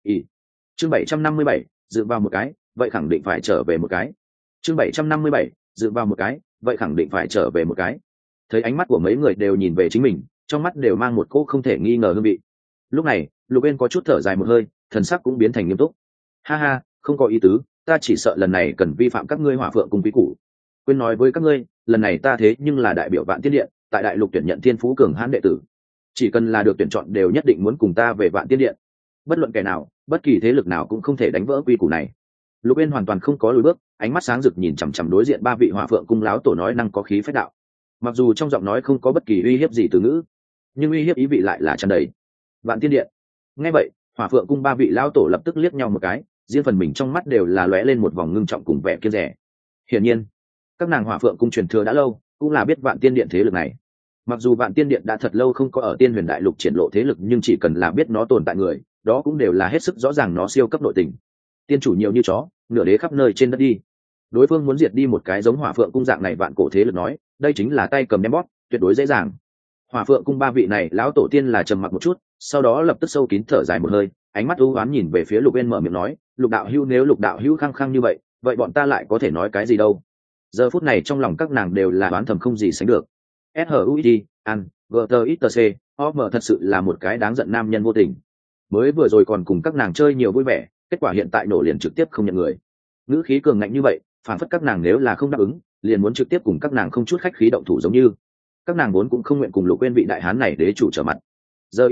Ý. Chương 757, dựa vào một cái, vậy khẳng định phải trở về một cái. Chương 757, dựa vào một cái, vậy khẳng định phải trở về một cái. Thấy ánh mắt của mấy người đều nhìn về chính mình, trong mắt đều mang một cỗ không thể nghi ngờ hương vị. Lúc này, Lục Uyên có chút thở dài một hơi, thần sắc cũng biến thành nghiêm túc. Ha ha, không có ý tứ, ta chỉ sợ lần này cần vi phạm các ngươi Hỏa Phượng cùng quý củ. Quên nói với các ngươi, lần này ta thế nhưng là đại biểu Vạn Tiên Điện, tại đại lục tuyển nhận thiên phú cường hãn đệ tử. Chỉ cần là được tuyển chọn đều nhất định muốn cùng ta về Vạn Tiên Điện. Bất luận kẻ nào, bất kỳ thế lực nào cũng không thể đánh vỡ quy củ này. Lục Uyên hoàn toàn không có lùi bước, ánh mắt sáng rực nhìn chằm chằm đối diện ba vị Hỏa Phượng cung láo tổ nói năng có khí phách đạo. Mặc dù trong giọng nói không có bất kỳ uy hiếp gì từ ngữ, nhưng uy hiếp ý vị lại là tràn đầy. Vạn Tiên Điện. Nghe vậy, Hỏa Phượng cung ba vị lão tổ lập tức liếc nhau một cái, riêng phần mình trong mắt đều là lóe lên một vòng ngưng trọng cùng vẻ kiêng dè. Hiển nhiên, các nàng Hỏa Phượng cung truyền thừa đã lâu, cũng là biết Vạn Tiên Điện thế lực này. Mặc dù Vạn Tiên Điện đã thật lâu không có ở Tiên Huyền Đại Lục triển lộ thế lực, nhưng chỉ cần là biết nó tồn tại người, đó cũng đều là hết sức rõ ràng nó siêu cấp nội tình. Tiên chủ nhiều như chó, nửa đế khắp nơi trên đất đi. Đối phương muốn diệt đi một cái giống Hỏa Phượng cung dạng này vạn cổ thế lực nói, đây chính là tay cầm đem bóp, tuyệt đối dễ dàng. Hỏa Phượng cung ba vị này lão tổ tiên là trầm mặc một chút, sau đó lập tức sâu kín thở dài một hơi, ánh mắt u ám nhìn về phía Lục Uyên mở miệng nói, Lục đạo hữu, nếu Lục đạo hữu khăng khăng như vậy, vậy bọn ta lại có thể nói cái gì đâu? Giờ phút này trong lòng các nàng đều là đoán thầm không gì sánh được. SHUID, an, GTXTC, OM thật sự là một cái đáng giận nam nhân vô tình. Mới vừa rồi còn cùng các nàng chơi nhiều vui vẻ, kết quả hiện tại nổ liền trực tiếp không nhận người. Ngữ khí cường ngạnh như vậy, phản phất các nàng nếu là không đáp ứng, liền muốn trực tiếp cùng các nàng không chút khách khí động thủ giống như. Các nàng vốn cũng không nguyện cùng Lục Uyên vị đại hán này đế chủ trở mặt. Giờ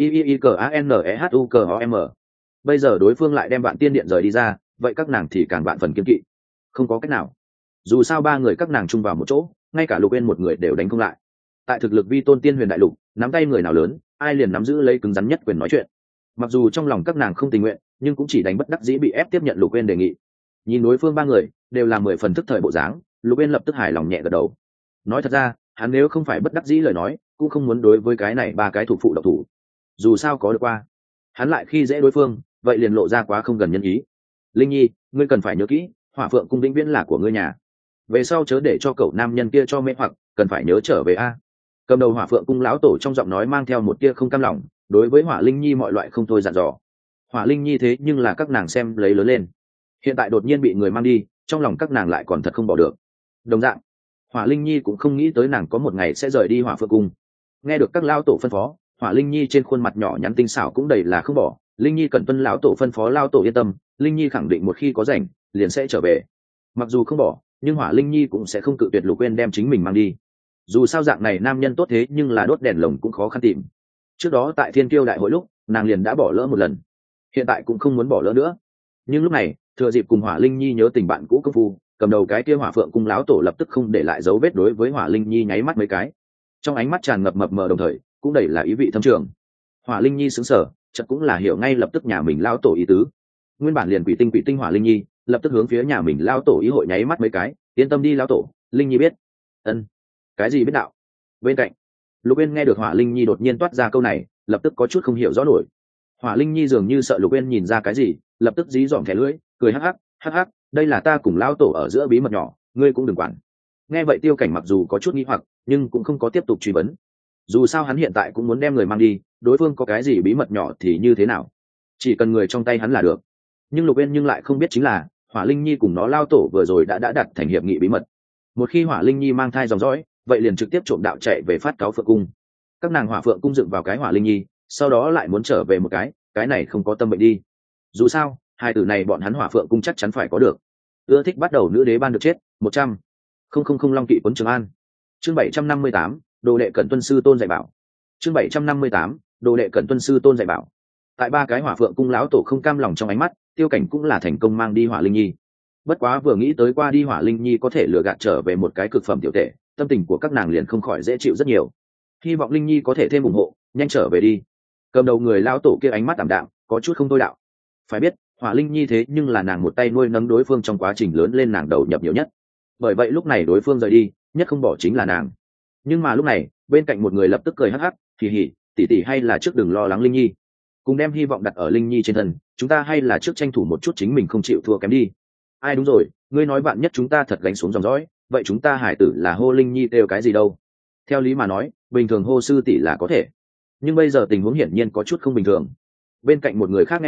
IIICANEHUCOM. Bây giờ đối phương lại đem Vạn Tiên Điện rời đi ra, vậy các nàng thì càng vạn phần kiên kỵ. Không có cách nào. Dù sao ba người các nàng chung vào một chỗ, ngay cả Lục Uyên một người đều đánh không lại. Tại thực lực vi tôn Tiên Huyền Đại Lục, nắm tay người nào lớn, ai liền nắm giữ lấy cứng rắn nhất quyền nói chuyện. Mặc dù trong lòng các nàng không tình nguyện, nhưng cũng chỉ đánh bất đắc dĩ bị ép tiếp nhận Lục Uyên đề nghị. Nhìn đối phương ba người đều là 10 phần thức thời bộ dáng, Lục Uyên lập tức hài lòng nhẹ gật đầu. Nói thật ra, hắn nếu không phải bất đắc dĩ lời nói, cũng không muốn đối với cái này ba cái thủ phụ độc thủ. Dù sao có được qua, hắn lại khi dễ đối phương, vậy liền lộ ra quá không gần nhân ý. Linh Nhi, ngươi cần phải nhớ kỹ, Hỏa Phượng cung vĩnh viễn là của ngươi nhà. Về sau chớ để cho cậu nam nhân kia cho mê hoặc, cần phải nhớ trở về a. Cầm đầu Hỏa Phượng cung lão tổ trong giọng nói mang theo một tia không cam lòng, đối với Hỏa Linh Nhi mọi loại không thôi dặn dò. Hỏa Linh Nhi thế nhưng là các nàng xem lấy lớn lên, hiện tại đột nhiên bị người mang đi, trong lòng các nàng lại còn thật không bỏ được. Đồng dạng, Hỏa Linh Nhi cũng không nghĩ tới nàng có một ngày sẽ rời đi Hỏa Phượng cung. Nghe được các lão tổ phân phó, Hỏa Linh Nhi trên khuôn mặt nhỏ nhắn tinh xảo cũng đầy là không bỏ. Linh Nhi cần tuân lão tổ phân phó, lão tổ yên tâm, Linh Nhi khẳng định một khi có rảnh liền sẽ trở về. Mặc dù không bỏ, nhưng Hỏa Linh Nhi cũng sẽ không cự tuyệt Lục Uyên đem chính mình mang đi. Dù sao dạng này nam nhân tốt thế nhưng là đốt đèn lồng cũng khó khăn tìm. Trước đó tại Thiên Kiêu đại hội lúc, nàng liền đã bỏ lỡ một lần, hiện tại cũng không muốn bỏ lỡ nữa. Nhưng lúc này, thừa dịp cùng Hỏa Linh Nhi nhớ tình bạn cũ công phu, cầm đầu cái kia Hỏa Phượng cung lão tổ lập tức không để lại dấu vết đối với Hỏa Linh Nhi nháy mắt mấy cái, trong ánh mắt tràn ngập mập mờ đồng thời cũng đầy là ý vị thâm trường. Hỏa Linh Nhi sững sờ, chợt cũng là hiểu ngay lập tức nhà mình lão tổ ý tứ. Nguyên bản liền quỷ tinh Hỏa Linh Nhi lập tức hướng phía nhà mình lão tổ ý hội nháy mắt mấy cái, yên tâm đi lão tổ, Linh Nhi biết. Ân, cái gì biết đạo? Bên cạnh, Lục Uyên nghe được Hỏa Linh Nhi đột nhiên toát ra câu này, lập tức có chút không hiểu rõ nổi. Hỏa Linh Nhi dường như sợ Lục Uyên nhìn ra cái gì, lập tức dí dỏm thẻ lưỡi, cười hắc hắc, đây là ta cùng lão tổ ở giữa bí mật nhỏ, ngươi cũng đừng quản. Nghe vậy Tiêu Cảnh mặc dù có chút nghi hoặc, nhưng cũng không có tiếp tục truy vấn. Dù sao hắn hiện tại cũng muốn đem người mang đi, đối phương có cái gì bí mật nhỏ thì như thế nào, chỉ cần người trong tay hắn là được. Nhưng Lục Uyên nhưng lại không biết chính là Hỏa Linh Nhi cùng nó lão tổ vừa rồi đã đặt thành hiệp nghị bí mật. Một khi Hỏa Linh Nhi mang thai dòng dõi, vậy liền trực tiếp trộm đạo chạy về phát cáo Phượng cung. Các nàng Hỏa Phượng cung dựng vào cái Hỏa Linh Nhi, sau đó lại muốn trở về một cái này không có tâm bệnh đi. Dù sao hai tử này bọn hắn Hỏa Phượng cung chắc chắn phải có được. Ưa thích bắt đầu nữ đế ban được chết 100. Không Long Kỵ Quấn Trường An. Chương 758, đồ đệ Cẩn Tuân sư tôn dạy bảo. Chương 758, đồ đệ Cẩn Tuân sư tôn dạy bảo. Tại ba cái Hỏa Phượng cung lão tổ không cam lòng trong ánh mắt, Tiêu Cảnh cũng là thành công mang đi Hỏa Linh Nhi. Bất quá vừa nghĩ tới qua đi Hỏa Linh Nhi có thể lừa gạt trở về một cái cực phẩm tiểu tệ, tâm tình của các nàng liền không khỏi dễ chịu rất nhiều. Hy vọng Linh Nhi có thể thêm ủng hộ, nhanh trở về đi. Cầm đầu người lão tổ kia ánh mắt ảm đạm, có chút không thôi đạo. Phải biết, Hỏa Linh Nhi thế nhưng là nàng một tay nuôi nấng đối phương trong quá trình lớn lên, nàng đầu nhập nhiều nhất. Bởi vậy lúc này đối phương rời đi, nhất không bỏ chính là nàng. Nhưng mà lúc này, bên cạnh một người lập tức cười hắc hắc, hì hì, tỷ hay là trước đừng lo lắng Linh Nhi, cùng đem hy vọng đặt ở Linh Nhi trên thân, chúng ta hay là trước tranh thủ một chút chính mình không chịu thua kém đi. Ai đúng rồi, ngươi nói bạn nhất chúng ta thật gánh xuống dòng dõi, vậy chúng ta hải tử là hô Linh Nhi kêu cái gì đâu? Theo lý mà nói, bình thường hô sư tỷ là có thể, nhưng bây giờ tình huống hiển nhiên có chút không bình thường. Bên cạnh một người khác nghe vậy,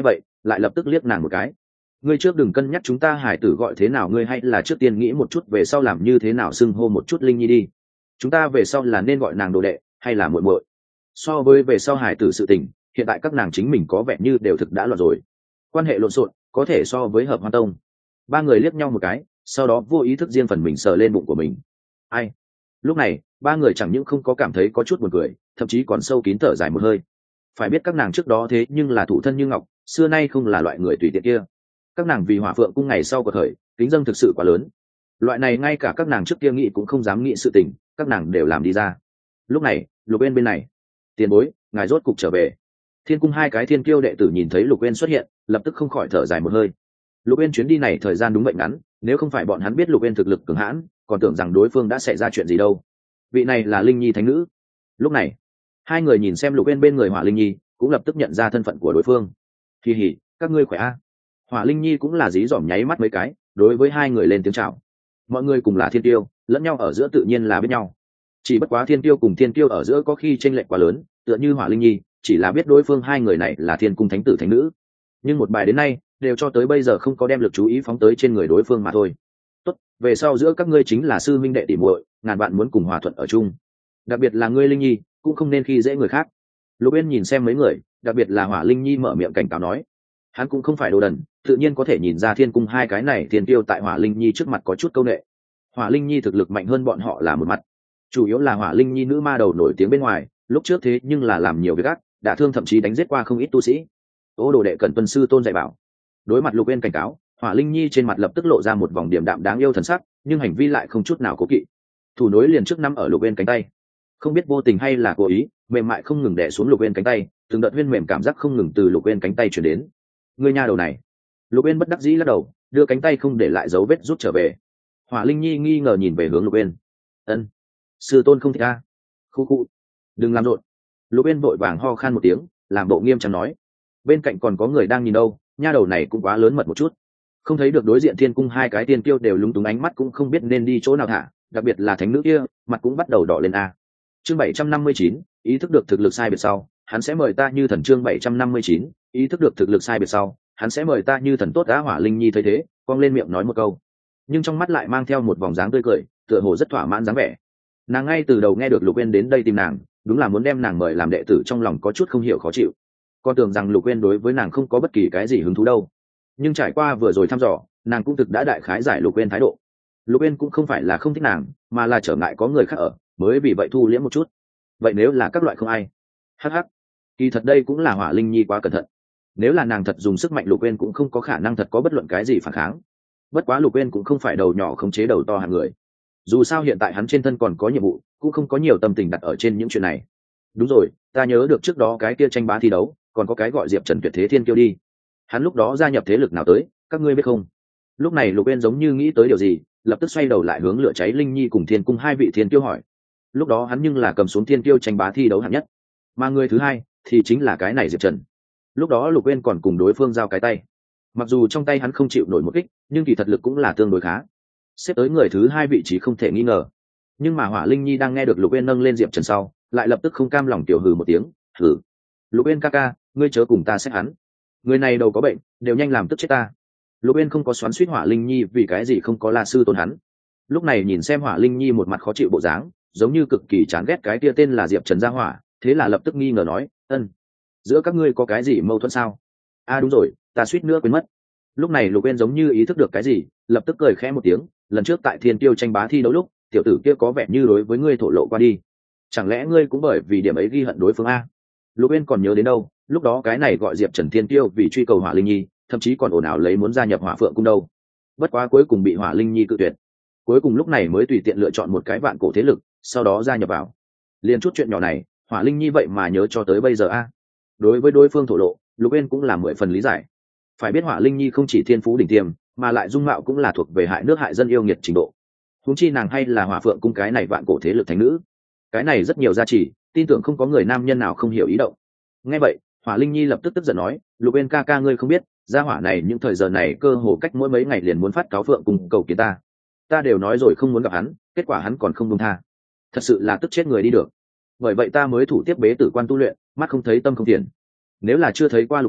lại lập tức liếc nàng một cái. Ngươi trước đừng cân nhắc chúng ta hải tử gọi thế nào, ngươi hay là trước tiên nghĩ một chút về sau làm như thế nào xưng hô một chút Linh Nhi đi. Chúng ta về sau là nên gọi nàng đồ đệ hay là muội muội? So với về sau hải tử sự tình, hiện tại các nàng chính mình có vẻ như đều thực đã loạn rồi, quan hệ lộn xộn, có thể so với hợp hoan tông. Ba người liếc nhau một cái, sau đó vô ý thức riêng phần mình sờ lên bụng của mình. Ai? Lúc này ba người chẳng những không có cảm thấy có chút buồn cười, thậm chí còn sâu kín thở dài một hơi. Phải biết các nàng trước đó thế nhưng là thủ thân như ngọc, xưa nay không là loại người tùy tiện kia. Các nàng vì Hỏa Phượng cung ngày sau của thời kính dâng thực sự quá lớn, loại này ngay cả các nàng trước kia nghĩ cũng không dám nghĩ sự tình, các nàng đều làm đi ra. Lúc này Lục Uyên bên này, tiền bối, ngài rốt cục trở về. Thiên cung hai cái thiên kiêu đệ tử nhìn thấy Lục Uyên xuất hiện, lập tức không khỏi thở dài một hơi. Lục Uyên chuyến đi này thời gian đúng vậy ngắn, nếu không phải bọn hắn biết Lục Uyên thực lực cường hãn, còn tưởng rằng đối phương đã xảy ra chuyện gì đâu. Vị này là Linh Nhi thánh nữ. Lúc này hai người nhìn xem Lục Uyên bên người Hỏa Linh Nhi, cũng lập tức nhận ra thân phận của đối phương. Kỳ hỉ, các ngươi khỏe a? Hỏa Linh Nhi cũng là dí dỏm nháy mắt mấy cái, đối với hai người lên tiếng chào. Mọi người cùng là thiên tiêu, lẫn nhau ở giữa tự nhiên là biết nhau. Chỉ bất quá thiên tiêu cùng thiên tiêu ở giữa có khi chênh lệch quá lớn, tựa như Hỏa Linh Nhi chỉ là biết đối phương hai người này là thiên cung thánh tử thánh nữ, nhưng một bài đến nay đều cho tới bây giờ không có đem lực chú ý phóng tới trên người đối phương mà thôi. Tốt, về sau giữa các ngươi chính là sư minh đệ tỷ muội, ngàn bạn muốn cùng hòa thuận ở chung. Đặc biệt là ngươi Linh Nhi, cũng không nên khi dễ người khác. Lục Uyên nhìn xem mấy người, đặc biệt là Hỏa Linh Nhi mở miệng cảnh cáo nói. Hắn cũng không phải đồ đần, tự nhiên có thể nhìn ra thiên cung hai cái này thiên tiêu tại Hỏa Linh Nhi trước mặt có chút câu nệ. Hỏa Linh Nhi thực lực mạnh hơn bọn họ là một mặt, chủ yếu là Hỏa Linh Nhi nữ ma đầu nổi tiếng bên ngoài, lúc trước thế nhưng là làm nhiều việc ác, đả thương thậm chí đánh giết qua không ít tu sĩ. Ô đồ đệ cần tuân sư tôn dạy bảo. Đối mặt Lục Uyên cảnh cáo, Hỏa Linh Nhi trên mặt lập tức lộ ra một vòng điềm đạm đáng yêu thần sắc, nhưng hành vi lại không chút nào cố kỵ. Thủ nối liền trước năm ở Lục Uyên cánh tay, không biết vô tình hay là cố ý, mềm mại không ngừng đè xuống Lục Uyên cánh tay, từng đợt huyên mềm cảm giác không ngừng từ Lục Uyên cánh tay truyền đến. Ngươi nha đầu này. Lục Uyên bất đắc dĩ lắc đầu, đưa cánh tay không để lại dấu vết rút trở về. Hỏa Linh Nhi nghi ngờ nhìn về hướng Lục Uyên. Ân, sư tôn không thích a. Khu khu, đừng làm rộn. Lục Uyên vội vàng ho khan một tiếng, làm bộ nghiêm trang nói. Bên cạnh còn có người đang nhìn đâu, nha đầu này cũng quá lớn mật một chút. Không thấy được đối diện thiên cung hai cái tiên tiêu đều lúng túng, ánh mắt cũng không biết nên đi chỗ nào thả, đặc biệt là thánh nữ kia, mặt cũng bắt đầu đỏ lên a. Chương 759, ý thức được thực lực sai biệt sau, hắn sẽ mời ta như thần. Chương 759, ý thức được thực lực sai biệt sau, hắn sẽ mời ta như thần. Tốt đã. Hỏa Linh Nhi thấy thế, cong lên miệng nói một câu, nhưng trong mắt lại mang theo một vòng dáng tươi cười, tựa hồ rất thỏa mãn dáng vẻ. Nàng ngay từ đầu nghe được Lục Uyên đến đây tìm nàng, đúng là muốn đem nàng mời làm đệ tử, trong lòng có chút không hiểu khó chịu, con tưởng rằng Lục Uyên đối với nàng không có bất kỳ cái gì hứng thú đâu. Nhưng trải qua vừa rồi thăm dò, nàng cũng thực đã đại khái giải Lục Uyên thái độ. Lục Uyên cũng không phải là không thích nàng, mà là trở ngại có người khác ở, mới vì vậy thu liễm một chút. Vậy nếu là các loại không ai, hắc hắc, kỳ thật đây cũng là Hỏa Linh Nhi quá cẩn thận. Nếu là nàng thật dùng sức mạnh, Lục Uyên cũng không có khả năng thật có bất luận cái gì phản kháng. Bất quá Lục Uyên cũng không phải đầu nhỏ khống chế đầu to hạng người, dù sao hiện tại hắn trên thân còn có nhiệm vụ, cũng không có nhiều tâm tình đặt ở trên những chuyện này. Đúng rồi, ta nhớ được trước đó cái kia tranh bá thi đấu, còn có cái gọi Diệp Trần tuyệt thế thiên kiêu đi, hắn lúc đó gia nhập thế lực nào tới, các ngươi biết không? Lúc này Lục Uyên giống như nghĩ tới điều gì, lập tức xoay đầu lại hướng Lửa Cháy Linh Nhi cùng Thiên cung hai vị thiên kiêu hỏi. Lúc đó hắn nhưng là cầm xuống thiên kiêu tranh bá thi đấu hạng nhất, mà người thứ hai thì chính là cái này Diệp Trần. Lúc đó Lục Uyên còn cùng đối phương giao cái tay, mặc dù trong tay hắn không chịu nổi một kích, nhưng kỳ thật lực cũng là tương đối khá, xếp tới người thứ hai vị trí không thể nghi ngờ. Nhưng mà Hỏa Linh Nhi đang nghe được Lục Uyên nâng lên Diệp Trần sau, lại lập tức không cam lòng tiểu hừ một tiếng, hừ. Lục Uyên ca ca, ngươi chớ cùng ta xét hắn, người này đầu có bệnh, đều nhanh làm tức chết ta. Lục Uyên không có xoắn xuýt Hỏa Linh Nhi vì cái gì không có La sư tôn hắn. Lúc này nhìn xem Hỏa Linh Nhi một mặt khó chịu bộ dáng, giống như cực kỳ chán ghét cái kia tên là Diệp Trần gia hỏa, thế là lập tức nghi ngờ nói, ân, giữa các ngươi có cái gì mâu thuẫn sao? À đúng rồi, ta suýt nữa quên mất. Lúc này Lục Uyên giống như ý thức được cái gì, lập tức cười khẽ một tiếng, lần trước tại Thiên Tiêu tranh bá thi đấu lúc, tiểu tử kia có vẻ như đối với ngươi thổ lộ qua đi, chẳng lẽ ngươi cũng bởi vì điểm ấy ghi hận đối phương a? Lục Uyên còn nhớ đến đâu, lúc đó cái này gọi Diệp Trần Thiên Tiêu vì truy cầu Hỏa Linh Nhi, thậm chí còn ồn ào lấy muốn gia nhập Hỏa Phượng cung đâu. Bất quá cuối cùng bị Hỏa Linh Nhi cự tuyệt. Cuối cùng lúc này mới tùy tiện lựa chọn một cái vạn cổ thế lực, sau đó gia nhập vào. Liên chút chuyện nhỏ này, Hỏa Linh Nhi vậy mà nhớ cho tới bây giờ a. Đối với đối phương thổ lộ, Lục Uyên cũng là 10 phần lý giải. Phải biết Hỏa Linh Nhi không chỉ thiên phú đỉnh tiêm, mà lại dung mạo cũng là thuộc về hại nước hại dân yêu nghiệt trình độ. Huống chi nàng hay là Hỏa Phượng cung cái này vạn cổ thế lực thánh nữ, cái này rất nhiều giá trị, tin tưởng không có người nam nhân nào không hiểu ý động. Nghe vậy, Hỏa Linh Nhi lập tức tức giận nói, Lục Uyên ca ca ngươi không biết, gia hỏa này những thời giờ này cơ hồ cách mỗi mấy ngày liền muốn phát cáo Phượng cùng cầu kiến ta đều nói rồi không muốn gặp hắn, kết quả hắn còn không buông tha, thật sự là tức chết người đi được. Bởi vậy ta mới thủ tiếp bế tử quan tu luyện, mắt không thấy tâm không thiền. Nếu là chưa thấy qua Lục Uyên,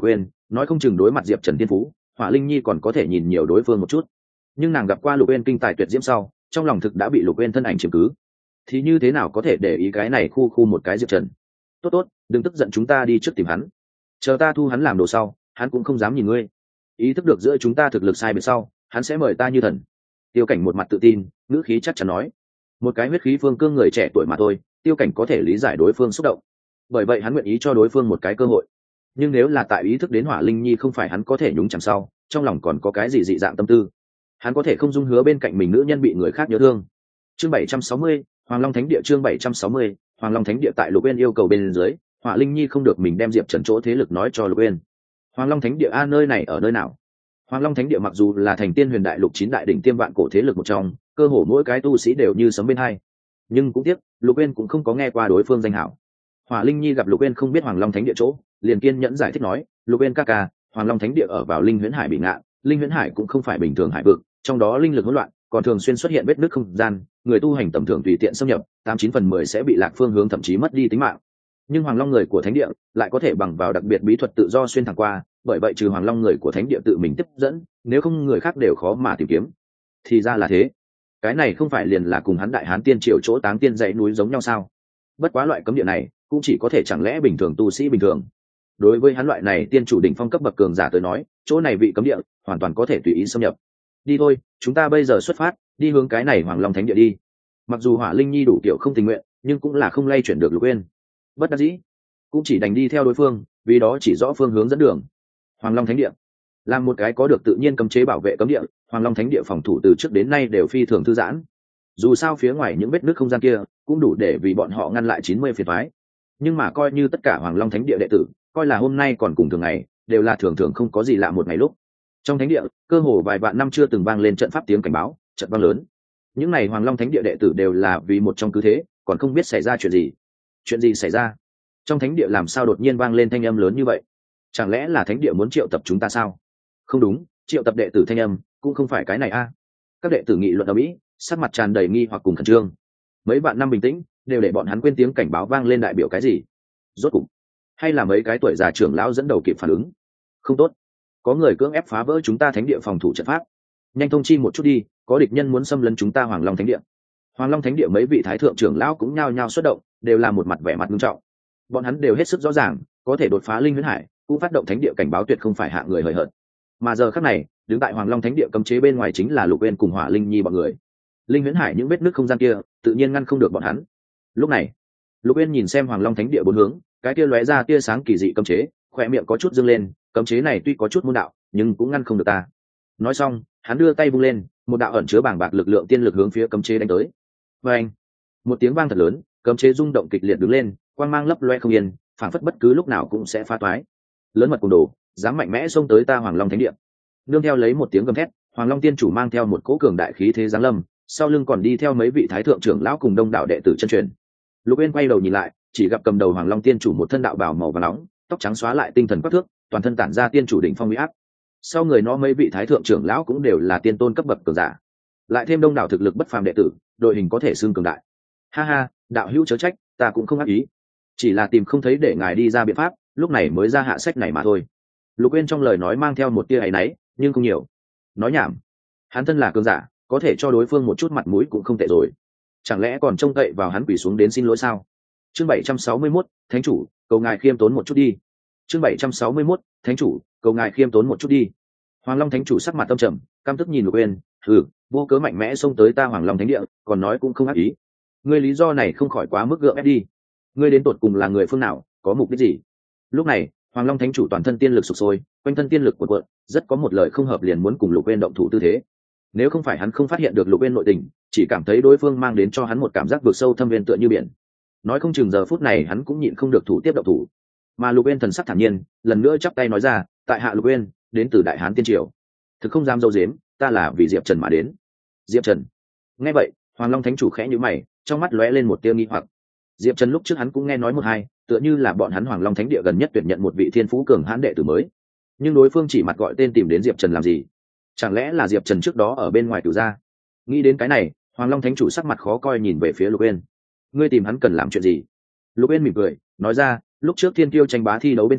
nói không chừng đối mặt diệp trần tiên phú, hỏa linh nhi còn có thể nhìn nhiều đối phương một chút. Nhưng nàng gặp qua Lục Uyên kinh tài tuyệt diễm sau, trong lòng thực đã bị Lục Uyên thân ảnh chiếm cứ, thì như thế nào có thể để ý cái này khu một cái diệp trần. Tốt tốt, đừng tức giận, chúng ta đi trước tìm hắn, chờ ta thu hắn làm đồ sau, hắn cũng không dám nhìn ngươi. Ý thức được giữa chúng ta thực lực sai biệt sau, hắn sẽ mời ta như thần. Tiêu Cảnh một mặt tự tin, ngữ khí chắc chắn nói. Một cái huyết khí phương cương người trẻ tuổi mà thôi, Tiêu Cảnh có thể lý giải đối phương xúc động, bởi vậy hắn nguyện ý cho đối phương một cái cơ hội. Nhưng nếu là tại ý thức đến hỏa linh nhi không phải hắn có thể nhúng chạm sau, trong lòng còn có cái gì dị dạng tâm tư, hắn có thể không dung hứa bên cạnh mình nữ nhân bị người khác nhớ thương. Chương 760, Hoàng Long Thánh Địa. Chương 760, Hoàng Long Thánh Địa. Tại Lục Uyên yêu cầu bên dưới, hỏa linh nhi không được mình đem diệp trần chỗ thế lực nói cho Lục Uyên. Hoàng Long Thánh Địa a, nơi này ở nơi nào? Hoàng Long Thánh Địa mặc dù là thành tiên huyền đại lục 9 đại đỉnh tiêm vạn cổ thế lực một trong, cơ hồ mỗi cái tu sĩ đều như sấm bên hai, nhưng cũng tiếc Lục Uyên cũng không có nghe qua đối phương danh hảo. Hỏa linh nhi gặp Lục Uyên không biết Hoàng Long Thánh Địa chỗ, liền kiên nhẫn giải thích nói, Lục Uyên ca ca, Hoàng Long Thánh Địa ở vào Linh Huyễn Hải bị ngạn, Linh Huyễn Hải cũng không phải bình thường hải vực, trong đó linh lực hỗn loạn, còn thường xuyên xuất hiện vết nứt không gian, người tu hành tầm thường tùy tiện xâm nhập, 89/10 sẽ bị lạc phương hướng, thậm chí mất đi tính mạng. Nhưng Hoàng Long người của Thánh Địa lại có thể bằng vào đặc biệt bí thuật tự do xuyên thẳng qua, bởi vậy trừ Hoàng Long người của Thánh Địa tự mình tiếp dẫn, nếu không người khác đều khó mà tìm kiếm. Thì ra là thế, cái này không phải liền là cùng hắn Đại Hán tiên triều chỗ Táng Tiên dãy núi giống nhau sao? Bất quá loại cấm địa này cũng chỉ có thể chẳng lẽ bình thường tu sĩ bình thường. Đối với hắn loại này tiên chủ đỉnh phong cấp bậc cường giả tới nói, chỗ này vị cấm địa hoàn toàn có thể tùy ý xâm nhập. Đi thôi, chúng ta bây giờ xuất phát, đi hướng cái này Hoàng Long Thánh Địa đi. Mặc dù hỏa linh nhi đủ kiểu không tình nguyện, nhưng cũng là không lay chuyển được Lục Uyên. Bất đắc dĩ, cũng chỉ đành đi theo đối phương, vì đó chỉ rõ phương hướng dẫn đường. Hoàng Long Thánh Địa là một cái có được tự nhiên cấm chế bảo vệ cấm địa, Hoàng Long Thánh Địa phòng thủ từ trước đến nay đều phi thường thư giãn. Dù sao phía ngoài những vết nứt không gian kia cũng đủ để vì bọn họ ngăn lại 90 phiền toái. Nhưng mà coi như tất cả Hoàng Long Thánh Địa đệ tử coi là hôm nay còn cùng thường ngày, đều là thường thường không có gì lạ một ngày lúc. Trong thánh địa, cơ hồ vài vạn năm chưa từng vang lên trận pháp tiếng cảnh báo, trận vang lớn. Những này Hoàng Long Thánh Địa đệ tử đều là vì một trong cứ thế, còn không biết xảy ra chuyện gì. Chuyện gì xảy ra? Trong thánh địa làm sao đột nhiên vang lên thanh âm lớn như vậy? Chẳng lẽ là thánh địa muốn triệu tập chúng ta sao? Không đúng, triệu tập đệ tử thanh âm cũng không phải cái này a. Các đệ tử nghị luận ầm ĩ, sắc mặt tràn đầy nghi hoặc cùng khẩn trương. Mấy vạn năm bình tĩnh đều để bọn hắn quên tiếng cảnh báo vang lên đại biểu cái gì. Rốt cục, hay là mấy cái tuổi già trưởng lão dẫn đầu kịp phản ứng. Không tốt, có người cưỡng ép phá vỡ chúng ta thánh địa phòng thủ trận pháp. Nhanh thông chi một chút đi, có địch nhân muốn xâm lấn chúng ta Hoàng Long Thánh Địa. Hoàng Long Thánh Địa mấy vị thái thượng trưởng lão cũng nhao nhao xuất động, đều là một mặt vẻ mặt nghiêm trọng. Bọn hắn đều hết sức rõ ràng, có thể đột phá Linh Huyễn Hải, cũng phát động thánh địa cảnh báo tuyệt không phải hạ người hời hợt. Mà giờ khắc này, đứng tại Hoàng Long Thánh Địa cấm chế bên ngoài chính là Lục Uyên cùng Hỏa Linh Nhi bọn người. Linh Huyễn Hải những vết nứt không gian kia, tự nhiên ngăn không được bọn hắn. Lúc này, Lục Uyên nhìn xem Hoàng Long Thánh Địa bốn hướng, cái kia lóe ra tia sáng kỳ dị cấm chế, khóe miệng có chút dương lên, cấm chế này tuy có chút môn đạo, nhưng cũng ngăn không được ta. Nói xong, hắn đưa tay vung lên, một đạo ẩn chứa bàng bạc lực lượng tiên lực hướng phía cấm chế đánh tới. Oeng! Một tiếng vang thật lớn, cấm chế rung động kịch liệt đứng lên, quang mang lấp loe không yên, phảng phất bất cứ lúc nào cũng sẽ phá toái. Lớn mật cùng đồ, dám mạnh mẽ xông tới ta Hoàng Long Thánh Địa. Nương theo lấy một tiếng gầm thét, Hoàng Long Tiên chủ mang theo một cỗ cường đại khí thế giáng lâm, sau lưng còn đi theo mấy vị thái thượng trưởng lão cùng đông đảo đệ tử chân truyền. Lục Uyên quay đầu nhìn lại, chỉ gặp cầm đầu Hoàng Long Tiên chủ một thân đạo bào màu vàng nóng, tóc trắng xóa lại tinh thần quắc thước, toàn thân tản ra tiên chủ đỉnh phong uy áp. Sau người nó mấy vị thái thượng trưởng lão cũng đều là tiên tôn cấp bậc cường giả, lại thêm đông đảo thực lực bất phàm đệ tử, đội hình có thể xưng cường đại. Ha ha, đạo hữu chớ trách, ta cũng không ác ý, chỉ là tìm không thấy để ngài đi ra biện pháp, lúc này mới ra hạ sách này mà thôi. Lục Uyên trong lời nói mang theo một tia áy náy, nhưng không nhiều. Nói nhảm, hắn thân là cường giả, có thể cho đối phương một chút mặt mũi cũng không tệ rồi, chẳng lẽ còn trông cậy vào hắn quỳ xuống đến xin lỗi sao? Chương 761, Thánh chủ, cầu ngài khiêm tốn một chút đi. Chương 761, Thánh chủ, cầu ngài khiêm tốn một chút đi. Hoàng Long Thánh chủ sắc mặt tâm trầm, căm tức nhìn Lục Uyên, vô cớ mạnh mẽ xông tới ta Hoàng Long Thánh Địa, còn nói cũng không ác ý. Ngươi lý do này không khỏi quá mức gượng ép đi. Ngươi đến tột cùng là người phương nào, có mục đích gì? Lúc này, Hoàng Long Thánh chủ toàn thân tiên lực sục sôi, quanh thân tiên lực cuộn cuộn, rất có một lời không hợp liền muốn cùng Lục Uyên động thủ tư thế. Nếu không phải hắn không phát hiện được Lục Uyên nội tình, chỉ cảm thấy đối phương mang đến cho hắn một cảm giác vượt sâu thâm viên tựa như biển. Nói không chừng giờ phút này hắn cũng nhịn không được thủ tiếp động thủ. Mà Lục Uyên thần sắc thản nhiên, lần nữa chắp tay nói ra, tại hạ Lục Uyên, đến từ Đại Hán tiên triều. Thực không dám dâu dếm, ta là vì Diệp Trần mà đến. Diệp Trần? Nghe vậy, Hoàng Long Thánh chủ khẽ nhíu mày, trong mắt lóe lên một tia nghi hoặc. Diệp Trần lúc trước hắn cũng nghe nói một hai, tựa như là bọn hắn Hoàng Long Thánh Địa gần nhất tuyển nhận một vị thiên phú cường hãn đệ tử mới. Nhưng đối phương chỉ mặt gọi tên tìm đến Diệp Trần làm gì? Chẳng lẽ là Diệp Trần trước đó ở bên ngoài Cửu gia? Nghĩ đến cái này, Hoàng Long Thánh chủ sắc mặt khó coi nhìn về phía Lục Uyên. Ngươi tìm hắn cần làm chuyện gì? Lục Uyên mỉm cười, nói ra, lúc trước Thiên Kiêu tranh bá thi đấu bên trong,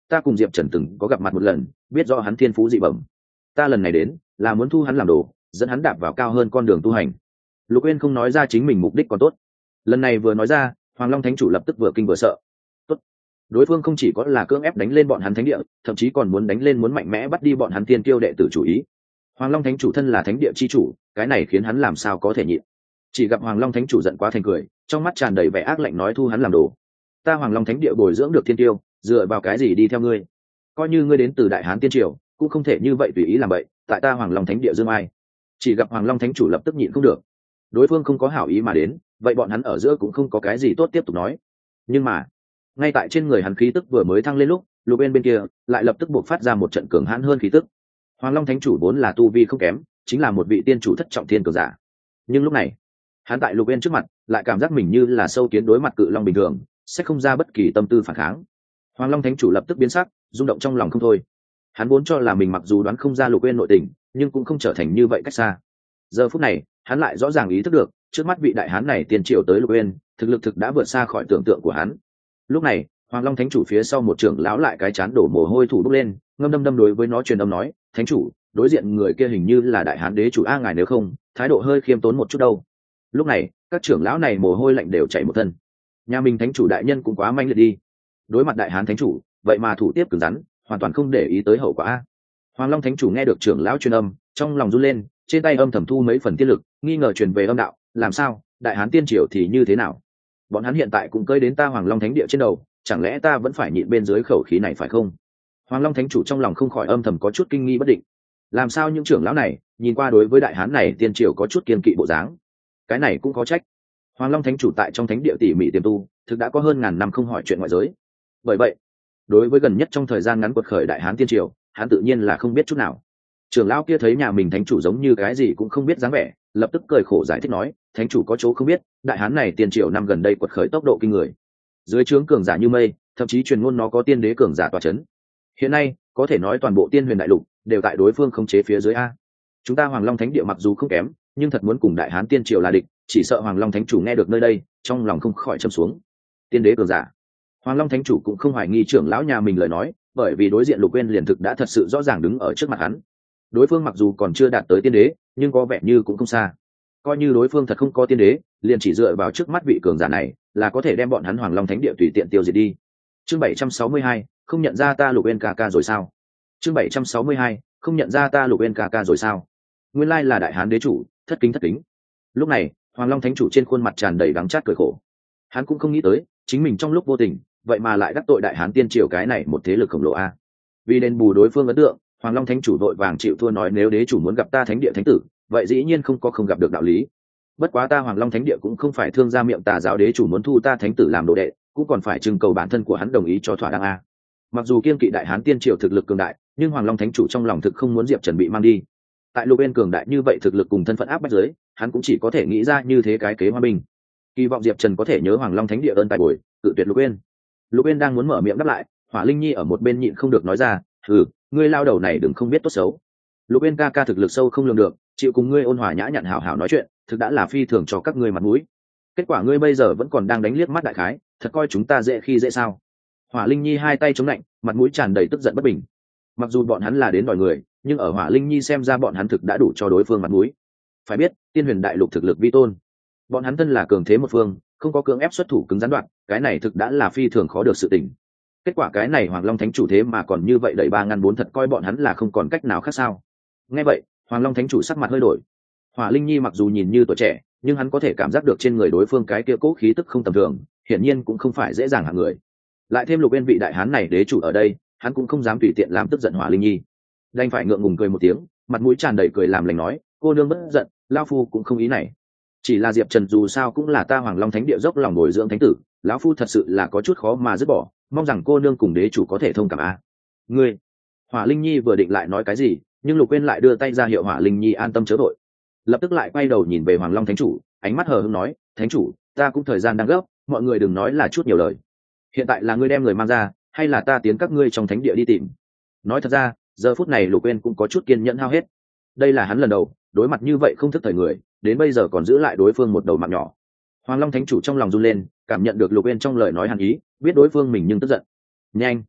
ta cùng Diệp Trần từng có gặp mặt một lần, biết rõ hắn thiên phú dị bẩm. Ta lần này đến là muốn thu hắn làm đồ, dẫn hắn đạp vào cao hơn con đường tu hành. Lục Uyên không nói ra chính mình mục đích còn tốt, lần này vừa nói ra, Hoàng Long Thánh chủ lập tức vừa kinh vừa sợ. Tốt, đối phương không chỉ có là cưỡng ép đánh lên bọn hắn thánh địa, thậm chí còn muốn đánh lên muốn mạnh mẽ bắt đi bọn hắn tiên kiêu đệ tử chủ ý. Hoàng Long Thánh chủ thân là thánh địa chi chủ, cái này khiến hắn làm sao có thể nhịn. Chỉ gặp Hoàng Long Thánh chủ giận quá thành cười, trong mắt tràn đầy vẻ ác lạnh nói thu hắn làm đồ. Ta Hoàng Long Thánh địa bồi dưỡng được thiên tiêu, dựa vào cái gì đi theo ngươi? Coi như ngươi đến từ Đại Hán tiên triều, cũng không thể như vậy tùy ý làm vậy, tại ta Hoàng Long Thánh địa dương ai. Chỉ gặp Hoàng Long Thánh chủ lập tức nhịn không được. Đối phương không có hảo ý mà đến, vậy bọn hắn ở giữa cũng không có cái gì tốt tiếp tục nói. Nhưng mà, ngay tại trên người hắn khí tức vừa mới thăng lên lúc, Lục Uyên bên kia lại lập tức buộc phát ra một trận cường hãn hơn khí tức. Hoàng Long Thánh chủ vốn là tu vi không kém, chính là một vị tiên chủ thất trọng thiên cường giả. Nhưng lúc này, hắn tại Lục Uyên trước mặt, lại cảm giác mình như là sâu kiến đối mặt cự long bình thường, sẽ không ra bất kỳ tâm tư phản kháng. Hoàng Long Thánh chủ lập tức biến sắc, rung động trong lòng không thôi. Hắn vốn cho là mình mặc dù đoán không ra Lục Uyên nội tình, nhưng cũng không trở thành như vậy cách xa. Giờ phút này, hắn lại rõ ràng ý thức được, trước mắt vị đại hán này tiên triệu tới Lục Uyên, thực lực thực đã vượt xa khỏi tưởng tượng của hắn. Lúc này, Hoàng Long Thánh chủ phía sau một trưởng lão lại cái chán đổ mồ hôi thủ bốc lên, ngâm đâm đâm đối với nó truyền âm nói, "Thánh chủ, đối diện người kia hình như là đại hán đế chủ a, ngài nếu không, thái độ hơi khiêm tốn một chút đâu." Lúc này, các trưởng lão này mồ hôi lạnh đều chảy một thân. Nhà mình thánh chủ đại nhân cũng quá manh liệt đi. Đối mặt đại hán thánh chủ, vậy mà thủ tiếp cứng rắn, hoàn toàn không để ý tới hậu quả a. Hoàng Long Thánh chủ nghe được trưởng lão truyền âm, trong lòng run lên, trên tay âm thầm thu mấy phần tiên lực, nghi ngờ truyền về âm đạo, làm sao, đại hán tiên triều thì như thế nào? Bọn hắn hiện tại cũng cơi đến ta Hoàng Long Thánh địa trên đầu, chẳng lẽ ta vẫn phải nhịn bên dưới khẩu khí này phải không? Hoàng Long Thánh chủ trong lòng không khỏi âm thầm có chút kinh nghi bất định. Làm sao những trưởng lão này nhìn qua đối với đại hán này tiên triều có chút kiên kỵ bộ dáng? Cái này cũng có trách. Hoàng Long Thánh chủ tại trong thánh địa tỉ mỉ tiềm tu, thực đã có hơn ngàn năm không hỏi chuyện ngoại giới. Bởi vậy, đối với gần nhất trong thời gian ngắn quật khởi đại hán tiên triều, hắn tự nhiên là không biết chút nào. Trưởng lão kia thấy nhà mình thánh chủ giống như cái gì cũng không biết dáng vẻ, lập tức cười khổ giải thích nói, thánh chủ có chỗ không biết, đại hán này tiên triều năm gần đây quật khởi tốc độ kinh người, dưới trướng cường giả như mây, thậm chí truyền ngôn nó có tiên đế cường giả tọa chấn. Hiện nay có thể nói toàn bộ tiên huyền đại lục đều tại đối phương khống chế phía dưới a. Chúng ta Hoàng Long Thánh địa mặc dù không kém, nhưng thật muốn cùng đại hán tiên triều là địch, chỉ sợ Hoàng Long Thánh chủ nghe được nơi đây, trong lòng không khỏi châm xuống. Tiên đế cường giả. Hoàng Long Thánh chủ cũng không hoài nghi trưởng lão nhà mình lời nói, bởi vì đối diện Lục Uyên liền thực đã thật sự rõ ràng đứng ở trước mặt hắn. Đối phương mặc dù còn chưa đạt tới tiên đế, nhưng có vẻ như cũng không xa. Coi như đối phương thật không có tiên đế, liền chỉ dựa vào trước mắt vị cường giả này, là có thể đem bọn hắn Hoàng Long Thánh địa tùy tiện tiêu diệt đi. Chương 762, không nhận ra ta Lục Uyên ca ca rồi sao? Chương 762, không nhận ra ta Lục Uyên ca ca rồi sao? Nguyên lai là đại hán đế chủ, thất kính thất kính. Lúc này, Hoàng Long Thánh chủ trên khuôn mặt tràn đầy đắng chát cười khổ. Hắn cũng không nghĩ tới, chính mình trong lúc vô tình, vậy mà lại đắc tội đại hán tiên triều cái này một thế lực khổng lồ a. Vì đền bù đối phương ấn tượng, Hoàng Long Thánh chủ vội vàng chịu thua nói nếu đế chủ muốn gặp ta thánh địa thánh tử, vậy dĩ nhiên không gặp được đạo lý. Bất quá ta Hoàng Long Thánh địa cũng không phải thương gia miệng tà giáo, đế chủ muốn thu ta thánh tử làm đồ đệ, cũng còn phải trưng cầu bản thân của hắn đồng ý cho thỏa đáng a. Mặc dù kiên kỵ đại hán tiên triều thực lực cường đại, nhưng Hoàng Long Thánh chủ trong lòng thực không muốn Diệp Trần bị mang đi. Tại Lục Uyên cường đại như vậy thực lực cùng thân phận áp bách dưới, hắn cũng chỉ có thể nghĩ ra như thế cái kế hòa bình. Kỳ vọng Diệp Trần có thể nhớ Hoàng Long Thánh địa ơn tài bồi, cự tuyệt Lục Uyên. Lục Uyên đang muốn mở miệng đáp lại, Hỏa Linh Nhi ở một bên nhịn không được nói ra, ngươi lao đầu này đừng không biết tốt xấu. Lục Uyên ca ca thực lực sâu không lường được, chịu cùng ngươi ôn hòa nhã nhặn hảo hảo nói chuyện, thực đã là phi thường cho các ngươi mặt mũi. Kết quả ngươi bây giờ vẫn còn đang đánh liếc mắt đại khái, thật coi chúng ta dễ khi dễ sao? Hỏa Linh Nhi hai tay chống lạnh, mặt mũi tràn đầy tức giận bất bình. Mặc dù bọn hắn là đến đòi người, nhưng ở Hỏa Linh Nhi xem ra bọn hắn thực đã đủ cho đối phương mặt mũi. Phải biết, tiên huyền đại lục thực lực vi tôn, bọn hắn thân là cường thế một phương, không có cưỡng ép xuất thủ cứng rắn đoạn, cái này thực đã là phi thường khó được sự tình. Kết quả cái này Hoàng Long Thánh chủ thế mà còn như vậy đẩy ba ngăn bốn, thật coi bọn hắn là không còn cách nào khác sao? Nghe vậy, Hoàng Long Thánh chủ sắc mặt hơi đổi. Hỏa Linh Nhi mặc dù nhìn như tuổi trẻ, nhưng hắn có thể cảm giác được trên người đối phương cái kia cố khí tức không tầm thường, hiển nhiên cũng không phải dễ dàng hạng người. Lại thêm Lục Uyên vị đại hán này đế chủ ở đây, hắn cũng không dám tùy tiện làm tức giận Hỏa Linh Nhi. Đành phải ngượng ngùng cười một tiếng, mặt mũi tràn đầy cười làm lành nói, cô nương bất giận, lão phu cũng không ý này. Chỉ là Diệp Trần dù sao cũng là ta Hoàng Long Thánh địa dốc lòng bồi dưỡng thánh tử, lão phu thật sự là có chút khó mà dứt bỏ, mong rằng cô nương cùng đế chủ có thể thông cảm a. Ngươi. Hỏa Linh Nhi vừa định lại nói cái gì, nhưng Lục Uyên lại đưa tay ra hiệu Hỏa Linh Nhi an tâm chớ vội. Lập tức lại quay đầu nhìn về Hoàng Long Thánh chủ, ánh mắt hờ hững nói, thánh chủ, ta cũng thời gian đang gấp, mọi người đừng nói là chút nhiều lời. Hiện tại là ngươi đem người mang ra, hay là ta tiến các ngươi trong thánh địa đi tìm? Nói thật ra, giờ phút này Lục Uyên cũng có chút kiên nhẫn hao hết. Đây là hắn lần đầu đối mặt như vậy không thức thời người, đến bây giờ còn giữ lại đối phương một đầu mạng nhỏ. Hoàng Long Thánh chủ trong lòng run lên, cảm nhận được Lục Uyên trong lời nói hàn ý, biết đối phương mình nhưng tức giận. Nhanh,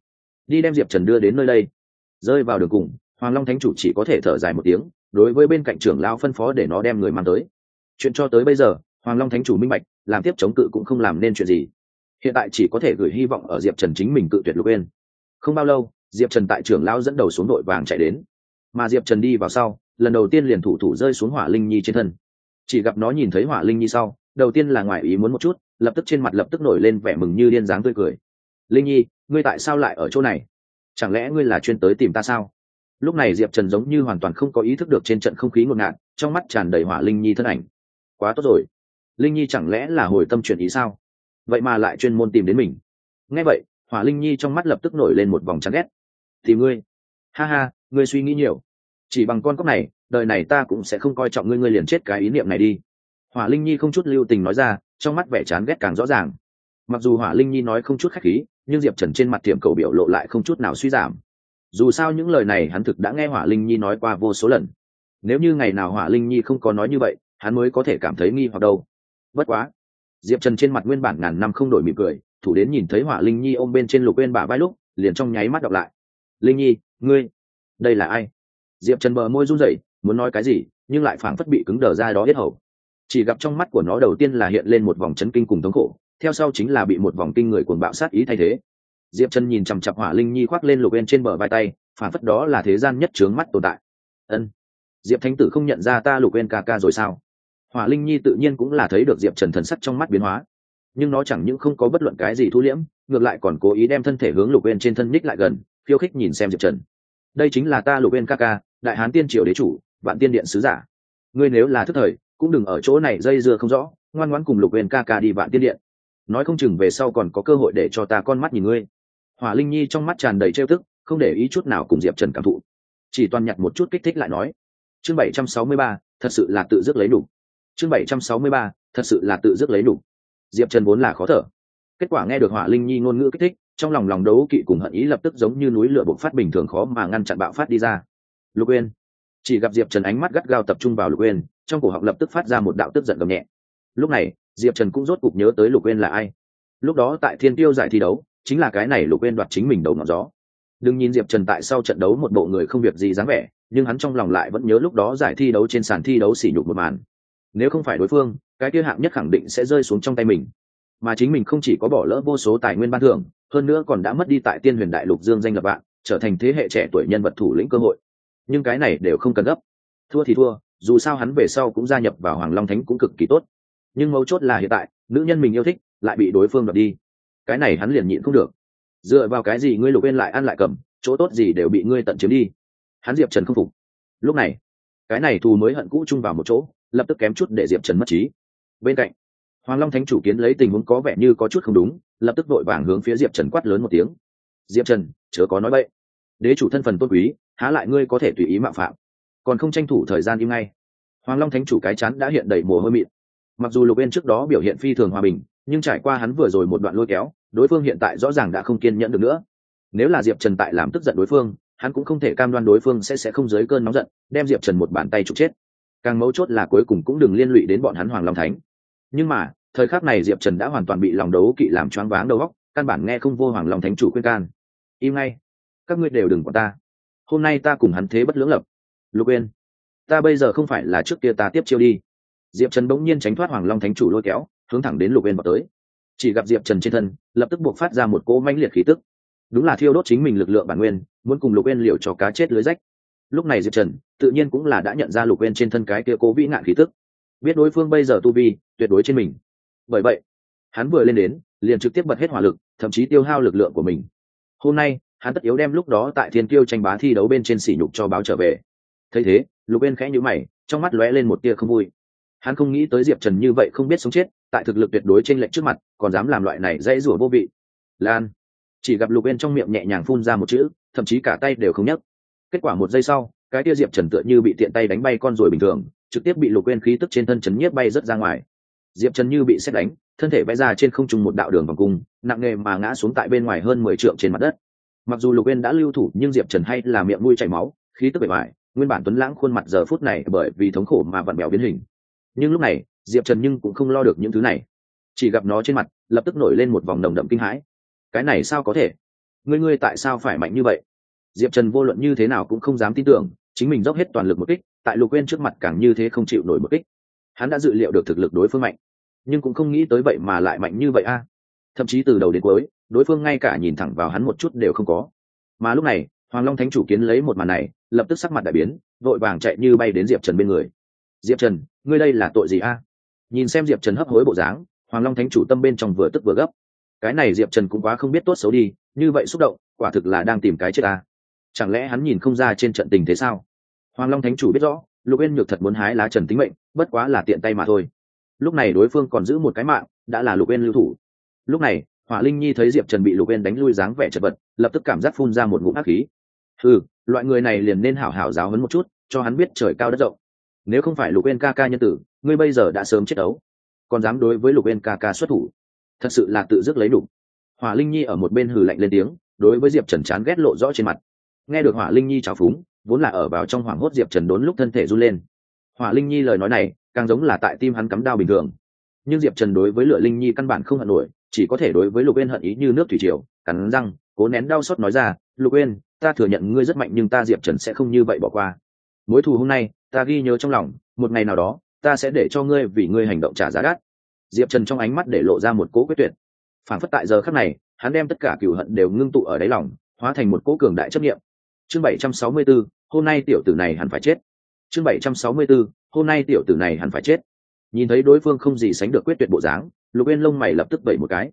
đi đem diệp trần đưa đến nơi đây. Rơi vào đường cùng, Hoàng Long Thánh chủ chỉ có thể thở dài một tiếng, đối với bên cạnh trưởng lão phân phó để nó đem người mang tới. Chuyện cho tới bây giờ, Hoàng Long Thánh chủ minh bạch, làm tiếp chống cự cũng không làm nên chuyện gì. Hiện tại chỉ có thể gửi hy vọng ở Diệp Trần chính mình cự tuyệt Lục Uyên. Không bao lâu, Diệp Trần tại trưởng lão dẫn đầu xuống đội vàng chạy đến, mà Diệp Trần đi vào sau, lần đầu tiên liền thủ rơi xuống Hỏa Linh Nhi trên thân. Chỉ gặp nó nhìn thấy Hỏa Linh Nhi sau, đầu tiên là ngoài ý muốn một chút, lập tức trên mặt lập tức nổi lên vẻ mừng như điên dáng tươi cười. Linh Nhi, ngươi tại sao lại ở chỗ này? Chẳng lẽ ngươi là chuyên tới tìm ta sao? Lúc này Diệp Trần giống như hoàn toàn không có ý thức được trên trận không khí ngột ngạt, trong mắt tràn đầy Hỏa Linh Nhi thân ảnh. Quá tốt rồi, Linh Nhi chẳng lẽ là hồi tâm chuyển ý sao? Vậy mà lại chuyên môn tìm đến mình. Nghe vậy, Hỏa Linh Nhi trong mắt lập tức nổi lên một vòng chán ghét. Thì ngươi, ha ha, ngươi suy nghĩ nhiều. Chỉ bằng con cóc này, đời này ta cũng sẽ không coi trọng ngươi, ngươi liền chết cái ý niệm này đi. Hỏa Linh Nhi không chút lưu tình nói ra, trong mắt vẻ chán ghét càng rõ ràng. Mặc dù Hỏa Linh Nhi nói không chút khách khí, nhưng Diệp Trần trên mặt tiệm cầu biểu lộ lại không chút nào suy giảm. Dù sao những lời này hắn thực đã nghe Hỏa Linh Nhi nói qua vô số lần. Nếu như ngày nào Hỏa Linh Nhi không có nói như vậy, hắn mới có thể cảm thấy nghi hoặc đâu. Bất quá, Diệp Trần trên mặt nguyên bản ngàn năm không đổi mỉm cười, thủ đến nhìn thấy Hỏa Linh Nhi ôm bên trên Lục Uyên bả vai lúc, liền trong nháy mắt đọc lại. Linh Nhi, ngươi, đây là ai? Diệp Trần bờ môi run rẩy, muốn nói cái gì, nhưng lại phảng phất bị cứng đờ ra đó yết hầu. Chỉ gặp trong mắt của nó đầu tiên là hiện lên một vòng chấn kinh cùng thống khổ, theo sau chính là bị một vòng kinh người cuồng bạo sát ý thay thế. Diệp Trần nhìn chằm chằm Hỏa Linh Nhi khoác lên Lục Uyên trên bờ vai tay, phảng phất đó là thế gian nhất chướng mắt tồn tại. Ân, Diệp Thánh tử không nhận ra ta Lục Uyên ca ca rồi sao? Hỏa Linh Nhi tự nhiên cũng là thấy được Diệp Trần thần sắc trong mắt biến hóa, nhưng nó chẳng những không có bất luận cái gì thu liễm, ngược lại còn cố ý đem thân thể hướng Lục Uyên trên thân ních lại gần, khiêu khích nhìn xem Diệp Trần. Đây chính là ta Lục Uyên ca ca, Đại Hán Tiên Triều đế chủ, Vạn Tiên Điện sứ giả. Ngươi nếu là thức thời, cũng đừng ở chỗ này dây dưa không rõ, ngoan ngoãn cùng Lục Uyên ca ca đi Vạn Tiên Điện. Nói không chừng về sau còn có cơ hội để cho ta con mắt nhìn ngươi. Hỏa Linh Nhi trong mắt tràn đầy trêu tức, không để ý chút nào cùng Diệp Trần cảm thụ, chỉ toàn nhặt một chút kích thích lại nói. Chương 763, thật sự là tự dứt lấy đủ. Chương 763, thật sự là tự dứt lấy đủ. Diệp Trần vốn là khó thở, kết quả nghe được Hỏa Linh Nhi ngôn ngữ kích thích, trong lòng đấu kỵ cùng hận ý lập tức giống như núi lửa bộc phát bình thường khó mà ngăn chặn bạo phát đi ra. Lục Uyên. Chỉ gặp Diệp Trần ánh mắt gắt gao tập trung vào Lục Uyên, trong cổ họng lập tức phát ra một đạo tức giận gầm nhẹ. Lúc này, Diệp Trần cũng rốt cục nhớ tới Lục Uyên là ai. Lúc đó tại Thiên Tiêu giải thi đấu, chính là cái này Lục Uyên đoạt chính mình đầu ngọn gió. Đừng nhìn Diệp Trần tại sau trận đấu một bộ người không việc gì dáng vẻ, nhưng hắn trong lòng lại vẫn nhớ lúc đó giải thi đấu trên sàn thi đấu sỉ nhục một màn. Nếu không phải đối phương, cái kia hạng nhất khẳng định sẽ rơi xuống trong tay mình. Mà chính mình không chỉ có bỏ lỡ vô số tài nguyên ban thưởng, hơn nữa còn đã mất đi tại Tiên Huyền Đại Lục dương danh lập vạn, trở thành thế hệ trẻ tuổi nhân vật thủ lĩnh cơ hội. Nhưng cái này đều không cần gấp. Thua thì thua, dù sao hắn về sau cũng gia nhập vào Hoàng Long Thánh cũng cực kỳ tốt. Nhưng mấu chốt là hiện tại, nữ nhân mình yêu thích lại bị đối phương đoạt đi. Cái này hắn liền nhịn không được. Dựa vào cái gì ngươi Lục Uyên lại ăn lại cầm, chỗ tốt gì đều bị ngươi tận chiếm đi. Hắn Diệp Trần không phục. Lúc này, cái này thù mới hận cũ chung vào một chỗ, lập tức kém chút để Diệp Trần mất trí. Bên cạnh, Hoàng Long Thánh chủ kiến lấy tình huống có vẻ như có chút không đúng, lập tức vội vàng hướng phía Diệp Trần quát lớn một tiếng. Diệp Trần, chớ có nói bậy. Đế chủ thân phần tôn quý, há lại ngươi có thể tùy ý mạo phạm, còn không tranh thủ thời gian im ngay. Hoàng Long Thánh chủ cái chán đã hiện đầy mồ hôi mịn. Mặc dù Lục Uyên trước đó biểu hiện phi thường hòa bình, nhưng trải qua hắn vừa rồi một đoạn lôi kéo, đối phương hiện tại rõ ràng đã không kiên nhẫn được nữa. Nếu là Diệp Trần tại làm tức giận đối phương, hắn cũng không thể cam đoan đối phương sẽ không dưới cơn nóng giận đem Diệp Trần một bàn tay trục chết. Càng mấu chốt là cuối cùng cũng đừng liên lụy đến bọn hắn Hoàng Long Thánh. Nhưng mà thời khắc này Diệp Trần đã hoàn toàn bị lòng đấu kỵ làm choáng váng đầu óc, căn bản nghe không vô Hoàng Long Thánh chủ khuyên can. Im ngay, các ngươi đều đừng quản ta. Hôm nay ta cùng hắn thế bất lưỡng lập. Lục Uyên, ta bây giờ không phải là trước kia ta tiếp chiêu đi. Diệp Trần bỗng nhiên tránh thoát Hoàng Long Thánh chủ lôi kéo, hướng thẳng đến Lục Uyên vào tới. Chỉ gặp Diệp Trần trên thân lập tức buộc phát ra một cỗ mãnh liệt khí tức, đúng là thiêu đốt chính mình lực lượng bản nguyên, muốn cùng Lục Uyên liều cho cá chết lưới rách. Lúc này Diệp Trần tự nhiên cũng là đã nhận ra Lục Uyên trên thân cái kia cố vĩ ngạn khí tức, biết đối phương bây giờ tu vi tuyệt đối trên mình. Bởi vậy, hắn vừa lên đến, liền trực tiếp bật hết hỏa lực, thậm chí tiêu hao lực lượng của mình. Hôm nay, hắn tất yếu đem lúc đó tại Thiên Kiêu tranh bá thi đấu bên trên sỉ nhục cho báo trở về. Thấy thế, Lục Uyên khẽ nhíu mày, trong mắt lóe lên một tia không vui. Hắn không nghĩ tới Diệp Trần như vậy không biết sống chết, tại thực lực tuyệt đối chênh lệch trước mặt, còn dám làm loại này dãy rủa vô vị. Lan. Chỉ gặp Lục Uyên trong miệng nhẹ nhàng phun ra một chữ, thậm chí cả tay đều không nhấc. Kết quả một giây sau, cái tia Diệp Trần tựa như bị tiện tay đánh bay con ruồi bình thường, trực tiếp bị Lục Uyên khí tức trên thân chấn nhiếp bay rất ra ngoài. Diệp Trần như bị sét đánh, thân thể vẽ ra trên không trung một đạo đường vòng cung, nặng nề mà ngã xuống tại bên ngoài hơn 10 trượng trên mặt đất. Mặc dù Lục Uyên đã lưu thủ, nhưng Diệp Trần hay là miệng mũi chảy máu, khí tức bề ngoài, nguyên bản tuấn lãng khuôn mặt giờ phút này bởi vì thống khổ mà vặn vẹo biến hình. Nhưng lúc này, Diệp Trần nhưng cũng không lo được những thứ này, chỉ gặp nó trên mặt lập tức nổi lên một vòng nồng đậm kinh hãi. Cái này sao có thể? Ngươi tại sao phải mạnh như vậy? Diệp Trần vô luận như thế nào cũng không dám tin tưởng chính mình dốc hết toàn lực một kích, tại Lục Uyên trước mặt càng như thế không chịu nổi một kích. Hắn đã dự liệu được thực lực đối phương mạnh, nhưng cũng không nghĩ tới vậy mà lại mạnh như vậy a. Thậm chí từ đầu đến cuối đối phương ngay cả nhìn thẳng vào hắn một chút đều không có. Mà lúc này Hoàng Long Thánh chủ kiến lấy một màn này, lập tức sắc mặt đại biến, vội vàng chạy như bay đến Diệp Trần bên người. Diệp Trần, ngươi đây là tội gì a? Nhìn xem Diệp Trần hấp hối bộ dáng, Hoàng Long Thánh chủ tâm bên trong vừa tức vừa gấp. Cái này Diệp Trần cũng quá không biết tốt xấu đi, như vậy xúc động quả thực là đang tìm cái chết a. Chẳng lẽ hắn nhìn không ra trên trận tình thế sao? Hoàng Long Thánh chủ biết rõ Lục Uyên Nhược thật muốn hái lá Trần tính mệnh, bất quá là tiện tay mà thôi. Lúc này đối phương còn giữ một cái mạng, đã là Lục Uyên lưu thủ. Lúc này Hỏa Linh Nhi thấy Diệp Trần bị Lục Uyên đánh lui dáng vẻ chật vật, lập tức cảm giác phun ra một ngụm ác khí. Loại người này liền nên hảo hảo giáo huấn một chút, cho hắn biết trời cao đất rộng. Nếu không phải Lục Uyên ca ca nhân tử, ngươi bây giờ đã sớm chết đấu, còn dám đối với Lục Uyên ca ca xuất thủ, thật sự là tự dứt lấy đủ. Hỏa Linh Nhi ở một bên hừ lạnh lên tiếng, đối với Diệp Trần chán ghét lộ rõ trên mặt. Nghe được Hỏa Linh Nhi trào phúng, vốn là ở vào trong hoảng hốt Diệp Trần đốn lúc thân thể run lên. Hỏa Linh Nhi lời nói này càng giống là tại tim hắn cắm đao bình thường. Nhưng Diệp Trần đối với Lửa Linh Nhi căn bản không hận nổi, chỉ có thể đối với Lục Uyên hận ý như nước thủy triều, cắn răng cố nén đau xót nói ra, Lục Uyên, ta thừa nhận ngươi rất mạnh nhưng ta Diệp Trần sẽ không như vậy bỏ qua. Mối thù hôm nay ta ghi nhớ trong lòng, một ngày nào đó ta sẽ để cho ngươi vì ngươi hành động trả giá đắt. Diệp Trần trong ánh mắt để lộ ra một cỗ quyết tuyệt. Phản phất tại giờ khắc này hắn đem tất cả cừu hận đều ngưng tụ ở đáy lòng, hóa thành một cỗ cường đại chấp niệm. Chương 764, hôm nay tiểu tử này hẳn phải chết. Chương 764, hôm nay tiểu tử này hẳn phải chết. Nhìn thấy đối phương không gì sánh được quyết tuyệt bộ dáng, Lục Uyên lông mày lập tức vẩy một cái.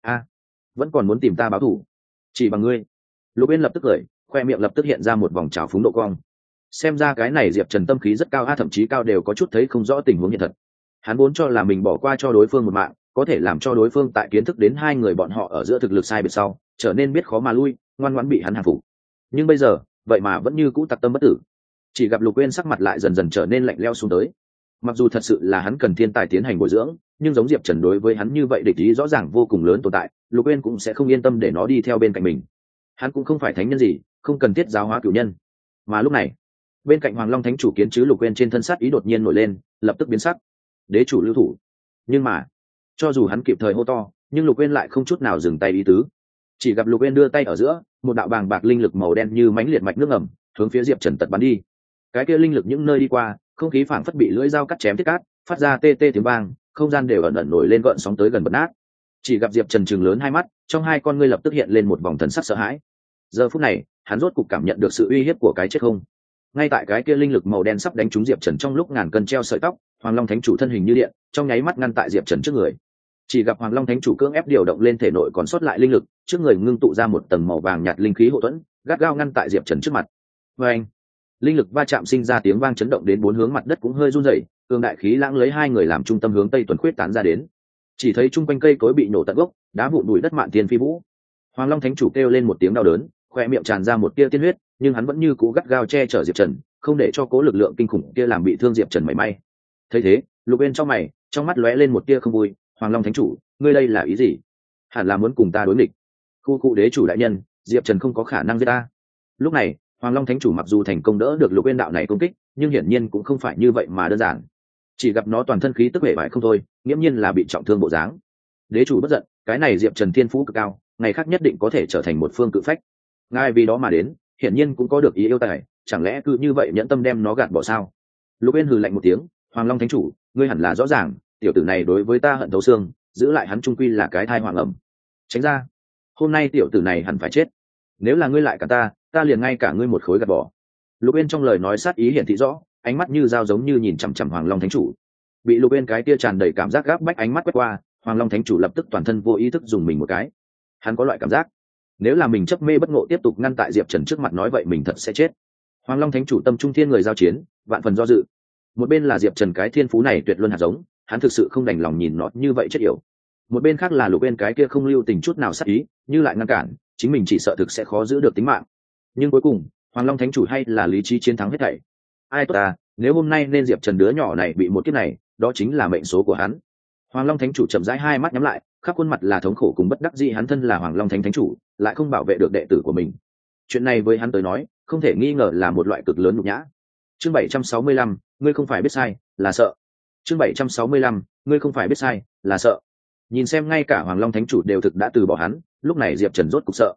Vẫn còn muốn tìm ta báo thù? Chỉ bằng ngươi? Lục Uyên lập tức cười, khoe miệng lập tức hiện ra một vòng trào phúng độ cong. Xem ra cái này Diệp Trần tâm khí rất cao, thậm chí cao đều có chút thấy không rõ tình huống hiện thật. Hắn vốn cho là mình bỏ qua cho đối phương một mạng, có thể làm cho đối phương tại kiến thức đến hai người bọn họ ở giữa thực lực sai biệt sau, trở nên biết khó mà lui, ngoan ngoãn bị hắn hàng phục. Nhưng bây giờ, vậy mà vẫn như cũ tặc tâm bất tử. Chỉ gặp Lục Uyên sắc mặt lại dần dần trở nên lạnh lẽo xuống tới. Mặc dù thật sự là hắn cần thiên tài tiến hành bồi dưỡng, nhưng giống Diệp Trần đối với hắn như vậy địch ý rõ ràng vô cùng lớn tồn tại, Lục Uyên cũng sẽ không yên tâm để nó đi theo bên cạnh mình. Hắn cũng không phải thánh nhân gì, không cần thiết giáo hóa cửu nhân. Mà lúc này, bên cạnh Hoàng Long Thánh chủ kiến chứ Lục Uyên trên thân sát ý đột nhiên nổi lên, lập tức biến sắc. Đế chủ lưu thủ. Nhưng mà, cho dù hắn kịp thời hô to, nhưng Lục Uyên lại không chút nào dừng tay ý tứ. Chỉ gặp Lục Uyên đưa tay ở giữa, một đạo bàng bạc linh lực màu đen như mãnh liệt mạch nước ngầm, hướng phía Diệp Trần tật bắn đi. Cái kia linh lực những nơi đi qua, không khí phảng phất bị lưỡi dao cắt chém thiết cát, phát ra tê tê tiếng vang, không gian đều ẩn ẩn nổi lên gợn sóng tới gần bật nát. Chỉ gặp Diệp Trần trừng lớn hai mắt, trong hai con ngươi lập tức hiện lên một vòng thần sắc sợ hãi. Giờ phút này, hắn rốt cục cảm nhận được sự uy hiếp của cái chết không. Ngay tại cái kia linh lực màu đen sắp đánh trúng Diệp Trần trong lúc ngàn cân treo sợi tóc, Hoàng Long Thánh chủ thân hình như điện, trong nháy mắt ngăn tại Diệp Trần trước người. Chỉ gặp Hoàng Long Thánh chủ cưỡng ép điều động lên thể nội còn sót lại linh lực, trước người ngưng tụ ra một tầng màu vàng nhạt linh khí hộ thuẫn, gắt gao ngăn tại Diệp Trần trước mặt. Oeng! Linh lực va chạm sinh ra tiếng vang chấn động đến bốn hướng mặt đất cũng hơi run rẩy, cường đại khí lãng lấy hai người làm trung tâm hướng tây tuần khuyết tán ra đến. Chỉ thấy chung quanh cây cối bị nổ tận gốc, đá vụn bụi đất mạn thiên phi vũ. Hoàng Long Thánh chủ kêu lên một tiếng đau đớn, khoe miệng tràn ra một tia tiên huyết, nhưng hắn vẫn như cũ gắt gao che chở Diệp Trần, không để cho cố lực lượng kinh khủng kia làm bị thương Diệp Trần mảy may. Thấy thế, Lục Uyên trong mày, trong mắt lóe lên một tia không vui. Hoàng Long Thánh chủ, ngươi đây là ý gì? Hẳn là muốn cùng ta đối nghịch. Khu cụ đế chủ đại nhân, Diệp Trần không có khả năng giết ta. Lúc này, Hoàng Long Thánh chủ mặc dù thành công đỡ được Lục Uyên đạo này công kích, nhưng hiển nhiên cũng không phải như vậy mà đơn giản. Chỉ gặp nó toàn thân khí tức hệ bại không thôi, nghiễm nhiên là bị trọng thương bộ dáng. Đế chủ bất giận, cái này Diệp Trần thiên phú cực cao, ngày khác nhất định có thể trở thành một phương cự phách. Ngay vì đó mà đến, hiển nhiên cũng có được ý yêu tài, chẳng lẽ cứ như vậy nhẫn tâm đem nó gạt bỏ sao? Lục Uyên hừ lạnh một tiếng, Hoàng Long Thánh chủ, ngươi hẳn là rõ ràng, tiểu tử này đối với ta hận thấu xương, giữ lại hắn trung quy là cái thai hoàng ẩm. Tránh ra, hôm nay tiểu tử này hẳn phải chết. Nếu là ngươi lại cả ta liền ngay cả ngươi một khối gạt bỏ. Lục Uyên trong lời nói sát ý hiển thị rõ, ánh mắt như dao giống như nhìn chằm chằm Hoàng Long Thánh chủ. Bị Lục Uyên cái tia tràn đầy cảm giác gáp bách ánh mắt quét qua, Hoàng Long Thánh chủ lập tức toàn thân vô ý thức dùng mình một cái. Hắn có loại cảm giác, nếu là mình chấp mê bất ngộ tiếp tục ngăn tại Diệp Trần trước mặt nói vậy mình thật sẽ chết. Hoàng Long Thánh chủ tâm trung thiên người giao chiến, vạn phần do dự. Một bên là Diệp Trần cái thiên phú này tuyệt luân hạt giống, hắn thực sự không đành lòng nhìn nó như vậy chết yểu. Một bên khác là Lục Uyên cái kia không lưu tình chút nào sát ý, như lại ngăn cản, chính mình chỉ sợ thực sẽ khó giữ được tính mạng. Nhưng cuối cùng, Hoàng Long Thánh chủ hay là lý trí chiến thắng hết thảy. Ai tốt ta, nếu hôm nay nên Diệp Trần đứa nhỏ này bị một kiếp này, đó chính là mệnh số của hắn. Hoàng Long Thánh chủ chậm rãi hai mắt nhắm lại, khắp khuôn mặt là thống khổ cùng bất đắc dĩ, hắn thân là Hoàng Long Thánh chủ, lại không bảo vệ được đệ tử của mình. Chuyện này với hắn tới nói, không thể nghi ngờ là một loại cực lớn nhục nhã. Chương 765, ngươi không phải biết sai, là sợ. Chương 765, ngươi không phải biết sai, là sợ. Nhìn xem ngay cả Hoàng Long Thánh chủ đều thực đã từ bỏ hắn, lúc này Diệp Trần rốt cục sợ.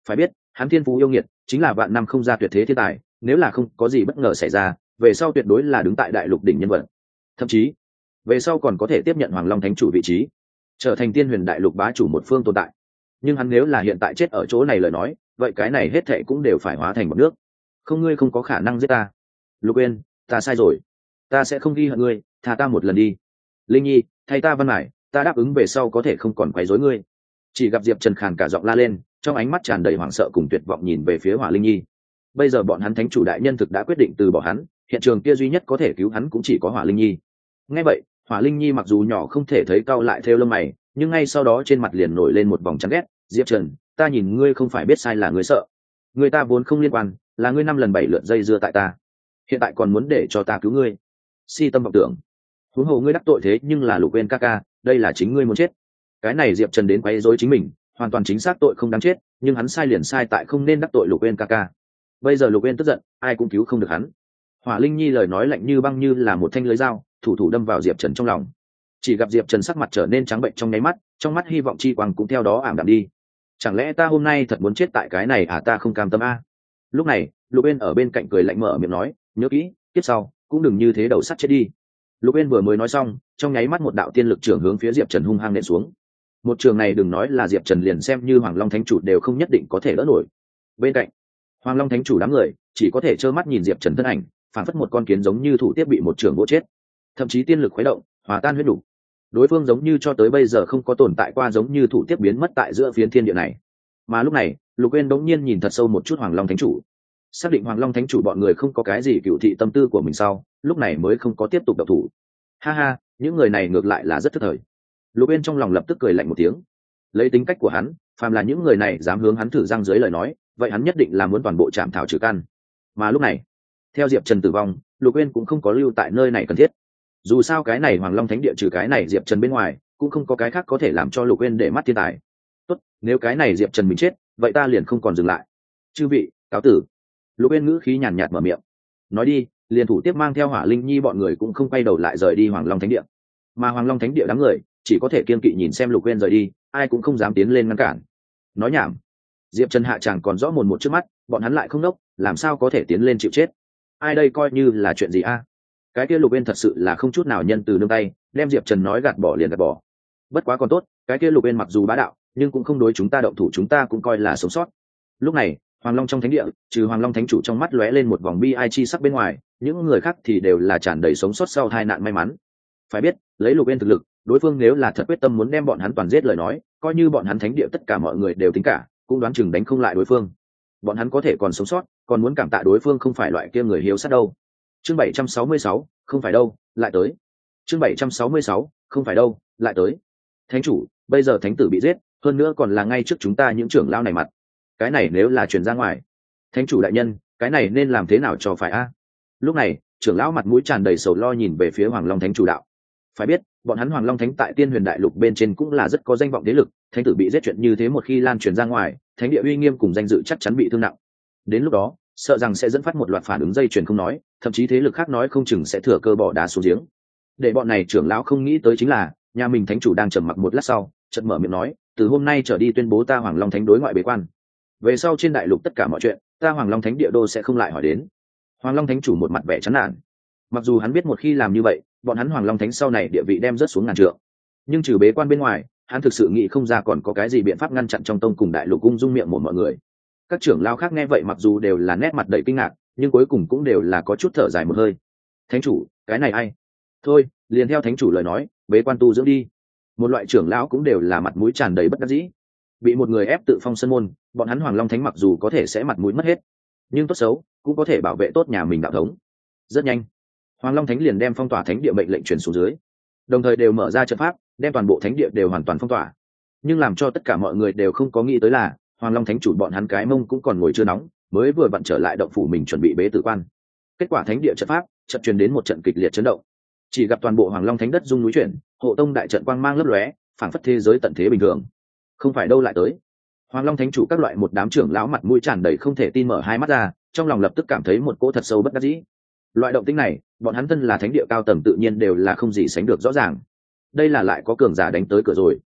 Phải biết hắn thiên phú yêu nghiệt, chính là vạn năm không ra tuyệt thế thiên tài, nếu là không có gì bất ngờ xảy ra, về sau tuyệt đối là đứng tại đại lục đỉnh nhân vật, thậm chí về sau còn có thể tiếp nhận Hoàng Long Thánh chủ vị trí, trở thành Tiên Huyền đại lục bá chủ một phương tồn tại. Nhưng hắn nếu là hiện tại chết ở chỗ này lời nói, vậy cái này hết thệ cũng đều phải hóa thành một nước. Không, ngươi không có khả năng giết ta. Lục Uyên, ta sai rồi, ta sẽ không ghi hận ngươi, tha ta một lần đi. Linh Nhi, thay ta văn mải, ta đáp ứng về sau có thể không còn quấy rối ngươi. Chỉ gặp Diệp Trần khàn cả giọng la lên, trong ánh mắt tràn đầy hoảng sợ cùng tuyệt vọng nhìn về phía Hỏa Linh Nhi. Bây giờ bọn hắn thánh chủ đại nhân thực đã quyết định từ bỏ hắn, hiện trường kia duy nhất có thể cứu hắn cũng chỉ có Hỏa Linh Nhi. Nghe vậy, Hỏa Linh Nhi mặc dù nhỏ không thể thấy cau lại theo lông mày, nhưng ngay sau đó trên mặt liền nổi lên một vòng chán ghét. Diệp Trần, ta nhìn ngươi không phải biết sai là ngươi sợ. Người ta vốn không liên quan, là ngươi 5 lần 7 lượt dây dưa tại ta, hiện tại còn muốn để cho ta cứu ngươi, si tâm vọng tưởng. Huống hồ ngươi đắc tội thế nhưng là Lục Uyên ca ca, đây là chính ngươi muốn chết. Cái này Diệp Trần đến quấy rối chính mình, hoàn toàn chính xác tội không đáng chết, nhưng hắn sai liền sai tại không nên đắc tội Lục Uyên ca ca. Bây giờ Lục Uyên tức giận, ai cũng cứu không được hắn. Hỏa Linh Nhi lời nói lạnh như băng như là một thanh lưới dao, thủ thủ đâm vào Diệp Trần trong lòng. Chỉ gặp Diệp Trần sắc mặt trở nên trắng bệnh trong nháy mắt, trong mắt hy vọng chi quang cũng theo đó ảm đạm đi. Chẳng lẽ ta hôm nay thật muốn chết tại cái này à, ta không cam tâm a. Lúc này, Lục Uyên ở bên cạnh cười lạnh mở miệng nói, nhớ kỹ, tiếp sau cũng đừng như thế đầu sắt chết đi. Lục Uyên vừa mới nói xong, trong nháy mắt một đạo tiên lực trưởng hướng phía Diệp Trần hung hăng nện xuống. Một trường này đừng nói là Diệp Trần, liền xem như Hoàng Long Thánh chủ đều không nhất định có thể đỡ nổi. Bên cạnh, Hoàng Long Thánh chủ đám người chỉ có thể trơ mắt nhìn Diệp Trần thân ảnh, phản phất một con kiến giống như thủ tiếp bị một trường gỗ chết. Thậm chí tiên lực khuấy động, hòa tan huyết đủ. Đối phương giống như cho tới bây giờ không có tồn tại qua, giống như thủ tiếp biến mất tại giữa phiến thiên địa này. Mà lúc này, Lục Uyên đống nhiên nhìn thật sâu một chút Hoàng Long Thánh chủ, xác định Hoàng Long Thánh chủ bọn người không có cái gì cựu thị tâm tư của mình sau, lúc này mới không có tiếp tục động thủ. Ha ha, những người này ngược lại là rất thức thời. Lục Uyên trong lòng lập tức cười lạnh một tiếng. Lấy tính cách của hắn, phàm là những người này dám hướng hắn thử răng dưới lời nói, vậy hắn nhất định là muốn toàn bộ chạm thảo trừ căn. Mà lúc này, theo Diệp Trần tử vong, Lục Uyên cũng không có lưu tại nơi này cần thiết. Dù sao cái này Hoàng Long Thánh địa trừ cái này Diệp Trần bên ngoài, cũng không có cái khác có thể làm cho Lục Uyên để mắt thiên tài. Tốt, nếu cái này Diệp Trần mình chết, vậy ta liền không còn dừng lại. Chư vị, cáo tử. Lục Uyên ngữ khí nhàn nhạt mở miệng. Nói đi, liền thủ tiếp mang theo Hỏa Linh Nhi bọn người cũng không quay đầu lại rời đi Hoàng Long Thánh địa. Mà Hoàng Long Thánh địa đám người chỉ có thể kiên kỵ nhìn xem Lục Uyên rời đi, ai cũng không dám tiến lên ngăn cản. Nói nhảm. Diệp Trần hạ chẳng còn rõ mồn một trước mắt, bọn hắn lại không đốc, làm sao có thể tiến lên chịu chết. Ai đây coi như là chuyện gì a? Cái kia Lục Uyên thật sự là không chút nào nhân từ nương tay, đem Diệp Trần nói gạt bỏ liền gạt bỏ. Bất quá còn tốt, cái kia Lục Uyên mặc dù bá đạo, nhưng cũng không đối chúng ta động thủ, chúng ta cũng coi là sống sót. Lúc này, Hoàng Long trong thánh địa, trừ Hoàng Long Thánh chủ trong mắt lóe lên một vòng bi ai chi sắc bên ngoài, những người khác thì đều là tràn đầy sống sót sau tai nạn may mắn. Phải biết, lấy Lục Uyên thực lực, đối phương nếu là thật quyết tâm muốn đem bọn hắn toàn giết lời nói, coi như bọn hắn thánh địa tất cả mọi người đều tính cả, cũng đoán chừng đánh không lại đối phương. Bọn hắn có thể còn sống sót, còn muốn cảm tạ đối phương không phải loại kia người hiếu sát đâu. Chương 766, không phải đâu, lại tới. Chương 766, không phải đâu, lại tới. Thánh chủ, bây giờ thánh tử bị giết, hơn nữa còn là ngay trước chúng ta những trưởng lão này mặt. Cái này nếu là truyền ra ngoài, thánh chủ đại nhân, cái này nên làm thế nào cho phải a? Lúc này, trưởng lão mặt mũi tràn đầy sầu lo nhìn về phía Hoàng Long Thánh chủ đạo. Phải biết, bọn hắn Hoàng Long Thánh tại Tiên Huyền đại lục bên trên cũng là rất có danh vọng thế lực, thánh tử bị giết chuyện như thế một khi lan truyền ra ngoài, thánh địa uy nghiêm cùng danh dự chắc chắn bị thương nặng. Đến lúc đó, sợ rằng sẽ dẫn phát một loạt phản ứng dây chuyền không nói, thậm chí thế lực khác nói không chừng sẽ thừa cơ bỏ đá xuống giếng. Để bọn này trưởng lão không nghĩ tới chính là, nhà mình thánh chủ đang trầm mặc một lát sau, chợt mở miệng nói, từ hôm nay trở đi tuyên bố ta Hoàng Long Thánh đối ngoại bế quan. Về sau trên đại lục tất cả mọi chuyện, ta Hoàng Long Thánh địa đô sẽ không lại hỏi đến. Hoàng Long Thánh chủ một mặt vẻ chán nản. Mặc dù hắn biết một khi làm như vậy, bọn hắn Hoàng Long Thánh sau này địa vị đem rớt xuống ngàn trượng, nhưng trừ bế quan bên ngoài, hắn thực sự nghĩ không ra còn có cái gì biện pháp ngăn chặn trong tông cùng đại lục ung dung miệng một mọi người. Các trưởng lão khác nghe vậy mặc dù đều là nét mặt đầy kinh ngạc, nhưng cuối cùng cũng đều là có chút thở dài một hơi. Thánh chủ, cái này ai? Thôi, liền theo thánh chủ lời nói, bế quan tu dưỡng đi. Một loại trưởng lão cũng đều là mặt mũi tràn đầy bất đắc dĩ. Bị một người ép tự phong sân môn, bọn hắn Hoàng Long Thánh mặc dù có thể sẽ mặt mũi mất hết, nhưng tốt xấu cũng có thể bảo vệ tốt nhà mình đạo thống. Rất nhanh, Hoàng Long Thánh liền đem phong tỏa thánh địa mệnh lệnh truyền xuống dưới, đồng thời đều mở ra trận pháp, đem toàn bộ thánh địa đều hoàn toàn phong tỏa. Nhưng làm cho tất cả mọi người đều không có nghĩ tới là, Hoàng Long Thánh chủ bọn hắn cái mông cũng còn ngồi chưa nóng, mới vừa vặn trở lại động phủ mình chuẩn bị bế tử quan. Kết quả thánh địa trận pháp chợt truyền đến một trận kịch liệt chấn động, chỉ gặp toàn bộ Hoàng Long Thánh đất rung núi chuyển, hộ tông đại trận quang mang lấp lóe, phảng phất thế giới tận thế bình thường. Không phải đâu lại tới. Hoàng Long Thánh chủ các loại một đám trưởng lão mặt mũi tràn đầy không thể tin mở hai mắt ra, trong lòng lập tức cảm thấy một cỗ thật sâu bất đắc dĩ. Loại động tĩnh này, bọn hắn thân là thánh địa cao tầng tự nhiên đều là không gì sánh được rõ ràng. Đây là lại có cường giả đánh tới cửa rồi.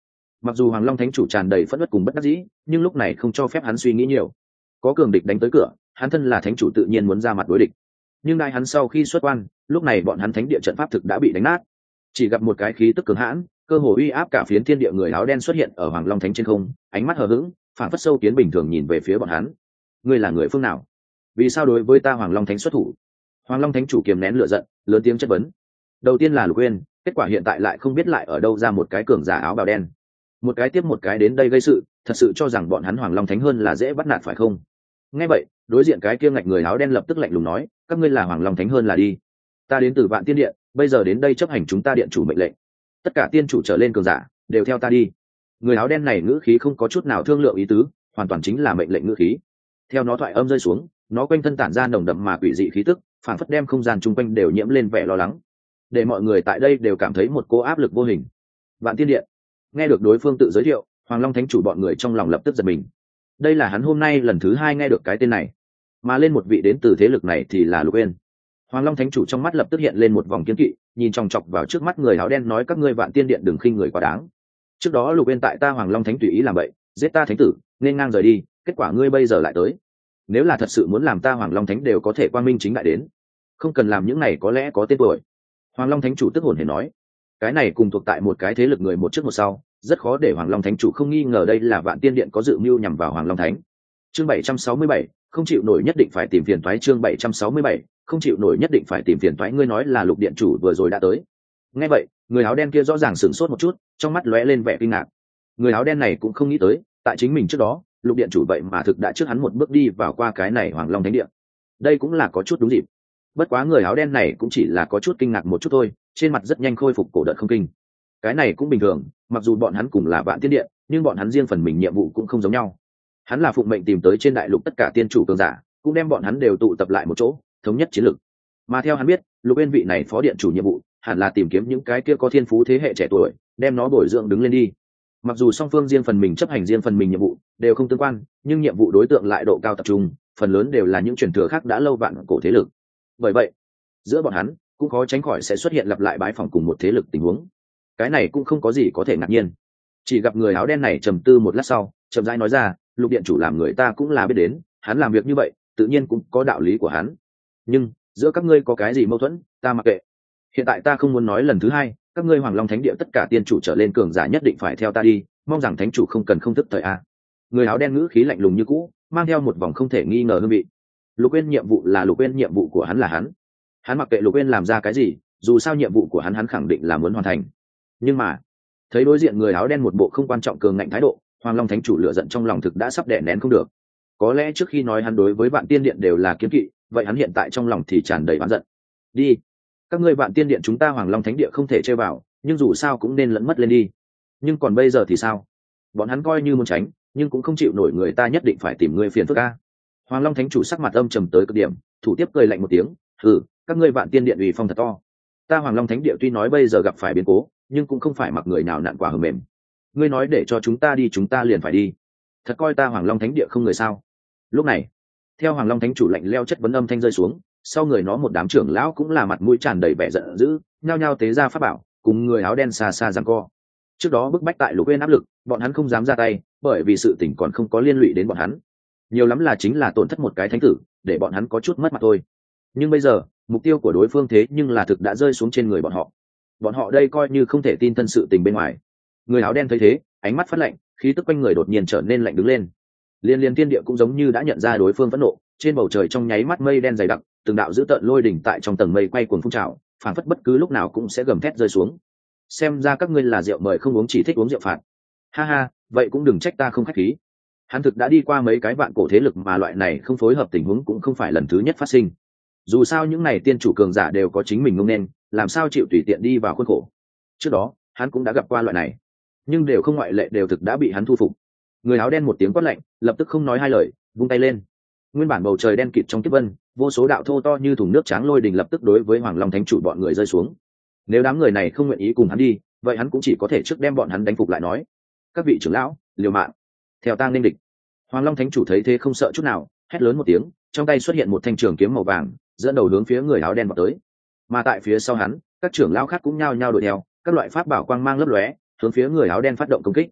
Mặc dù Hoàng Long Thánh chủ tràn đầy phẫn uất cùng bất đắc dĩ, nhưng lúc này không cho phép hắn suy nghĩ nhiều. Có cường địch đánh tới cửa, hắn thân là thánh chủ tự nhiên muốn ra mặt đối địch. Nhưng đại hắn sau khi xuất quan, lúc này bọn hắn thánh địa trận pháp thực đã bị đánh nát. Chỉ gặp một cái khí tức cường hãn, cơ hồ uy áp cả phiến thiên địa người áo đen xuất hiện ở Hoàng Long Thánh trên không, ánh mắt hờ hững, phảng phất sâu kiến bình thường nhìn về phía bọn hắn. Ngươi là người phương nào? Vì sao đối với ta Hoàng Long Thánh xuất thủ? Hoàng Long Thánh chủ kiềm nén lửa giận, lớn tiếng chất vấn. Đầu tiên là Lục Uyên, kết quả hiện tại lại không biết lại ở đâu ra một cái cường giả áo bào đen. Một cái tiếp một cái đến đây gây sự, thật sự cho rằng bọn hắn Hoàng Long Thánh hơn là dễ bắt nạt phải không? Nghe vậy, đối diện cái kia ngạch người áo đen lập tức lạnh lùng nói, các ngươi là Hoàng Long Thánh hơn là đi. Ta đến từ Vạn Tiên Điện, bây giờ đến đây chấp hành chúng ta điện chủ mệnh lệnh. Tất cả tiên chủ trở lên cường giả, đều theo ta đi. Người áo đen này ngữ khí không có chút nào thương lượng ý tứ, hoàn toàn chính là mệnh lệnh ngữ khí. Theo nó thoại âm rơi xuống, nó quanh thân tản ra nồng đậm mà quỷ dị khí tức, phảng phất đem không gian chung quanh đều nhiễm lên vẻ lo lắng, để mọi người tại đây đều cảm thấy một cỗ áp lực vô hình. Vạn Tiên Điện. Nghe được đối phương tự giới thiệu, Hoàng Long Thánh chủ bọn người trong lòng lập tức giật mình. Đây là hắn hôm nay lần thứ 2 nghe được cái tên này, mà lên một vị đến từ thế lực này thì là Lục Uyên. Hoàng Long Thánh chủ trong mắt lập tức hiện lên một vòng kiên kỵ, nhìn chòng chọc vào trước mắt người áo đen nói, các ngươi Vạn Tiên Điện đừng khinh người quá đáng. Trước đó Lục Uyên tại ta Hoàng Long Thánh tùy ý làm vậy, giết ta thánh tử, nên ngang rời đi, kết quả ngươi bây giờ lại tới. Nếu là thật sự muốn làm ta Hoàng Long Thánh đều có thể quang minh chính đại đến, không cần làm những này có lẽ có tên tuổi. Hoàng Long Thánh chủ tức hồn hển nói, cái này cùng thuộc tại một cái thế lực người một trước một sau, rất khó để Hoàng Long Thánh chủ không nghi ngờ đây là Vạn Tiên Điện có dự mưu nhằm vào Hoàng Long Thánh. Chương 767, không chịu nổi nhất định phải tìm phiền toái. Chương 767, không chịu nổi nhất định phải tìm phiền toái. Ngươi nói là Lục điện chủ vừa rồi đã tới? Nghe vậy, người áo đen kia rõ ràng sửng sốt một chút, trong mắt lóe lên vẻ kinh ngạc. Người áo đen này cũng không nghĩ tới, tại chính mình trước đó, Lục điện chủ vậy mà thực đã trước hắn một bước đi vào qua cái này Hoàng Long Thánh Điện. Đây cũng là có chút đúng dịp. Bất quá người áo đen này cũng chỉ là có chút kinh ngạc một chút thôi, trên mặt rất nhanh khôi phục cổ đợt không kinh. Cái này cũng bình thường, mặc dù bọn hắn cùng là Vạn Tiên Điện, nhưng bọn hắn riêng phần mình nhiệm vụ cũng không giống nhau. Hắn là phụng mệnh tìm tới trên đại lục tất cả tiên chủ cường giả, cũng đem bọn hắn đều tụ tập lại một chỗ, thống nhất chiến lược. Mà theo hắn biết, Lục Uyên vị này phó điện chủ nhiệm vụ, hẳn là tìm kiếm những cái kia có thiên phú thế hệ trẻ tuổi, đem nó bồi dưỡng đứng lên đi. Mặc dù song phương riêng phần mình chấp hành riêng phần mình nhiệm vụ, đều không tương quan, nhưng nhiệm vụ đối tượng lại độ cao tập trung, phần lớn đều là những truyền thừa khác đã lâu vạn cổ thế lực. Bởi vậy, giữa bọn hắn cũng khó tránh khỏi sẽ xuất hiện lặp lại bái phỏng cùng một thế lực tình huống. Cái này cũng không có gì có thể ngạc nhiên. Chỉ gặp người áo đen này trầm tư một lát sau, chậm rãi nói ra, Lục điện chủ làm người ta cũng là biết đến, hắn làm việc như vậy, tự nhiên cũng có đạo lý của hắn. Nhưng giữa các ngươi có cái gì mâu thuẫn, ta mặc kệ. Hiện tại ta không muốn nói lần thứ 2, các ngươi Hoàng Long Thánh Địa tất cả tiên chủ trở lên cường giả nhất định phải theo ta đi, mong rằng thánh chủ không cần không thức thời a. Người áo đen ngữ khí lạnh lùng như cũ, mang theo một vòng không thể nghi ngờ hương vị. Lục Uyên nhiệm vụ là Lục Uyên, nhiệm vụ của hắn là hắn mặc kệ Lục Uyên làm ra cái gì, dù sao nhiệm vụ của hắn khẳng định là muốn hoàn thành. Nhưng mà thấy đối diện người áo đen một bộ không quan trọng cường ngạnh thái độ, Hoàng Long Thánh chủ lửa giận trong lòng thực đã sắp đè nén không được. Có lẽ trước khi nói hắn đối với Vạn Tiên Điện đều là kiêng kỵ, vậy hắn hiện tại trong lòng thì tràn đầy oán giận. Đi, các ngươi Vạn Tiên Điện chúng ta Hoàng Long Thánh Địa không thể chơi vào, nhưng dù sao cũng nên lẫn mất lên đi. Nhưng còn bây giờ thì sao? Bọn hắn coi như muốn tránh, nhưng cũng không chịu nổi người ta nhất định phải tìm ngươi phiền phức a. Hoàng Long Thánh chủ sắc mặt âm trầm tới cực điểm, thủ tiếp cười lạnh một tiếng, "Hừ, các ngươi Vạn Tiên Điện uy phong thật to. Ta Hoàng Long Thánh Địa tuy nói bây giờ gặp phải biến cố, nhưng cũng không phải mặc người nào nặn quả hờ mềm. Ngươi nói để cho chúng ta đi chúng ta liền phải đi. Thật coi ta Hoàng Long Thánh Địa không người sao?" Lúc này, theo Hoàng Long Thánh chủ lạnh leo chất vấn âm thanh rơi xuống, sau người nó một đám trưởng lão cũng là mặt mũi tràn đầy vẻ giận dữ, nhao nhao tế ra pháp bảo, cùng người áo đen xa xa giằng co. Trước đó bức bách tại Lục Uyên áp lực, bọn hắn không dám ra tay, bởi vì sự tình còn không có liên lụy đến bọn hắn. Nhiều lắm là chính là tổn thất một cái thánh tử, để bọn hắn có chút mất mặt thôi. Nhưng bây giờ, mục tiêu của đối phương thế nhưng là thực đã rơi xuống trên người bọn họ. Bọn họ đây coi như không thể tin thân sự tình bên ngoài. Người áo đen thấy thế, ánh mắt phát lạnh, khí tức quanh người đột nhiên trở nên lạnh đứng lên. Liên thiên địa cũng giống như đã nhận ra đối phương phẫn nộ, trên bầu trời trong nháy mắt mây đen dày đặc, từng đạo dữ tợn lôi đỉnh tại trong tầng mây quay cuồng phun trào, phảng phất bất cứ lúc nào cũng sẽ gầm thét rơi xuống. Xem ra các ngươi là rượu mời không uống, chỉ thích uống rượu phạt. Ha ha, vậy cũng đừng trách ta không khách khí. Hắn thực đã đi qua mấy cái vạn cổ thế lực mà loại này không phối hợp tình huống cũng không phải lần thứ nhất phát sinh. Dù sao những này tiên chủ cường giả đều có chính mình ngông nên, làm sao chịu tùy tiện đi vào khuôn khổ. Trước đó, hắn cũng đã gặp qua loại này, nhưng đều không ngoại lệ đều thực đã bị hắn thu phục. Người áo đen một tiếng quát lạnh, lập tức không nói hai lời, vung tay lên. Nguyên bản bầu trời đen kịt trong kiếp vân, vô số đạo thô to như thùng nước tráng lôi đình lập tức đối với Hoàng Long Thánh chủ bọn người rơi xuống. Nếu đám người này không nguyện ý cùng hắn đi, vậy hắn cũng chỉ có thể trước đem bọn hắn đánh phục lại nói: "Các vị trưởng lão, liều mạng, theo ta nên địch." Hoàng Long Thánh chủ thấy thế không sợ chút nào, hét lớn một tiếng, trong tay xuất hiện một thanh trường kiếm màu vàng, dẫn đầu hướng phía người áo đen vọt tới. Mà tại phía sau hắn, các trưởng lão khác cũng nhao nhao đuổi theo, các loại pháp bảo quang mang lấp lóe, hướng phía người áo đen phát động công kích.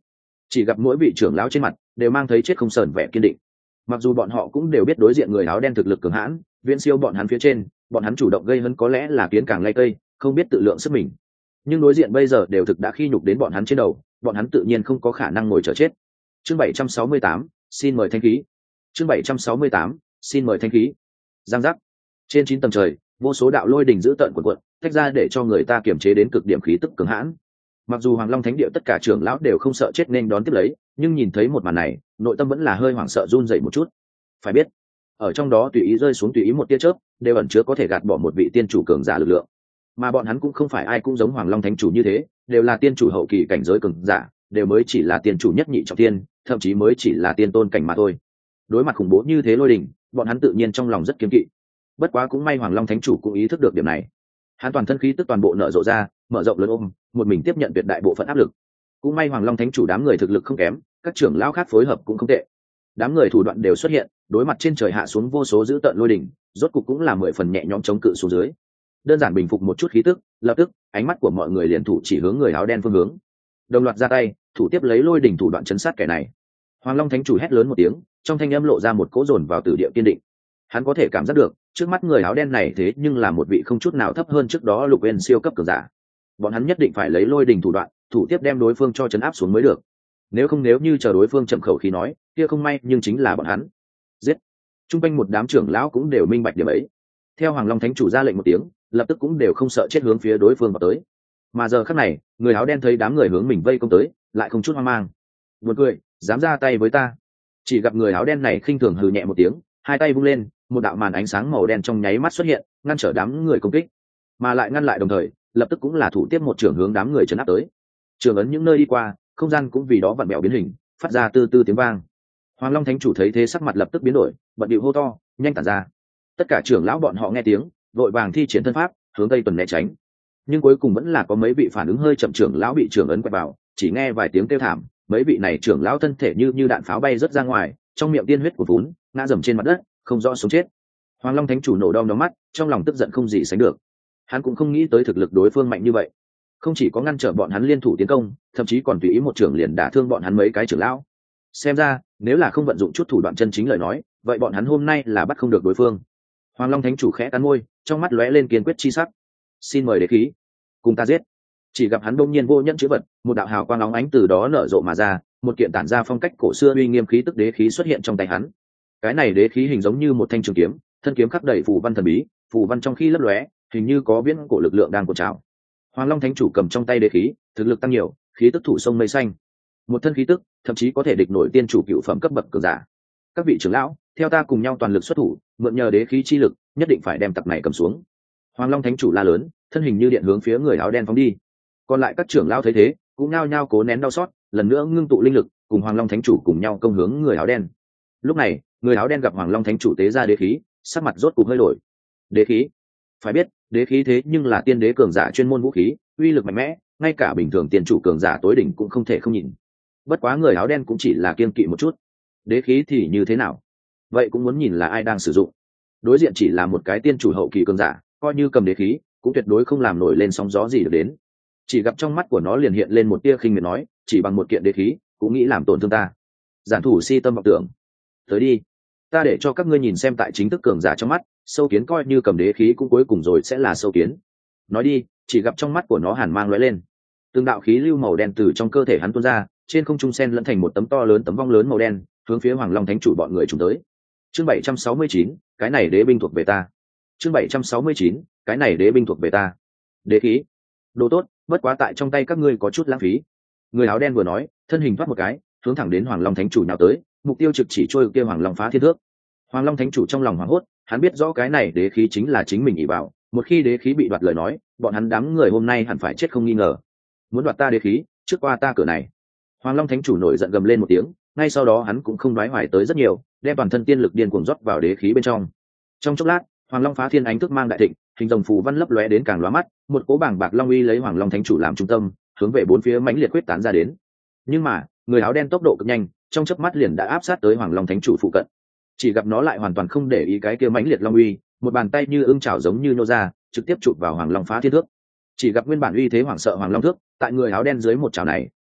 Chỉ gặp mỗi vị trưởng lão trên mặt đều mang thấy chết không sờn vẻ kiên định. Mặc dù bọn họ cũng đều biết đối diện người áo đen thực lực cường hãn, viễn siêu bọn hắn phía trên, bọn hắn chủ động gây hấn có lẽ là kiến càng lay cây, không biết tự lượng sức mình. Nhưng đối diện bây giờ đều thực đã khi nhục đến bọn hắn trên đầu, bọn hắn tự nhiên không có khả năng ngồi chờ chết. Chương 768, xin mời thanh khí. Chương 768, xin mời thanh khí. Giang giác. Trên 9 tầng trời, vô số đạo lôi đình dữ tợn cuộn cuộn, tách ra để cho người ta kiềm chế đến cực điểm khí tức cường hãn. Mặc dù Hoàng Long Thánh Địa tất cả trưởng lão đều không sợ chết nên đón tiếp lấy, nhưng nhìn thấy một màn này, nội tâm vẫn là hơi hoảng sợ run rẩy một chút. Phải biết, ở trong đó tùy ý rơi xuống tùy ý một tia chớp, đều ẩn chứa có thể gạt bỏ một vị tiên chủ cường giả lực lượng. Mà bọn hắn cũng không phải ai cũng giống Hoàng Long Thánh chủ như thế, đều là tiên chủ hậu kỳ cảnh giới cường giả, đều mới chỉ là tiên chủ nhất nhị trọng thiên, thậm chí mới chỉ là tiên tôn cảnh mà thôi. Đối mặt khủng bố như thế lôi đình, bọn hắn tự nhiên trong lòng rất kiêng kỵ. Bất quá cũng may Hoàng Long Thánh chủ cũng ý thức được điểm này. Hắn toàn thân khí tức toàn bộ nở rộ ra, mở rộng lớn ôm, một mình tiếp nhận tuyệt đại bộ phận áp lực. Cũng may Hoàng Long Thánh chủ đám người thực lực không kém, các trưởng lão khác phối hợp cũng không tệ. Đám người thủ đoạn đều xuất hiện, đối mặt trên trời hạ xuống vô số dữ tợn lôi đỉnh, rốt cục cũng là 10 phần nhẹ nhõm chống cự xuống dưới. Đơn giản bình phục một chút khí tức, lập tức, ánh mắt của mọi người liền thủ chỉ hướng người áo đen phương hướng. Đồng loạt ra tay, thủ tiếp lấy lôi đỉnh thủ đoạn chấn sát kẻ này. Hoàng Long Thánh chủ hét lớn một tiếng, trong thanh âm lộ ra một cỗ dồn vào tử địa kiên định. Hắn có thể cảm giác được, trước mắt người áo đen này thế nhưng là một vị không chút nào thấp hơn trước đó Lục Uyên siêu cấp cường giả. Bọn hắn nhất định phải lấy lôi đỉnh thủ đoạn, thủ tiếp đem đối phương cho chấn áp xuống mới được. Nếu như chờ đối phương chậm khẩu khí nói, kia không may nhưng chính là bọn hắn. Giết. Trung quanh một đám trưởng lão cũng đều minh bạch điểm ấy. Theo Hoàng Long Thánh chủ ra lệnh một tiếng, lập tức cũng đều không sợ chết hướng phía đối phương vào tới. Mà giờ khắc này, người áo đen thấy đám người hướng mình vây công tới, lại không chút hoang mang. Buồn cười, dám ra tay với ta. Chỉ gặp người áo đen này khinh thường hừ nhẹ một tiếng, hai tay vung lên, một đạo màn ánh sáng màu đen trong nháy mắt xuất hiện, ngăn trở đám người công kích. Mà lại ngăn lại đồng thời, lập tức cũng là thủ tiếp một trường hướng đám người trấn áp tới. Trường ấn những nơi đi qua, không gian cũng vì đó vặn vẹo biến hình, phát ra tư tư tiếng vang. Hoàng Long Thánh chủ thấy thế sắc mặt lập tức biến đổi, bận bịu hô to, nhanh tản ra. Tất cả trưởng lão bọn họ nghe tiếng, vội vàng thi triển thân pháp, hướng tây tuần né tránh. Nhưng cuối cùng vẫn là có mấy vị phản ứng hơi chậm trưởng lão bị trưởng ấn quẹt vào, chỉ nghe vài tiếng kêu thảm, mấy vị này trưởng lão thân thể như đạn pháo bay rớt ra ngoài, trong miệng tiên huyết của vốn, ngã dầm trên mặt đất, không rõ sống chết. Hoàng Long Thánh chủ nổ đom đóm mắt, trong lòng tức giận không gì sánh được. Hắn cũng không nghĩ tới thực lực đối phương mạnh như vậy, không chỉ có ngăn trở bọn hắn liên thủ tiến công, thậm chí còn tùy ý một trưởng liền đả thương bọn hắn mấy cái trưởng lão. Xem ra, nếu là không vận dụng chút thủ đoạn chân chính lời nói, vậy bọn hắn hôm nay là bắt không được đối phương. Hoàng Long Thánh chủ khẽ cắn môi, trong mắt lóe lên kiên quyết chi sắc. Xin mời đế khí, cùng ta giết. Chỉ gặp hắn đông nhiên vô nhẫn chữ vật, một đạo hào quang óng ánh từ đó nở rộ mà ra, một kiện tản ra phong cách cổ xưa uy nghiêm khí tức đế khí xuất hiện trong tay hắn. Cái này đế khí hình giống như một thanh trường kiếm, thân kiếm khắc đầy phù văn thần bí, phù văn trong khi lấp lóe, hình như có viễn cổ lực lượng đang cuộn trào. Hoàng Long Thánh chủ cầm trong tay đế khí, thực lực tăng nhiều, khí tức thủ sông mây xanh. Một thân khí tức, thậm chí có thể địch nổi tiên chủ cựu phẩm cấp bậc cường giả. Các vị trưởng lão, theo ta cùng nhau toàn lực xuất thủ, mượn nhờ đế khí chi lực, nhất định phải đem tặc này cầm xuống. Hoàng Long Thánh chủ la lớn, thân hình như điện hướng phía người áo đen phóng đi. Còn lại các trưởng lão thấy thế, cũng nhao nhao cố nén đau xót, lần nữa ngưng tụ linh lực, cùng Hoàng Long Thánh chủ cùng nhau công hướng người áo đen. Lúc này, người áo đen gặp Hoàng Long Thánh chủ tế ra đế khí, sắc mặt rốt cục hơi đổi. Đế khí? Phải biết, đế khí thế nhưng là tiên đế cường giả chuyên môn vũ khí, uy lực mạnh mẽ, ngay cả bình thường tiên chủ cường giả tối đỉnh cũng không thể không nhìn. Bất quá người áo đen cũng chỉ là kiêng kỵ một chút. Đế khí thì như thế nào? Vậy cũng muốn nhìn là ai đang sử dụng. Đối diện chỉ là một cái tiên chủ hậu kỳ cường giả, coi như cầm đế khí, cũng tuyệt đối không làm nổi lên sóng gió gì được đến. Chỉ gặp trong mắt của nó liền hiện lên một tia khinh miệt nói, chỉ bằng một kiện đế khí, cũng nghĩ làm tổn thương ta. Giản thủ si tâm vọng tưởng. Tới đi, ta để cho các ngươi nhìn xem tại chính thức cường giả trong mắt, sâu kiến coi như cầm đế khí cũng cuối cùng rồi sẽ là sâu kiến. Nói đi, chỉ gặp trong mắt của nó hàn mang lóe lên. Từng đạo khí lưu màu đen từ trong cơ thể hắn tuôn ra, trên không trung sen lẫn thành một tấm to lớn tấm vong lớn màu đen, hướng phía Hoàng Long Thánh chủ bọn người trùng tới. Chương 769, cái này đế binh thuộc về ta. Chương 769, cái này đế binh thuộc về ta. Đế khí, đồ tốt, bất quá tại trong tay các ngươi có chút lãng phí. Người áo đen vừa nói, thân hình thoát một cái, hướng thẳng đến Hoàng Long Thánh chủ nào tới, mục tiêu trực chỉ trôi kia Hoàng Long phá thiên thước. Hoàng Long Thánh chủ trong lòng hoảng hốt, hắn biết rõ cái này đế khí chính là chính mình ỷ vào, một khi đế khí bị đoạt lời nói, bọn hắn đám người hôm nay hẳn phải chết không nghi ngờ. Muốn đoạt ta đế khí, trước qua ta cửa này. Hoàng Long Thánh chủ nổi giận gầm lên một tiếng, ngay sau đó hắn cũng không đoái hoài tới rất nhiều, đem toàn thân tiên lực điên cuồng rót vào đế khí bên trong. Trong chốc lát, Hoàng Long phá thiên ánh thức mang đại thịnh, hình rồng phù văn lấp lóe đến càng lóa mắt, một cỗ bảng bạc long uy lấy Hoàng Long Thánh chủ làm trung tâm, hướng về bốn phía mãnh liệt quyết tán ra đến. Nhưng mà, người áo đen tốc độ cực nhanh, trong chớp mắt liền đã áp sát tới Hoàng Long Thánh chủ phụ cận. Chỉ gặp nó lại hoàn toàn không để ý cái kia mãnh liệt long uy, một bàn tay như ưng chảo giống như nô ra, trực tiếp chụp vào Hoàng Long phá thiên thước. Chỉ gặp nguyên bản uy thế hoảng sợ Hoàng Long thước, tại người áo đen dưới một chảo này,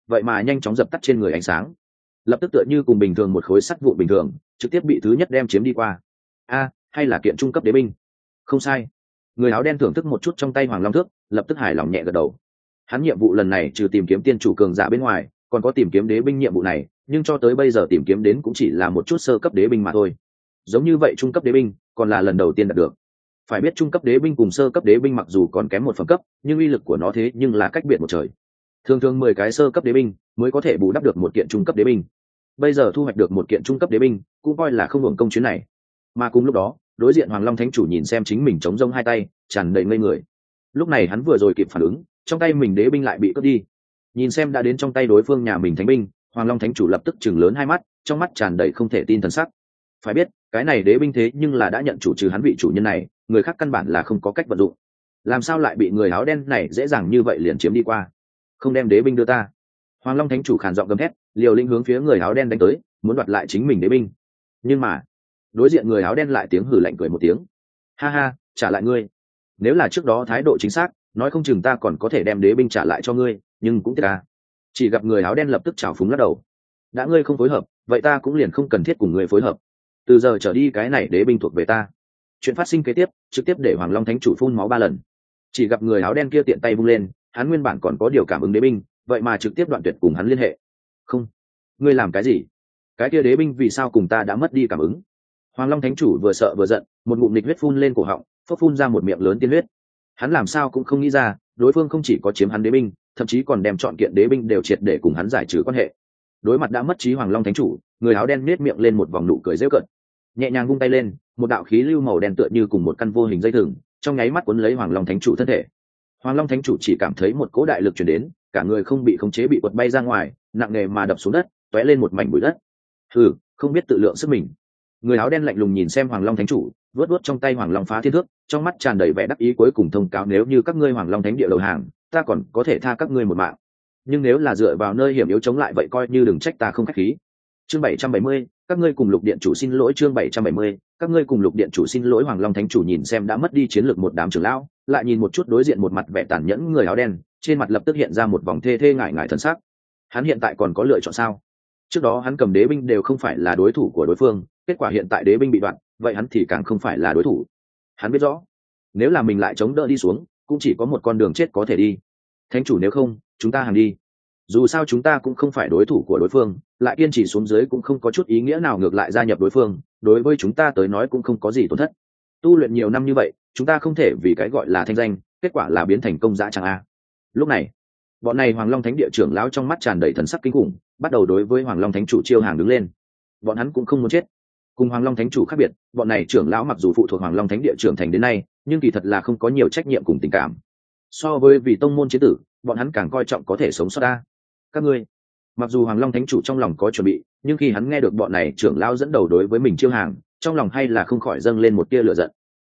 vậy mà nhanh chóng dập tắt trên người ánh sáng, lập tức tựa như cùng bình thường một khối sắt vụn bình thường trực tiếp bị thứ nhất đem chiếm đi qua. Hay là kiện trung cấp đế binh? Không sai. Người áo đen thưởng thức một chút trong tay Hoàng Long thước, lập tức hài lòng nhẹ gật đầu. Hắn nhiệm vụ lần này trừ tìm kiếm tiên chủ cường giả bên ngoài, còn có tìm kiếm đế binh nhiệm vụ này, nhưng cho tới bây giờ tìm kiếm đến cũng chỉ là một chút sơ cấp đế binh mà thôi. Giống như vậy trung cấp đế binh còn là lần đầu tiên đạt được. Phải biết trung cấp đế binh cùng sơ cấp đế binh mặc dù còn kém một phẩm cấp, nhưng uy lực của nó thế nhưng là cách biệt một trời. Thường thường 10 cái sơ cấp đế binh mới có thể bù đắp được một kiện trung cấp đế binh. Bây giờ thu hoạch được một kiện trung cấp đế binh, cũng coi là không hưởng công chuyến này. Mà cùng lúc đó, đối diện Hoàng Long Thánh chủ nhìn xem chính mình chống rông hai tay, tràn đầy ngây người. Lúc này hắn vừa rồi kịp phản ứng, trong tay mình đế binh lại bị cướp đi. Nhìn xem đã đến trong tay đối phương nhà mình thánh binh, Hoàng Long Thánh chủ lập tức chừng lớn hai mắt, trong mắt tràn đầy không thể tin thần sắc. Phải biết, cái này đế binh thế nhưng là đã nhận chủ trừ hắn vị chủ nhân này, người khác căn bản là không có cách vận dụng. Làm sao lại bị người áo đen này dễ dàng như vậy liền chiếm đi qua? Không đem đế binh đưa ta! Hoàng Long Thánh chủ khàn giọng gầm thét, liều lĩnh hướng phía người áo đen đánh tới, muốn đoạt lại chính mình đế binh. Nhưng mà, đối diện người áo đen lại tiếng hừ lạnh cười một tiếng. Ha ha, trả lại ngươi. Nếu là trước đó thái độ chính xác, nói không chừng ta còn có thể đem đế binh trả lại cho ngươi, nhưng cũng tiếc à. Chỉ gặp người áo đen lập tức trào phúng lắc đầu. Đã ngươi không phối hợp, vậy ta cũng liền không cần thiết cùng ngươi phối hợp. Từ giờ trở đi cái này đế binh thuộc về ta. Chuyện phát sinh kế tiếp, trực tiếp để Hoàng Long Thánh chủ phun máu 3 lần. Chỉ gặp người áo đen kia tiện tay vung lên, hắn nguyên bản còn có điều cảm ứng đế binh, vậy mà trực tiếp đoạn tuyệt cùng hắn liên hệ. Không, ngươi làm cái gì? Cái kia đế binh vì sao cùng ta đã mất đi cảm ứng? Hoàng Long Thánh chủ vừa sợ vừa giận, một ngụm nghịch huyết phun lên cổ họng, phốc phun ra một miệng lớn tiên huyết. Hắn làm sao cũng không nghĩ ra, đối phương không chỉ có chiếm hắn đế binh, thậm chí còn đem chọn kiện đế binh đều triệt để cùng hắn giải trừ quan hệ. Đối mặt đã mất trí Hoàng Long Thánh chủ, người áo đen nết miệng lên một vòng nụ cười giễu cợt, nhẹ nhàng vung tay lên, một đạo khí lưu màu đen tựa như cùng một căn vô hình dây thừng, trong nháy mắt cuốn lấy Hoàng Long Thánh chủ thân thể. Hoàng Long Thánh chủ chỉ cảm thấy một cỗ đại lực truyền đến, cả người không bị khống chế bị quật bay ra ngoài, nặng nề mà đập xuống đất, tóe lên một mảnh bụi đất. Hừ, không biết tự lượng sức mình. Người áo đen lạnh lùng nhìn xem Hoàng Long Thánh chủ, vớt vớt trong tay Hoàng Long phá thiên thước, trong mắt tràn đầy vẻ đắc ý, cuối cùng thông cáo nếu như các ngươi Hoàng Long Thánh địa đầu hàng, ta còn có thể tha các ngươi một mạng. Nhưng nếu là dựa vào nơi hiểm yếu chống lại vậy coi như đừng trách ta không khách khí. Chương 770, các ngươi cùng Lục điện chủ xin lỗi. Chương 770, các ngươi cùng Lục điện chủ xin lỗi. Hoàng Long Thánh chủ nhìn xem đã mất đi chiến lược một đám trưởng lão, lại nhìn một chút đối diện một mặt vẻ tàn nhẫn người áo đen, trên mặt lập tức hiện ra một vòng thê thê ngại ngại thần sắc. Hắn hiện tại còn có lựa chọn sao? Trước đó hắn cầm đế binh đều không phải là đối thủ của đối phương, kết quả hiện tại đế binh bị đoạn, vậy hắn thì càng không phải là đối thủ. Hắn biết rõ, nếu là mình lại chống đỡ đi xuống, cũng chỉ có một con đường chết có thể đi. Thánh chủ nếu không, chúng ta hàng đi. Dù sao chúng ta cũng không phải đối thủ của đối phương, lại kiên trì xuống dưới cũng không có chút ý nghĩa nào, ngược lại gia nhập đối phương, đối với chúng ta tới nói cũng không có gì tổn thất. Tu luyện nhiều năm như vậy, chúng ta không thể vì cái gọi là thanh danh, kết quả là biến thành công dã chẳng a. Lúc này, bọn này Hoàng Long Thánh địa trưởng lão trong mắt tràn đầy thần sắc kinh khủng, bắt đầu đối với Hoàng Long Thánh chủ chiêu hàng đứng lên. Bọn hắn cũng không muốn chết. Cùng Hoàng Long Thánh chủ khác biệt, bọn này trưởng lão mặc dù phụ thuộc Hoàng Long Thánh địa trưởng thành đến nay, nhưng kỳ thật là không có nhiều trách nhiệm cùng tình cảm. So với vì tông môn chiến tử, bọn hắn càng coi trọng có thể sống sót ta. Các ngươi, mặc dù Hoàng Long Thánh chủ trong lòng có chuẩn bị, nhưng khi hắn nghe được bọn này trưởng lão dẫn đầu đối với mình chiêu hàng, trong lòng hay là không khỏi dâng lên một tia lửa giận.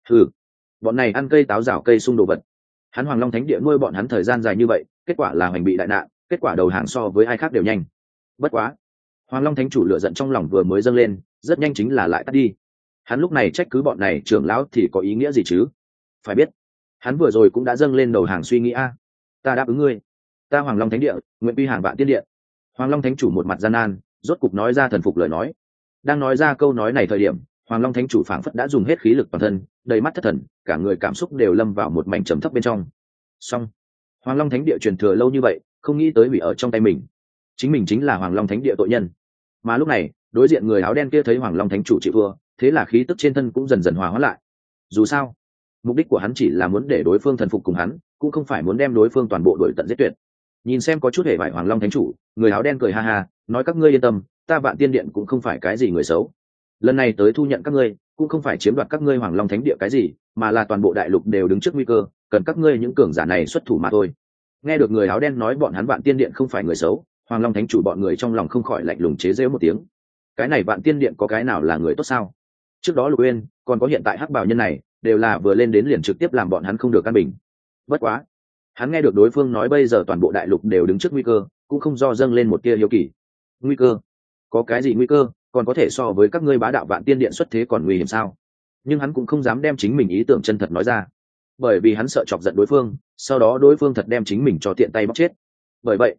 Bọn này ăn cây táo rào cây sung đồ vật. Hắn Hoàng Long Thánh địa nuôi bọn hắn thời gian dài như vậy, kết quả là hoành bị đại nạn, kết quả đầu hàng so với ai khác đều nhanh. Bất quá, Hoàng Long Thánh chủ lửa giận trong lòng vừa mới dâng lên, rất nhanh chính là lại tắt đi. Hắn lúc này trách cứ bọn này trưởng lão thì có ý nghĩa gì chứ? Phải biết, hắn vừa rồi cũng đã dâng lên đầu hàng suy nghĩ ta đáp ứng ngươi, ta Hoàng Long Thánh địa nguyện quy hàng vạn tiên điện. Hoàng Long Thánh chủ một mặt gian nan, rốt cục nói ra thần phục lời nói. Đang nói ra câu nói này thời điểm, Hoàng Long Thánh chủ phảng phất đã dùng hết khí lực toàn thân, đầy mắt thất thần, cả người cảm xúc đều lâm vào một mảnh trầm thấp bên trong. Song, Hoàng Long Thánh địa truyền thừa lâu như vậy, không nghĩ tới bị ở trong tay mình. Chính mình chính là Hoàng Long Thánh địa tội nhân. Mà lúc này, đối diện người áo đen kia thấy Hoàng Long Thánh chủ chịu thua, thế là khí tức trên thân cũng dần dần hòa hóa lại. Dù sao, mục đích của hắn chỉ là muốn để đối phương thần phục cùng hắn, cũng không phải muốn đem đối phương toàn bộ đuổi tận giết tuyệt. Nhìn xem có chút hề bại Hoàng Long Thánh chủ, người áo đen cười ha ha, nói các ngươi yên tâm, ta Vạn Tiên điện cũng không phải cái gì người xấu. Lần này tới thu nhận các ngươi, cũng không phải chiếm đoạt các ngươi Hoàng Long Thánh địa cái gì, mà là toàn bộ đại lục đều đứng trước nguy cơ, cần các ngươi những cường giả này xuất thủ mà thôi. Nghe được người áo đen nói bọn hắn Vạn Tiên điện không phải người xấu, Hoàng Long Thánh chủ bọn người trong lòng không khỏi lạnh lùng chế giễu một tiếng. Cái này Vạn Tiên điện có cái nào là người tốt sao? Trước đó Lục Uyên, còn có hiện tại Hắc Bảo nhân này, đều là vừa lên đến liền trực tiếp làm bọn hắn không được căn bình. Bất quá, hắn nghe được đối phương nói bây giờ toàn bộ đại lục đều đứng trước nguy cơ, cũng không do dâng lên một tia hiếu kỳ. Nguy cơ? Có cái gì nguy cơ, còn có thể so với các ngươi bá đạo Vạn Tiên điện xuất thế còn nguy hiểm sao? Nhưng hắn cũng không dám đem chính mình ý tưởng chân thật nói ra, bởi vì hắn sợ chọc giận đối phương, sau đó đối phương thật đem chính mình cho tiện tay bóc chết. Bởi vậy,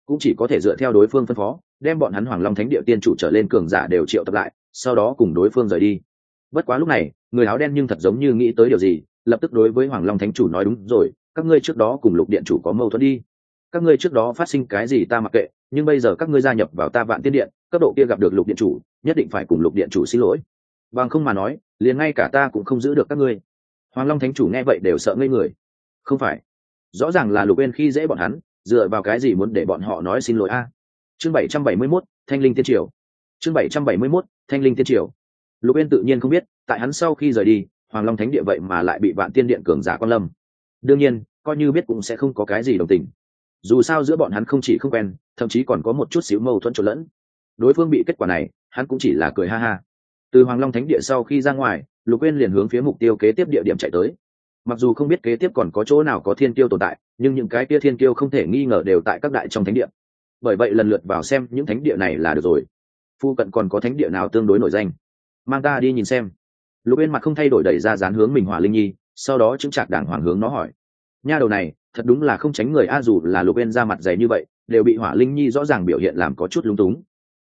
cũng chỉ có thể dựa theo đối phương phân phó đem bọn hắn Hoàng Long Thánh Địa tiên chủ trở lên cường giả đều triệu tập lại, sau đó cùng đối phương rời đi. Bất quá lúc này người áo đen nhưng thật giống như nghĩ tới điều gì, lập tức đối với Hoàng Long Thánh chủ nói, đúng rồi, các ngươi trước đó cùng Lục điện chủ có mâu thuẫn đi. Các ngươi trước đó phát sinh cái gì ta mặc kệ, nhưng bây giờ các ngươi gia nhập vào ta Vạn Tiên Điện, cấp độ kia gặp được Lục điện chủ nhất định phải cùng Lục điện chủ xin lỗi, bằng không mà nói liền ngay cả ta cũng không giữ được các ngươi. Hoàng Long Thánh chủ nghe vậy đều sợ ngây người. Không phải, rõ ràng là Lục Uyên khi dễ bọn hắn, dựa vào cái gì muốn để bọn họ nói xin lỗi a? Chương 771, Thanh Linh Tiên Triều. Chương 771, Thanh Linh Tiên Triều. Lục Uyên tự nhiên không biết, tại hắn sau khi rời đi, Hoàng Long Thánh Địa vậy mà lại bị Vạn Tiên Điện cường giả quan lâm. Đương nhiên, coi như biết cũng sẽ không có cái gì đồng tình. Dù sao giữa bọn hắn không chỉ không quen, thậm chí còn có một chút xíu mâu thuẫn trộn lẫn. Đối phương bị kết quả này, hắn cũng chỉ là cười ha ha. Từ Hoàng Long Thánh Địa sau khi ra ngoài, Lục Uyên liền hướng phía mục tiêu kế tiếp địa điểm chạy tới. Mặc dù không biết kế tiếp còn có chỗ nào có thiên kiêu tồn tại, nhưng những cái kia thiên kiêu không thể nghi ngờ đều tại các đại trong thánh địa. Bởi vậy lần lượt vào xem những thánh địa này là được rồi. Phu cận còn có thánh địa nào tương đối nổi danh, mang ta đi nhìn xem. Lục Uyên mặt không thay đổi đẩy ra dán hướng mình Hỏa Linh Nhi, sau đó chứng trạc đàng hoàng hướng nó hỏi. Nha đầu này thật đúng là không tránh người a, dù là Lục Uyên ra mặt dày như vậy đều bị Hỏa Linh Nhi rõ ràng biểu hiện làm có chút lung túng.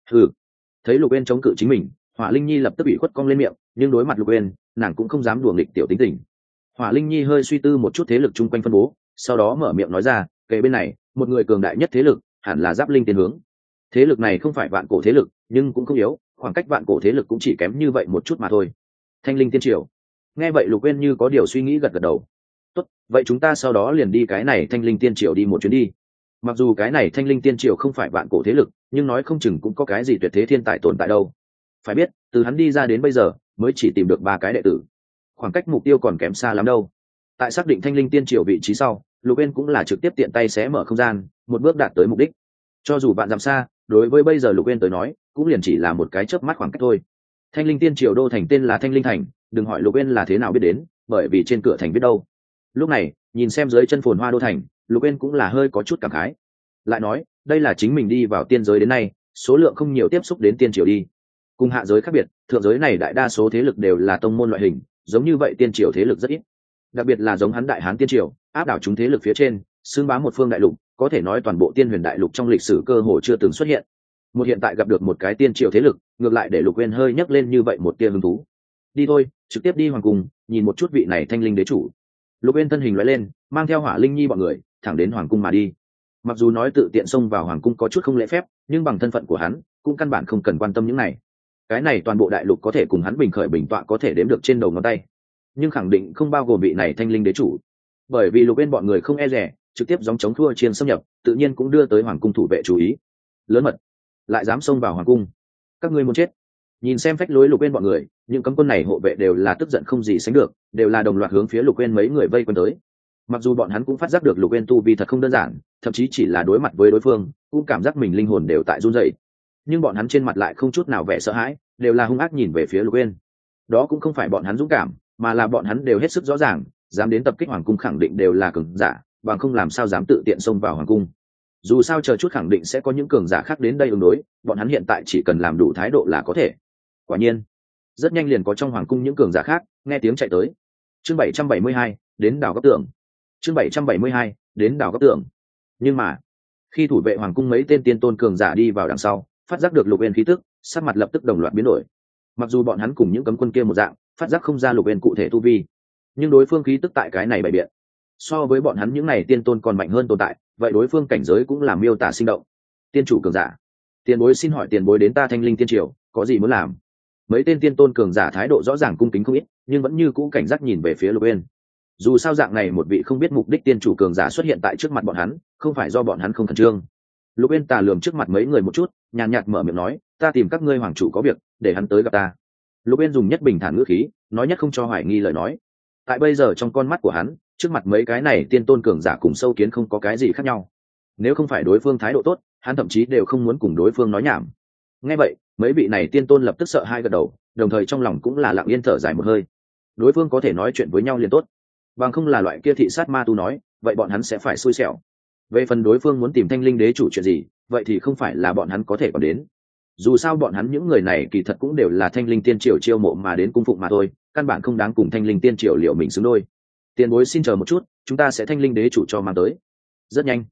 Thấy Lục Uyên chống cự chính mình, Hỏa Linh Nhi lập tức bị khuất cong lên miệng, nhưng đối mặt Lục Uyên nàng cũng không dám đùa nghịch tiểu tính tình. Hỏa Linh Nhi hơi suy tư một chút thế lực chung quanh phân bố, sau đó mở miệng nói ra, kề bên này một người cường đại nhất thế lực hẳn là Giáp Linh Tiên Hướng. Thế lực này không phải vạn cổ thế lực, nhưng cũng không yếu, khoảng cách vạn cổ thế lực cũng chỉ kém như vậy một chút mà thôi. Thanh Linh Tiên Triều. Nghe vậy Lục Uyên như có điều suy nghĩ gật gật đầu. Tốt, vậy chúng ta sau đó liền đi cái này Thanh Linh Tiên Triều đi một chuyến đi. Mặc dù cái này Thanh Linh Tiên Triều không phải vạn cổ thế lực, nhưng nói không chừng cũng có cái gì tuyệt thế thiên tài tồn tại đâu. Phải biết, từ hắn đi ra đến bây giờ mới chỉ tìm được 3 cái đệ tử, khoảng cách mục tiêu còn kém xa lắm đâu. Tại xác định Thanh Linh Tiên Triều vị trí sau, Lục Uyên cũng là trực tiếp tiện tay xé mở không gian, một bước đạt tới mục đích. Cho dù bạn dặm xa, đối với bây giờ Lục Uyên tới nói cũng liền chỉ là một cái chớp mắt khoảng cách thôi. Thanh Linh Tiên Triều đô thành tên là Thanh Linh Thành, đừng hỏi Lục Uyên là thế nào biết đến, bởi vì trên cửa thành viết đâu. Lúc này nhìn xem dưới chân phồn hoa đô thành, Lục Uyên cũng là hơi có chút cảm khái. Lại nói đây là chính mình đi vào tiên giới đến nay số lượng không nhiều tiếp xúc đến tiên triều đi. Cùng hạ giới khác biệt, thượng giới này đại đa số thế lực đều là tông môn loại hình, giống như vậy tiên triều thế lực rất ít. Đặc biệt là giống hắn Đại Hán tiên triều, áp đảo chúng thế lực phía trên, xưng bá một phương đại lục, có thể nói toàn bộ Tiên Huyền đại lục trong lịch sử cơ hồ chưa từng xuất hiện. Một hiện tại gặp được một cái tiên triều thế lực, ngược lại để Lục Uyên hơi nhấc lên như vậy một tia hứng thú. Đi thôi, trực tiếp đi hoàng cung, nhìn một chút vị này Thanh Linh đế chủ. Lục Uyên thân hình lóe lên, mang theo Hỏa Linh Nhi bọn người, thẳng đến hoàng cung mà đi. Mặc dù nói tự tiện xông vào hoàng cung có chút không lễ phép, nhưng bằng thân phận của hắn, cũng căn bản không cần quan tâm những này. Cái này toàn bộ đại lục có thể cùng hắn bình khởi bình tọa có thể đếm được trên đầu ngón tay, nhưng khẳng định không bao gồm vị này Thanh Linh đế chủ. Bởi vì Lục Uyên bọn người không e dè, trực tiếp gióng chống thua chiên xâm nhập, tự nhiên cũng đưa tới hoàng cung thủ vệ chú ý. Lớn mật, lại dám xông vào hoàng cung, các ngươi muốn chết. Nhìn xem phách lối Lục Uyên bọn người, những cấm quân này hộ vệ đều là tức giận không gì sánh được, đều là đồng loạt hướng phía Lục Uyên mấy người vây quanh tới. Mặc dù bọn hắn cũng phát giác được Lục Uyên tu vi thật không đơn giản, thậm chí chỉ là đối mặt với đối phương cũng cảm giác mình linh hồn đều tại run rẩy, nhưng bọn hắn trên mặt lại không chút nào vẻ sợ hãi, đều là hung ác nhìn về phía Lục Uyên. Đó cũng không phải bọn hắn dũng cảm, mà là bọn hắn đều hết sức rõ ràng, dám đến tập kích hoàng cung khẳng định đều là cường giả, bằng không làm sao dám tự tiện xông vào hoàng cung. Dù sao chờ chút khẳng định sẽ có những cường giả khác đến đây ứng đối, bọn hắn hiện tại chỉ cần làm đủ thái độ là có thể. Quả nhiên rất nhanh liền có trong hoàng cung những cường giả khác nghe tiếng chạy tới. Chương 772, đến đảo góc tường. Chương 772, đến đảo góc tường. Nhưng mà khi thủ vệ hoàng cung mấy tên tiên tôn cường giả đi vào đằng sau, phát giác được Lục Uyên khí tức, sắc mặt lập tức đồng loạt biến đổi. Mặc dù bọn hắn cùng những cấm quân kia một dạng, phát giác không ra Lục Uyên cụ thể tu vi, nhưng đối phương khí tức tại cái này bày biện, so với bọn hắn những này tiên tôn còn mạnh hơn tồn tại, vậy đối phương cảnh giới cũng làm miêu tả sinh động. Tiên chủ cường giả, tiền bối xin hỏi tiền bối đến ta Thanh Linh Tiên Triều có gì muốn làm? Mấy tên tiên tôn cường giả thái độ rõ ràng cung kính không ít, nhưng vẫn như cũ cảnh giác nhìn về phía Lục Uyên. Dù sao dạng này một vị không biết mục đích tiên chủ cường giả xuất hiện tại trước mặt bọn hắn, không phải do bọn hắn không khẩn trương. Lục Uyên tà lườm trước mặt mấy người một chút, nhàn nhạt mở miệng nói, ta tìm các ngươi hoàng chủ có việc, để hắn tới gặp ta. Lục Uyên dùng nhất bình thản ngữ khí, nói nhất không cho hoài nghi lời nói. Tại bây giờ trong con mắt của hắn, trước mặt mấy cái này tiên tôn cường giả cùng sâu kiến không có cái gì khác nhau. Nếu không phải đối phương thái độ tốt, hắn thậm chí đều không muốn cùng đối phương nói nhảm. Nghe vậy, mấy vị này tiên tôn lập tức sợ hai gật đầu, đồng thời trong lòng cũng là lặng yên thở dài một hơi. Đối phương có thể nói chuyện với nhau liền tốt, bằng không là loại kia thị sát ma tu nói, vậy bọn hắn sẽ phải xui xẻo. Về phần đối phương muốn tìm Thanh Linh đế chủ chuyện gì, vậy thì không phải là bọn hắn có thể còn đến. Dù sao bọn hắn những người này kỳ thật cũng đều là Thanh Linh tiên triều chiêu mộ mà đến cung phụng mà thôi, căn bản không đáng cùng Thanh Linh tiên triều liệu mình xứng đôi. Tiền bối xin chờ một chút, chúng ta sẽ Thanh Linh đế chủ cho mang tới. Rất nhanh,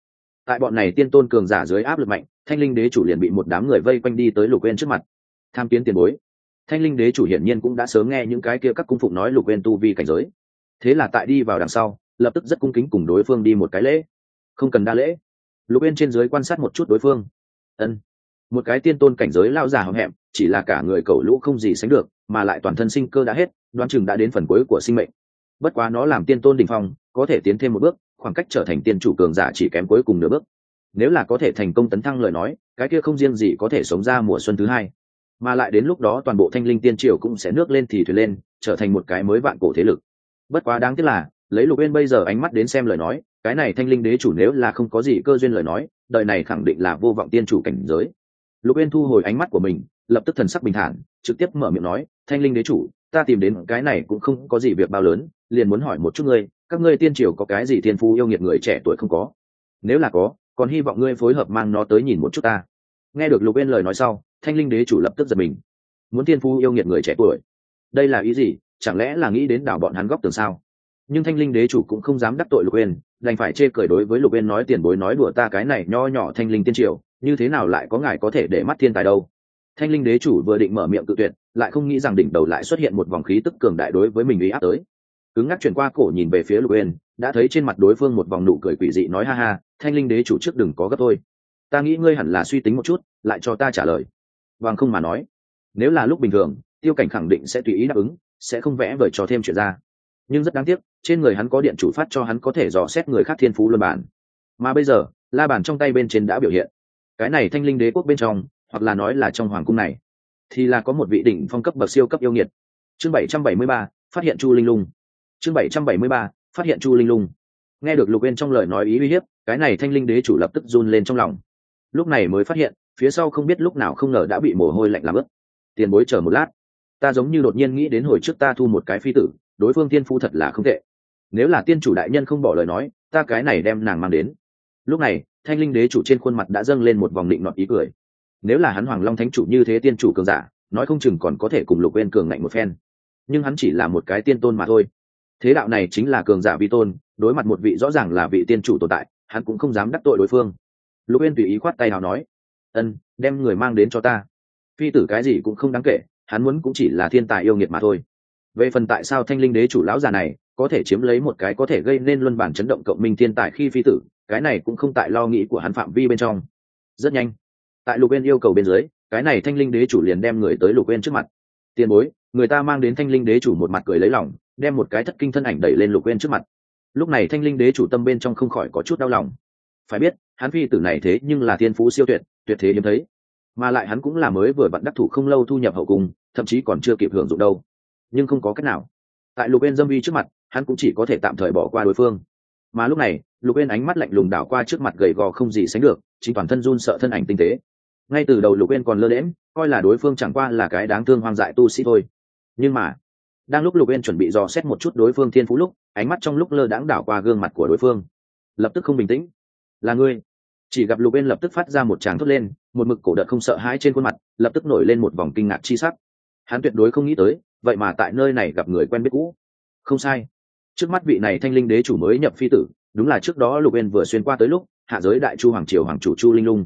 Tại bọn này tiên tôn cường giả dưới áp lực mạnh, thanh linh đế chủ liền bị một đám người vây quanh đi tới Lục Uyên trước mặt. Tham kiến tiền bối. Thanh linh đế chủ hiển nhiên cũng đã sớm nghe những cái kia các cung phụng nói Lục Uyên tu vi cảnh giới, thế là tại đi vào đằng sau lập tức rất cung kính cùng đối phương đi một cái lễ. Không cần đa lễ. Lục Uyên trên dưới quan sát một chút đối phương. Ân. Một cái tiên tôn cảnh giới lao già hậm hẹm, chỉ là cả người cẩu lũ không gì sánh được, mà lại toàn thân sinh cơ đã hết, đoán chừng đã đến phần cuối của sinh mệnh. Bất quá nó làm tiên tôn đỉnh phong, có thể tiến thêm một bước, khoảng cách trở thành tiên chủ cường giả chỉ kém cuối cùng nửa bước. Nếu là có thể thành công tấn thăng lời nói, cái kia không riêng gì có thể sống ra mùa xuân thứ hai, mà lại đến lúc đó toàn bộ Thanh Linh Tiên Triều cũng sẽ nước lên thì thuyền lên, trở thành một cái mới vạn cổ thế lực. Bất quá đáng tiếc là, lấy Lục Uyên bây giờ ánh mắt đến xem lời nói, cái này Thanh Linh đế chủ nếu là không có gì cơ duyên lời nói, đời này khẳng định là vô vọng tiên chủ cảnh giới. Lục Uyên thu hồi ánh mắt của mình, lập tức thần sắc bình thản, trực tiếp mở miệng nói, Thanh Linh đế chủ, ta tìm đến cái này cũng không có gì việc bao lớn, liền muốn hỏi một chút ngươi, các ngươi tiên triều có cái gì thiên phú yêu nghiệt người trẻ tuổi không có? Nếu là có, còn hy vọng ngươi phối hợp mang nó tới nhìn một chút ta. Nghe được Lục Uyên lời nói sau, Thanh Linh đế chủ lập tức giật mình. Muốn thiên phú yêu nghiệt người trẻ tuổi? Đây là ý gì? Chẳng lẽ là nghĩ đến đảo bọn hắn góc tường sao? Nhưng Thanh Linh đế chủ cũng không dám đắc tội Lục Uyên, đành phải chê cười đối với Lục Uyên nói, tiền bối nói đùa ta cái này nho nhỏ Thanh Linh tiên triều, như thế nào lại có ngài có thể để mắt thiên tài đâu? Thanh Linh đế chủ vừa định mở miệng cự tuyệt, lại không nghĩ rằng đỉnh đầu lại xuất hiện một vòng khí tức cường đại đối với mình uy áp tới. Cứng ngắc chuyển qua cổ nhìn về phía Lục Uyên, đã thấy trên mặt đối phương một vòng nụ cười quỷ dị, nói ha ha, Thanh Linh đế chủ trước đừng có gấp thôi. Ta nghĩ ngươi hẳn là suy tính một chút, lại cho ta trả lời. Vâng không mà nói, nếu là lúc bình thường, Tiêu Cảnh khẳng định sẽ tùy ý đáp ứng, sẽ không vẽ vời cho thêm chuyện ra. Nhưng rất đáng tiếc, trên người hắn có điện chủ phát cho hắn có thể dò xét người khác thiên phú luân bản. Mà bây giờ, la bàn trong tay bên trên đã biểu hiện. Cái này Thanh Linh đế quốc bên trong, hoặc là nói là trong hoàng cung này, thì là có một vị đỉnh phong cấp bậc siêu cấp yêu nghiệt. Chương 773, phát hiện Chu Linh Lung. Chương 773, phát hiện Chu Linh Lung. Nghe được Lục Uyên trong lời nói ý uy hiếp, cái này Thanh Linh đế chủ lập tức run lên trong lòng. Lúc này mới phát hiện, phía sau không biết lúc nào không ngờ đã bị mồ hôi lạnh làm ướt. Tiền bối chờ một lát, ta giống như đột nhiên nghĩ đến hồi trước ta thu một cái phi tử, đối phương tiên phu thật là không tệ. Nếu là tiên chủ đại nhân không bỏ lời nói, ta cái này đem nàng mang đến. Lúc này, Thanh Linh đế chủ trên khuôn mặt đã dâng lên một vòng định nọt ý cười. Nếu là hắn Hoàng Long thánh chủ như thế tiên chủ cường giả, nói không chừng còn có thể cùng Lục Uyên cường ngạnh một phen. Nhưng hắn chỉ là một cái tiên tôn mà thôi. Thế đạo này chính là cường giả vi tôn, đối mặt một vị rõ ràng là vị tiên chủ tồn tại, hắn cũng không dám đắc tội đối phương. Lục Uyên tùy ý khoát tay nào nói, ân, đem người mang đến cho ta. Phi tử cái gì cũng không đáng kể, hắn muốn cũng chỉ là thiên tài yêu nghiệt mà thôi. Về phần tại sao Thanh Linh đế chủ lão già này có thể chiếm lấy một cái có thể gây nên luân bản chấn động cộng minh thiên tài khi phi tử, cái này cũng không tại lo nghĩ của hắn phạm vi bên trong. Rất nhanh, tại Lục Uyên yêu cầu bên dưới, cái này Thanh Linh đế chủ liền đem người tới Lục Uyên trước mặt. Tiền bối, người ta mang đến Thanh Linh đế chủ một mặt cười lấy lòng, đem một cái thất kinh thân ảnh đẩy lên Lục Uyên trước mặt. Lúc này Thanh Linh đế chủ tâm bên trong không khỏi có chút đau lòng. Phải biết, hắn phi tử này thế nhưng là thiên phú siêu tuyệt, tuyệt thế hiếm thấy, mà lại hắn cũng là mới vừa vặn đắc thủ không lâu thu nhập hậu cung, thậm chí còn chưa kịp hưởng dụng đâu. Nhưng không có cách nào, tại Lục Uyên dâm uy trước mặt, hắn cũng chỉ có thể tạm thời bỏ qua đối phương. Mà lúc này, Lục Uyên ánh mắt lạnh lùng đảo qua trước mặt gầy gò không gì sánh được, chính toàn thân run sợ thân ảnh tinh tế. Ngay từ đầu Lục Uyên còn lơ đễnh, coi là đối phương chẳng qua là cái đáng thương hoang dại tu sĩ thôi. Nhưng mà, đang lúc Lục Uyên chuẩn bị dò xét một chút đối phương thiên phú lúc, ánh mắt trong lúc lơ đãng đảo qua gương mặt của đối phương, lập tức không bình tĩnh. Là ngươi? Chỉ gặp Lục Uyên lập tức phát ra một tràng thốt lên, một mực cổ đợt không sợ hãi trên khuôn mặt lập tức nổi lên một vòng kinh ngạc chi sắc. Hắn tuyệt đối không nghĩ tới, vậy mà tại nơi này gặp người quen biết cũ. Không sai, trước mắt vị này Thanh Linh đế chủ mới nhập phi tử, đúng là trước đó Lục Uyên vừa xuyên qua tới lúc hạ giới đại chu hoàng triều hoàng chủ Chu Linh Lung.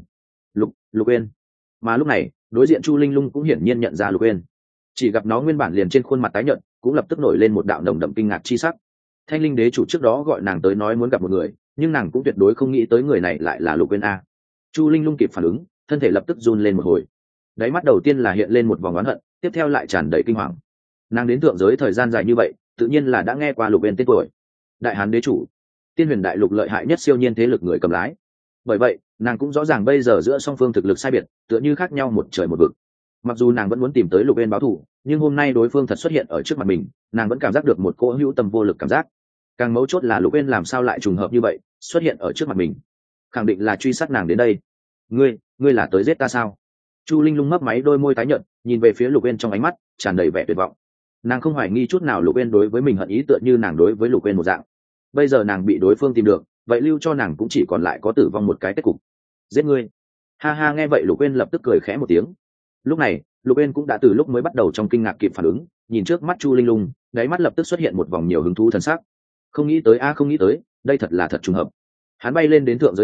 Lục Uyên. Mà lúc này, đối diện Chu Linh Lung cũng hiển nhiên nhận ra Lục Uyên. Chỉ gặp nó nguyên bản liền trên khuôn mặt tái nhợt, cũng lập tức nổi lên một đạo nồng đậm kinh ngạc chi sắc. Thanh Linh đế chủ trước đó gọi nàng tới nói muốn gặp một người, nhưng nàng cũng tuyệt đối không nghĩ tới người này lại là Lục Uyên a. Chu Linh Lung kịp phản ứng, thân thể lập tức run lên một hồi. Đáy mắt đầu tiên là hiện lên một vòng oán hận, tiếp theo lại tràn đầy kinh hoàng. Nàng đến thượng giới thời gian dài như vậy, tự nhiên là đã nghe qua Lục Uyên tên tuổi. Đại Hán đế chủ, Tiên Huyền đại lục lợi hại nhất siêu nhiên thế lực người cầm lái. Bởi vậy, nàng cũng rõ ràng bây giờ giữa song phương thực lực sai biệt, tựa như khác nhau một trời một vực. Mặc dù nàng vẫn muốn tìm tới Lục Uyên báo thù, nhưng hôm nay đối phương thật xuất hiện ở trước mặt mình, nàng vẫn cảm giác được một cỗ hữu tâm vô lực cảm giác. Càng mấu chốt là Lục Uyên làm sao lại trùng hợp như vậy, xuất hiện ở trước mặt mình, khẳng định là truy sát nàng đến đây. Ngươi là tới giết ta sao? Chu Linh Lung mấp máy đôi môi tái nhợt, nhìn về phía Lục Uyên trong ánh mắt tràn đầy vẻ tuyệt vọng. Nàng không hoài nghi chút nào Lục Uyên đối với mình hận ý tựa như nàng đối với Lục Uyên một dạng. Bây giờ nàng bị đối phương tìm được, vậy lưu cho nàng cũng chỉ còn lại có tử vong một cái kết cục. Giết ngươi. Ha ha, nghe vậy Lục Uyên lập tức cười khẽ một tiếng. Lúc này, Lục Uyên cũng đã từ lúc mới bắt đầu trong kinh ngạc kịp phản ứng, nhìn trước mắt Chu Linh Lung, đáy mắt lập tức xuất hiện một vòng nhiều hứng thú thần sắc. Không nghĩ tới, không nghĩ tới, đây thật là thật trùng hợp. Hắn bay lên đến thượng giới sau,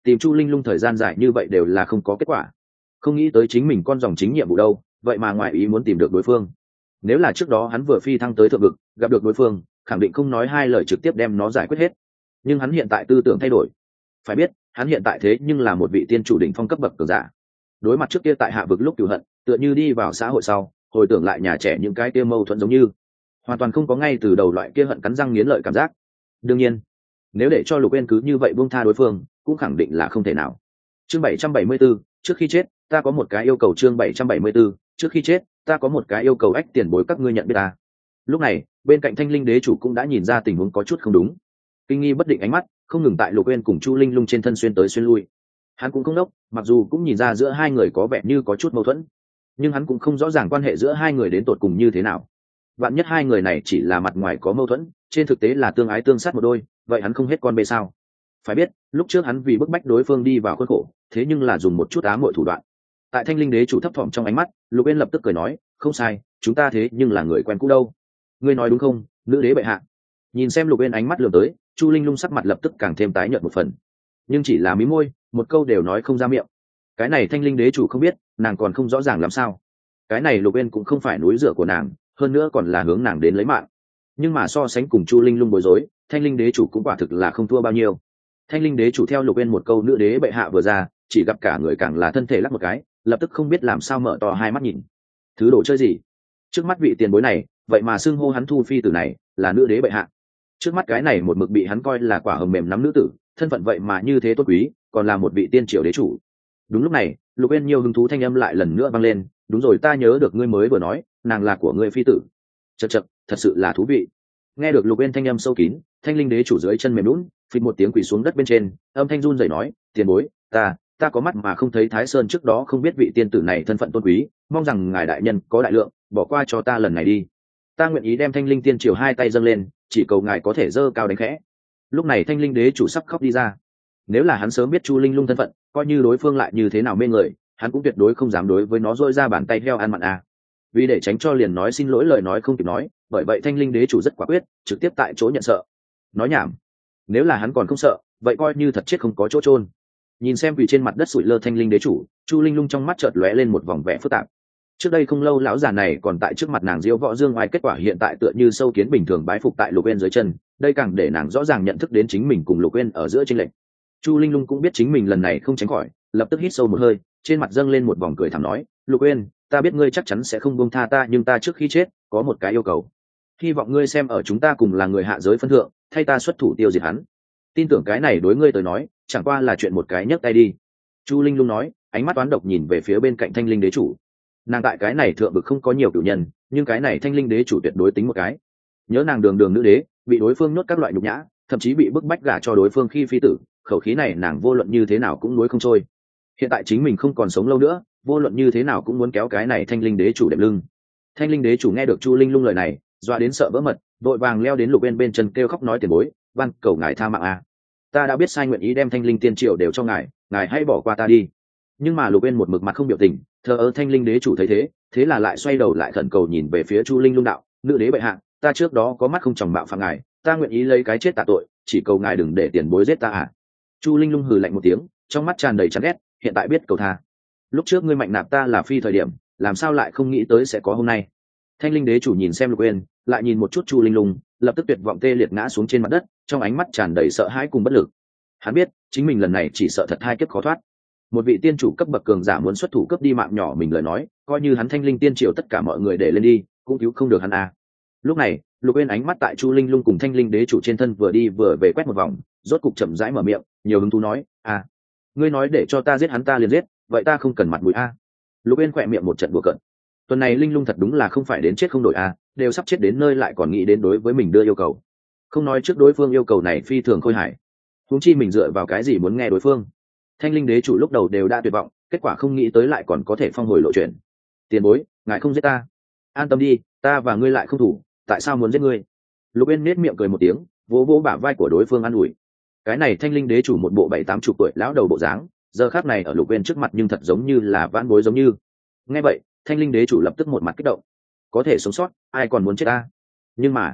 tìm Chu Linh Lung thời gian dài như vậy đều là không có kết quả. Không nghĩ tới chính mình con dòng chính nhiệm vụ đâu, vậy mà ngoại ý muốn tìm được đối phương. Nếu là trước đó hắn vừa phi thăng tới thượng vực, gặp được đối phương, khẳng định không nói hai lời trực tiếp đem nó giải quyết hết. Nhưng hắn hiện tại tư tưởng thay đổi. Phải biết, hắn hiện tại thế nhưng là một vị tiên chủ đỉnh phong cấp bậc cường giả. Đối mặt trước kia tại hạ vực lúc cửu hận, tựa như đi vào xã hội sau, hồi tưởng lại nhà trẻ những cái kia mâu thuẫn giống như, hoàn toàn không có ngay từ đầu loại kia hận cắn răng nghiến lợi cảm giác. Đương nhiên, nếu để cho Lục Uyên cứ như vậy buông tha đối phương, cũng khẳng định là không thể nào. Chương 774, trước khi chết, ta có một cái yêu cầu. Chương 774, trước khi chết, ta có một cái yêu cầu. Ách tiền bối các ngươi nhận biết ta. Lúc này, bên cạnh Thanh Linh đế chủ cũng đã nhìn ra tình huống có chút không đúng. Kinh nghi bất định ánh mắt không ngừng tại Lục Uyên cùng Chu Linh Lung trên thân xuyên tới xuyên lui. Hắn cũng không đốc, mặc dù cũng nhìn ra giữa hai người có vẻ như có chút mâu thuẫn, nhưng hắn cũng không rõ ràng quan hệ giữa hai người đến tột cùng như thế nào. Vạn nhất hai người này chỉ là mặt ngoài có mâu thuẫn, trên thực tế là tương ái tương sát một đôi, vậy hắn không hết con bê sao? Phải biết, lúc trước hắn vì bức bách đối phương đi vào khuôn khổ, thế nhưng là dùng một chút ám muội thủ đoạn. Tại Thanh Linh đế chủ thấp thỏm trong ánh mắt, Lục Uyên lập tức cười nói, không sai, chúng ta thế nhưng là người quen cũ đâu. Ngươi nói đúng không, nữ đế bệ hạ? Nhìn xem Lục Uyên ánh mắt lườm tới, Chu Linh Lung sắc mặt lập tức càng thêm tái nhợt một phần, nhưng chỉ là mí môi, một câu đều nói không ra miệng. Cái này Thanh Linh đế chủ không biết, nàng còn không rõ ràng làm sao. Cái này Lục Uyên cũng không phải núi dựa của nàng, hơn nữa còn là hướng nàng đến lấy mạng. Nhưng mà so sánh cùng Chu Linh Lung bối rối, Thanh Linh đế chủ cũng quả thực là không thua bao nhiêu. Thanh Linh đế chủ theo Lục Uyên một câu nữ đế bệ hạ vừa ra, chỉ gặp cả người càng là thân thể lắc một cái, lập tức không biết làm sao mở to hai mắt nhìn. Thứ đồ chơi gì? Trước mắt vị tiền bối này, vậy mà xưng hô hắn Thu phi tử này là nữ đế bệ hạ. Trước mắt cái này một mực bị hắn coi là quả hồng mềm nắm nữ tử, thân phận vậy mà như thế tốt quý, còn là một vị tiên triều đế chủ. Đúng lúc này, Lục Uyên nhiều hứng thú thanh âm lại lần nữa vang lên, đúng rồi, ta nhớ được ngươi mới vừa nói, nàng là của ngươi phi tử. Chậc chậc, thật sự là thú vị. Nghe được Lục Uyên thanh âm sâu kín, Thanh Linh đế chủ dưới chân mềm nhũn, phịch một tiếng quỳ xuống đất bên trên, âm thanh run rẩy nói, tiền bối, ta có mắt mà không thấy Thái Sơn, trước đó không biết vị tiên tử này thân phận tôn quý, mong rằng ngài đại nhân có đại lượng, bỏ qua cho ta lần này đi. Ta nguyện ý đem Thanh Linh tiên triều hai tay dâng lên, chỉ cầu ngài có thể giơ cao đánh khẽ. Lúc này Thanh Linh đế chủ sắp khóc đi ra. Nếu là hắn sớm biết Chu Linh Lung thân phận, coi như đối phương lại như thế nào mê người, hắn cũng tuyệt đối không dám đối với nó dỗi ra bàn tay heo ăn mặn à. Vì để tránh cho liền nói xin lỗi lời nói không kịp nói, bởi vậy Thanh Linh đế chủ rất quả quyết, trực tiếp tại chỗ nhận sợ. Nói nhảm, nếu là hắn còn không sợ, vậy coi như thật chết không có chỗ chôn. Nhìn xem vì trên mặt đất sủi lơ Thanh Linh đế chủ, Chu Linh Lung trong mắt chợt lóe lên một vòng vẻ phức tạp. Trước đây không lâu lão già này còn tại trước mặt nàng diễu võ dương oai, kết quả hiện tại tựa như sâu kiến bình thường bái phục tại Lục Uyên dưới chân, đây càng để nàng rõ ràng nhận thức đến chính mình cùng Lục Uyên ở giữa chênh lệch. Chu Linh Lung cũng biết chính mình lần này không tránh khỏi, lập tức hít sâu một hơi, trên mặt dâng lên một vòng cười thảm nói, Lục Uyên, ta biết ngươi chắc chắn sẽ không buông tha ta, nhưng ta trước khi chết có một cái yêu cầu, hy vọng ngươi xem ở chúng ta cùng là người hạ giới phân thượng, thay ta xuất thủ tiêu diệt hắn. Tin tưởng cái này đối ngươi tới nói chẳng qua là chuyện một cái nhấc tay đi. Chu Linh Lung nói, ánh mắt toán độc nhìn về phía bên cạnh Thanh Linh đế chủ. Nàng tại cái này thượng vực không có nhiều cửu nhân, nhưng cái này Thanh Linh đế chủ tuyệt đối tính một cái. Nhớ nàng đường đường nữ đế, bị đối phương nhốt các loại nhục nhã, thậm chí bị bức bách gả cho đối phương khi phi tử, khẩu khí này nàng vô luận như thế nào cũng nuối không trôi. Hiện tại chính mình không còn sống lâu nữa, vô luận như thế nào cũng muốn kéo cái này Thanh Linh đế chủ đệm lưng. Thanh Linh đế chủ nghe được Chu Linh Lung lời này, doa đến sợ vỡ mật, vội vàng leo đến Lục Uyên bên chân kêu khóc nói, tiền bối, van cầu ngài tha mạng a. Ta đã biết sai, nguyện ý đem Thanh Linh tiên triều đều cho ngài, ngài hãy bỏ qua ta đi. Nhưng mà Lục Uyên một mực mặt không biểu tình, thờ ơ. Thanh Linh đế chủ thấy thế là lại xoay đầu lại khẩn cầu nhìn về phía Chu Linh Lung đạo, nữ đế bệ hạ, ta trước đó có mắt không tròng mạo phạm ngài, ta nguyện ý lấy cái chết tạ tội, chỉ cầu ngài đừng để tiền bối giết ta à. Chu Linh Lung hừ lạnh một tiếng, trong mắt tràn đầy chán ghét, hiện tại biết cầu tha. Lúc trước ngươi mạnh nạp ta là phi thời điểm, làm sao lại không nghĩ tới sẽ có hôm nay. Thanh Linh đế chủ nhìn xem Lục Uyên, lại nhìn một chút Chu Linh Lung, lập tức tuyệt vọng tê liệt ngã xuống trên mặt đất, trong ánh mắt tràn đầy sợ hãi cùng bất lực. Hắn biết chính mình lần này chỉ sợ thật hai kiếp khó thoát. Một vị tiên chủ cấp bậc cường giả muốn xuất thủ cướp đi mạng nhỏ mình lời nói, coi như hắn Thanh Linh tiên triều tất cả mọi người để lên đi, cũng cứu không được hắn à. Lúc này Lục Uyên ánh mắt tại Chu Linh Lung cùng Thanh Linh đế chủ trên thân vừa đi vừa về quét một vòng, rốt cục chậm rãi mở miệng, nhiều hứng thú nói, à, ngươi nói để cho ta giết hắn ta liền giết, vậy ta không cần mặt mũi a. Lục Uyên khỏe miệng một trận đùa cợt. Tuần này Linh Lung thật đúng là không phải đến chết không đổi a, đều sắp chết đến nơi lại còn nghĩ đến đối với mình đưa yêu cầu. Không nói trước đối phương yêu cầu này phi thường khôi hài, huống chi mình dựa vào cái gì muốn nghe đối phương. Thanh Linh đế chủ lúc đầu đều đã tuyệt vọng, kết quả không nghĩ tới lại còn có thể phong hồi lộ chuyện. Tiền bối, ngài không giết ta, an tâm đi, ta và ngươi lại không thủ, tại sao muốn giết ngươi? Lục Uyên nét miệng cười một tiếng, vỗ vỗ bả vai của đối phương an ủi. Cái này Thanh Linh đế chủ một bộ 7-80 tuổi lão đầu bộ dáng, giờ khắc này ở Lục Uyên trước mặt nhưng thật giống như là vãn bối giống như. Nghe vậy Thanh Linh đế chủ lập tức một mặt kích động, có thể sống sót ai còn muốn chết ta. Nhưng mà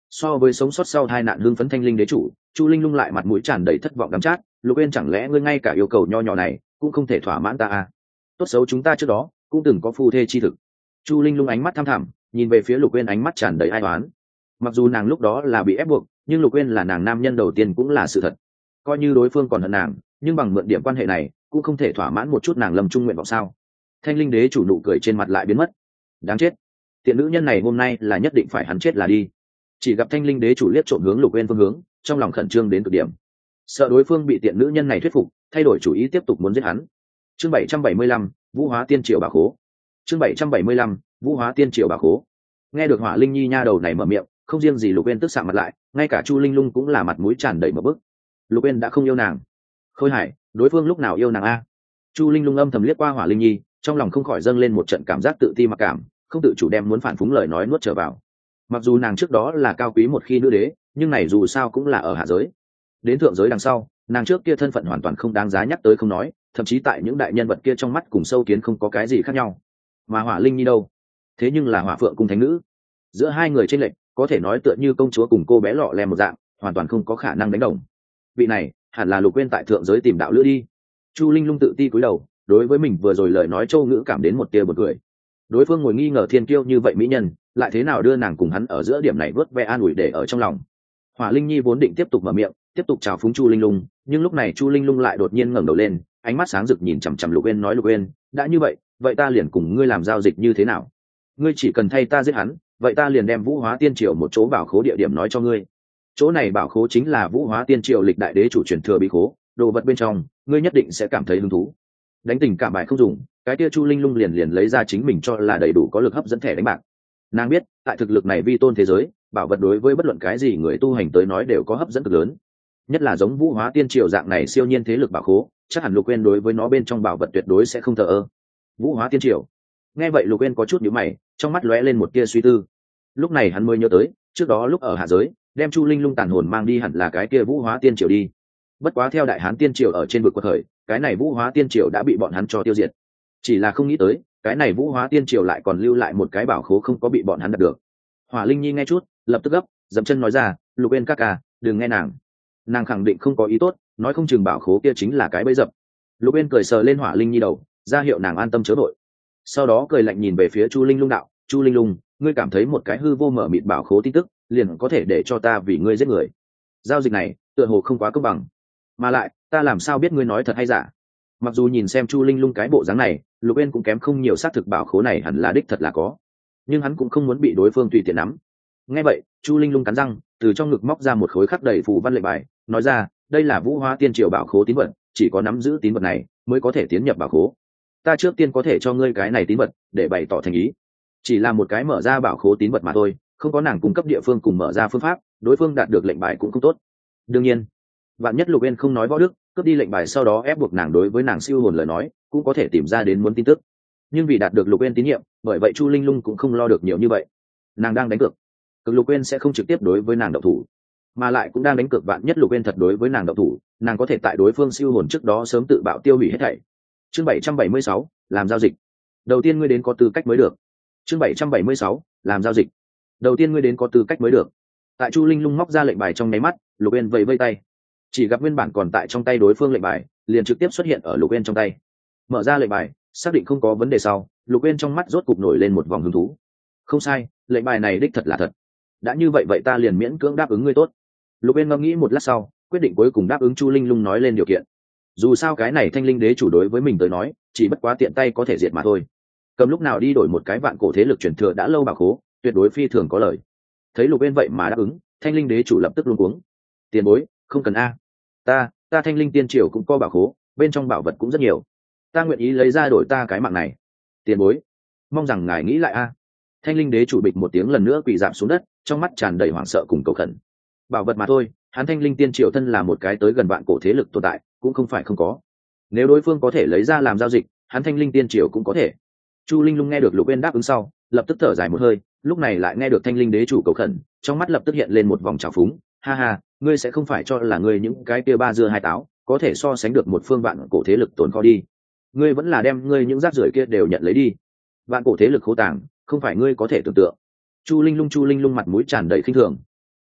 So với sống sót sau hai nạn hưng phấn thanh linh đế chủ, Chu Linh Lung lại mặt mũi tràn đầy thất vọng đắm chát. Lục Uyên, chẳng lẽ ngươi ngay cả yêu cầu nho nhỏ này cũng không thể thỏa mãn ta à? Tốt xấu chúng ta trước đó cũng từng có phu thê chi thực. Chu Linh Lung ánh mắt thăm thẳm nhìn về phía Lục Uyên, ánh mắt tràn đầy ai oán. Mặc dù nàng lúc đó là bị ép buộc, nhưng Lục Uyên là nàng nam nhân đầu tiên cũng là sự thật. Coi như đối phương còn hận nàng, nhưng bằng mượn điểm quan hệ này cũng không thể thỏa mãn một chút nàng lâm trung nguyện vọng sao? Thanh linh đế chủ nụ cười trên mặt lại biến mất. Đáng chết, tiện nữ nhân này hôm nay là nhất định phải hắn chết là đi. Chỉ gặp thanh linh đế chủ liếc trộm hướng Lục Uyên phương hướng, trong lòng khẩn trương đến cực điểm, sợ đối phương bị tiện nữ nhân này thuyết phục thay đổi chủ ý tiếp tục muốn giết hắn. Chương 775, Vũ Hóa Tiên Triều Bảo Khố. Chương 775, Vũ Hóa Tiên Triều Bảo Khố. Nghe được Hỏa Linh Nhi nha đầu này mở miệng, không riêng gì Lục Uyên tức sạm mặt lại, ngay cả Chu Linh Lung cũng là mặt mũi tràn đầy mở bức. Lục Uyên đã không yêu nàng. Khôi Hải, đối phương lúc nào yêu nàng a? Chu Linh Lung âm thầm liếc qua Hỏa Linh Nhi, trong lòng không khỏi dâng lên một trận cảm giác tự ti mặc cảm, không tự chủ đem muốn phản phúng lời nói nuốt trở vào. Mặc dù nàng trước đó là cao quý một khi nữ đế, nhưng này dù sao cũng là ở hạ giới. Đến thượng giới đằng sau, nàng trước kia thân phận hoàn toàn không đáng giá nhắc tới không nói, thậm chí tại những đại nhân vật kia trong mắt cùng sâu kiến không có cái gì khác nhau. Mà Hỏa Linh Nhi đâu? Thế nhưng là Hỏa Phượng cung thánh nữ. Giữa hai người trên lệnh có thể nói tựa như công chúa cùng cô bé lọ lem một dạng, hoàn toàn không có khả năng đánh đồng. Vị này hẳn là Lục Uyên tại thượng giới tìm đạo lữ đi. Chu Linh Lung tự ti cúi đầu, đối với mình vừa rồi lời nói châu ngữ cảm đến một tia bật cười. Đối phương ngồi nghi ngờ thiên kiêu như vậy mỹ nhân, lại thế nào đưa nàng cùng hắn ở giữa điểm này vớt ve an ủi để ở trong lòng. Hỏa Linh Nhi vốn định tiếp tục mở miệng, tiếp tục chào phúng Chu Linh Lung, nhưng lúc này Chu Linh Lung lại đột nhiên ngẩng đầu lên, ánh mắt sáng rực nhìn chằm chằm Lục Uyên nói: Lục Uyên, đã như vậy, vậy ta liền cùng ngươi làm giao dịch như thế nào? Ngươi chỉ cần thay ta giết hắn, vậy ta liền đem Vũ Hóa Tiên Triều một chỗ bảo khố địa điểm nói cho ngươi. Chỗ này bảo khố chính là Vũ Hóa Tiên Triều lịch đại đế chủ truyền thừa bí khố, đồ vật bên trong, ngươi nhất định sẽ cảm thấy hứng thú. Đánh tình cảm bại không dùng, cái kia Chu Linh Lung liền lấy ra chính mình cho là đầy đủ có lực hấp dẫn thẻ đánh bạc. Nàng biết, tại thực lực này vi tôn thế giới, bảo vật đối với bất luận cái gì người tu hành tới nói đều có hấp dẫn cực lớn. Nhất là giống Vũ Hóa Tiên Triều dạng này siêu nhiên thế lực bảo khố, chắc hẳn Lục Uyên đối với nó bên trong bảo vật tuyệt đối sẽ không thờ ơ. Vũ Hóa Tiên Triều. Nghe vậy Lục Uyên có chút nhíu mày, trong mắt lóe lên một tia suy tư. Lúc này hắn mới nhớ tới, trước đó lúc ở hạ giới, đem Chu Linh Lung tàn hồn mang đi hẳn là cái kia Vũ Hóa Tiên Triều đi. Bất quá theo Đại Hán Tiên Triều ở trên vực quật khởi, cái này Vũ Hóa Tiên Triều đã bị bọn hắn cho tiêu diệt. Chỉ là không nghĩ tới, cái này Vũ Hóa Tiên Triều lại còn lưu lại một cái bảo khố không có bị bọn hắn đạt được. Hỏa Linh Nhi nghe chút, lập tức gấp, dậm chân nói ra: Lục Uyên ca ca, đừng nghe nàng khẳng định không có ý tốt, nói không chừng bảo khố kia chính là cái bẫy dập. Lục Uyên cười sờ lên Hỏa Linh Nhi đầu, ra hiệu nàng an tâm chớ vội. Sau đó cười lạnh nhìn về phía Chu Linh Lung đạo: Chu Linh Lung, ngươi cảm thấy một cái hư vô mở mịt bảo khố tin tức liền có thể để cho ta vì ngươi giết người? Giao dịch này tựa hồ không quá công bằng, mà lại ta làm sao biết ngươi nói thật hay giả? Mặc dù nhìn xem Chu Linh Lung cái bộ dáng này, Lục Uyên cũng kém không nhiều xác thực bảo khố này hẳn là đích thật là có, nhưng hắn cũng không muốn bị đối phương tùy tiện nắm. Nghe vậy, Chu Linh Lung cắn răng, từ trong ngực móc ra một khối khắc đầy phù văn lệnh bài, nói ra: đây là Vũ Hóa Tiên Triều bảo khố tín vật, chỉ có nắm giữ tín vật này mới có thể tiến nhập bảo khố. Ta trước tiên có thể cho ngươi cái này tín vật để bày tỏ thành ý, chỉ là một cái mở ra bảo khố tín vật mà thôi, không có nàng cung cấp địa phương cùng mở ra phương pháp, đối phương đạt được lệnh bài cũng không tốt. Đương nhiên, vạn nhất Lục Uyên không nói võ đức, cướp đi lệnh bài sau đó ép buộc nàng đối với nàng siêu hồn lời nói, cũng có thể tìm ra đến muốn tin tức. Nhưng vì đạt được Lục Uyên tín nhiệm, bởi vậy Chu Linh Lung cũng không lo được nhiều như vậy. Nàng đang đánh cược, cực Lục Uyên sẽ không trực tiếp đối với nàng động thủ, mà lại cũng đang đánh cược vạn nhất Lục Uyên thật đối với nàng động thủ, nàng có thể tại đối phương siêu hồn trước đó sớm tự bạo tiêu hủy hết thảy. Chương 776, làm giao dịch. Đầu tiên ngươi đến có tư cách mới được. Chương 776, làm giao dịch. Đầu tiên ngươi đến có tư cách mới được. Tại Chu Linh Lung móc ra lệnh bài trong nháy mắt, Lục Uyên vẫy vẫy tay. Chỉ gặp nguyên bản còn tại trong tay đối phương lệnh bài, liền trực tiếp xuất hiện ở Lục Uyên trong tay. Mở ra lệnh bài, xác định không có vấn đề sau, Lục Uyên trong mắt rốt cục nổi lên một vòng hứng thú. Không sai, lệnh bài này đích thật là thật. Đã như vậy ta liền miễn cưỡng đáp ứng ngươi tốt. Lục Uyên ngẫm nghĩ một lát sau, quyết định cuối cùng đáp ứng Chu Linh Lung nói lên điều kiện. Dù sao cái này Thanh Linh Đế chủ đối với mình tới nói, chỉ bất quá tiện tay có thể diệt mà thôi. Cầm lúc nào đi đổi một cái vạn cổ thế lực truyền thừa đã lâu bảo khố, tuyệt đối phi thường có lời. Thấy Lục Uyên vậy mà đáp ứng, Thanh Linh Đế chủ lập tức luống cuống. Tiền bối, không cần a. Ta Thanh Linh Tiên Triều cũng có bảo khố, bên trong bảo vật cũng rất nhiều. Ta nguyện ý lấy ra đổi ta cái mạng này. Tiền bối, mong rằng ngài nghĩ lại a. Thanh Linh Đế chủ bịch một tiếng lần nữa quỳ rạp xuống đất, trong mắt tràn đầy hoảng sợ cùng cầu khẩn. Bảo vật mà thôi, hắn Thanh Linh Tiên Triều thân là một cái tới gần vạn cổ thế lực tồn tại, cũng không phải không có. Nếu đối phương có thể lấy ra làm giao dịch, hắn Thanh Linh Tiên Triều cũng có thể. Chu Linh Lung nghe được Lục Uyên đáp ứng sau, lập tức thở dài một hơi, lúc này lại nghe được Thanh Linh Đế chủ cầu khẩn, trong mắt lập tức hiện lên một vòng trào phúng. Ha ha, ngươi sẽ không phải cho là ngươi những cái kia ba dưa hai táo có thể so sánh được một phương vạn cổ thế lực tồn kho đi. Ngươi vẫn là đem ngươi những rác rưởi kia đều nhận lấy đi. Vạn cổ thế lực khố tàng, không phải ngươi có thể tưởng tượng. Chu Linh Lung mặt mũi tràn đầy khinh thường.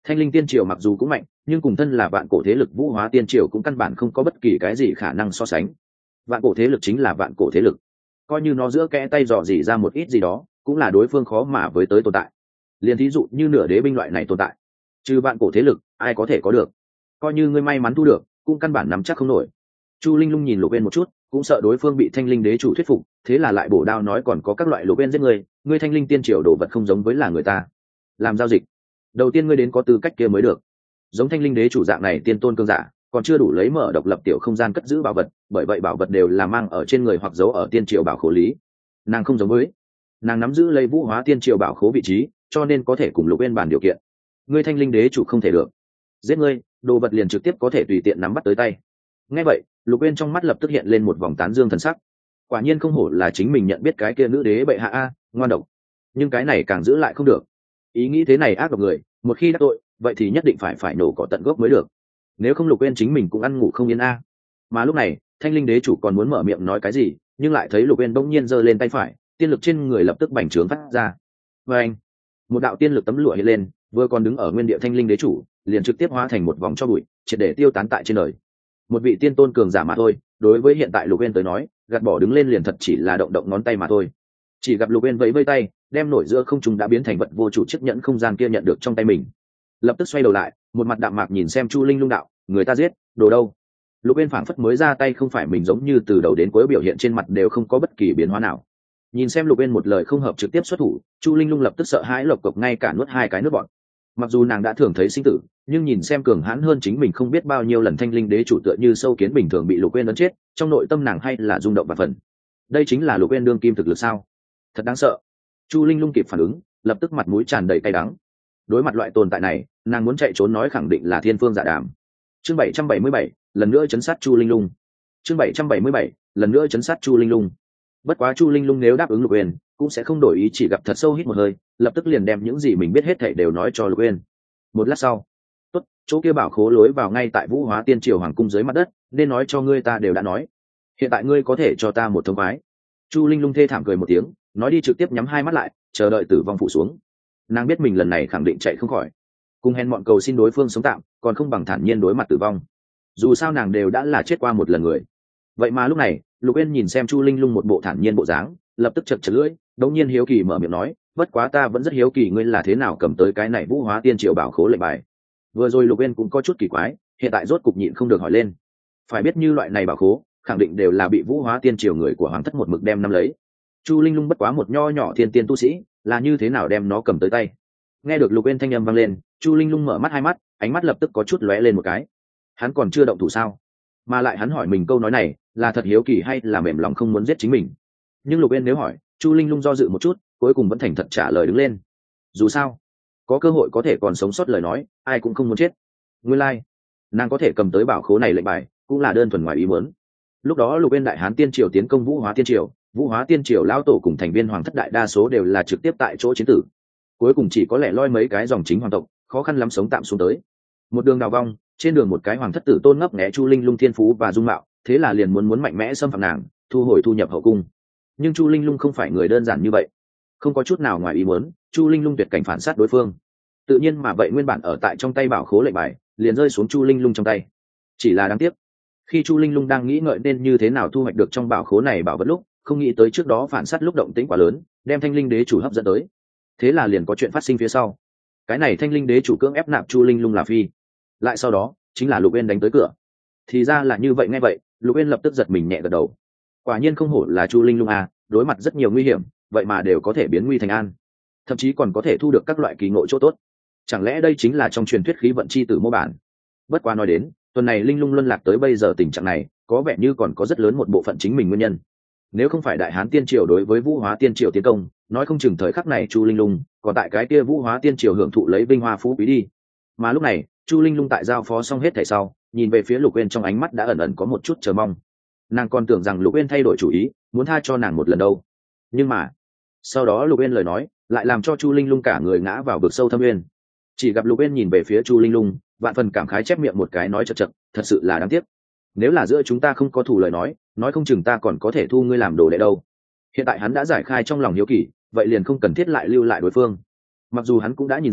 Thanh linh tiên triều mặc dù cũng mạnh, nhưng cùng thân là vạn cổ thế lực vũ hóa tiên triều cũng căn bản không có bất kỳ cái gì khả năng so sánh. Vạn cổ thế lực chính là vạn cổ thế lực, coi như nó giữa kẽ tay dò dỉ ra một ít gì đó cũng là đối phương khó mà với tới tồn tại. Liền thí dụ như nửa đế binh loại này tồn tại, trừ vạn cổ thế lực ai có thể có được, coi như ngươi may mắn thu được cũng căn bản nắm chắc không nổi. Chu Linh Lung nhìn Lục Uyên một chút, cũng sợ đối phương bị Thanh Linh đế chủ thuyết phục, thế là lại bổ đao nói còn có các loại Lục Uyên giết ngươi Thanh Linh tiên triều đồ vật không giống với là người ta. Làm giao dịch, đầu tiên ngươi đến có tư cách kia mới được. Giống Thanh Linh đế chủ dạng này tiên tôn cương giả, còn chưa đủ lấy mở độc lập tiểu không gian cất giữ bảo vật, bởi vậy bảo vật đều là mang ở trên người hoặc giấu ở tiên triều bảo khố lý. Nàng không giống với, nàng nắm giữ lấy vũ hóa tiên triều bảo khố vị trí, cho nên có thể cùng Lục Uyên bàn điều kiện. Ngươi Thanh Linh đế chủ không thể được, giết ngươi, đồ vật liền trực tiếp có thể tùy tiện nắm bắt tới tay. Nghe vậy, Lục Uyên trong mắt lập tức hiện lên một vòng tán dương thần sắc. Quả nhiên không hổ là chính mình nhận biết cái kia nữ đế bệ hạ a, ngoan độc. Nhưng cái này càng giữ lại không được. Ý nghĩ thế này ác độc người, một khi đắc tội, vậy thì nhất định phải nổ cỏ tận gốc mới được. Nếu không Lục Uyên chính mình cũng ăn ngủ không yên a. Mà lúc này, Thanh Linh đế chủ còn muốn mở miệng nói cái gì, nhưng lại thấy Lục Uyên bỗng nhiên giơ lên tay phải, tiên lực trên người lập tức bành trướng phát ra. Và anh, một đạo tiên lực tấm lụa hiện lên, vừa còn đứng ở nguyên địa Thanh Linh đế chủ, liền trực tiếp hóa thành một vòng cho bụi, triệt để tiêu tán tại trên đời. Một vị tiên tôn cường giả mà thôi, đối với hiện tại Lục Uyên tới nói, gạt bỏ đứng lên liền thật chỉ là động động ngón tay mà thôi. Chỉ gặp Lục Uyên vẫy vẫy tay, đem nổi giữa không trung đã biến thành vật vô chủ chiếc nhẫn không gian kia nhận được trong tay mình. Lập tức xoay đầu lại, một mặt đạm mạc nhìn xem Chu Linh Lung đạo, người ta giết, đồ đâu? Lục Uyên phảng phất mới ra tay không phải mình, giống như từ đầu đến cuối biểu hiện trên mặt đều không có bất kỳ biến hóa nào. Nhìn xem Lục Uyên một lời không hợp trực tiếp xuất thủ, Chu Linh Lung lập tức sợ hãi lộc cộc ngay cả nuốt hai cái nước bọt. Mặc dù nàng đã thường thấy sinh tử, nhưng nhìn xem cường hãn hơn chính mình không biết bao nhiêu lần Thanh Linh đế chủ tựa như sâu kiến bình thường bị Lục Uyên ấn chết, trong nội tâm nàng hay là rung động và phần. Đây chính là Lục Uyên đương kim thực lực sao? Thật đáng sợ. Chu Linh Lung kịp phản ứng, lập tức mặt mũi tràn đầy cay đắng. Đối mặt loại tồn tại này, nàng muốn chạy trốn nói khẳng định là thiên phương dạ đàm. Chương 777, lần nữa chấn sát Chu Linh Lung. Chương 777, lần nữa chấn sát Chu Linh Lung. Bất quá Chu Linh Lung nếu đáp ứng Lục Uyên, cũng sẽ không đổi ý, chỉ gặp thật sâu hít một hơi, lập tức liền đem những gì mình biết hết thảy đều nói cho Lục Uyên. Một lát sau, tốt, chỗ kia bảo khố lối vào ngay tại Vũ Hóa Tiên Triều hoàng cung dưới mặt đất, nên nói cho ngươi ta đều đã nói. Hiện tại ngươi có thể cho ta một thông khoái. Chu Linh Lung thê thảm cười một tiếng, nói đi trực tiếp nhắm hai mắt lại, chờ đợi tử vong phủ xuống. Nàng biết mình lần này khẳng định chạy không khỏi, cùng hèn mọn cầu xin đối phương sống tạm, còn không bằng thản nhiên đối mặt tử vong. Dù sao nàng đều đã là chết qua một lần người. Vậy mà lúc này, Lục Uyên nhìn xem Chu Linh Lung một bộ thản nhiên bộ dáng, lập tức chật chật lưỡi, đống nhiên hiếu kỳ mở miệng nói, bất quá ta vẫn rất hiếu kỳ ngươi là thế nào cầm tới cái này Vũ Hóa Tiên Triều bảo khố lệnh bài. Vừa rồi Lục Uyên cũng có chút kỳ quái, hiện tại rốt cục nhịn không được hỏi lên. Phải biết như loại này bảo khố, khẳng định đều là bị Vũ Hóa Tiên Triều người của hoàng thất một mực đem nắm lấy. Chu Linh Lung bất quá một nho nhỏ thiên tiên tu sĩ, là như thế nào đem nó cầm tới tay? Nghe được Lục Uyên thanh âm vang lên, Chu Linh Lung mở mắt hai mắt, ánh mắt lập tức có chút lóe lên một cái. Hắn còn chưa động thủ sao? Mà lại hắn hỏi mình câu nói này, là thật hiếu kỳ hay là mềm lòng không muốn giết chính mình? Nhưng Lục Uyên nếu hỏi, Chu Linh Lung do dự một chút, cuối cùng vẫn thành thật trả lời đứng lên. Dù sao, có cơ hội có thể còn sống sót lời nói, ai cũng không muốn chết. Nguyên lai, nàng có thể cầm tới bảo khố này lệnh bài, cũng là đơn thuần ngoài ý muốn. Lúc đó Lục Uyên đại hán tiên triều tiến công Vũ Hóa Tiên Triều, Vũ Hóa Tiên Triều lão tổ cùng thành viên hoàng thất đại đa số đều là trực tiếp tại chỗ chiến tử. Cuối cùng chỉ có lẻ loi mấy cái dòng chính hoàng tộc, khó khăn lắm sống tạm xuống tới. Một đường đào vong, trên đường một cái hoàng thất tử tôn ngấp nghé Chu Linh Lung thiên phú và dung mạo, thế là liền muốn mạnh mẽ xâm phạm nàng, thu hồi thu nhập hậu cung. Nhưng Chu Linh Lung không phải người đơn giản như vậy, không có chút nào ngoài ý muốn, Chu Linh Lung tuyệt cảnh phản sát đối phương. Tự nhiên mà vậy nguyên bản ở tại trong tay bảo khố lệnh bài, liền rơi xuống Chu Linh Lung trong tay. Chỉ là đáng tiếc, khi Chu Linh Lung đang nghĩ ngợi nên như thế nào thu hoạch được trong bảo khố này bảo vật lúc, không nghĩ tới trước đó phản sát lúc động tĩnh quá lớn, đem Thanh Linh đế chủ hấp dẫn tới. Thế là liền có chuyện phát sinh phía sau. Cái này Thanh Linh đế chủ cưỡng ép nạp Chu Linh Lung là phi. Lại sau đó, chính là Lục Uyên đánh tới cửa. Thì ra là như vậy, nghe vậy, Lục Uyên lập tức giật mình nhẹ gật đầu. Quả nhiên không hổ là Chu Linh Lung à, đối mặt rất nhiều nguy hiểm, vậy mà đều có thể biến nguy thành an, thậm chí còn có thể thu được các loại kỳ ngộ chỗ tốt. Chẳng lẽ đây chính là trong truyền thuyết khí vận chi tử mô bản? Bất quá nói đến, tuần này Linh Lung luân lạc tới bây giờ tình trạng này, có vẻ như còn có rất lớn một bộ phận chính mình nguyên nhân. Nếu không phải đại hán tiên triều đối với Vũ Hóa Tiên Triều tiến công, nói không chừng thời khắc này Chu Linh Lung còn tại cái kia Vũ Hóa Tiên Triều hưởng thụ lấy vinh hoa phú quý đi. Mà lúc này, Chu Linh Lung tại giao phó xong hết thảy sau, nhìn về phía Lục Uyên trong ánh mắt đã ẩn ẩn có một chút chờ mong. Nàng còn tưởng rằng Lục Uyên thay đổi chủ ý, muốn tha cho nàng một lần đâu. Nhưng mà, sau đó Lục Uyên lời nói lại làm cho Chu Linh Lung cả người ngã vào vực sâu thâm uyên. Chỉ gặp Lục Uyên nhìn về phía Chu Linh Lung, vạn phần cảm khái chép miệng một cái nói chậc chậc, thật sự là đáng tiếc. Nếu là giữa chúng ta không có thù lời nói không chừng ta còn có thể thu ngươi làm đồ đệ đâu. Hiện tại hắn đã giải khai trong lòng hiếu kỳ, vậy liền không cần thiết lại lưu lại đối phương. Mặc dù hắn cũng đã nhìn ra,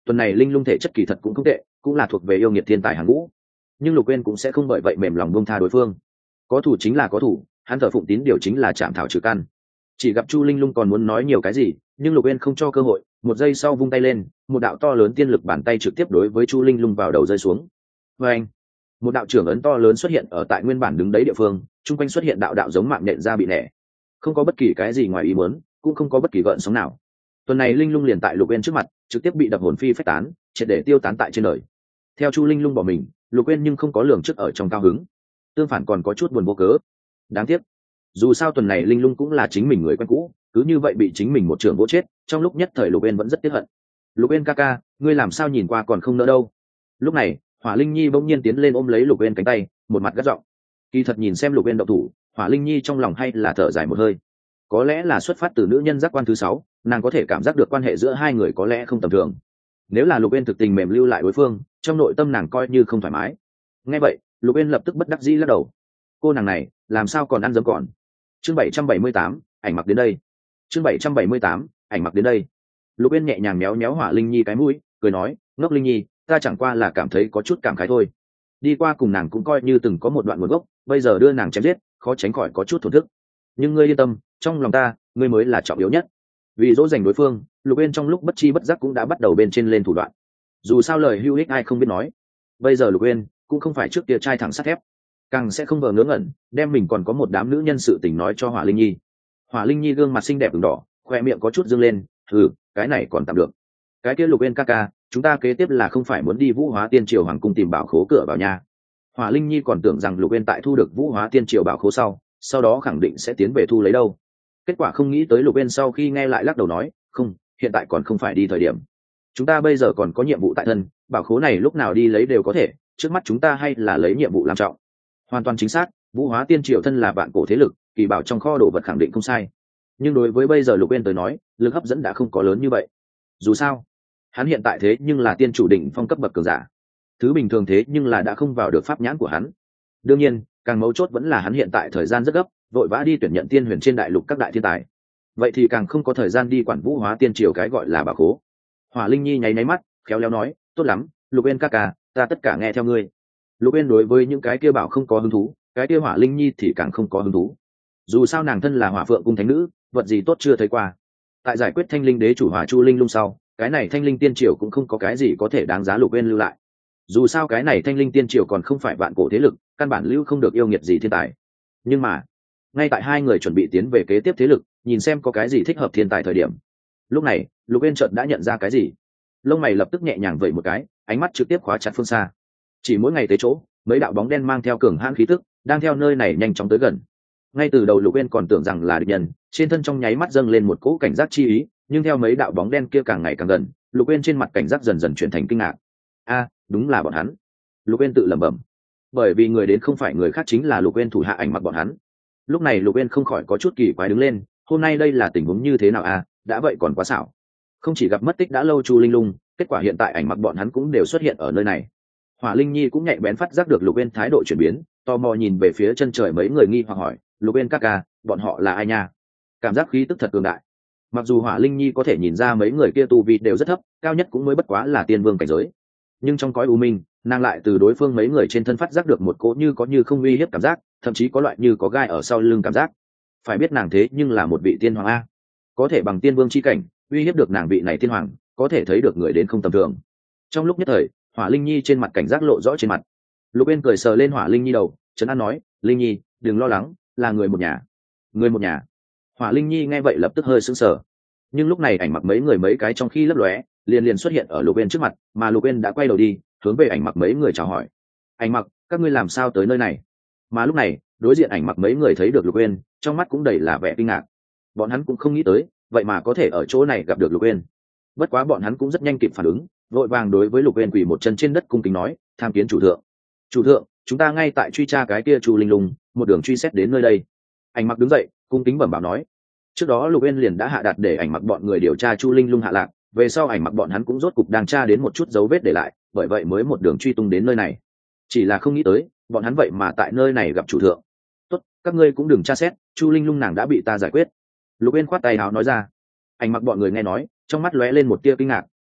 tuần này linh lung thể chất kỳ thật cũng không tệ, cũng là thuộc về yêu nghiệt thiên tài hàng ngũ, nhưng Lục Uyên cũng sẽ không bởi vậy mềm lòng buông tha đối phương. Có thủ chính là có thủ, hắn thờ phụng tín điều chính là chạm thảo trừ căn. Chỉ gặp Chu Linh Lung còn muốn nói nhiều cái gì, nhưng Lục Uyên không cho cơ hội, một giây sau vung tay lên, một đạo to lớn tiên lực bàn tay trực tiếp đối với Chu Linh Lung vào đầu rơi xuống. Oeng! Một đạo trưởng ấn to lớn xuất hiện ở tại nguyên bản đứng đấy địa phương, trung quanh xuất hiện đạo đạo giống mạng nhện ra bị nẻ. Không có bất kỳ cái gì ngoài ý muốn, cũng không có bất kỳ gợn sóng nào. Tuần này Linh Lung liền tại Lục Uyên trước mặt, trực tiếp bị đập hồn phi phách tán, triệt để tiêu tán tại trên đời. Theo Chu Linh Lung bỏ mình, Lục Uyên nhưng không có lường trước ở trong cao hứng, tương phản còn có chút buồn vô cớ. Đáng tiếc, dù sao tuần này Linh Lung cũng là chính mình người quen cũ, cứ như vậy bị chính mình một trường vỗ chết, trong lúc nhất thời Lục Uyên vẫn rất tiếc hận. Lục Uyên ca ca, ngươi làm sao nhìn qua còn không nỡ đâu? Lúc này, Hỏa Linh Nhi bỗng nhiên tiến lên ôm lấy Lục Uyên cánh tay, một mặt gắt giọng. Kỳ thật nhìn xem Lục Uyên động thủ, Hỏa Linh Nhi trong lòng hay là thở dài một hơi. Có lẽ là xuất phát từ nữ nhân giác quan thứ 6, nàng có thể cảm giác được quan hệ giữa hai người có lẽ không tầm thường. Nếu là Lục Uyên thực tình mềm lưu lại đối phương, trong nội tâm nàng coi như không thoải mái. Nghe vậy, Lục Uyên lập tức bất đắc dĩ lắc đầu. Cô nàng này, làm sao còn ăn dấm còn? Chương 778, ảnh mặc đến đây. Chương 778, ảnh mặc đến đây. Lục Uyên nhẹ nhàng méo méo Hỏa Linh Nhi cái mũi, cười nói, ngốc Linh Nhi, ta chẳng qua là cảm thấy có chút cảm khái thôi. Đi qua cùng nàng cũng coi như từng có một đoạn nguồn gốc, bây giờ đưa nàng chém giết, khó tránh khỏi có chút thổn thức. Nhưng ngươi yên tâm, trong lòng ta, ngươi mới là trọng yếu nhất. Vì dỗ dành đối phương, Lục Uyên trong lúc bất chi bất giác cũng đã bắt đầu bên trên lên thủ đoạn. Dù sao lời hữu ích ai không biết nói. Bây giờ Lục Uyên cũng không phải trước kia trai thẳng sắt thép, càng sẽ không vờ ngớ ngẩn, đem mình còn có một đám nữ nhân sự tình nói cho Hỏa Linh Nhi. Hỏa Linh Nhi gương mặt xinh đẹp ửng đỏ, khoe miệng có chút dương lên, cái này còn tạm được. Cái kia Lục Uyên ca ca, chúng ta kế tiếp là không phải muốn đi Vũ Hóa Tiên Triều hoàng cung tìm bảo khố cửa vào nhà. Hỏa Linh Nhi còn tưởng rằng Lục Uyên tại thu được Vũ Hóa Tiên Triều bảo khố sau đó khẳng định sẽ tiến về thu lấy đâu. Kết quả không nghĩ tới Lục Uyên sau khi nghe lại lắc đầu nói, không, hiện tại còn không phải đi thời điểm. Chúng ta bây giờ còn có nhiệm vụ tại thân, bảo khố này lúc nào đi lấy đều có thể, trước mắt chúng ta hay là lấy nhiệm vụ làm trọng. Hoàn toàn chính xác, Vũ Hóa Tiên Triều thân là vạn cổ thế lực, kỳ bảo trong kho đồ vật khẳng định không sai. Nhưng đối với bây giờ Lục Uyên tới nói, lực hấp dẫn đã không có lớn như vậy. Dù sao, hắn hiện tại thế nhưng là tiên chủ đỉnh phong cấp bậc cường giả, thứ bình thường thế nhưng là đã không vào được pháp nhãn của hắn. Đương nhiên, càng mấu chốt vẫn là hắn hiện tại thời gian rất gấp, vội vã đi tuyển nhận tiên huyền trên đại lục các đại thiên tài, vậy thì càng không có thời gian đi quản Vũ Hóa Tiên Triều cái gọi là bảo khố. Hỏa Linh Nhi nháy mắt, khéo léo nói, tốt lắm, Lục Uyên ca ca, ta tất cả nghe theo ngươi. Lục Uyên đối với những cái kia bảo không có hứng thú, cái kia Hỏa Linh Nhi thì càng không có hứng thú. Dù sao nàng thân là Hỏa Phượng cung thánh nữ, vật gì tốt chưa thấy qua. Tại giải quyết Thanh Linh đế chủ Hỏa Chu Linh Lung sau, cái này Thanh Linh Tiên Triều cũng không có cái gì có thể đáng giá Lục Uyên lưu lại. Dù sao cái này Thanh Linh Tiên Triều còn không phải vạn cổ thế lực, căn bản lưu không được yêu nghiệt gì thiên tài. Nhưng mà, ngay tại hai người chuẩn bị tiến về kế tiếp thế lực, nhìn xem có cái gì thích hợp thiên tài thời điểm, lúc này Lục Uyên chợt đã nhận ra cái gì, lông mày lập tức nhẹ nhàng vẩy một cái, ánh mắt trực tiếp khóa chặt phương xa. Chỉ mỗi ngày tới chỗ, mấy đạo bóng đen mang theo cường hãn khí tức đang theo nơi này nhanh chóng tới gần. Ngay từ đầu Lục Uyên còn tưởng rằng là địch nhân, trên thân trong nháy mắt dâng lên một cỗ cảnh giác chi ý, nhưng theo mấy đạo bóng đen kia càng ngày càng gần, Lục Uyên trên mặt cảnh giác dần dần chuyển thành kinh ngạc. Đúng là bọn hắn. Lục Uyên tự lẩm bẩm, bởi vì người đến không phải người khác chính là Lục Uyên thủ hạ ảnh mặc bọn hắn. Lúc này Lục Uyên không khỏi có chút kỳ quái đứng lên, hôm nay đây là tình huống như thế nào đã vậy còn quá xảo. Không chỉ gặp mất tích đã lâu Chu Linh Lung, kết quả hiện tại ảnh mặc bọn hắn cũng đều xuất hiện ở nơi này. Hỏa Linh Nhi cũng nhạy bén phát giác được Lục Uyên thái độ chuyển biến, tò mò nhìn về phía chân trời mấy người nghi hoặc hỏi, Lục Uyên ca ca, bọn họ là ai nha? Cảm giác khí tức thật cường đại. Mặc dù Hỏa Linh Nhi có thể nhìn ra mấy người kia tu vi đều rất thấp, cao nhất cũng mới bất quá là tiên vương cảnh giới, nhưng trong cõi u minh, nàng lại từ đối phương mấy người trên thân phát giác được một cỗ như có như không uy hiếp cảm giác, thậm chí có loại như có gai ở sau lưng cảm giác. Phải biết nàng thế nhưng là một vị tiên hoàng có thể bằng tiên vương chi cảnh uy hiếp được nàng vị này tiên hoàng, có thể thấy được người đến không tầm thường. Trong lúc nhất thời, Hỏa Linh Nhi trên mặt cảnh giác lộ rõ trên mặt. Lục Uyên cười sờ lên Hỏa Linh Nhi đầu, trấn an nói, Linh Nhi, đừng lo lắng, là người một nhà. Người một nhà? Hỏa Linh Nhi nghe vậy lập tức hơi sững sờ. Nhưng lúc này ảnh mặc mấy người mấy cái trong khi lấp lóe, liền xuất hiện ở Lục Uyên trước mặt, mà Lục Uyên đã quay đầu đi, hướng về ảnh mặc mấy người chào hỏi. Ảnh mặc, các ngươi làm sao tới nơi này? Mà lúc này, đối diện ảnh mặc mấy người thấy được Lục Uyên, trong mắt cũng đầy là vẻ kinh ngạc. Bọn hắn cũng không nghĩ tới, vậy mà có thể ở chỗ này gặp được Lục Uyên. Bất quá bọn hắn cũng rất nhanh kịp phản ứng, vội vàng đối với Lục Uyên quỳ một chân trên đất cung kính nói, tham kiến chủ thượng. Chủ thượng, chúng ta ngay tại truy tra cái kia Chu Linh Lung, một đường truy xét đến nơi đây. Ảnh mặc đứng dậy, cung kính bẩm báo nói. Trước đó Lục Uyên liền đã hạ đặt để ảnh mặc bọn người điều tra Chu Linh Lung hạ lạc, về sau ảnh mặc bọn hắn cũng rốt cục đang tra đến một chút dấu vết để lại, bởi vậy mới một đường truy tung đến nơi này. Chỉ là không nghĩ tới, bọn hắn vậy mà tại nơi này gặp chủ thượng. Tốt, các ngươi cũng đừng tra xét, Chu Linh Lung nàng đã bị ta giải quyết. Lục Uyên khoát tay áo nói ra. Ảnh mặc bọn người nghe nói, trong mắt lóe lên một tia kinh ngạc,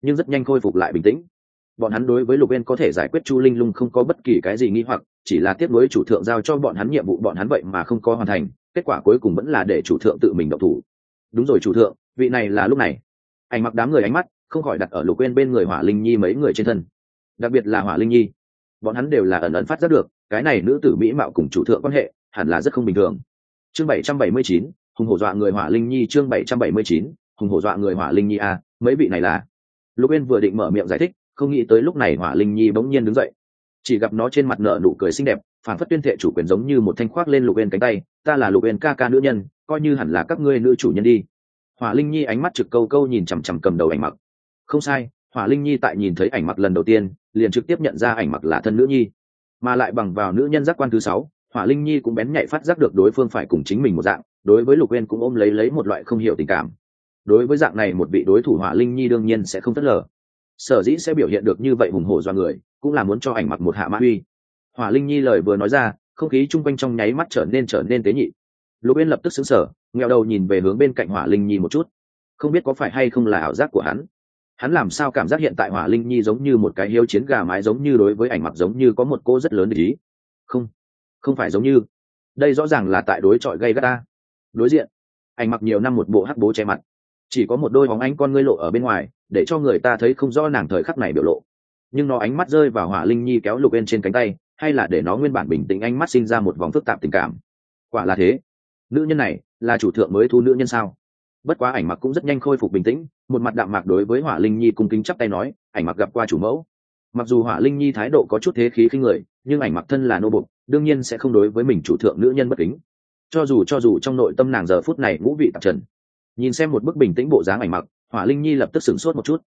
nhưng rất nhanh khôi phục lại bình tĩnh. Bọn hắn đối với Lục Uyên có thể giải quyết Chu Linh Lung không có bất kỳ cái gì nghi hoặc, chỉ là tiếp nối chủ thượng giao cho bọn hắn nhiệm vụ bọn hắn vậy mà không có hoàn thành, kết quả cuối cùng vẫn là để chủ thượng tự mình động thủ. Đúng rồi chủ thượng, vị này là lúc này. Ảnh Mặc đám người ánh mắt không khỏi đặt ở Lục Uyên bên người Hỏa Linh Nhi mấy người trên thân, đặc biệt là Hỏa Linh Nhi. Bọn hắn đều là ẩn ẩn phát giác được, cái này nữ tử mỹ mạo cùng chủ thượng quan hệ hẳn là rất không bình thường. Chương 779, hùng hổ dọa người Hỏa Linh Nhi. Chương 779, hùng hổ dọa người Hỏa Linh Nhi a, mấy vị này là. Lục Uyên vừa định mở miệng giải thích, không nghĩ tới lúc này Hỏa Linh Nhi bỗng nhiên đứng dậy, chỉ gặp nó trên mặt nở nụ cười xinh đẹp, phản phất tuyên thệ chủ quyền giống như một thanh khoác lên Lục Uyên cánh tay, ta là Lục Uyên ca ca nữ nhân, coi như hẳn là các ngươi nữ chủ nhân đi. Hỏa Linh Nhi ánh mắt trực câu câu nhìn chằm chằm cầm đầu Ảnh Mặc. Không sai, Hỏa Linh Nhi tại nhìn thấy Ảnh Mặc lần đầu tiên, liền trực tiếp nhận ra Ảnh Mặc là thân nữ nhi, mà lại bằng vào nữ nhân giác quan thứ 6, Hỏa Linh Nhi cũng bén nhạy phát giác được đối phương phải cùng chính mình một dạng, đối với Lục Uyên cũng ôm lấy một loại không hiểu tình cảm. Đối với dạng này một vị đối thủ Hỏa Linh Nhi đương nhiên sẽ không phớt lờ. Sở dĩ sẽ biểu hiện được như vậy hùng hổ do người, cũng là muốn cho Ảnh Mặc một hạ mã uy. Hỏa Linh Nhi lời vừa nói ra, không khí chung quanh trong nháy mắt trở nên tế nhị. Lục Uyên lập tức sững sờ, ngẹo đầu nhìn về hướng bên cạnh Hỏa Linh Nhi một chút, không biết có phải hay không là ảo giác của hắn. Hắn làm sao cảm giác hiện tại Hỏa Linh Nhi giống như một cái hiếu chiến gà mái, giống như đối với Ảnh Mặc giống như có một cô rất lớn để ý. Không phải giống như, đây rõ ràng là tại đối chọi gay gắt ta. Đối diện, Ảnh Mặc nhiều năm một bộ hắc bố che mặt, chỉ có một đôi bóng ánh con ngươi lộ ở bên ngoài, để cho người ta thấy không rõ nàng thời khắc này biểu lộ. Nhưng nó ánh mắt rơi vào Hỏa Linh Nhi kéo Lục Uyên trên cánh tay, hay là để nó nguyên bản bình tĩnh ánh mắt sinh ra một vòng phức tạp tình cảm. Quả là thế, nữ nhân này là chủ thượng mới thu nữ nhân sao? Bất quá Ảnh Mặc cũng rất nhanh khôi phục bình tĩnh, một mặt đạm mạc đối với Hỏa Linh Nhi cung kính chắp tay nói, Ảnh Mặc gặp qua chủ mẫu. Mặc dù Hỏa Linh Nhi thái độ có chút thế khí khinh người, nhưng Ảnh Mặc thân là nô bộc, đương nhiên sẽ không đối với mình chủ thượng nữ nhân bất kính. Cho dù trong nội tâm nàng giờ phút này ngũ vị tạp trần. Nhìn xem một bức bình tĩnh bộ dáng Ảnh Mặc, Hỏa Linh Nhi lập tức sửng sốt một chút.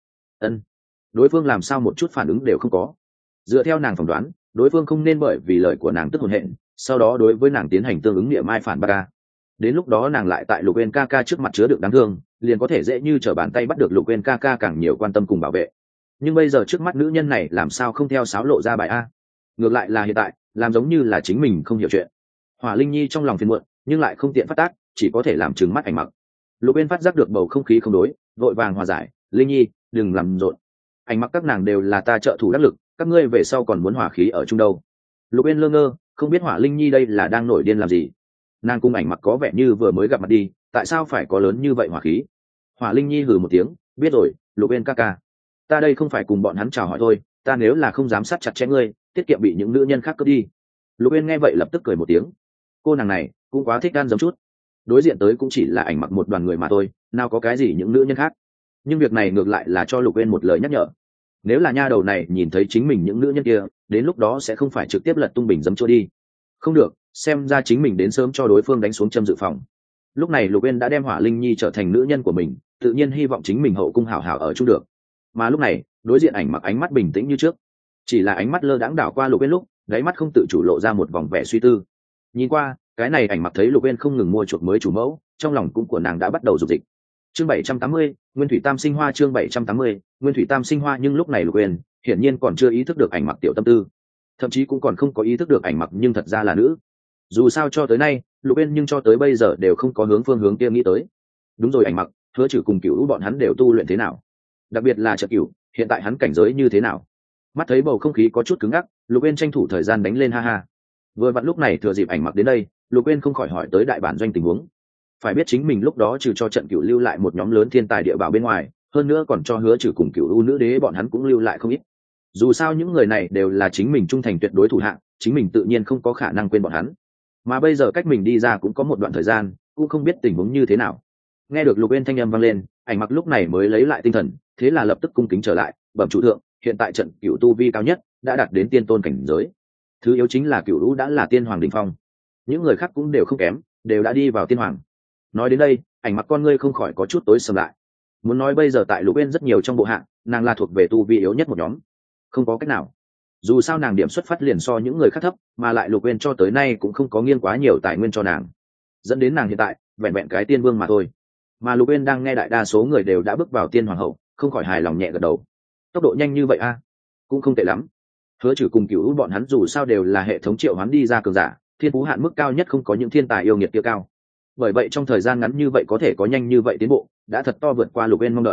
Đối phương làm sao một chút phản ứng đều không có. Dựa theo nàng phỏng đoán, đối phương không nên bởi vì lời của nàng tức hồn hện, sau đó đối với nàng tiến hành tương ứng niệm mai phản ba ca. Đến lúc đó nàng lại tại Lục Uyên ca ca trước mặt chứa được đáng thương, liền có thể dễ như trở bàn tay bắt được Lục Uyên ca ca càng nhiều quan tâm cùng bảo vệ. Nhưng bây giờ trước mắt nữ nhân này làm sao không theo sáo lộ ra bài a? Ngược lại là hiện tại, làm giống như là chính mình không hiểu chuyện. Hỏa Linh Nhi trong lòng phiền muộn, nhưng lại không tiện phát tác, chỉ có thể làm trừng mắt Ảnh Mặc. Lục Uyên phát giác được bầu không khí không đối, vội vàng hòa giải, Linh Nhi, đừng làm rộn. Ảnh Mặc các nàng đều là ta trợ thủ đắc lực, các ngươi về sau còn muốn hòa khí ở chung đâu. Lục Uyên lơ ngơ, không biết Hỏa Linh Nhi đây là đang nổi điên làm gì. Nàng cùng Ảnh Mặc có vẻ như vừa mới gặp mặt đi, tại sao phải có lớn như vậy hỏa khí? Hỏa Linh Nhi hừ một tiếng, biết rồi, Lục Uyên ca ca, ta đây không phải cùng bọn hắn chào hỏi thôi, ta nếu là không dám sát chặt chẽ ngươi, tiết kiệm bị những nữ nhân khác cướp đi. Lục Uyên nghe vậy lập tức cười một tiếng, cô nàng này cũng quá thích gan giống chút. Đối diện tới cũng chỉ là Ảnh Mặc một đoàn người mà thôi, nào có cái gì những nữ nhân khác. Nhưng việc này ngược lại là cho Lục Uyên một lời nhắc nhở. Nếu là nha đầu này nhìn thấy chính mình những nữ nhân kia, đến lúc đó sẽ không phải trực tiếp lật tung bình dấm trôi đi. Không được, xem ra chính mình đến sớm cho đối phương đánh xuống châm dự phòng. Lúc này Lục Uyên đã đem Hỏa Linh Nhi trở thành nữ nhân của mình, tự nhiên hy vọng chính mình hậu cung hảo hảo ở chung được. Mà lúc này, đối diện Ảnh Mặc ánh mắt bình tĩnh như trước, chỉ là ánh mắt lơ đãng đảo qua Lục Uyên lúc, đáy mắt không tự chủ lộ ra một vòng vẻ suy tư. Nhìn qua, cái này Ảnh Mặc thấy Lục Uyên không ngừng mua chuộc mới chủ mẫu, trong lòng cũng của nàng đã bắt đầu dục dịch. Chương 780, Nguyên Thủy Tam Sinh Hoa. Chương 780, Nguyên Thủy Tam Sinh Hoa. Nhưng lúc này Lục Uyên hiển nhiên còn chưa ý thức được Ảnh Mặc tiểu tâm tư, thậm chí cũng còn không có ý thức được Ảnh Mặc nhưng thật ra là nữ. Dù sao cho tới nay, Lục Uyên nhưng cho tới bây giờ đều không có phương hướng kia nghĩ tới. Đúng rồi, Ảnh Mặc, Hứa Trừ cùng Cửu bọn hắn đều tu luyện thế nào? Đặc biệt là Trợ Cửu, hiện tại hắn cảnh giới như thế nào? Mắt thấy bầu không khí có chút cứng ngắc, Lục Uyên tranh thủ thời gian đánh lên ha ha. Vừa vặn lúc này thừa dịp Ảnh Mặc đến đây, Lục Uyên không khỏi hỏi tới đại bản doanh tình huống. Phải biết chính mình lúc đó trừ cho Trận Cửu lưu lại một nhóm lớn thiên tài địa bảo bên ngoài, hơn nữa còn cho Hứa Trừ cùng Cửu nữ đế bọn hắn cũng lưu lại không ít. Dù sao những người này đều là chính mình trung thành tuyệt đối thủ hạng, chính mình tự nhiên không có khả năng quên bọn hắn. Mà bây giờ cách mình đi ra cũng có một đoạn thời gian, cũng không biết tình huống như thế nào. Nghe được Lục Uyên thanh âm vang lên, Ảnh Mặc lúc này mới lấy lại tinh thần, thế là lập tức cung kính trở lại, bẩm chủ thượng, hiện tại Trận Cửu tu vi cao nhất đã đạt đến tiên tôn cảnh giới. Thứ yếu chính là Cửu lũ đã là tiên hoàng đỉnh phong, những người khác cũng đều không kém, đều đã đi vào tiên hoàng. Nói đến đây, Ảnh Mặc con ngươi không khỏi có chút tối sầm lại. Muốn nói bây giờ tại Lục Uyên rất nhiều trong bộ hạng, nàng là thuộc về tu vi yếu nhất một nhóm. Không có cách nào, dù sao nàng điểm xuất phát liền so những người khác thấp, mà lại Lục Uyên cho tới nay cũng không có nghiêng quá nhiều tài nguyên cho nàng, dẫn đến nàng hiện tại vẹn vẹn cái tiên vương mà thôi. Mà Lục Uyên đang nghe đại đa số người đều đã bước vào tiên hoàng hậu, không khỏi hài lòng nhẹ gật đầu. Tốc độ nhanh như vậy a, cũng không tệ lắm. Hứa Trừ cùng Cửu bọn hắn dù sao đều là hệ thống triệu hoán đi ra cường giả, thiên phú hạn mức cao nhất không có những thiên tài yêu nghiệt kia cao. Bởi vậy trong thời gian ngắn như vậy có thể có nhanh như vậy tiến bộ, đã thật to vượt qua Lục Uyên mong đợi.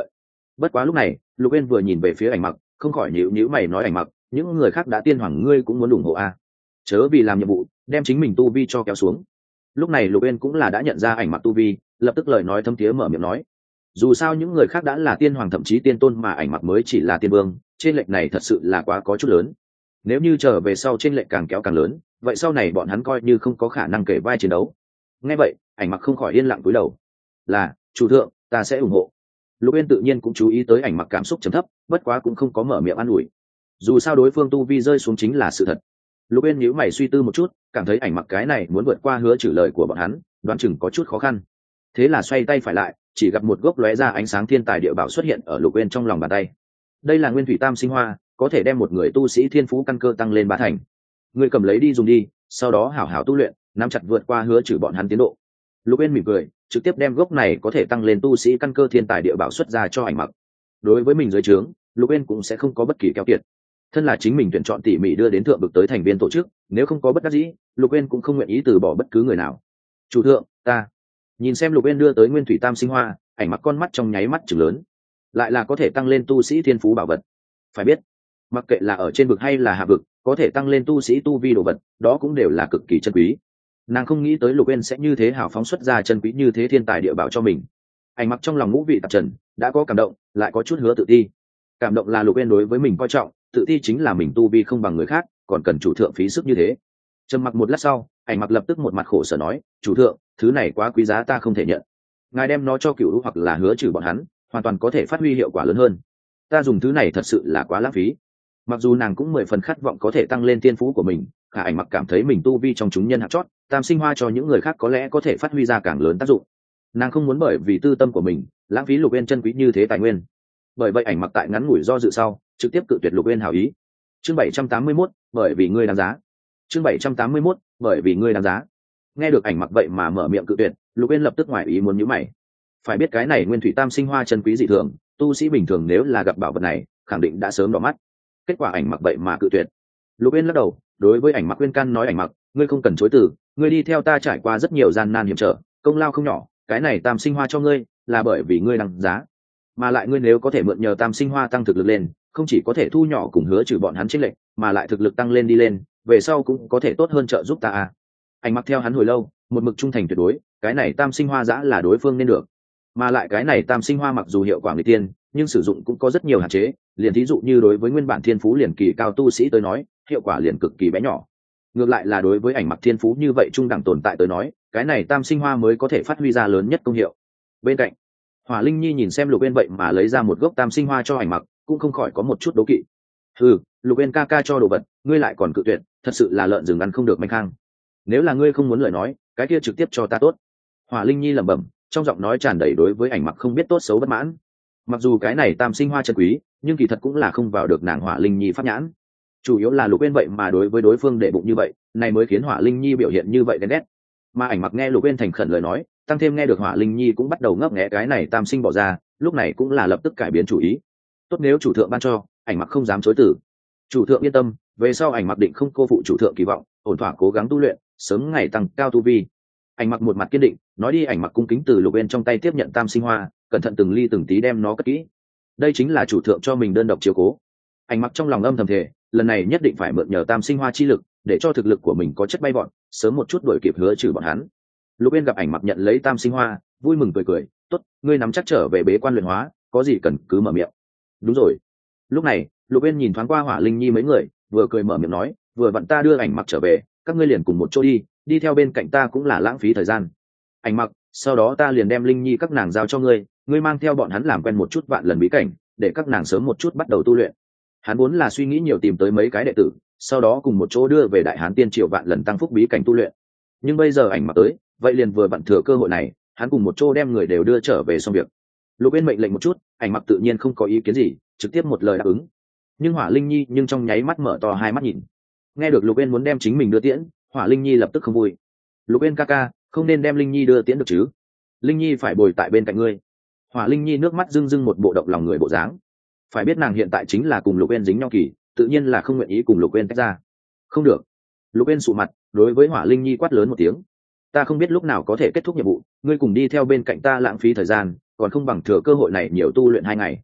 Bất quá lúc này Lục Uyên vừa nhìn về phía Ảnh Mặc, không khỏi nhíu nhíu mày nói: Ảnh Mặc, những người khác đã tiên hoàng, ngươi cũng muốn ủng hộ à? Chớ vì làm nhiệm vụ đem chính mình tu vi cho kéo xuống. Lúc này Lục Uyên cũng là đã nhận ra Ảnh Mặc tu vi, lập tức lời nói thâm thiế mở miệng nói: dù sao những người khác đã là tiên hoàng thậm chí tiên tôn, mà Ảnh Mặc mới chỉ là tiên vương, trên lệch này thật sự là quá có chút lớn. Nếu như trở về sau trên lệch càng kéo càng lớn, vậy sau này bọn hắn coi như không có khả năng kể vai chiến đấu. Nghe vậy Ảnh Mặc không khỏi yên lặng cúi đầu: là chủ thượng, ta sẽ ủng hộ. Lục Uyên tự nhiên cũng chú ý tới Ảnh Mặc cảm xúc trầm thấp, bất quá cũng không có mở miệng an ủi. Dù sao đối phương tu vi rơi xuống chính là sự thật. Lục Uyên nhíu mày suy tư một chút, cảm thấy Ảnh Mặc cái này muốn vượt qua hứa trừ lời của bọn hắn, đoán chừng có chút khó khăn. Thế là xoay tay phải lại, chỉ gặp một gốc lóe ra ánh sáng thiên tài địa bảo xuất hiện ở Lục Uyên trong lòng bàn tay. Đây là Nguyên Thủy Tam Sinh Hoa, có thể đem một người tu sĩ thiên phú căn cơ tăng lên 3 thành. Ngươi cầm lấy đi dùng đi, sau đó hảo hảo tu luyện, nắm chặt vượt qua hứa trừ bọn hắn tiến độ. Lục Uyên mỉm cười, trực tiếp đem gốc này có thể tăng lên tu sĩ căn cơ thiên tài địa bảo xuất ra cho Ảnh Mặc. Đối với mình dưới trướng, Lục Uyên cũng sẽ không có bất kỳ keo kiệt. Thân là chính mình tuyển chọn tỉ mỉ đưa đến thượng vực tới thành viên tổ chức, nếu không có bất đắc dĩ, Lục Uyên cũng không nguyện ý từ bỏ bất cứ người nào. Chủ thượng, ta nhìn xem Lục Uyên đưa tới Nguyên Thủy Tam Sinh Hoa, Ảnh Mặc con mắt trong nháy mắt trừng lớn. Lại là có thể tăng lên tu sĩ thiên phú bảo vật. Phải biết, mặc kệ là ở trên vực hay là hạ vực, có thể tăng lên tu sĩ tu vi đồ vật, đó cũng đều là cực kỳ chân quý. Nàng không nghĩ tới Lục Uyên sẽ như thế hào phóng xuất ra chân quý như thế thiên tài địa bảo cho mình. Ảnh Mặc trong lòng ngũ vị tạp trần, đã có cảm động, lại có chút hứa tự ti. Cảm động là Lục Uyên đối với mình coi trọng, tự ti chính là mình tu vi không bằng người khác, còn cần chủ thượng phí sức như thế. Trầm mặc một lát sau, Ảnh Mặc lập tức một mặt khổ sở nói: chủ thượng, thứ này quá quý giá, ta không thể nhận. Ngài đem nó cho Cửu Lũ hoặc là hứa trừ bọn hắn, hoàn toàn có thể phát huy hiệu quả lớn hơn. Ta dùng thứ này thật sự là quá lãng phí. Mặc dù nàng cũng 10 phần khát vọng có thể tăng lên tiên phú của mình, khả Ảnh Mặc cảm thấy mình tu vi trong chúng nhân hạt chót, Tam Sinh Hoa cho những người khác có lẽ có thể phát huy ra càng lớn tác dụng. Nàng không muốn bởi vì tư tâm của mình lãng phí Lục Uyên chân quý như thế tài nguyên. Bởi vậy Ảnh Mặc tại ngắn ngủi do dự sau, trực tiếp cự tuyệt Lục Uyên hảo ý. Chương 781, bởi vì ngươi đáng giá. Chương 781, bởi vì ngươi đáng giá. Nghe được Ảnh Mặc vậy mà mở miệng cự tuyệt, Lục Uyên lập tức ngoài ý muốn nhíu mày. Phải biết cái này Nguyên Thủy Tam Sinh Hoa chân quý dị thường, tu sĩ bình thường nếu là gặp bảo vật này, khẳng định đã sớm đỏ mắt. Kết quả Ảnh Mặc vậy mà cự tuyệt. Lục Uyên lắc đầu, đối với Ảnh Mặc khuyên can nói: Ảnh Mặc, ngươi không cần chối từ, ngươi đi theo ta trải qua rất nhiều gian nan hiểm trở, công lao không nhỏ, cái này Tam Sinh Hoa cho ngươi, là bởi vì ngươi đáng giá. Mà lại ngươi nếu có thể mượn nhờ Tam Sinh Hoa tăng thực lực lên, không chỉ có thể thu nhỏ cùng hứa trừ bọn hắn chênh lệch, mà lại thực lực tăng lên đi lên, về sau cũng có thể tốt hơn trợ giúp ta à. Ảnh Mặc theo hắn hồi lâu, một mực trung thành tuyệt đối, cái này Tam Sinh Hoa dã là đối phương nên được. Mà lại cái này Tam Sinh Hoa mặc dù hiệu quả nghịch tiên, nhưng sử dụng cũng có rất nhiều hạn chế, liền thí dụ như đối với nguyên bản thiên phú liền kỳ cao tu sĩ tới nói, hiệu quả liền cực kỳ bé nhỏ. Ngược lại là đối với Ảnh Mặc thiên phú như vậy trung đẳng tồn tại tới nói, cái này Tam Sinh Hoa mới có thể phát huy ra lớn nhất công hiệu. Bên cạnh, Hỏa Linh Nhi nhìn xem Lục Uyên vậy mà lấy ra một gốc Tam Sinh Hoa cho Ảnh Mặc, cũng không khỏi có một chút đố kỵ. Lục Uyên ca ca cho đồ vật, ngươi lại còn cự tuyệt, thật sự là lợn rừng ăn không được manh khang. Nếu là ngươi không muốn lời nói, cái kia trực tiếp cho ta tốt. Hỏa Linh Nhi lẩm bẩm, trong giọng nói tràn đầy đối với Ảnh Mặc không biết tốt xấu bất mãn. Mặc dù cái này Tam Sinh Hoa chân quý, nhưng kỳ thật cũng là không vào được nàng Hỏa Linh Nhi pháp nhãn. Chủ yếu là Lục Uyên vậy mà đối với đối phương để bụng như vậy, này mới khiến Hỏa Linh Nhi biểu hiện như vậy ghen ghét. Mà Ảnh Mặc nghe Lục Uyên thành khẩn lời nói, tăng thêm nghe được Hỏa Linh Nhi cũng bắt đầu ngấp nghé cái này Tam Sinh bỏ ra, lúc này cũng là lập tức cải biến chủ ý. Tốt, nếu chủ thượng ban cho, Ảnh Mặc không dám chối từ. Chủ thượng yên tâm, về sau Ảnh Mặc định không cô phụ chủ thượng kỳ vọng, ổn thỏa cố gắng tu luyện, sớm ngày tăng cao tu vi. Ảnh Mặc một mặt kiên định, nói đi. Ảnh Mặc cung kính từ Lục Uyên trong tay tiếp nhận Tam Sinh Hoa, cẩn thận từng ly từng tí đem nó cất kỹ. Đây chính là chủ thượng cho mình đơn độc chiếu cố. Ảnh Mặc trong lòng âm thầm thề, lần này nhất định phải mượn nhờ Tam Sinh Hoa chi lực, để cho thực lực của mình có chất bay bọn, sớm một chút đuổi kịp hứa trừ bọn hắn. Lục Uyên gặp Ảnh Mặc nhận lấy Tam Sinh Hoa, vui mừng cười cười, tốt, ngươi nắm chắc trở về bế quan luyện hóa, có gì cần cứ mở miệng. Đúng rồi. Lúc này Lục Uyên nhìn thoáng qua Hỏa Linh Nhi mấy người, vừa cười mở miệng nói, vừa vặn ta đưa Ảnh Mặc trở về, các ngươi liền cùng một chỗ đi theo bên cạnh ta cũng là lãng phí thời gian. Ảnh Mặc, sau đó ta liền đem Linh Nhi các nàng giao cho ngươi, ngươi mang theo bọn hắn làm quen một chút vạn lần bí cảnh, để các nàng sớm một chút bắt đầu tu luyện. Hắn vốn là suy nghĩ nhiều tìm tới mấy cái đệ tử, sau đó cùng một chỗ đưa về Đại Hán Tiên Triều vạn lần tăng phúc bí cảnh tu luyện. Nhưng bây giờ Ảnh Mặc tới, vậy liền vừa vặn thừa cơ hội này, hắn cùng một chỗ đem người đều đưa trở về xong việc. Lục Uyên mệnh lệnh một chút, Ảnh Mặc tự nhiên không có ý kiến gì, trực tiếp một lời đáp ứng. Nhưng Hỏa Linh Nhi nhưng trong nháy mắt mở to hai mắt nhìn. Nghe được Lục Uyên muốn đem chính mình đưa tiễn, Hỏa Linh Nhi lập tức không vui. Lục Uyên ca ca, không nên đem Linh Nhi đưa tiễn được chứ? Linh Nhi phải bồi tại bên cạnh ngươi. Hỏa Linh Nhi nước mắt rưng rưng một bộ động lòng người bộ dáng. Phải biết nàng hiện tại chính là cùng Lục Uyên dính nhau kỳ, tự nhiên là không nguyện ý cùng Lục Uyên tách ra. Không được. Lục Uyên sụ mặt, đối với Hỏa Linh Nhi quát lớn một tiếng. Ta không biết lúc nào có thể kết thúc nhiệm vụ, ngươi cùng đi theo bên cạnh ta lãng phí thời gian, còn không bằng thừa cơ hội này nhiều tu luyện 2 ngày.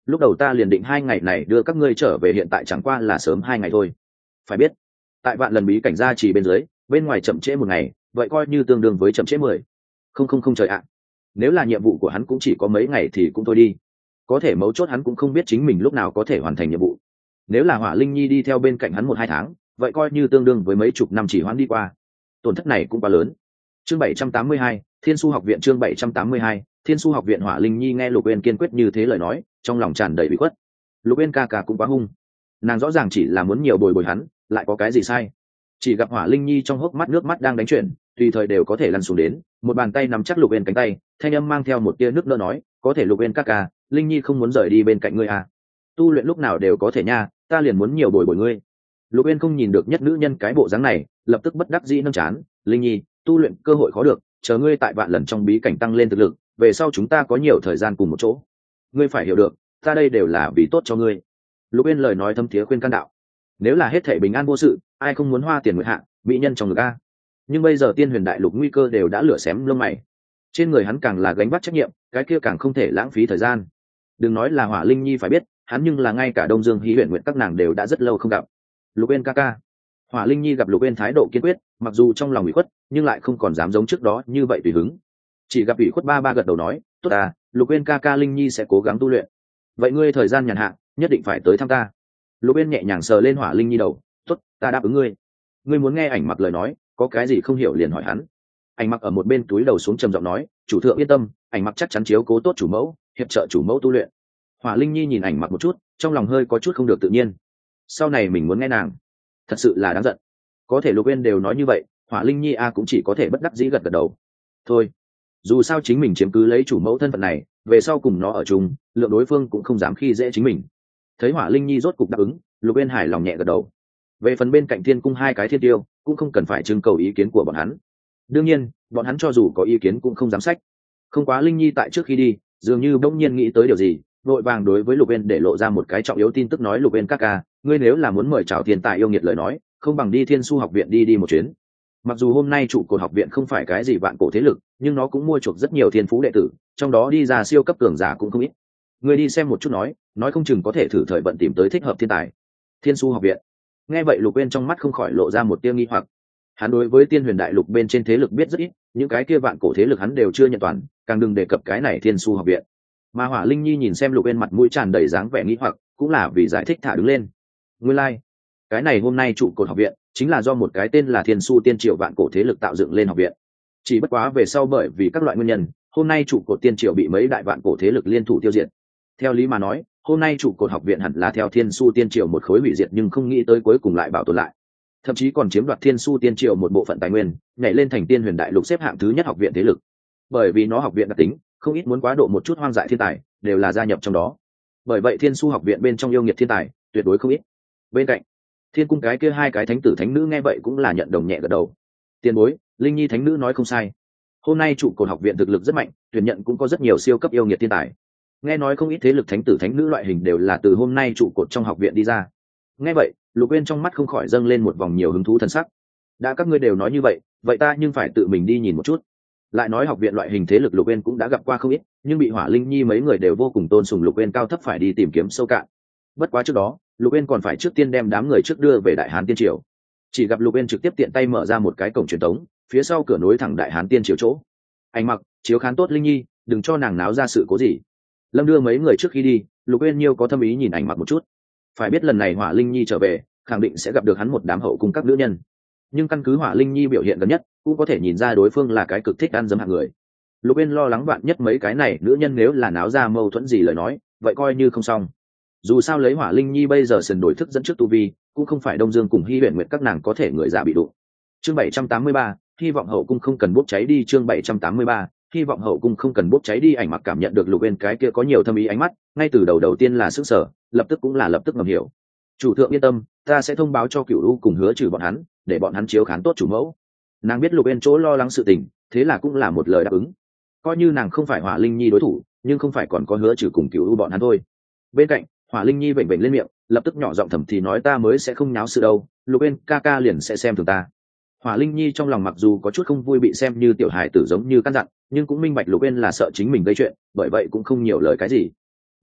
lúc đầu ta liền định 2 ngày này đưa các ngươi trở về, hiện tại chẳng qua là sớm 2 ngày thôi. Phải biết, tại vạn lần bí cảnh gia trì bên dưới, bên ngoài chậm trễ 1 ngày, vậy coi như tương đương với chậm trễ 10. Không trời ạ. Nếu là nhiệm vụ của hắn cũng chỉ có mấy ngày thì cũng thôi đi. Có thể mấu chốt hắn cũng không biết chính mình lúc nào có thể hoàn thành nhiệm vụ. Nếu là Hỏa Linh Nhi đi theo bên cạnh hắn 1-2 tháng, vậy coi như tương đương với mấy chục năm chỉ hoãn đi qua. Tổn thất này cũng quá lớn. Chương 782, Thiên Su học viện. Chương 782, Thiên Su học viện. Hỏa Linh Nhi nghe Lục Uyên kiên quyết như thế lời nói, trong lòng tràn đầy bị khuất. Lục Uyên ca ca cũng quá hung. Nàng rõ ràng chỉ là muốn nhiều bồi bồi hắn, lại có cái gì sai? Chỉ gặp Hỏa Linh Nhi trong hốc mắt nước mắt đang đánh chuyển, tùy thời đều có thể lăn xuống đến, một bàn tay nắm chắc Lục Uyên cánh tay, thanh âm mang theo một tia nước nỡ nói, có thể Lục Uyên ca ca, Linh Nhi không muốn rời đi bên cạnh ngươi à? Tu luyện lúc nào đều có thể nha, ta liền muốn nhiều bồi bồi ngươi. Lục Uyên không nhìn được nhất nữ nhân cái bộ dáng này, lập tức bất đắc dĩ nâng chán, Linh Nhi, tu luyện cơ hội khó được, chờ ngươi tại vạn lần trong bí cảnh tăng lên thực lực, về sau chúng ta có nhiều thời gian cùng một chỗ. Ngươi phải hiểu được, ta đây đều là vì tốt cho ngươi. Lục Uyên lời nói thâm thiế khuyên can đạo. Nếu là hết thảy bình an vô sự, ai không muốn hoa tiền nguyệt hạ, mỹ nhân trong ngực a. Nhưng bây giờ Tiên Huyền Đại Lục nguy cơ đều đã lửa xém lông mày, trên người hắn càng là gánh vác trách nhiệm, cái kia càng không thể lãng phí thời gian. Đừng nói là Hỏa Linh Nhi phải biết, hắn nhưng là ngay cả Đông Dương Hí Huyền Nguyệt các nàng đều đã rất lâu không gặp. Lục Uyên ca ca. Hỏa Linh Nhi gặp Lục Uyên thái độ kiên quyết, mặc dù trong lòng ủy khuất, nhưng lại không còn dám giống trước đó như vậy tùy hứng. Chỉ gặp ủy khuất ba gật đầu nói, tốt à, Lục Uyên ca ca, Linh Nhi sẽ cố gắng tu luyện. Vậy ngươi thời gian nhàn hạ, nhất định phải tới thăm ta. Lục Uyên nhẹ nhàng sờ lên Hỏa Linh Nhi đầu, tốt, ta đáp ứng ngươi. Ngươi muốn nghe Ảnh Mặc lời nói, có cái gì không hiểu liền hỏi hắn. Ảnh Mặc ở một bên túi đầu xuống trầm giọng nói, chủ thượng yên tâm, Ảnh Mặc chắc chắn chiếu cố tốt chủ mẫu, hiệp trợ chủ mẫu tu luyện. Hỏa Linh Nhi nhìn Ảnh Mặc một chút, trong lòng hơi có chút không được tự nhiên. Sau này mình muốn nghe nàng, thật sự là đáng giận. Có thể Lục Uyên đều nói như vậy, Hỏa Linh Nhi cũng chỉ có thể bất đắc dĩ gật đầu. Thôi, dù sao chính mình chiếm cứ lấy chủ mẫu thân phận này, về sau cùng nó ở chung, lượng đối phương cũng không dám khi dễ chính mình. Thấy Hỏa Linh Nhi rốt cục đáp ứng, Lục Uyên hài lòng nhẹ gật đầu. Về phần bên cạnh Thiên Cung 2 cái thiên tiêu, cũng không cần phải trưng cầu ý kiến của bọn hắn. Đương nhiên, bọn hắn cho dù có ý kiến cũng không dám sách. Không quá Linh Nhi tại trước khi đi, dường như bỗng nhiên nghĩ tới điều gì, vội vàng đối với Lục Uyên để lộ ra một cái trọng yếu tin tức, nói, Lục Uyên ca ca, ngươi nếu là muốn mời chào tiền tài yêu nghiệt lời nói, không bằng đi Thiên Su học viện đi một chuyến. Mặc dù hôm nay trụ cột học viện không phải cái gì vạn cổ thế lực, nhưng nó cũng mua chuộc rất nhiều thiên phú đệ tử, trong đó đi ra siêu cấp cường giả cũng không ít. Ngươi đi xem một chút, nói không chừng có thể thử thời vận tìm tới thích hợp thiên tài. Thiên Su học viện. Nghe vậy Lục Uyên trong mắt không khỏi lộ ra một tia nghi hoặc. Hắn đối với Tiên Huyền Đại Lục bên trên thế lực biết rất ít, những cái kia vạn cổ thế lực hắn đều chưa nhận toàn, càng đừng đề cập cái này Thiên Su học viện. Mà Hỏa Linh Nhi nhìn xem Lục Uyên mặt mũi tràn đầy dáng vẻ nghi hoặc, cũng là vì giải thích thả đứng lên. Nguyên lai, cái này hôm nay trụ cột học viện chính là do một cái tên là Thiên Su Tiên Triều vạn cổ thế lực tạo dựng lên học viện. Chỉ bất quá về sau bởi vì các loại nguyên nhân, hôm nay trụ cột Tiên Triều bị mấy đại vạn cổ thế lực liên thủ tiêu diệt. Theo lý mà nói, hôm nay trụ cột học viện hẳn là theo Thiên Su Tiên Triều một khối hủy diệt, nhưng không nghĩ tới cuối cùng lại bảo tồn lại, thậm chí còn chiếm đoạt Thiên Su Tiên Triều một bộ phận tài nguyên, nhảy lên thành Tiên Huyền Đại Lục xếp hạng thứ nhất học viện thế lực. Bởi vì nó học viện đặc tính, không ít muốn quá độ một chút hoang dại thiên tài đều là gia nhập trong đó. Bởi vậy Thiên Su học viện bên trong yêu nghiệt thiên tài tuyệt đối không ít. Bên cạnh Thiên Cung cái kia 2 cái thánh tử thánh nữ nghe vậy cũng là nhận đồng nhẹ gật đầu. Tiền bối, Linh Nhi thánh nữ nói không sai. Hôm nay trụ cột học viện thực lực rất mạnh, tuyển nhận cũng có rất nhiều siêu cấp yêu nghiệt thiên tài. Nghe nói không ít thế lực thánh tử thánh nữ loại hình đều là từ hôm nay trụ cột trong học viện đi ra. Nghe vậy, Lục Uyên trong mắt không khỏi dâng lên một vòng nhiều hứng thú thần sắc. Đã các ngươi đều nói như vậy, vậy ta nhưng phải tự mình đi nhìn một chút. Lại nói học viện loại hình thế lực Lục Uyên cũng đã gặp qua không ít, nhưng bị Hỏa Linh Nhi mấy người đều vô cùng tôn sùng, Lục Uyên cao thấp phải đi tìm kiếm sâu cạn. Bất quá trước đó, Lục Uyên còn phải trước tiên đem đám người trước đưa về Đại Hán Tiên Triều. Chỉ gặp Lục Uyên trực tiếp tiện tay mở ra một cái cổng truyền tống, phía sau cửa nối thẳng Đại Hán Tiên Triều chỗ. Ảnh Mặc, chiếu khán tốt Linh Nhi, đừng cho nàng náo ra sự cố gì. Lâm đưa mấy người trước khi đi, Lục Uyên nhiêu có thâm ý nhìn Ảnh Mặc một chút. Phải biết lần này Hỏa Linh Nhi trở về, khẳng định sẽ gặp được hắn một đám hậu cung các nữ nhân. Nhưng căn cứ Hỏa Linh Nhi biểu hiện gần nhất, cũng có thể nhìn ra đối phương là cái cực thích ăn dấm hạng người. Lục Uyên lo lắng bạn nhất mấy cái này nữ nhân nếu là náo ra mâu thuẫn gì lời nói, vậy coi như không xong. Dù sao lấy Hỏa Linh Nhi bây giờ sần đổi thức dẫn trước tu vi, cũng không phải Đông Dương cùng Hi Huyền Nguyệt các nàng có thể người già bị đụng. Chương 783, hy vọng hậu cung không cần bốc cháy đi. Chương 783, hy vọng hậu cung không cần bốc cháy đi. Ảnh Mặc cảm nhận được Lục Uyên cái kia có nhiều thâm ý ánh mắt, ngay từ đầu tiên là sửng sở, lập tức cũng là lập tức ngầm hiểu. Chủ thượng yên tâm, ta sẽ thông báo cho Cửu U cùng Hứa Trừ bọn hắn, để bọn hắn chiếu khán tốt chủ mẫu. Nàng biết Lục Uyên chỗ lo lắng sự tình, thế là cũng là một lời đáp ứng. Coi như nàng không phải Hỏa Linh Nhi đối thủ, nhưng không phải còn có Hứa Trừ cùng Cửu U bọn hắn thôi. Bên cạnh, Hỏa Linh Nhi vểnh vểnh lên miệng, lập tức nhỏ giọng thầm thì nói, ta mới sẽ không nháo sự đâu, Lục Uyên ca ca liền sẽ xem thường ta. Hỏa Linh Nhi trong lòng mặc dù có chút không vui bị xem như tiểu hài tử giống như căn dặn, nhưng cũng minh bạch Lục Uyên là sợ chính mình gây chuyện, bởi vậy cũng không nhiều lời cái gì.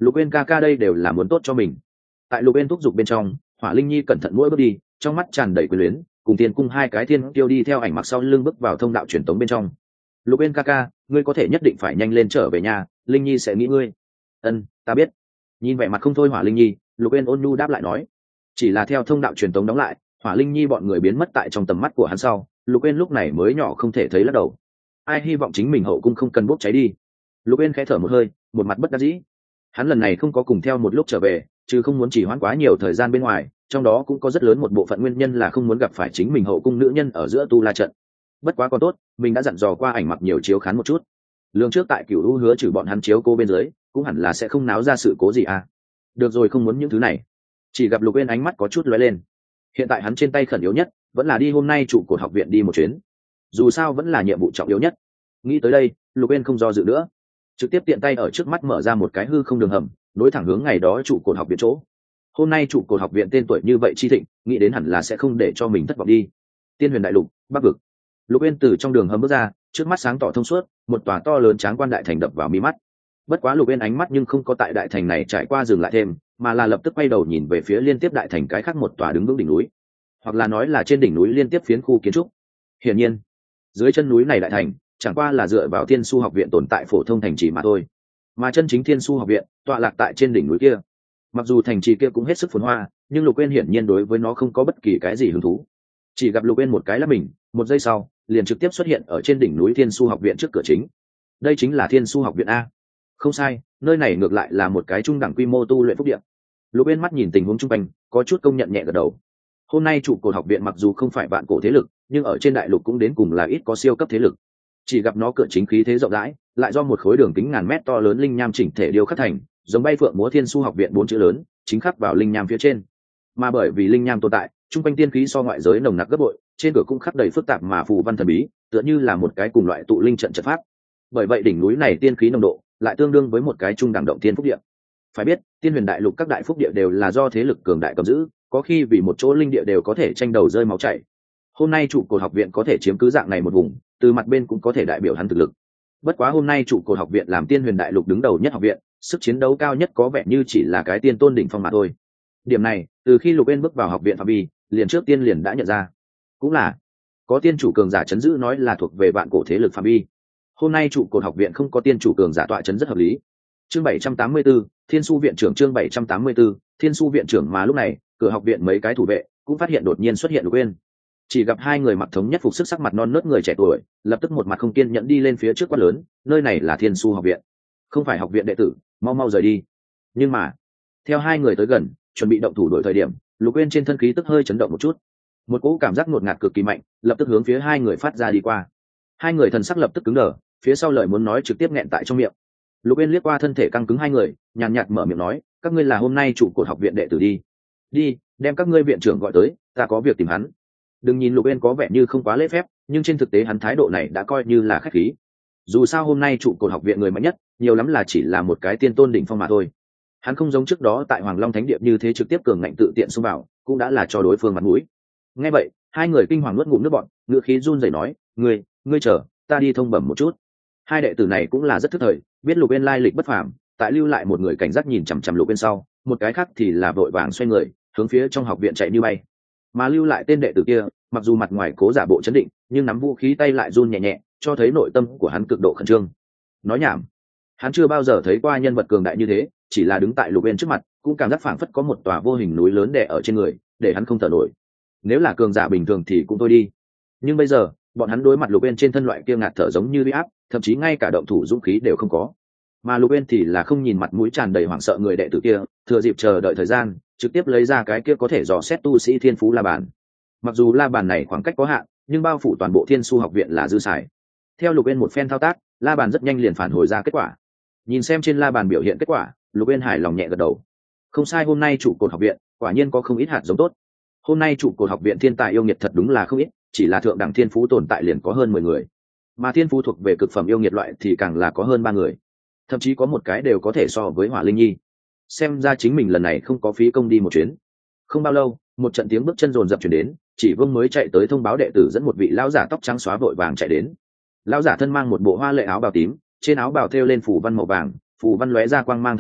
Lục Uyên ca ca đây đều là muốn tốt cho mình. Tại Lục Uyên thúc giục bên trong, Hỏa Linh Nhi cẩn thận mỗi bước đi, trong mắt tràn đầy quyền luyến, cùng Tiên Cung hai cái thiên tiêu đi theo ảnh mặc sau lưng bước vào thông đạo truyền tống bên trong. Lục Uyên ca ca, ngươi có thể nhất định phải nhanh lên trở về nhà, Linh Nhi sẽ nghĩ ngươi. Ân, ta biết. Nhìn vẻ mặt không thôi Hỏa Linh Nhi, Lục Uyên ôn nhu đáp lại nói. Chỉ là theo thông đạo truyền tống đóng lại, Hỏa Linh Nhi bọn người biến mất tại trong tầm mắt của hắn sau, Lục Uyên lúc này mới nhỏ không thể thấy lắc đầu. Ai hy vọng chính mình hậu cung không cần bốc cháy đi. Lục Uyên khẽ thở một hơi, một mặt bất đắc dĩ. Hắn lần này không có cùng theo một lúc trở về, chứ không muốn chỉ hoãn quá nhiều thời gian bên ngoài, trong đó cũng có rất lớn một bộ phận nguyên nhân là không muốn gặp phải chính mình hậu cung nữ nhân ở giữa tu la trận. Bất quá còn tốt, mình đã dặn dò qua ảnh mặc nhiều chiếu khán một chút. Lương trước tại Cửu U hứa trừ bọn hắn chiếu cô bên dưới, cũng hẳn là sẽ không náo ra sự cố gì à. Được rồi, không muốn những thứ này. Chỉ gặp Lục Uyên ánh mắt có chút lóe lên. Hiện tại hắn trên tay khẩn yếu nhất vẫn là đi hôm nay trụ cột học viện đi một chuyến. Dù sao vẫn là nhiệm vụ trọng yếu nhất. Nghĩ tới đây, Lục Uyên không do dự nữa, trực tiếp tiện tay ở trước mắt mở ra một cái hư không đường hầm, nối thẳng hướng ngày đó trụ cột học viện chỗ. Hôm nay trụ cột học viện tên tuổi như vậy chi thịnh, nghĩ đến hẳn là sẽ không để cho mình thất vọng đi. Tiên Huyền Đại Lục, Bắc vực. Lục Uyên từ trong đường hầm bước ra, trước mắt sáng tỏ thông suốt, một tòa to lớn tráng quan đại thành đập vào mi mắt. Bất quá Lục Uyên ánh mắt nhưng không có tại đại thành này trải qua dừng lại thêm, mà là lập tức quay đầu nhìn về phía liên tiếp đại thành cái khác một tòa đứng vững đỉnh núi, hoặc là nói là trên đỉnh núi liên tiếp phiến khu kiến trúc. Hiển nhiên, dưới chân núi này đại thành chẳng qua là dựa vào Thiên Su học viện tồn tại phổ thông thành trì mà thôi, mà chân chính Thiên Su học viện tọa lạc tại trên đỉnh núi kia. Mặc dù thành trì kia cũng hết sức phồn hoa, nhưng Lục Uyên hiển nhiên đối với nó không có bất kỳ cái gì hứng thú. Chỉ gặp Lục Uyên một cái là mình, một giây sau liền trực tiếp xuất hiện ở trên đỉnh núi Thiên Su học viện trước cửa chính. Đây chính là Thiên Su học viện a? Không sai, nơi này ngược lại là một cái trung đẳng quy mô tu luyện phúc địa. Lục Uyên mắt nhìn tình huống chung quanh, có chút công nhận nhẹ gật đầu. Hôm nay trụ cột học viện mặc dù không phải vạn cổ thế lực, nhưng ở trên đại lục cũng đến cùng là ít có siêu cấp thế lực. Chỉ gặp nó cửa chính khí thế rộng rãi, lại do một khối đường kính ngàn mét to lớn linh nham chỉnh thể điêu khắc thành, giống bay phượng múa Thiên Su học viện 4 chữ lớn, chính khắc vào linh nham phía trên. Mà bởi vì linh nham tồn tại, trung quanh tiên khí so ngoại giới nồng nặc gấp bội, trên cửa cũng khắc đầy phức tạp mà phù văn thần bí, tựa như là một cái cùng loại tụ linh trận trận pháp. Bởi vậy đỉnh núi này tiên khí nồng độ lại tương đương với một cái trung đẳng động tiên phúc địa. Phải biết, Tiên Huyền Đại Lục các đại phúc địa đều là do thế lực cường đại cầm giữ, có khi vì một chỗ linh địa đều có thể tranh đầu rơi máu chảy. Hôm nay trụ cột học viện có thể chiếm cứ dạng này một vùng, từ mặt bên cũng có thể đại biểu hắn thực lực. Bất quá hôm nay trụ cột học viện làm Tiên Huyền Đại Lục đứng đầu nhất học viện, sức chiến đấu cao nhất có vẻ như chỉ là cái tiên tôn đỉnh phong mà thôi. Điểm này, từ khi Lục Uyên bước vào học viện phạm vi, liền trước tiên liền đã nhận ra. Cũng là có tiên chủ cường giả chấn giữ nói là thuộc về vạn cổ thế lực phạm vi. Hôm nay trụ cột học viện không có tiên chủ cường giả tọa chấn rất hợp lý. Chương 784, Thiên Su viện trưởng. Chương 784, Thiên Su viện trưởng. Mà lúc này, cửa học viện mấy cái thủ vệ cũng phát hiện đột nhiên xuất hiện Lục Uyên. Chỉ gặp hai người mặc thống nhất phục sức, sắc mặt non nớt người trẻ tuổi, lập tức một mặt không kiên nhẫn đi lên phía trước quát lớn, nơi này là Thiên Su học viện, không phải học viện đệ tử, mau mau rời đi. Nhưng mà, theo hai người tới gần, chuẩn bị động thủ đổi thời điểm, Lục Uyên trên thân khí tức hơi chấn động một chút, một cỗ cảm giác ngột ngạt cực kỳ mạnh lập tức hướng phía hai người phát ra đi qua. Hai người thần sắc lập tức cứng đờ, phía sau lời muốn nói trực tiếp nghẹn tại trong miệng. Lục Uyên liếc qua thân thể căng cứng hai người, nhàn nhạt mở miệng nói, các ngươi là hôm nay trụ cột học viện đệ tử đi. Đi, đem các ngươi viện trưởng gọi tới, ta có việc tìm hắn. Đừng nhìn Lục Uyên có vẻ như không quá lễ phép, nhưng trên thực tế hắn thái độ này đã coi như là khách khí. Dù sao hôm nay trụ cột học viện người mạnh nhất, nhiều lắm là chỉ là một cái tiên tôn đỉnh phong mà thôi. Hắn không giống trước đó tại Hoàng Long Thánh Địa như thế trực tiếp cường ngạnh tự tiện xông vào, cũng đã là cho đối phương mặt mũi. Nghe vậy, hai người kinh hoàng nuốt ngụm nước bọt, ngựa khí run rẩy nói, ngươi chờ, ta đi thông bẩm một chút. Hai đệ tử này cũng là rất thức thời, biết Lục Uyên lai lịch bất phàm, tại lưu lại một người cảnh giác nhìn chằm chằm Lục Uyên sau, một cái khác thì là vội vàng xoay người, hướng phía trong học viện chạy như bay. Mà lưu lại tên đệ tử kia, mặc dù mặt ngoài cố giả bộ chấn định, nhưng nắm vũ khí tay lại run nhẹ nhẹ, cho thấy nội tâm của hắn cực độ khẩn trương. Nói nhảm, hắn chưa bao giờ thấy qua nhân vật cường đại như thế, chỉ là đứng tại Lục Uyên trước mặt, cũng cảm giác phảng phất có một tòa vô hình núi lớn đè ở trên người, để hắn không thở nổi. Nếu là cường giả bình thường thì cũng thôi đi, nhưng bây giờ bọn hắn đối mặt Lục Uyên trên thân loại kia ngạt thở giống như bị áp, thậm chí ngay cả động thủ dũng khí đều không có. Mà Lục Uyên thì là không nhìn mặt mũi tràn đầy hoảng sợ người đệ tử kia, thừa dịp chờ đợi thời gian, trực tiếp lấy ra cái kia có thể dò xét tu sĩ thiên phú la bàn. Mặc dù la bàn này khoảng cách có hạn, nhưng bao phủ toàn bộ Thiên Su học viện là dư xài. Theo Lục Uyên một phen thao tác, la bàn rất nhanh liền phản hồi ra kết quả. Nhìn xem trên la bàn biểu hiện kết quả, Lục Uyên hài lòng nhẹ gật đầu. Không sai, hôm nay trụ cột học viện quả nhiên có không ít hạt giống tốt. Hôm nay trụ cột học viện thiên tài yêu nghiệt thật đúng là không ít, chỉ là thượng đẳng thiên phú tồn tại liền có hơn 10 người, mà thiên phú thuộc về cực phẩm yêu nghiệt loại thì càng là có hơn 3 người, thậm chí có một cái đều có thể so với Hỏa Linh Nhi. Xem ra chính mình lần này không có phí công đi một chuyến. Không bao lâu, một trận tiếng bước chân rồn rập truyền đến, chỉ Vương mới chạy tới thông báo đệ tử dẫn một vị lão giả tóc trắng xóa vội vàng chạy đến. Lão giả thân mang một bộ hoa lệ áo bào tím, trên áo bào thêu lên phù văn màu vàng, phù văn lóe ra quang mang thần bí,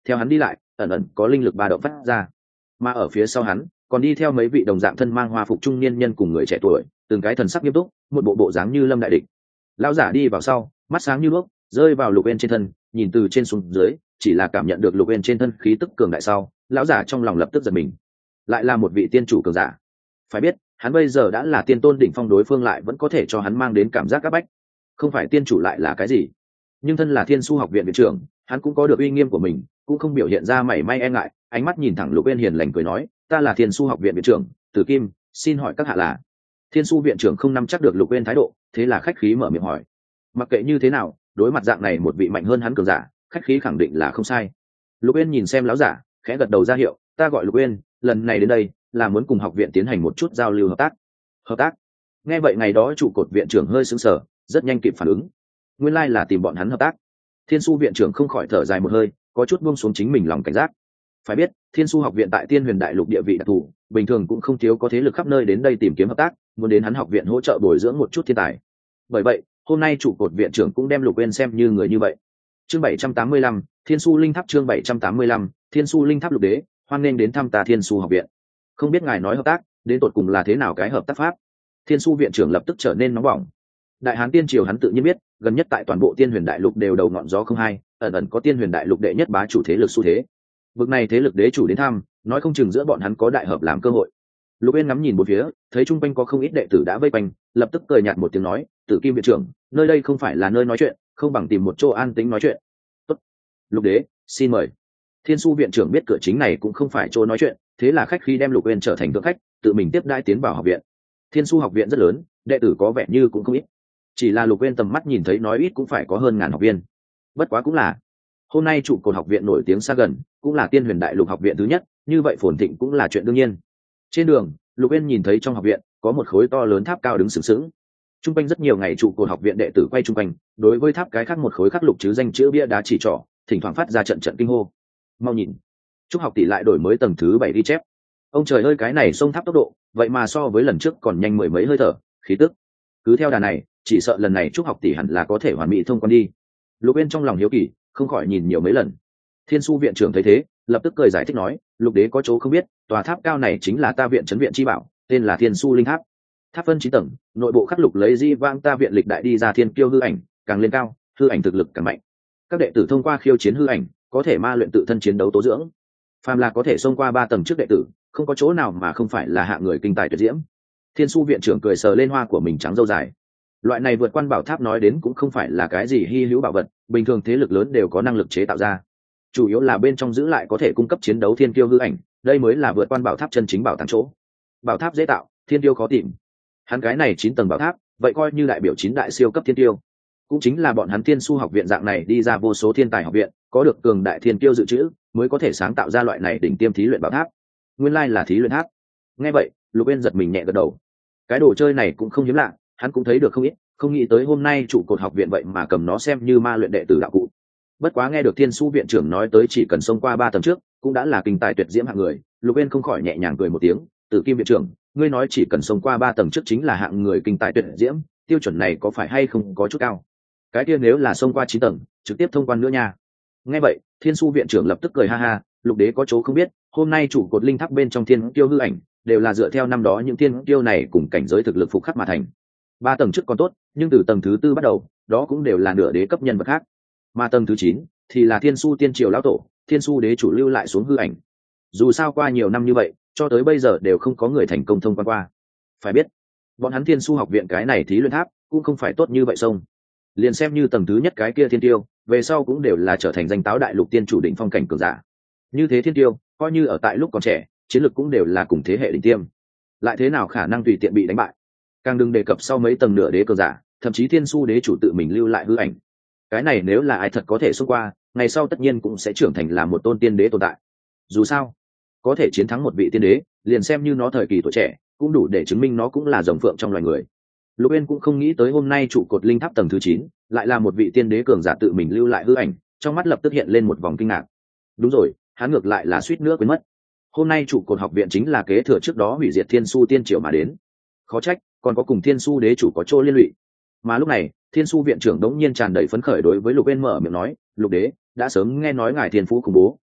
theo hắn đi lại ẩn ẩn có linh lực ba động phát ra, mà ở phía sau hắn còn đi theo mấy vị đồng dạng thân mang hoa phục trung niên nhân cùng người trẻ tuổi, từng cái thần sắc nghiêm túc, một bộ bộ dáng như lâm đại địch. Lão giả đi vào sau, mắt sáng như đuốc rơi vào Lục Uyên trên thân, nhìn từ trên xuống dưới chỉ là cảm nhận được Lục Uyên trên thân khí tức cường đại sau, lão giả trong lòng lập tức giật mình. Lại là một vị tiên chủ cường giả. Phải biết hắn bây giờ đã là tiên tôn đỉnh phong, đối phương lại vẫn có thể cho hắn mang đến cảm giác áp bách. Không phải tiên chủ lại là cái gì? Nhưng thân là Thiên Su học viện viện trưởng, hắn cũng có được uy nghiêm của mình, cũng không biểu hiện ra mảy may e ngại, ánh mắt nhìn thẳng Lục Uyên hiền lành cười nói, ta là Thiên Su học viện viện trưởng Tử Kim, xin hỏi các hạ là? Thiên Su viện trưởng không nắm chắc được Lục Uyên thái độ, thế là khách khí mở miệng hỏi. Mặc kệ như thế nào, đối mặt dạng này một vị mạnh hơn hắn cường giả, khách khí khẳng định là không sai. Lục Uyên nhìn xem lão giả, khẽ gật đầu ra hiệu, ta gọi Lục Uyên, lần này đến đây là muốn cùng học viện tiến hành một chút giao lưu hợp tác. Hợp tác? Nghe vậy ngày đó trụ cột viện trưởng hơi sững sờ, rất nhanh kịp phản ứng. Nguyên lai là tìm bọn hắn hợp tác. Thiên Su viện trưởng không khỏi thở dài một hơi, có chút buông xuống chính mình lòng cảnh giác. Phải biết Thiên Su học viện tại Tiên Huyền đại lục địa vị đặc thù, bình thường cũng không thiếu có thế lực khắp nơi đến đây tìm kiếm hợp tác, muốn đến hắn học viện hỗ trợ bồi dưỡng một chút thiên tài. Bởi vậy hôm nay trụ cột viện trưởng cũng đem Lục Uyên xem như người như vậy. Chương 785, Thiên Su Linh Tháp. Chương 785, Thiên Su Linh Tháp. Lục đế, hoan nghênh đến thăm ta Thiên Su học viện. Không biết ngài nói hợp tác đến tột cùng là thế nào cái hợp tác pháp? Thiên Su viện trưởng lập tức trở nên nóng bỏng. Đại Hán tiên triều hắn tự nhiên biết, gần nhất tại toàn bộ Tiên Huyền đại lục đều đầu ngọn gió không hai, ẩn ẩn có Tiên Huyền đại lục đệ nhất bá chủ thế lực xu thế. Vực này thế lực đế chủ đến thăm, nói không chừng giữa bọn hắn có đại hợp làm cơ hội. Lục Uyên ngắm nhìn bốn phía, thấy chung quanh có không ít đệ tử đã vây quanh, lập tức cười nhạt một tiếng nói, Tử Kim viện trưởng, nơi đây không phải là nơi nói chuyện, không bằng tìm một chỗ an tĩnh nói chuyện. Tốt. Lục đế, xin mời. Thiên Su viện trưởng biết cửa chính này cũng không phải chỗ nói chuyện, thế là khách khi đem Lục Uyên trở thành thượng khách, tự mình tiếp đãi tiến vào học viện. Thiên Su học viện rất lớn, đệ tử có vẻ như cũng không ít. Chỉ là Lục Uyên tầm mắt nhìn thấy nói ít cũng phải có hơn 1000 học viên. Bất quá cũng là, hôm nay trụ cột học viện nổi tiếng xa gần, cũng là Tiên Huyền đại lục học viện thứ nhất, như vậy phồn thịnh cũng là chuyện đương nhiên. Trên đường, Lục Uyên nhìn thấy trong học viện có một khối to lớn tháp cao đứng sừng sững. Trung quanh rất nhiều ngày trụ cột học viện đệ tử quay trung quanh, đối với tháp cái khác một khối khắc lục chứ danh chữ bia đá chỉ trỏ, thỉnh thoảng phát ra trận trận kinh hô. Mau nhìn, chúc học tỷ lại đổi mới tầng thứ 7 ghi chép. Ông trời ơi, cái này xông tháp tốc độ, vậy mà so với lần trước còn nhanh mười mấy hơi thở, khí tức. Cứ theo đà này, chỉ sợ lần này chúc học tỷ hẳn là có thể hoàn mỹ thông quan đi. Lục Uyên trong lòng hiếu kỳ, không khỏi nhìn nhiều mấy lần. Thiên Su viện trưởng thấy thế, lập tức cười giải thích nói, Lục đế có chỗ không biết, tòa tháp cao này chính là ta viện trấn viện chi bảo, tên là Thiên Su Linh Tháp. Tháp phân 9 tầng, nội bộ khắc lục lấy di vang ta viện lịch đại đi ra thiên kiêu hư ảnh, càng lên cao, hư ảnh thực lực càng mạnh. Các đệ tử thông qua khiêu chiến hư ảnh, có thể ma luyện tự thân chiến đấu tố dưỡng. Phàm là có thể xông qua 3 tầng trước đệ tử, không có chỗ nào mà không phải là hạng người kinh tài tuyệt diễm. Thiên Su viện trưởng cười sờ lên hoa của mình trắng râu dài. Loại này vượt quan bảo tháp nói đến cũng không phải là cái gì hi hữu bảo vật, bình thường thế lực lớn đều có năng lực chế tạo ra. Chủ yếu là bên trong giữ lại có thể cung cấp chiến đấu thiên kiêu hư ảnh, đây mới là vượt quan bảo tháp chân chính bảo tàng chỗ. Bảo tháp dễ tạo, thiên kiêu khó tìm. Hắn cái này 9 tầng bảo tháp, vậy coi như đại biểu 9 đại siêu cấp thiên kiêu. Cũng chính là bọn hắn Thiên Su học viện dạng này đi ra vô số thiên tài học viện, có được cường đại thiên kiêu dự trữ, mới có thể sáng tạo ra loại này đỉnh tiêm thí luyện bảo tháp. Nguyên lai là thí luyện tháp. Nghe vậy, Lục Uyên giật mình nhẹ gật đầu. Cái đồ chơi này cũng không hiếm lạ, hắn cũng thấy được không ít, không nghĩ tới hôm nay trụ cột học viện vậy mà cầm nó xem như ma luyện đệ tử đạo cụ. Bất quá nghe được Thiên Su viện trưởng nói tới chỉ cần xông qua 3 tầng trước, cũng đã là kinh tài tuyệt diễm hạng người, Lục Uyên không khỏi nhẹ nhàng cười một tiếng, Tử Kim viện trưởng, ngươi nói chỉ cần xông qua 3 tầng trước chính là hạng người kinh tài tuyệt diễm, tiêu chuẩn này có phải hay không có chút cao? Cái kia nếu là xông qua 9 tầng, trực tiếp thông quan nữa nha. Nghe vậy, Thiên Su viện trưởng lập tức cười ha ha, Lục đế có chỗ không biết, hôm nay trụ cột linh tháp bên trong thiên kiêu hư ảnh, đều là dựa theo năm đó những thiên kiêu này cùng cảnh giới thực lực phục khắc mà thành. 3 tầng trước còn tốt, nhưng từ tầng thứ 4 bắt đầu, đó cũng đều là nửa đế cấp nhân vật khác. Mà tầng thứ 9 thì là Thiên Su tiên triều lão tổ, Thiên Su đế chủ lưu lại xuống hư ảnh. Dù sao qua nhiều năm như vậy, cho tới bây giờ đều không có người thành công thông quan qua. Phải biết, bọn hắn Thiên Su học viện cái này thí luyện tháp cũng không phải tốt như vậy sông. Liền xem như tầng thứ nhất cái kia thiên tiêu, về sau cũng đều là trở thành danh táo đại lục tiên chủ đỉnh phong cảnh cường giả. Như thế thiên tiêu, coi như ở tại lúc còn trẻ, chiến lược cũng đều là cùng thế hệ đỉnh tiêm. Lại thế nào khả năng tùy tiện bị đánh bại? Càng đừng đề cập sau mấy tầng nửa đế cường giả, thậm chí Thiên Su đế chủ tự mình lưu lại hư ảnh. Cái này nếu là ai thật có thể xông qua, ngày sau tất nhiên cũng sẽ trưởng thành là một tôn tiên đế tồn tại. Dù sao, có thể chiến thắng một vị tiên đế, liền xem như nó thời kỳ tuổi trẻ, cũng đủ để chứng minh nó cũng là rồng phượng trong loài người. Lục Uyên cũng không nghĩ tới hôm nay trụ cột linh tháp tầng thứ 9 lại là một vị tiên đế cường giả tự mình lưu lại hư ảnh, trong mắt lập tức hiện lên một vòng kinh ngạc. Đúng rồi, hắn ngược lại là suýt nữa quên mất. Hôm nay trụ cột học viện chính là kế thừa trước đó hủy diệt Thiên Su tiên triều mà đến. Khó trách, còn có cùng Thiên Su đế chủ có chỗ liên lụy. Mà lúc này, Thiên Su viện trưởng đống nhiên tràn đầy phấn khởi đối với Lục Uyên mở miệng nói, "Lục đế, đã sớm nghe nói ngài thiên phú khủng bố,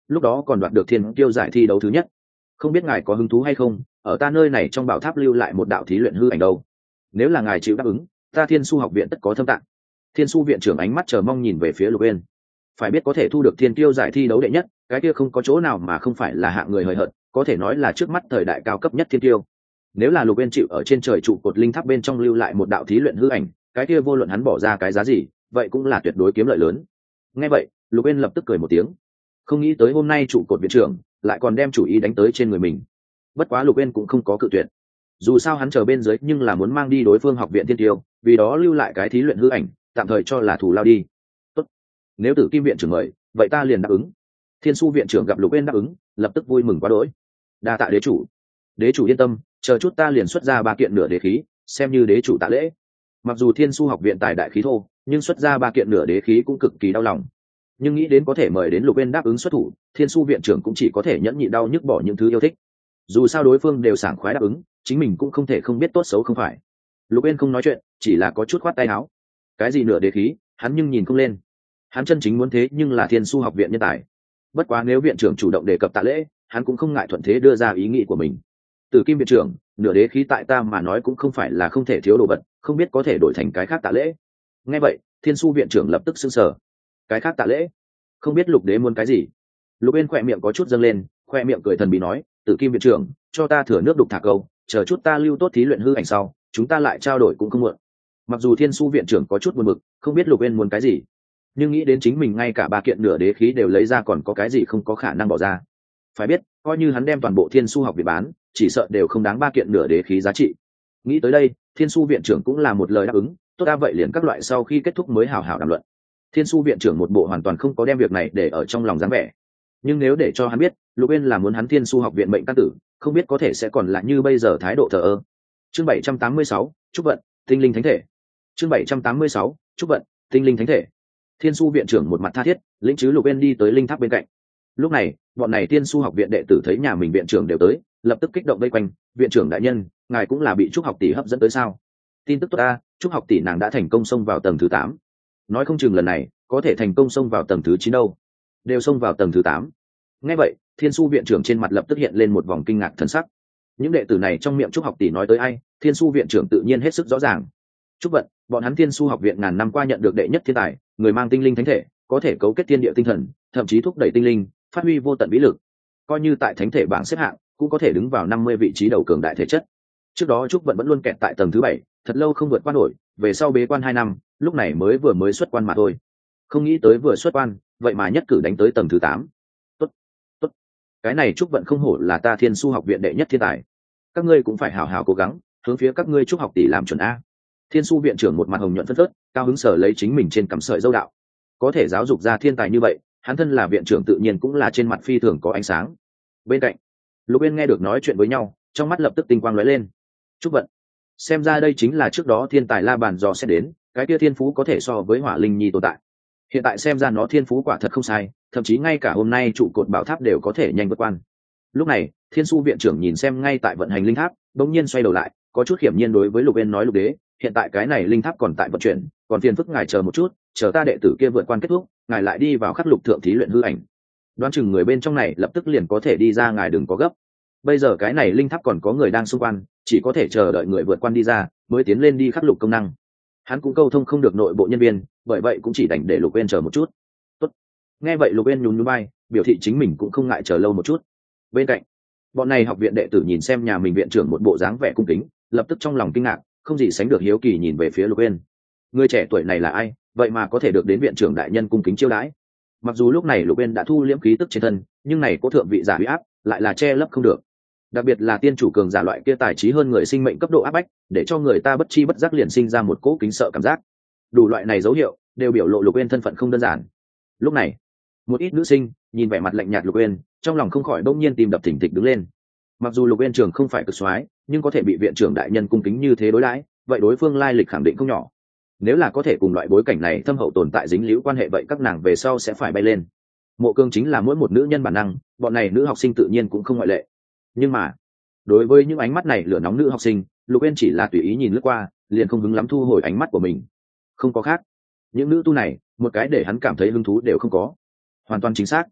lúc đó còn đoạt được thiên kiêu giải thi đấu thứ nhất. Không biết ngài có hứng thú hay không, ở ta nơi này trong bảo tháp lưu lại một đạo thí luyện hư ảnh đâu. Nếu là ngài chịu đáp ứng, ta Thiên Su học viện tất có thâm tạng. Thiên Su viện trưởng ánh mắt chờ mong nhìn về phía Lục Uyên. Phải biết có thể thu được thiên kiêu giải thi đấu đệ nhất, cái kia không có chỗ nào mà không phải là hạng người hời hợt, có thể nói là trước mắt thời đại cao cấp nhất thiên kiêu. Nếu là Lục Uyên chịu ở trên trời trụ cột linh tháp bên trong lưu lại một đạo thí luyện hư ảnh, cái kia vô luận hắn bỏ ra cái giá gì, vậy cũng là tuyệt đối kiếm lợi lớn. Nghe vậy, Lục Uyên lập tức cười một tiếng. Không nghĩ tới hôm nay trụ cột viện trưởng lại còn đem chủ ý đánh tới trên người mình. Bất quá Lục Uyên cũng không có cự tuyệt. Dù sao hắn chờ bên dưới nhưng là muốn mang đi đối phương học viện thiên tiêu, vì đó lưu lại cái thí luyện hư ảnh, tạm thời cho là thù lao đi. Tốt, nếu Tử Kim viện trưởng mời, vậy ta liền đáp ứng. Thiên Su viện trưởng gặp Lục Uyên đáp ứng, lập tức vui mừng quá đỗi. Đa tạ đế chủ. Đế chủ yên tâm, chờ chút ta liền xuất ra 3 kiện nửa đế khí, xem như đế chủ tạ lễ. Mặc dù Thiên Su học viện tài đại khí thô, nhưng xuất ra 3 kiện nửa đế khí cũng cực kỳ đau lòng. Nhưng nghĩ đến có thể mời đến Lục Uyên đáp ứng xuất thủ, Thiên Su viện trưởng cũng chỉ có thể nhẫn nhịn đau nhức bỏ những thứ yêu thích. Dù sao đối phương đều sảng khoái đáp ứng, chính mình cũng không thể không biết tốt xấu không phải. Lục Uyên không nói chuyện, chỉ là có chút khoát tay áo. Cái gì nửa đế khí, hắn nhưng nhìn không lên. Hắn chân chính muốn thế nhưng là Thiên Su học viện nhân tài. Bất quá nếu viện trưởng chủ động đề cập tạ lễ, hắn cũng không ngại thuận thế đưa ra ý nghĩ của mình. Tử Kim viện trưởng, nửa đế khí tại ta mà nói cũng không phải là không thể thiếu đồ vật, không biết có thể đổi thành cái khác tạ lễ. Nghe vậy, Thiên Su viện trưởng lập tức sững sờ. Cái khác tạ lễ? Không biết Lục đế muốn cái gì? Lục Uyên khỏe miệng có chút dâng lên, khoe miệng cười thần bí nói, Tử Kim viện trưởng, cho ta thừa nước đục thả câu, chờ chút ta lưu tốt thí luyện hư ảnh sau, chúng ta lại trao đổi cũng không muộn. Mặc dù Thiên Su viện trưởng có chút buồn bực, không biết Lục Uyên muốn cái gì, nhưng nghĩ đến chính mình ngay cả 3 kiện nửa đế khí đều lấy ra, còn có cái gì không có khả năng bỏ ra. Phải biết, coi như hắn đem toàn bộ Thiên Su học viện bán, chỉ sợ đều không đáng 3 kiện nửa đế khí giá trị. Nghĩ tới đây, Thiên Su viện trưởng cũng là một lời đáp ứng, tốt ta vậy liền các loại sau khi kết thúc mới hào hào đàm luận. Thiên Su viện trưởng một bộ hoàn toàn không có đem việc này để ở trong lòng dáng vẻ. Nhưng nếu để cho hắn biết Lục Uyên là muốn hắn Thiên Su học viện mệnh căn tử, không biết có thể sẽ còn lại như bây giờ thái độ thờ ơ. Chương 786, chúc vận, tinh linh thánh thể. Chương 786, chúc vận, tinh linh thánh thể. Thiên Su viện trưởng một mặt tha thiết, lĩnh chứ Lục Uyên đi tới linh tháp bên cạnh. Lúc này, bọn này Thiên Su học viện đệ tử thấy nhà mình viện trưởng đều tới, lập tức kích động vây quanh, "Viện trưởng đại nhân, ngài cũng là bị Trúc học tỷ hấp dẫn tới sao? Tin tức tốt a, Trúc học tỷ nàng đã thành công xông vào tầng thứ 8. Nói không chừng lần này có thể thành công xông vào tầng thứ 9 đâu." Đều xông vào tầng thứ 8. Nghe vậy, Thiên Su viện trưởng trên mặt lập tức hiện lên một vòng kinh ngạc thần sắc. Những đệ tử này trong miệng Trúc học tỷ nói tới ai, Thiên Su viện trưởng tự nhiên hết sức rõ ràng. Trúc vận, bọn hắn Thiên Su học viện ngàn năm qua nhận được đệ nhất thiên tài, người mang tinh linh thánh thể, có thể cấu kết thiên địa tinh thần, thậm chí thúc đẩy tinh linh, phát huy vô tận vĩ lực. Coi như tại thánh thể bảng xếp hạng, cũng có thể đứng vào 50 vị trí đầu cường đại thể chất. Trước đó Trúc vận vẫn luôn kẹt tại tầng thứ 7, thật lâu không vượt qua nổi, về sau bế quan 2 năm, lúc này mới xuất quan mà thôi. Không nghĩ tới vừa xuất quan, vậy mà nhất cử đánh tới tầng thứ 8. Tốt, tốt. Cái này Trúc vận không hổ là ta Thiên Su học viện đệ nhất thiên tài. Các ngươi cũng phải hào hào cố gắng, hướng phía các ngươi Trúc học tỷ làm chuẩn a. Thiên Su viện trưởng một mặt hồng nhuận phấn phớt, cao hứng sở lấy chính mình trên cắm sợi dâu đạo. Có thể giáo dục ra thiên tài như vậy, hắn thân là viện trưởng tự nhiên cũng là trên mặt phi thường có ánh sáng. Bên cạnh, Lục Uyên nghe được nói chuyện với nhau, trong mắt lập tức tinh quang lóe lên. Trúc vận, xem ra đây chính là trước đó thiên tài La Bàn dò xét đến, cái kia thiên phú có thể so với Hỏa Linh Nhi tồn tại. Hiện tại xem ra nó thiên phú quả thật không sai, thậm chí ngay cả hôm nay trụ cột bảo tháp đều có thể nhanh vượt quan. Lúc này, Thiên Su viện trưởng nhìn xem ngay tại vận hành linh tháp, bỗng nhiên xoay đầu lại, có chút khiểm nhiên đối với Lục Uyên nói, Lục đế, hiện tại cái này linh tháp còn tại vận chuyển, còn phiền phức ngài chờ một chút, chờ ta đệ tử kia vượt quan kết thúc, ngài lại đi vào khắc lục thượng thí luyện hư ảnh. Đoán chừng người bên trong này lập tức liền có thể đi ra, ngài đừng có gấp. Bây giờ cái này linh tháp còn có người đang xung quanh, chỉ có thể chờ đợi người vượt quan đi ra, mới tiến lên đi khắc lục công năng. Hắn cũng câu thông không được nội bộ nhân viên, bởi vậy cũng chỉ đành để Lục Uyên chờ một chút. Tốt. Nghe vậy Lục Uyên nhún nhún vai, biểu thị chính mình cũng không ngại chờ lâu một chút. Bên cạnh, bọn này học viện đệ tử nhìn xem nhà mình viện trưởng một bộ dáng vẻ cung kính, lập tức trong lòng kinh ngạc, không gì sánh được hiếu kỳ nhìn về phía Lục Uyên. Người trẻ tuổi này là ai, vậy mà có thể được đến viện trưởng đại nhân cung kính chiêu đãi? Mặc dù lúc này Lục Uyên đã thu liễm khí tức trên thân, nhưng này có thượng vị giả uy áp, lại là che lấp không được. Đặc biệt là tiên chủ cường giả loại kia tài trí hơn người sinh mệnh cấp độ áp bách, để cho người ta bất chi bất giác liền sinh ra một cỗ kính sợ cảm giác. Đủ loại này dấu hiệu đều biểu lộ Lục Uyên thân phận không đơn giản. Lúc này, một ít nữ sinh nhìn vẻ mặt lạnh nhạt Lục Uyên, trong lòng không khỏi bỗng nhiên tim đập thình thịch đứng lên. Mặc dù Lục Uyên trường không phải cực soái, nhưng có thể bị viện trưởng đại nhân cung kính như thế đối đãi, vậy đối phương lai lịch khẳng định không nhỏ. Nếu là có thể cùng loại bối cảnh này thâm hậu tồn tại dính líu quan hệ, vậy các nàng về sau sẽ phải bay lên. Mộ Cương chính là mỗi một nữ nhân bản năng, bọn này nữ học sinh tự nhiên cũng không ngoại lệ. Nhưng mà, đối với những ánh mắt này lửa nóng nữ học sinh, Lục Uyên chỉ là tùy ý nhìn lướt qua, liền không hứng lắm thu hồi ánh mắt của mình. Không có khác, những nữ tu này, một cái để hắn cảm thấy hứng thú đều không có. Hoàn toàn chính xác.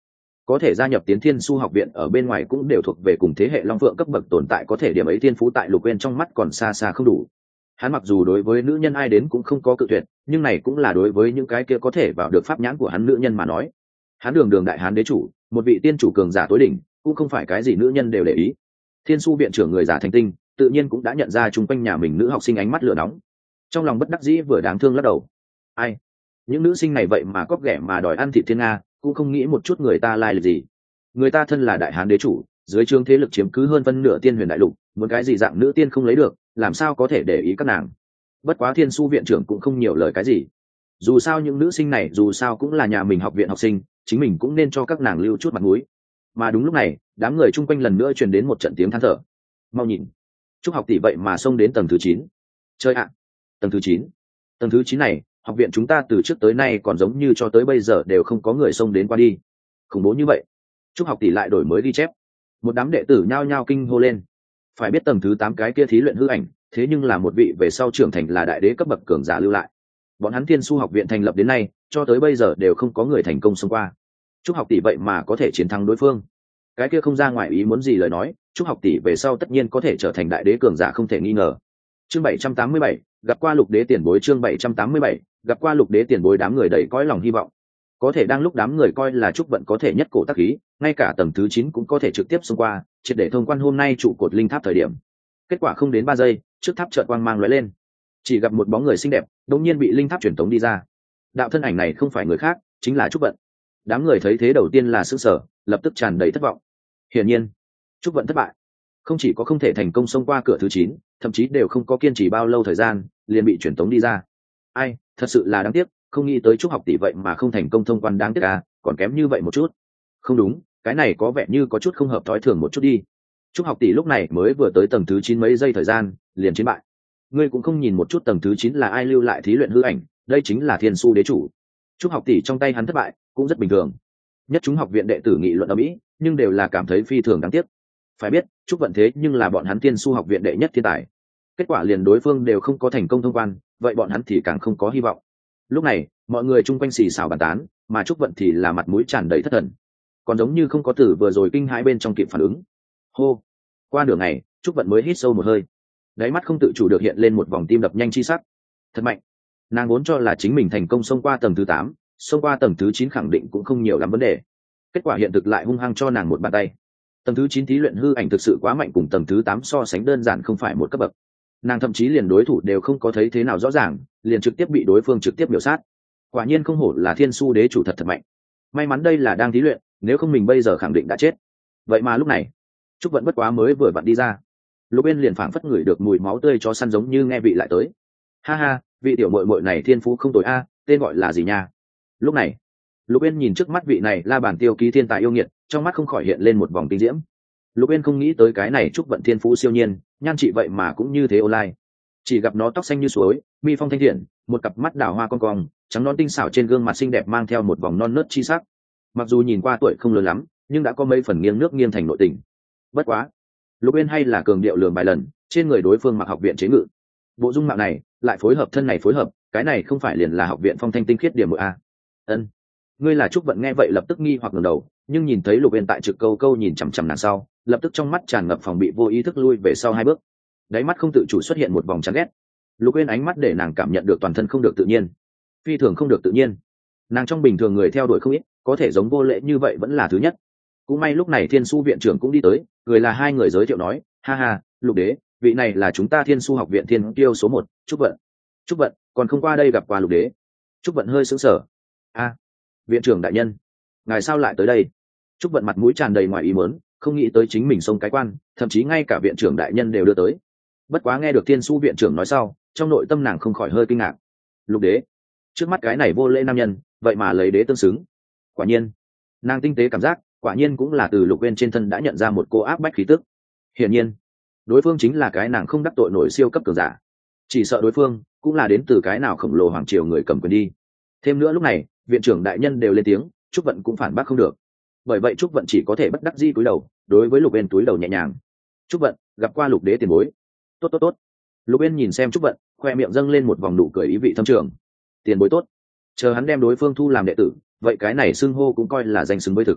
có thể gia nhập tiến thiên su học viện ở bên ngoài cũng đều thuộc về cùng thế hệ long phượng cấp bậc tồn tại, có thể điểm ấy thiên phú tại Lục Uyên trong mắt còn xa xa không đủ. Hắn mặc dù đối với nữ nhân ai đến cũng không có cự tuyệt, nhưng này cũng là đối với những cái kia có thể vào được pháp nhãn của hắn nữ nhân mà nói. Hắn đường đường đại hán đế chủ, một vị tiên chủ cường giả tối đỉnh, cũng không phải cái gì nữ nhân đều để ý. Thiên su viện trưởng người giả thành tinh, tự nhiên cũng đã nhận ra chung quanh nhà mình nữ học sinh ánh mắt lửa nóng. Trong lòng bất đắc dĩ vừa đáng thương lắc đầu. Ai, những nữ sinh này vậy mà cóp ghẻ mà đòi ăn thịt thiên nga, cũng không nghĩ một chút người ta lai lịch gì. Người ta thân là đại hán đế chủ, dưới trướng thế lực chiếm cứ hơn phân nửa tiên huyền đại lục, muốn cái gì dạng nữ tiên không lấy được, làm sao có thể để ý các nàng. Bất quá thiên su viện trưởng cũng không nhiều lời cái gì, dù sao những nữ sinh này dù sao cũng là nhà mình học viện học sinh, chính mình cũng nên cho các nàng lưu chút mặt mũi. Mà đúng lúc này, đám người chung quanh lần nữa truyền đến một trận tiếng than thở. Mau nhìn, Trúc học tỷ vậy mà xông đến tầng thứ 9. Chơi ạ, tầng thứ 9. Tầng thứ 9 này, học viện chúng ta từ trước tới nay còn giống như cho tới bây giờ đều không có người xông đến qua đi. Khủng bố như vậy. Trúc học tỷ lại đổi mới ghi chép. Một đám đệ tử nhao nhao kinh hô lên. Phải biết tầng thứ 8 cái kia thí luyện hư ảnh, thế nhưng là một vị về sau trưởng thành là đại đế cấp bậc cường giả lưu lại. Bọn hắn Thiên Su học viện thành lập đến nay, cho tới bây giờ đều không có người thành công xông qua. Trúc học tỷ vậy mà có thể chiến thắng đối phương. Cái kia không ra ngoài ý muốn gì lời nói, Trúc học tỷ về sau tất nhiên có thể trở thành đại đế cường giả không thể nghi ngờ. Chương 787, gặp qua Lục đế tiền bối. Chương 787, gặp qua Lục đế tiền bối. Đám người đầy cõi lòng hy vọng. Có thể đang lúc đám người coi là Trúc vận có thể nhất cổ tác khí, ngay cả tầng thứ 9 cũng có thể trực tiếp xông qua, triệt để thông quan hôm nay trụ cột linh tháp thời điểm. Kết quả không đến 3 giây, trước tháp chợt quang mang lóe lên. Chỉ gặp một bóng người xinh đẹp, đột nhiên bị linh tháp truyền tống đi ra. Đạo thân ảnh này không phải người khác, chính là Trúc vận. Đám người thấy thế đầu tiên là sửng sở, lập tức tràn đầy thất vọng. Hiển nhiên, Trúc vận thất bại. Không chỉ có không thể thành công xông qua cửa thứ 9, thậm chí đều không có kiên trì bao lâu thời gian, liền bị truyền tống đi ra. Ai, thật sự là đáng tiếc, không nghĩ tới Trúc học tỷ vậy mà không thành công thông quan, đáng tiếc à, còn kém như vậy một chút. Không đúng, cái này có vẻ như có chút không hợp thói thường một chút đi. Trúc học tỷ lúc này mới vừa tới tầng thứ 9 mấy giây thời gian, liền chiến bại. Ngươi cũng không nhìn một chút tầng thứ 9 là ai lưu lại thí luyện hư ảnh, đây chính là Thiên Su đế chủ. Trúc học tỷ trong tay hắn thất bại, cũng rất bình thường. Nhất chúng học viện đệ tử nghị luận ầm ĩ, nhưng đều là cảm thấy phi thường đáng tiếc. Phải biết, Trúc vận thế nhưng là bọn hắn Thiên Su học viện đệ nhất thiên tài. Kết quả liền đối phương đều không có thành công thông quan, vậy bọn hắn thì càng không có hy vọng. Lúc này, mọi người chung quanh xì xào bàn tán, mà Trúc vận thì là mặt mũi tràn đầy thất thần, còn giống như không có từ vừa rồi kinh hãi bên trong kịp phản ứng. Hô, qua nửa ngày, Trúc vận mới hít sâu một hơi, đáy mắt không tự chủ được hiện lên một vòng tim đập nhanh chi sắc. Thật mạnh. Nàng vốn cho là chính mình thành công xông qua tầng thứ 8, xông qua tầng thứ 9 khẳng định cũng không nhiều lắm vấn đề. Kết quả hiện thực lại hung hăng cho nàng một bàn tay. Tầng thứ 9 thí luyện hư ảnh thực sự quá mạnh, cùng tầng thứ 8 so sánh đơn giản không phải một cấp bậc. Nàng thậm chí liền đối thủ đều không có thấy thế nào rõ ràng, liền trực tiếp bị đối phương trực tiếp miểu sát. Quả nhiên không hổ là Thiên Su đế chủ, thật mạnh. May mắn đây là đang thí luyện, nếu không mình bây giờ khẳng định đã chết. Vậy mà lúc này, Trúc vận bất quá mới vừa vặn đi ra, Lục Uyên liền phảng phất ngửi được mùi máu tươi chó săn giống như nghe vị lại tới. Ha ha, vị tiểu muội muội này thiên phú không tồi a, tên gọi là gì nha? Lúc này, Lục Uyên nhìn trước mắt vị này La Bàn Tiêu ký thiên tài yêu nghiệt, trong mắt không khỏi hiện lên một vòng kinh diễm. Lục Uyên không nghĩ tới cái này Trúc vận thiên phú siêu nhiên, nhan trị vậy mà cũng như thế online. Chỉ gặp nó tóc xanh như suối, mi phong thanh thiện, một cặp mắt đào hoa cong cong, trắng nõn tinh xảo trên gương mặt xinh đẹp mang theo một vòng non nớt chi sắc. Mặc dù nhìn qua tuổi không lớn lắm, nhưng đã có mấy phần nghiêng nước nghiêng thành nội tình. Bất quá, Lục Uyên hay là cường điệu lường bài lần, trên người đối phương mặc học viện chế ngự. Bộ dung mạo này, lại phối hợp thân này phối hợp, cái này không phải liền là học viện phong thanh tinh khiết điểm một a? Ân, ngươi là Trúc vận nghe vậy lập tức nghi hoặc ngẩng đầu, nhưng nhìn thấy Lục Uyên tại trực câu câu nhìn chằm chằm nàng sau, lập tức trong mắt tràn ngập phòng bị, vô ý thức lui về sau 2 bước. Đáy mắt không tự chủ xuất hiện một vòng chán ghét. Lục Uyên ánh mắt để nàng cảm nhận được toàn thân không được tự nhiên, phi thường không được tự nhiên. Nàng trong bình thường người theo đuổi không ít, có thể giống vô lễ như vậy vẫn là thứ nhất. Cũng may lúc này Thiên Su viện trưởng cũng đi tới, người là hai người giới thiệu nói, ha ha, Lục đế, vị này là chúng ta Thiên Su học viện thiên kiêu số 1, Trúc vận. Trúc vận, còn không qua đây gặp qua Lục đế? Trúc vận hơi sững sờ. A, viện trưởng đại nhân, ngài sao lại tới đây? Trúc vận mặt mũi tràn đầy ngoài ý muốn, không nghĩ tới chính mình xông cái quan, thậm chí ngay cả viện trưởng đại nhân đều đưa tới. Bất quá nghe được Thiên Su viện trưởng nói sau, trong nội tâm nàng không khỏi hơi kinh ngạc. Lục đế, trước mắt cái này vô lễ nam nhân, vậy mà lấy đế tương xứng. Quả nhiên, nàng tinh tế cảm giác, quả nhiên cũng là từ Lục Uyên trên thân đã nhận ra một cô áp bách khí tức. Hiển nhiên, đối phương chính là cái nàng không đắc tội nổi siêu cấp cường giả. Chỉ sợ đối phương cũng là đến từ cái nào khổng lồ hoàng triều người cầm quyền đi. Thêm nữa lúc này, viện trưởng đại nhân đều lên tiếng, Trúc vận cũng phản bác không được. Bởi vậy Trúc vận chỉ có thể bất đắc dĩ cúi đầu, đối với Lục Uyên cúi đầu nhẹ nhàng. Trúc vận, gặp qua Lục đế tiền bối. Tốt tốt tốt. Lục Uyên nhìn xem Trúc vận, khoe miệng dâng lên một vòng nụ cười ý vị thâm trường. Tiền bối tốt. Chờ hắn đem đối phương thu làm đệ tử, vậy cái này xưng hô cũng coi là danh xứng với thực.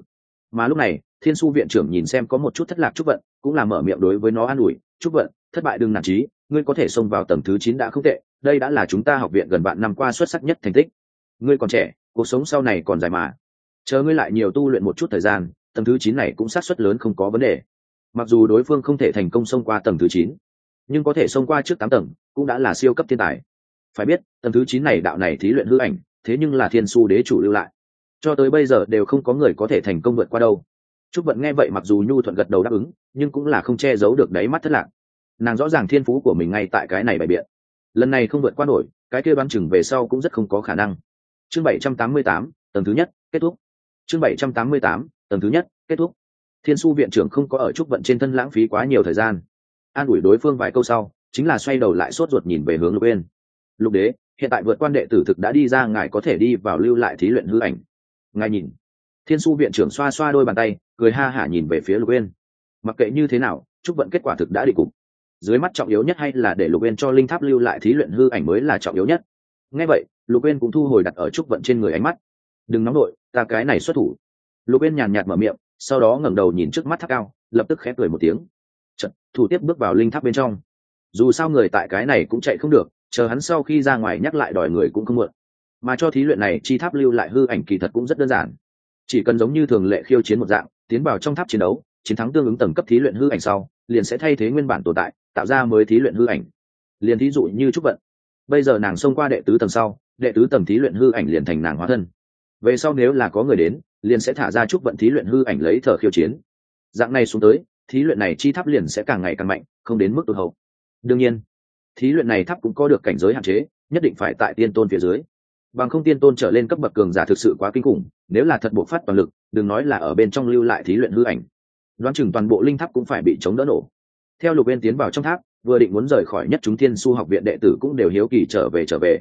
Mà lúc này thiên su viện trưởng nhìn xem có một chút thất lạc Trúc Vận, cũng là mở miệng đối với nó an ủi. Trúc Vận, thất bại đừng nản chí, ngươi có thể xông vào tầng thứ 9 đã không tệ, đây đã là chúng ta học viện gần vạn năm qua xuất sắc nhất thành tích. Ngươi còn trẻ, cuộc sống sau này còn dài mà, chờ ngươi lại nhiều tu luyện một chút thời gian, tầng thứ 9 này cũng xác suất lớn không có vấn đề. Mặc dù đối phương không thể thành công xông qua tầng thứ 9, nhưng có thể xông qua trước 8 tầng cũng đã là siêu cấp thiên tài. Phải biết tầng thứ 9 này đạo này thí luyện hư ảnh, thế nhưng là thiên su đế chủ lưu lại, cho tới bây giờ đều không có người có thể thành công vượt qua đâu. Trúc Vận nghe vậy mặc dù nhu thuận gật đầu đáp ứng, nhưng cũng là không che giấu được đáy mắt thất lạc. Nàng rõ ràng thiên phú của mình ngay tại cái này bày biện, lần này không vượt qua nổi, cái kia đoán chừng về sau cũng rất không có khả năng. Chương 788, tầng thứ nhất kết thúc. Chương 788, tầng thứ nhất kết thúc. Thiên su viện trưởng không có ở Trúc Vận trên thân lãng phí quá nhiều thời gian, an ủi đối phương vài câu sau, chính là xoay đầu lại sốt ruột nhìn về hướng Lục Uyên. Lục đế, hiện tại vượt quan đệ tử thực đã đi ra, ngài có thể đi vào lưu lại thí luyện hư ảnh. Ngài nhìn. Thiên su viện trưởng xoa xoa đôi bàn tay, cười ha hả nhìn về phía Lục Uyên. Mặc kệ như thế nào, Trúc Vận kết quả thực đã định cục. Dưới mắt trọng yếu nhất hay là để Lục Uyên cho linh tháp lưu lại thí luyện hư ảnh mới là trọng yếu nhất. Nghe vậy, Lục Uyên cũng thu hồi đặt ở Trúc Vận trên người ánh mắt. Đừng nóng nội, ta cái này xuất thủ. Lục Uyên nhàn nhạt mở miệng, sau đó ngẩng đầu nhìn trước mắt tháp cao, lập tức khẽ cười một tiếng. Chợt, thủ tiếp bước vào linh tháp bên trong. Dù sao người tại cái này cũng chạy không được, chờ hắn sau khi ra ngoài nhắc lại đòi người cũng không muộn. Mà cho thí luyện này chi tháp lưu lại hư ảnh kỳ thật cũng rất đơn giản, chỉ cần giống như thường lệ khiêu chiến một dạng, tiến vào trong tháp chiến đấu, chiến thắng tương ứng tầng cấp thí luyện hư ảnh sau, liền sẽ thay thế nguyên bản tồn tại, tạo ra mới thí luyện hư ảnh. Liền thí dụ như Trúc Vận, bây giờ nàng xông qua đệ tứ tầng sau, đệ tứ tầng thí luyện hư ảnh liền thành nàng hóa thân. Về sau nếu là có người đến, liền sẽ thả ra Trúc Vận thí luyện hư ảnh lấy thờ khiêu chiến. Dạng này xuống tới, thí luyện này chi tháp liền sẽ càng ngày càng mạnh, không đến mức tụt hậu. Đương nhiên, thí luyện này tháp cũng có được cảnh giới hạn chế, nhất định phải tại tiên tôn phía dưới, bằng không tiên tôn trở lên cấp bậc cường giả thực sự quá kinh khủng, nếu là thật bộc phát toàn lực, đừng nói là ở bên trong lưu lại thí luyện hư ảnh, đoán chừng toàn bộ linh tháp cũng phải bị chống đỡ nổ. Theo Lục Uyên tiến vào trong tháp, vừa định muốn rời khỏi nhất chúng thiên su học viện đệ tử cũng đều hiếu kỳ trở về.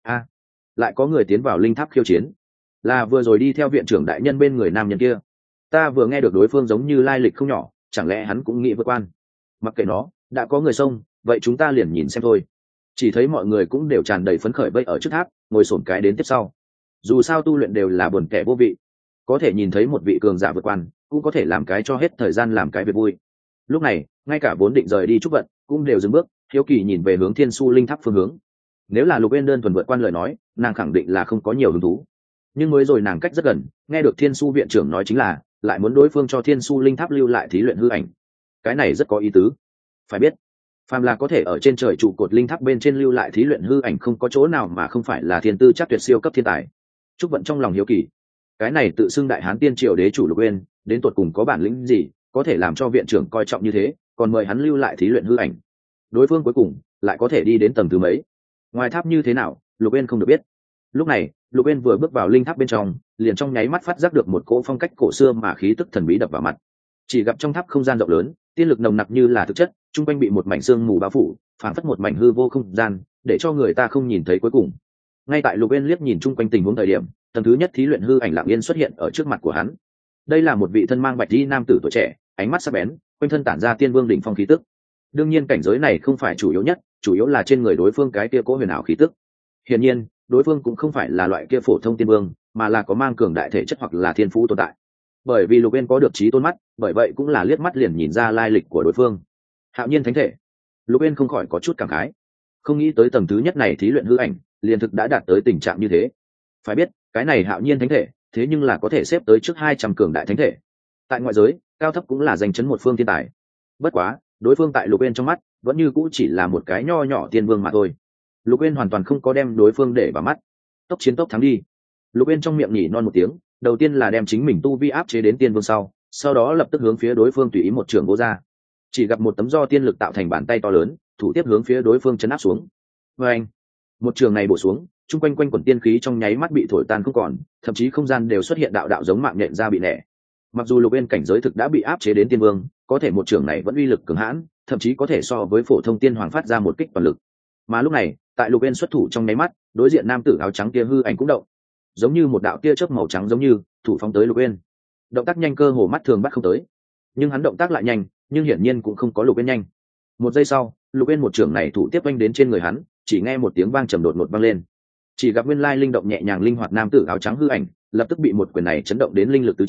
Lại có người tiến vào linh tháp khiêu chiến, là vừa rồi đi theo viện trưởng đại nhân bên người nam nhân kia. Ta vừa nghe được đối phương giống như lai lịch không nhỏ, chẳng lẽ hắn cũng nghĩ vượt quan? Mặc kệ nó, đã có người xông, vậy chúng ta liền nhìn xem thôi. Chỉ thấy mọi người cũng đều tràn đầy phấn khởi vây ở trước tháp, ngồi xổm cái đến tiếp sau. Dù sao tu luyện đều là buồn kẻ vô vị, có thể nhìn thấy một vị cường giả vượt quan, cũng có thể làm cái cho hết thời gian làm cái việc vui. Lúc này, ngay cả vốn định rời đi Trúc Vận cũng đều dừng bước, hiếu kỳ nhìn về hướng thiên su linh tháp phương hướng. Nếu là Lục Uyên đơn thuần vượt quan lời nói, nàng khẳng định là không có nhiều hứng thú. Nhưng mới rồi nàng cách rất gần, nghe được thiên su viện trưởng nói chính là lại muốn đối phương cho thiên su linh tháp lưu lại thí luyện hư ảnh, cái này rất có ý tứ. Phải biết, phàm là có thể ở trên trời trụ cột linh tháp bên trên lưu lại thí luyện hư ảnh, không có chỗ nào mà không phải là thiên tư chắc tuyệt siêu cấp thiên tài. Trúc Vận trong lòng hiếu kỳ, cái này tự xưng đại hán tiên triều đế chủ Lục Uyên đến tột cùng có bản lĩnh gì, có thể làm cho viện trưởng coi trọng như thế, còn mời hắn lưu lại thí luyện hư ảnh. Đối phương cuối cùng lại có thể đi đến tầng thứ mấy, ngoài tháp như thế nào, Lục Uyên không được biết. Lúc này, Lục Uyên vừa bước vào linh tháp bên trong, liền trong nháy mắt phát giác được một cỗ phong cách cổ xưa mà khí tức thần bí đập vào mặt. Chỉ gặp trong tháp không gian rộng lớn, tiên lực nồng nặc như là thực chất, trung quanh bị một mảnh sương mù bao phủ, phảng phất một mảnh hư vô không gian, để cho người ta không nhìn thấy cuối cùng. Ngay tại Lục Uyên liếc nhìn chung quanh tình huống thời điểm, tầng thứ nhất thí luyện hư ảnh lặng yên xuất hiện ở trước mặt của hắn. Đây là một vị thân mang bạch y nam tử tuổi trẻ, ánh mắt sắc bén, quanh thân tản ra tiên vương đỉnh phong khí tức. Đương nhiên cảnh giới này không phải chủ yếu nhất, chủ yếu là trên người đối phương cái kia cố huyền ảo khí tức. Hiển nhiên, đối phương cũng không phải là loại kia phổ thông tiên vương, mà là có mang cường đại thể chất hoặc là thiên phú tồn tại. Bởi vì Lục Uyên có được trí tôn mắt, bởi vậy cũng là liếc mắt liền nhìn ra lai lịch của đối phương. Hạo nhiên thánh thể. Lục Uyên không khỏi có chút cảm khái, không nghĩ tới tầng thứ nhất này thí luyện hư ảnh liền thực đã đạt tới tình trạng như thế. Phải biết, cái này Hạo nhiên thánh thể, thế nhưng là có thể xếp tới trước 200 cường đại thánh thể. Tại ngoại giới, cao thấp cũng là danh chấn một phương thiên tài. Bất quá, đối phương tại Lục Uyên trong mắt, vẫn như cũ chỉ là một cái nho nhỏ tiên vương mà thôi. Lục Uyên hoàn toàn không có đem đối phương để vào mắt. Tốc chiến tốc thắng đi. Lục Uyên trong miệng nhỉ non một tiếng, đầu tiên là đem chính mình tu vi áp chế đến tiên vương sau đó lập tức hướng phía đối phương tùy ý một trường vô ra. Chỉ gặp một tấm do tiên lực tạo thành bàn tay to lớn, thủ tiếp hướng phía đối phương chấn áp xuống. Và anh, một trường này bổ xuống, chung quanh quanh quần tiên khí trong nháy mắt bị thổi tan không còn, thậm chí không gian đều xuất hiện đạo đạo giống mạng nhện ra bị nẻ. Mặc dù Lục Uyên cảnh giới thực đã bị áp chế đến tiên vương, có thể một trường này vẫn uy lực cường hãn, thậm chí có thể so với phổ thông tiên hoàng phát ra một kích toàn lực. Mà lúc này, tại Lục Uyên xuất thủ trong nháy mắt, đối diện nam tử áo trắng kia hư ảnh cũng động, giống như một đạo tia chớp màu trắng, giống như thủ phóng tới Lục Uyên. Động tác nhanh cơ hồ mắt thường bắt không tới, nhưng hắn động tác lại nhanh, nhưng hiển nhiên cũng không có Lục Uyên nhanh. Một giây sau, Lục Uyên một trường này thủ tiếp oanh đến trên người hắn, chỉ nghe một tiếng vang trầm đột ngột vang lên. Chỉ gặp nguyên lai linh động nhẹ nhàng linh hoạt nam tử áo trắng hư ảnh, lập tức bị một quyền này chấn động đến linh lực tứ tràn,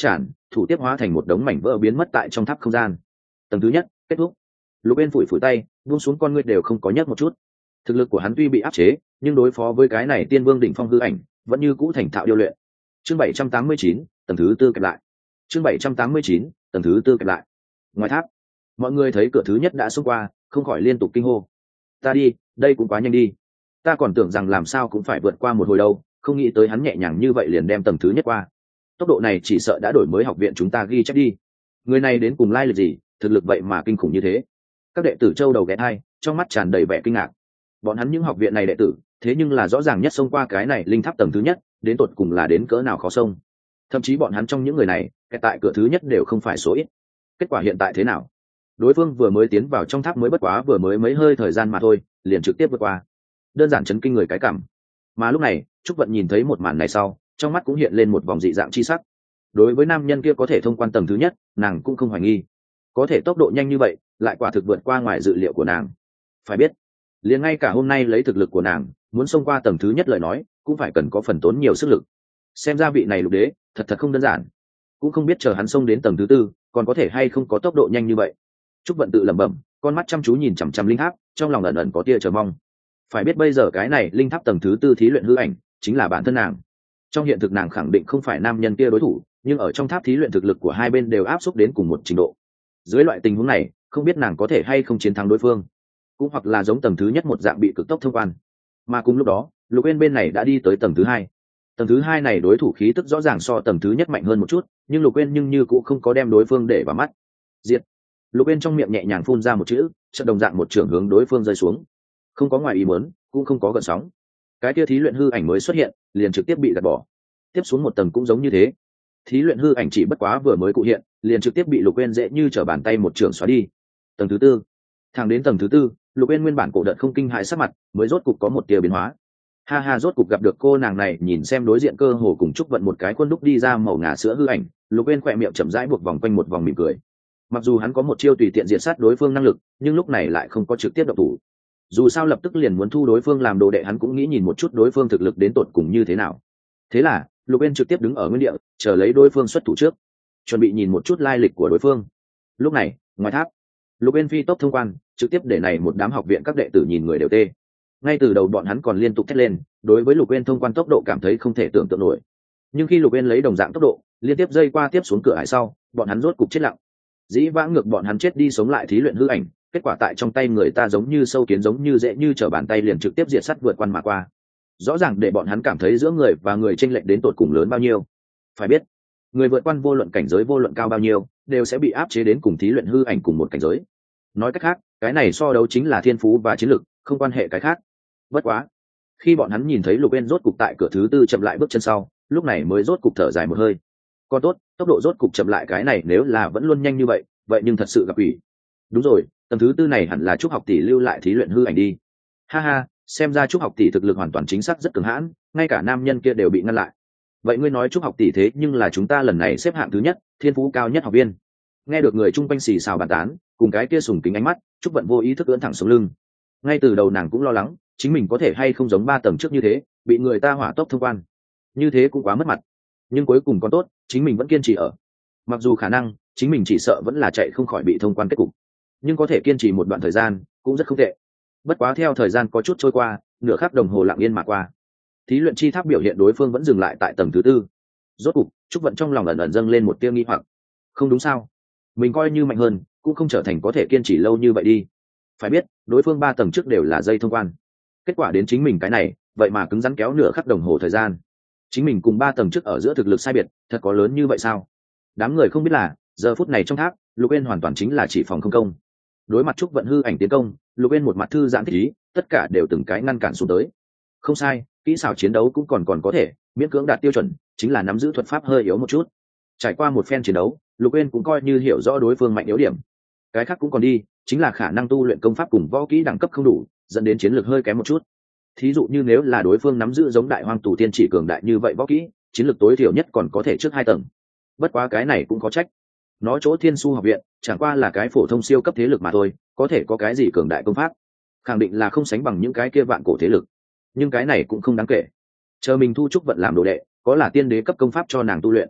thủ tiếp hóa thành một đống mảnh vỡ biến mất tại trong tháp không gian. Tầng thứ nhất kết thúc. Lục Bên phủi phủi tay, buông xuống con ngươi đều không có nhấc một chút. Thực lực của hắn tuy bị áp chế, nhưng đối phó với cái này tiên vương đỉnh phong hư ảnh vẫn như cũ thành thạo điêu luyện. Chương 789, tầng thứ tư kẹp lại. Chương 789, tầng thứ tư kẹp lại. Ngoài tháp, mọi người thấy cửa thứ nhất đã xông qua, không khỏi liên tục kinh hô. Ta đi, đây cũng quá nhanh đi. Ta còn tưởng rằng làm sao cũng phải vượt qua một hồi đâu, không nghĩ tới hắn nhẹ nhàng như vậy liền đem tầng thứ nhất qua. Tốc độ này chỉ sợ đã đổi mới học viện chúng ta ghi chép đi. Người này đến cùng lai lịch gì, thực lực vậy mà kinh khủng như thế. Các đệ tử châu đầu ghé thai, trong mắt tràn đầy vẻ kinh ngạc. Bọn hắn những học viện này đệ tử, thế nhưng là rõ ràng nhất xông qua cái này linh tháp tầng thứ nhất, đến tột cùng là đến cỡ nào khó xông. Thậm chí bọn hắn trong những người này, cái tại cửa thứ nhất đều không phải số ít. Kết quả hiện tại thế nào? Đối phương vừa mới tiến vào trong tháp mới bất quá vừa mới mấy hơi thời gian mà thôi, liền trực tiếp vượt qua. Đơn giản chấn kinh người cái cảm. Mà lúc này, Trúc Vận nhìn thấy một màn này sau, trong mắt cũng hiện lên một vòng dị dạng chi sắc. Đối với nam nhân kia có thể thông quan tầng thứ nhất, nàng cũng không hoài nghi. Có thể tốc độ nhanh như vậy, lại quả thực vượt qua ngoài dự liệu của nàng. Phải biết, liền ngay cả hôm nay lấy thực lực của nàng, muốn xông qua tầng thứ nhất lời nói, cũng phải cần có phần tốn nhiều sức lực. Xem ra vị này lục đế, thật không đơn giản. Cũng không biết chờ hắn xông đến tầng thứ tư, còn có thể hay không có tốc độ nhanh như vậy. Trúc Vận tự lẩm bẩm, con mắt chăm chú nhìn chằm chằm linh tháp, trong lòng ẩn ẩn có tia chờ mong. Phải biết bây giờ cái này linh tháp tầng thứ tư thí luyện hư ảnh, chính là bản thân nàng. Trong hiện thực nàng khẳng định không phải nam nhân kia đối thủ, nhưng ở trong tháp thí luyện thực lực của hai bên đều áp xúc đến cùng một trình độ. Dưới loại tình huống này, không biết nàng có thể hay không chiến thắng đối phương, cũng hoặc là giống tầng thứ nhất một dạng bị cực tốc thông quan. Mà cùng lúc đó, Lục Uyên bên này đã đi tới tầng thứ hai. Tầng thứ hai này đối thủ khí tức rõ ràng so tầng thứ nhất mạnh hơn một chút, nhưng Lục Uyên như cũng không có đem đối phương để vào mắt. Diệt. Lục Uyên trong miệng nhẹ nhàng phun ra một chữ, chợt đồng dạng một trường hướng đối phương rơi xuống. Không có ngoài ý muốn, cũng không có gợn sóng. Cái kia thí luyện hư ảnh mới xuất hiện, liền trực tiếp bị gạt bỏ. Tiếp xuống một tầng cũng giống như thế. Thí luyện hư ảnh chỉ bất quá vừa mới cụ hiện, liền trực tiếp bị Lục Uyên dễ như trở bàn tay một trường xóa đi. Tầng thứ tư. Thẳng đến tầng thứ tư, Lục Uyên nguyên bản cổ đợt không kinh hãi sắc mặt, mới rốt cục có một tia biến hóa. Ha ha, rốt cục gặp được cô nàng này, nhìn xem đối diện cơ hồ cùng Trúc Vận một cái khuôn đúc đi ra màu ngà sữa hư ảnh, Lục Uyên khỏe miệng chậm rãi buộc vòng quanh một vòng mỉm cười. Mặc dù hắn có một chiêu tùy tiện diệt sát đối phương năng lực, nhưng lúc này lại không có trực tiếp động thủ. Dù sao lập tức liền muốn thu đối phương làm đồ đệ, hắn cũng nghĩ nhìn một chút đối phương thực lực đến tột cùng như thế nào. Thế là Lục Uyên trực tiếp đứng ở nguyên địa, chờ lấy đối phương xuất thủ trước, chuẩn bị nhìn một chút lai lịch của đối phương. Lúc này, ngoài tháp, Lục Uyên phi tốc thông quan, trực tiếp để này một đám học viện các đệ tử nhìn người đều tê. Ngay từ đầu bọn hắn còn liên tục thét lên, đối với Lục Uyên thông quan tốc độ cảm thấy không thể tưởng tượng nổi. Nhưng khi Lục Uyên lấy đồng dạng tốc độ, liên tiếp dây qua tiếp xuống cửa ải sau, bọn hắn rốt cục chết lặng. Dĩ vãng ngược bọn hắn chết đi sống lại thí luyện hư ảnh, kết quả tại trong tay người ta giống như sâu kiến, giống như dễ như trở bàn tay liền trực tiếp diệt sát vượt quan mà qua. Rõ ràng để bọn hắn cảm thấy giữa người và người chênh lệch đến tột cùng lớn bao nhiêu. Phải biết, người vượt quan vô luận cảnh giới vô luận cao bao nhiêu, đều sẽ bị áp chế đến cùng thí luyện hư ảnh cùng một cảnh giới. Nói cách khác, cái này so đấu chính là thiên phú và chiến lực, không quan hệ cái khác. Bất quá, khi bọn hắn nhìn thấy Lục Uyên rốt cục tại cửa thứ tư chậm lại bước chân sau, lúc này mới rốt cục thở dài một hơi. Còn tốt, tốc độ rốt cục chậm lại, cái này nếu là vẫn luôn nhanh như vậy, vậy nhưng thật sự gặp ủy. Đúng rồi, tầng thứ tư này hẳn là Trúc học tỷ lưu lại thí luyện hư ảnh đi. Ha ha, xem ra Trúc học tỷ thực lực hoàn toàn chính xác rất cường hãn, ngay cả nam nhân kia đều bị ngăn lại. Vậy ngươi nói Trúc học tỷ thế nhưng là chúng ta lần này xếp hạng thứ nhất, thiên phú cao nhất học viên. Nghe được người chung quanh xì xào bàn tán, cùng cái kia sùng kính ánh mắt, Trúc Vận vô ý thức ưỡn thẳng sống lưng. Ngay từ đầu nàng cũng lo lắng, chính mình có thể hay không giống 3 tầng trước như thế, bị người ta hỏa tốc thông quan. Như thế cũng quá mất mặt. Nhưng cuối cùng còn tốt, chính mình vẫn kiên trì ở. Mặc dù khả năng, chính mình chỉ sợ vẫn là chạy không khỏi bị thông quan kết cục. Nhưng có thể kiên trì một đoạn thời gian, cũng rất không tệ. Bất quá theo thời gian có chút trôi qua, nửa khắc đồng hồ lặng yên mà qua. Thí luyện chi tháp biểu hiện đối phương vẫn dừng lại tại tầng thứ tư. Rốt cục, Trúc Vận trong lòng ẩn ẩn dâng lên một tia nghi hoặc. Không đúng sao? Mình coi như mạnh hơn, cũng không trở thành có thể kiên trì lâu như vậy đi. Phải biết, đối phương 3 tầng trước đều là dây thông quan. Kết quả đến chính mình cái này, vậy mà cứng rắn kéo nửa khắc đồng hồ thời gian. Chính mình cùng 3 tầng trước ở giữa thực lực sai biệt, thật có lớn như vậy sao? Đám người không biết là, giờ phút này trong tháp, Lục Uyên hoàn toàn chính là chỉ phòng không công. Đối mặt Trúc Vận hư ảnh tiến công, Lục Uyên một mặt thư giãn thích ý, tất cả đều từng cái ngăn cản xuống tới. Không sai, kỹ xảo chiến đấu cũng còn có thể, miễn cưỡng đạt tiêu chuẩn, chính là nắm giữ thuật pháp hơi yếu một chút. Trải qua một phen chiến đấu, Lục Uyên cũng coi như hiểu rõ đối phương mạnh yếu điểm. Cái khác cũng còn đi, chính là khả năng tu luyện công pháp cùng võ kỹ đẳng cấp không đủ, dẫn đến chiến lược hơi kém một chút. Thí dụ như nếu là đối phương nắm giữ giống Đại Hoang Tù Tiên chỉ cường đại như vậy võ kỹ, chiến lược tối thiểu nhất còn có thể trước 2 tầng. Bất quá cái này cũng có trách. Nó chỗ Thiên Su học viện, chẳng qua là cái phổ thông siêu cấp thế lực mà thôi, có thể có cái gì cường đại công pháp? Khẳng định là không sánh bằng những cái kia vạn cổ thế lực. Nhưng cái này cũng không đáng kể. Chờ mình thu Trúc Vận làm đồ đệ, có là tiên đế cấp công pháp cho nàng tu luyện.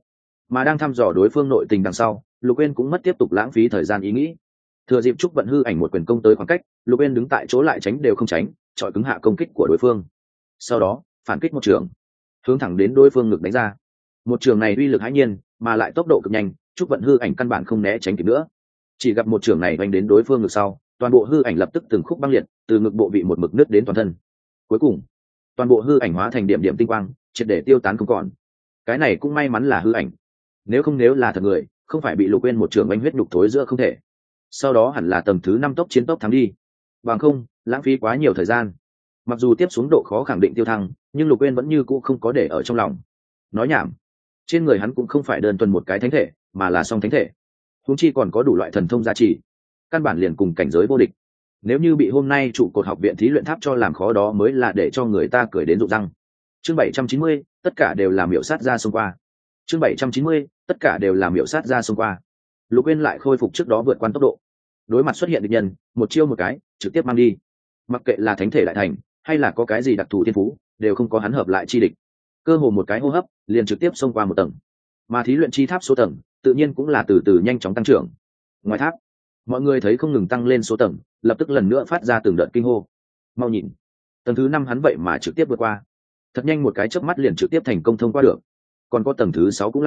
mà đang thăm dò đối phương nội tình đằng sau, Lục Uyên cũng mất tiếp tục lãng phí thời gian ý nghĩ. Thừa dịp Trúc Vận hư ảnh một quyền công tới khoảng cách, Lục Uyên đứng tại chỗ lại tránh đều không tránh, chọi cứng hạ công kích của đối phương. Sau đó phản kích một trường, hướng thẳng đến đối phương ngực đánh ra. Một trường này uy lực hãi nhiên, mà lại tốc độ cực nhanh, Trúc Vận hư ảnh căn bản không né tránh kịp nữa. Chỉ gặp một trường này đánh đến đối phương ngực sau, toàn bộ hư ảnh lập tức từng khúc băng liệt, từ ngực bộ vị một mực nứt đến toàn thân. Cuối cùng, toàn bộ hư ảnh hóa thành điểm điểm tinh quang, triệt để tiêu tán không còn. Cái này cũng may mắn là hư ảnh, nếu là thật người, không phải bị Lục Uyên một trường oanh huyết nhục thối giữa không thể. Sau đó hẳn là tầng thứ 5 tốc chiến tốc thắng đi, bằng không lãng phí quá nhiều thời gian. Mặc dù tiếp xuống độ khó khẳng định tiêu thăng, nhưng Lục Uyên vẫn như cũ không có để ở trong lòng. Nói nhảm, trên người hắn cũng không phải đơn thuần một cái thánh thể, mà là song thánh thể, huống chi còn có đủ loại thần thông gia trì, căn bản liền cùng cảnh giới vô địch. Nếu như bị hôm nay trụ cột học viện thí luyện tháp cho làm khó, đó mới là để cho người ta cười đến rụng răng. Chương 790, tất cả đều là miểu sát ra xông qua. Chương 790, tất cả đều là miểu sát ra xông qua. Lục Uyên lại khôi phục trước đó vượt qua tốc độ. Đối mặt xuất hiện địch nhân, một chiêu một cái, trực tiếp mang đi. Mặc kệ là thánh thể đại thành, hay là có cái gì đặc thù thiên phú, đều không có hắn hợp lại chi địch. Cơ hồ một cái hô hấp, liền trực tiếp xông qua một tầng. Mà thí luyện chi tháp số tầng, tự nhiên cũng là từ từ nhanh chóng tăng trưởng. Ngoài tháp, mọi người thấy không ngừng tăng lên số tầng, lập tức lần nữa phát ra từng đợt kinh hô. Mau nhìn, tầng thứ 5 hắn vậy mà trực tiếp vượt qua. Thật nhanh một cái chớp mắt liền trực tiếp thành công thông qua được. Còn có tầng thứ 6 cũng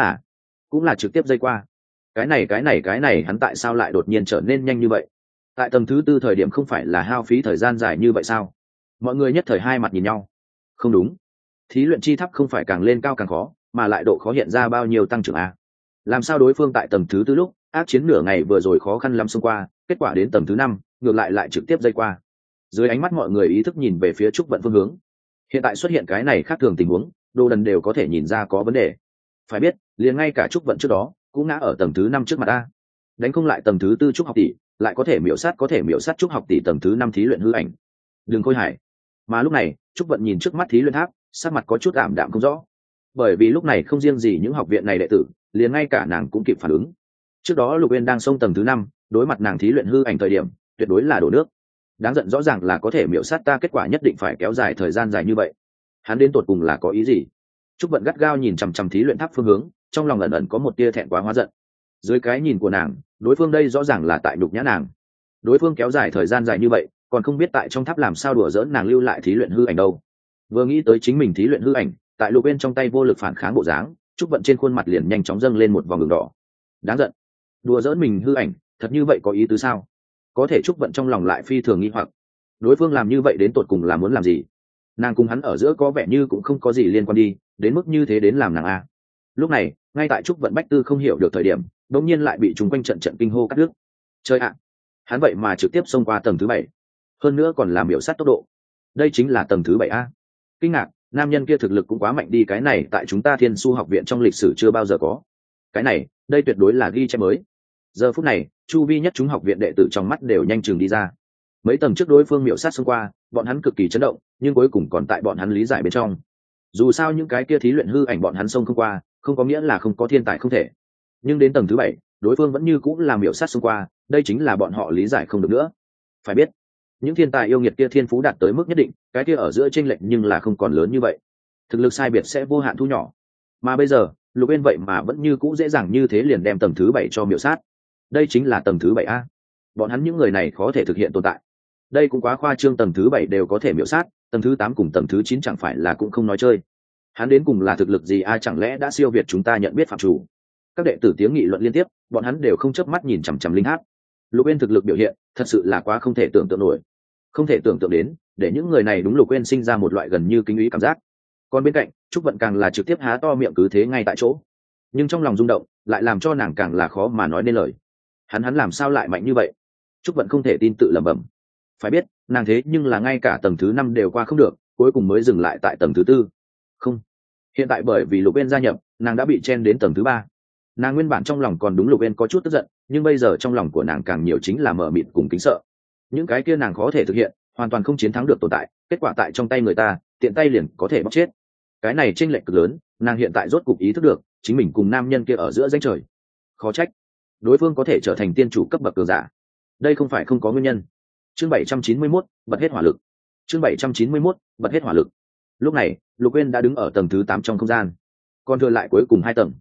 là trực tiếp dây qua. Cái này hắn tại sao lại đột nhiên trở nên nhanh như vậy? Tại tầng thứ 4 thời điểm không phải là hao phí thời gian dài như vậy sao? Mọi người nhất thời hai mặt nhìn nhau. Không đúng, thí luyện chi tháp không phải càng lên cao càng khó, mà lại độ khó hiện ra bao nhiêu tăng trưởng a? Làm sao đối phương tại tầng thứ 4 lúc ác chiến nửa ngày vừa rồi khó khăn lắm xông qua, kết quả đến tầng thứ 5 ngược lại trực tiếp dây qua? Dưới ánh mắt mọi người ý thức nhìn về phía Trúc Vận phương hướng. Hiện tại xuất hiện cái này khác thường tình huống, Đồ Đần đều có thể nhìn ra có vấn đề. Phải biết, liền ngay cả Trúc Vận trước đó cũng ngã ở tầng thứ 5 trước mặt ta, đánh không lại tầng thứ 4 Trúc học tỷ, lại có thể miểu sát Trúc học tỷ tầng thứ 5 thí luyện hư ảnh. Đừng khôi hài. Mà lúc này Trúc Vận nhìn trước mắt thí luyện tháp, sắc mặt có chút ảm đạm không rõ, bởi vì lúc này không riêng gì những học viện này đệ tử, liền ngay cả nàng cũng kịp phản ứng. Trước đó Lục Uyên đang xông tầng thứ 5, đối mặt nàng thí luyện hư ảnh thời điểm, tuyệt đối là đổ nước. Đáng giận, rõ ràng là có thể miểu sát ta, kết quả nhất định phải kéo dài thời gian dài như vậy. Hắn đến tột cùng là có ý gì? Trúc Vận gắt gao nhìn chằm chằm thí luyện tháp phương hướng, trong lòng ẩn ẩn có một tia thẹn quá hóa giận. Dưới cái nhìn của nàng, đối phương đây rõ ràng là tại nhục nhã nàng. Đối phương kéo dài thời gian dài như vậy, còn không biết tại trong tháp làm sao đùa giỡn nàng lưu lại thí luyện hư ảnh đâu. Vừa nghĩ tới chính mình thí luyện hư ảnh, tại Lục Uyên trong tay vô lực phản kháng bộ dáng, Trúc Vận trên khuôn mặt liền nhanh chóng dâng lên một vòng đường đỏ. Đáng giận, đùa giỡn mình hư ảnh, thật như vậy có ý tứ sao? Có thể Trúc Vận trong lòng lại phi thường nghi hoặc, đối phương làm như vậy đến tột cùng là muốn làm gì? Nàng cùng hắn ở giữa có vẻ như cũng không có gì liên quan đi, đến mức như thế đến làm nàng a. Lúc này, ngay tại Trúc Vận bách tư không hiểu được thời điểm, đột nhiên lại bị chúng quanh trận kinh hô cắt đứt. Chơi ạ, hắn vậy mà trực tiếp xông qua tầng thứ 7, hơn nữa còn làm miểu sát tốc độ. Đây chính là tầng thứ 7 a. Kinh ngạc, nam nhân kia thực lực cũng quá mạnh đi, cái này tại chúng ta Thiên Su học viện trong lịch sử chưa bao giờ có. Cái này, đây tuyệt đối là ghi chép mới. Giờ phút này, chu vi nhất chúng học viện đệ tử trong mắt đều nhanh chừng đi ra. Mấy tầng trước đối phương miểu sát xông qua, bọn hắn cực kỳ chấn động, nhưng cuối cùng còn tại bọn hắn lý giải bên trong. Dù sao những cái kia thí luyện hư ảnh bọn hắn xông không qua, không có nghĩa là không có thiên tài không thể. Nhưng đến tầng thứ 7, đối phương vẫn như cũng làm miểu sát xông qua, đây chính là bọn họ lý giải không được nữa. Phải biết, những thiên tài yêu nghiệt kia thiên phú đạt tới mức nhất định, cái kia ở giữa chênh lệch nhưng là không còn lớn như vậy. Thực lực sai biệt sẽ vô hạn thu nhỏ. Mà bây giờ, Lục Uyên vậy mà vẫn như cũ dễ dàng như thế liền đem tầng thứ 7 cho miểu sát. Đây chính là tầng thứ 7 a. Bọn hắn những người này khó thể thực hiện tồn tại. Đây cũng quá khoa trương, tầng thứ 7 đều có thể miểu sát, tầng thứ 8 cùng tầng thứ 9 chẳng phải là cũng không nói chơi. Hắn đến cùng là thực lực gì a, chẳng lẽ đã siêu việt chúng ta nhận biết phạm chủ? Các đệ tử tiếng nghị luận liên tiếp, bọn hắn đều không chớp mắt nhìn chằm chằm linh tháp. Lục Uyên thực lực biểu hiện, thật sự là quá không thể tưởng tượng nổi. Không thể tưởng tượng đến, để những người này đúng Lục Uyên sinh ra một loại gần như kính ý cảm giác. Còn bên cạnh, Trúc Vận càng là trực tiếp há to miệng cứ thế ngay tại chỗ. Nhưng trong lòng rung động, lại làm cho nàng càng là khó mà nói nên lời. Hắn làm sao lại mạnh như vậy? Trúc Vận không thể tin tự lẩm bẩm. Phải biết, nàng thế nhưng là ngay cả tầng thứ 5 đều qua không được, cuối cùng mới dừng lại tại tầng thứ 4. Không, hiện tại bởi vì Lục Uyên gia nhập, nàng đã bị chen đến tầng thứ 3. Nàng nguyên bản trong lòng còn đúng Lục Uyên có chút tức giận, nhưng bây giờ trong lòng của nàng càng nhiều chính là mờ mịt cùng kính sợ. Những cái kia nàng khó thể thực hiện, hoàn toàn không chiến thắng được tồn tại, kết quả tại trong tay người ta, tiện tay liền có thể bóc chết. Cái này chênh lệch cực lớn, nàng hiện tại rốt cục ý thức được, chính mình cùng nam nhân kia ở giữa ranh trời. Khó trách đối phương có thể trở thành tiên chủ cấp bậc cường giả, đây không phải không có nguyên nhân. Chương 791, bật hết hỏa lực. Chương 791, bật hết hỏa lực. Lúc này, Lục Uyên đã đứng ở tầng thứ 8 trong không gian, còn thừa lại cuối cùng 2 tầng.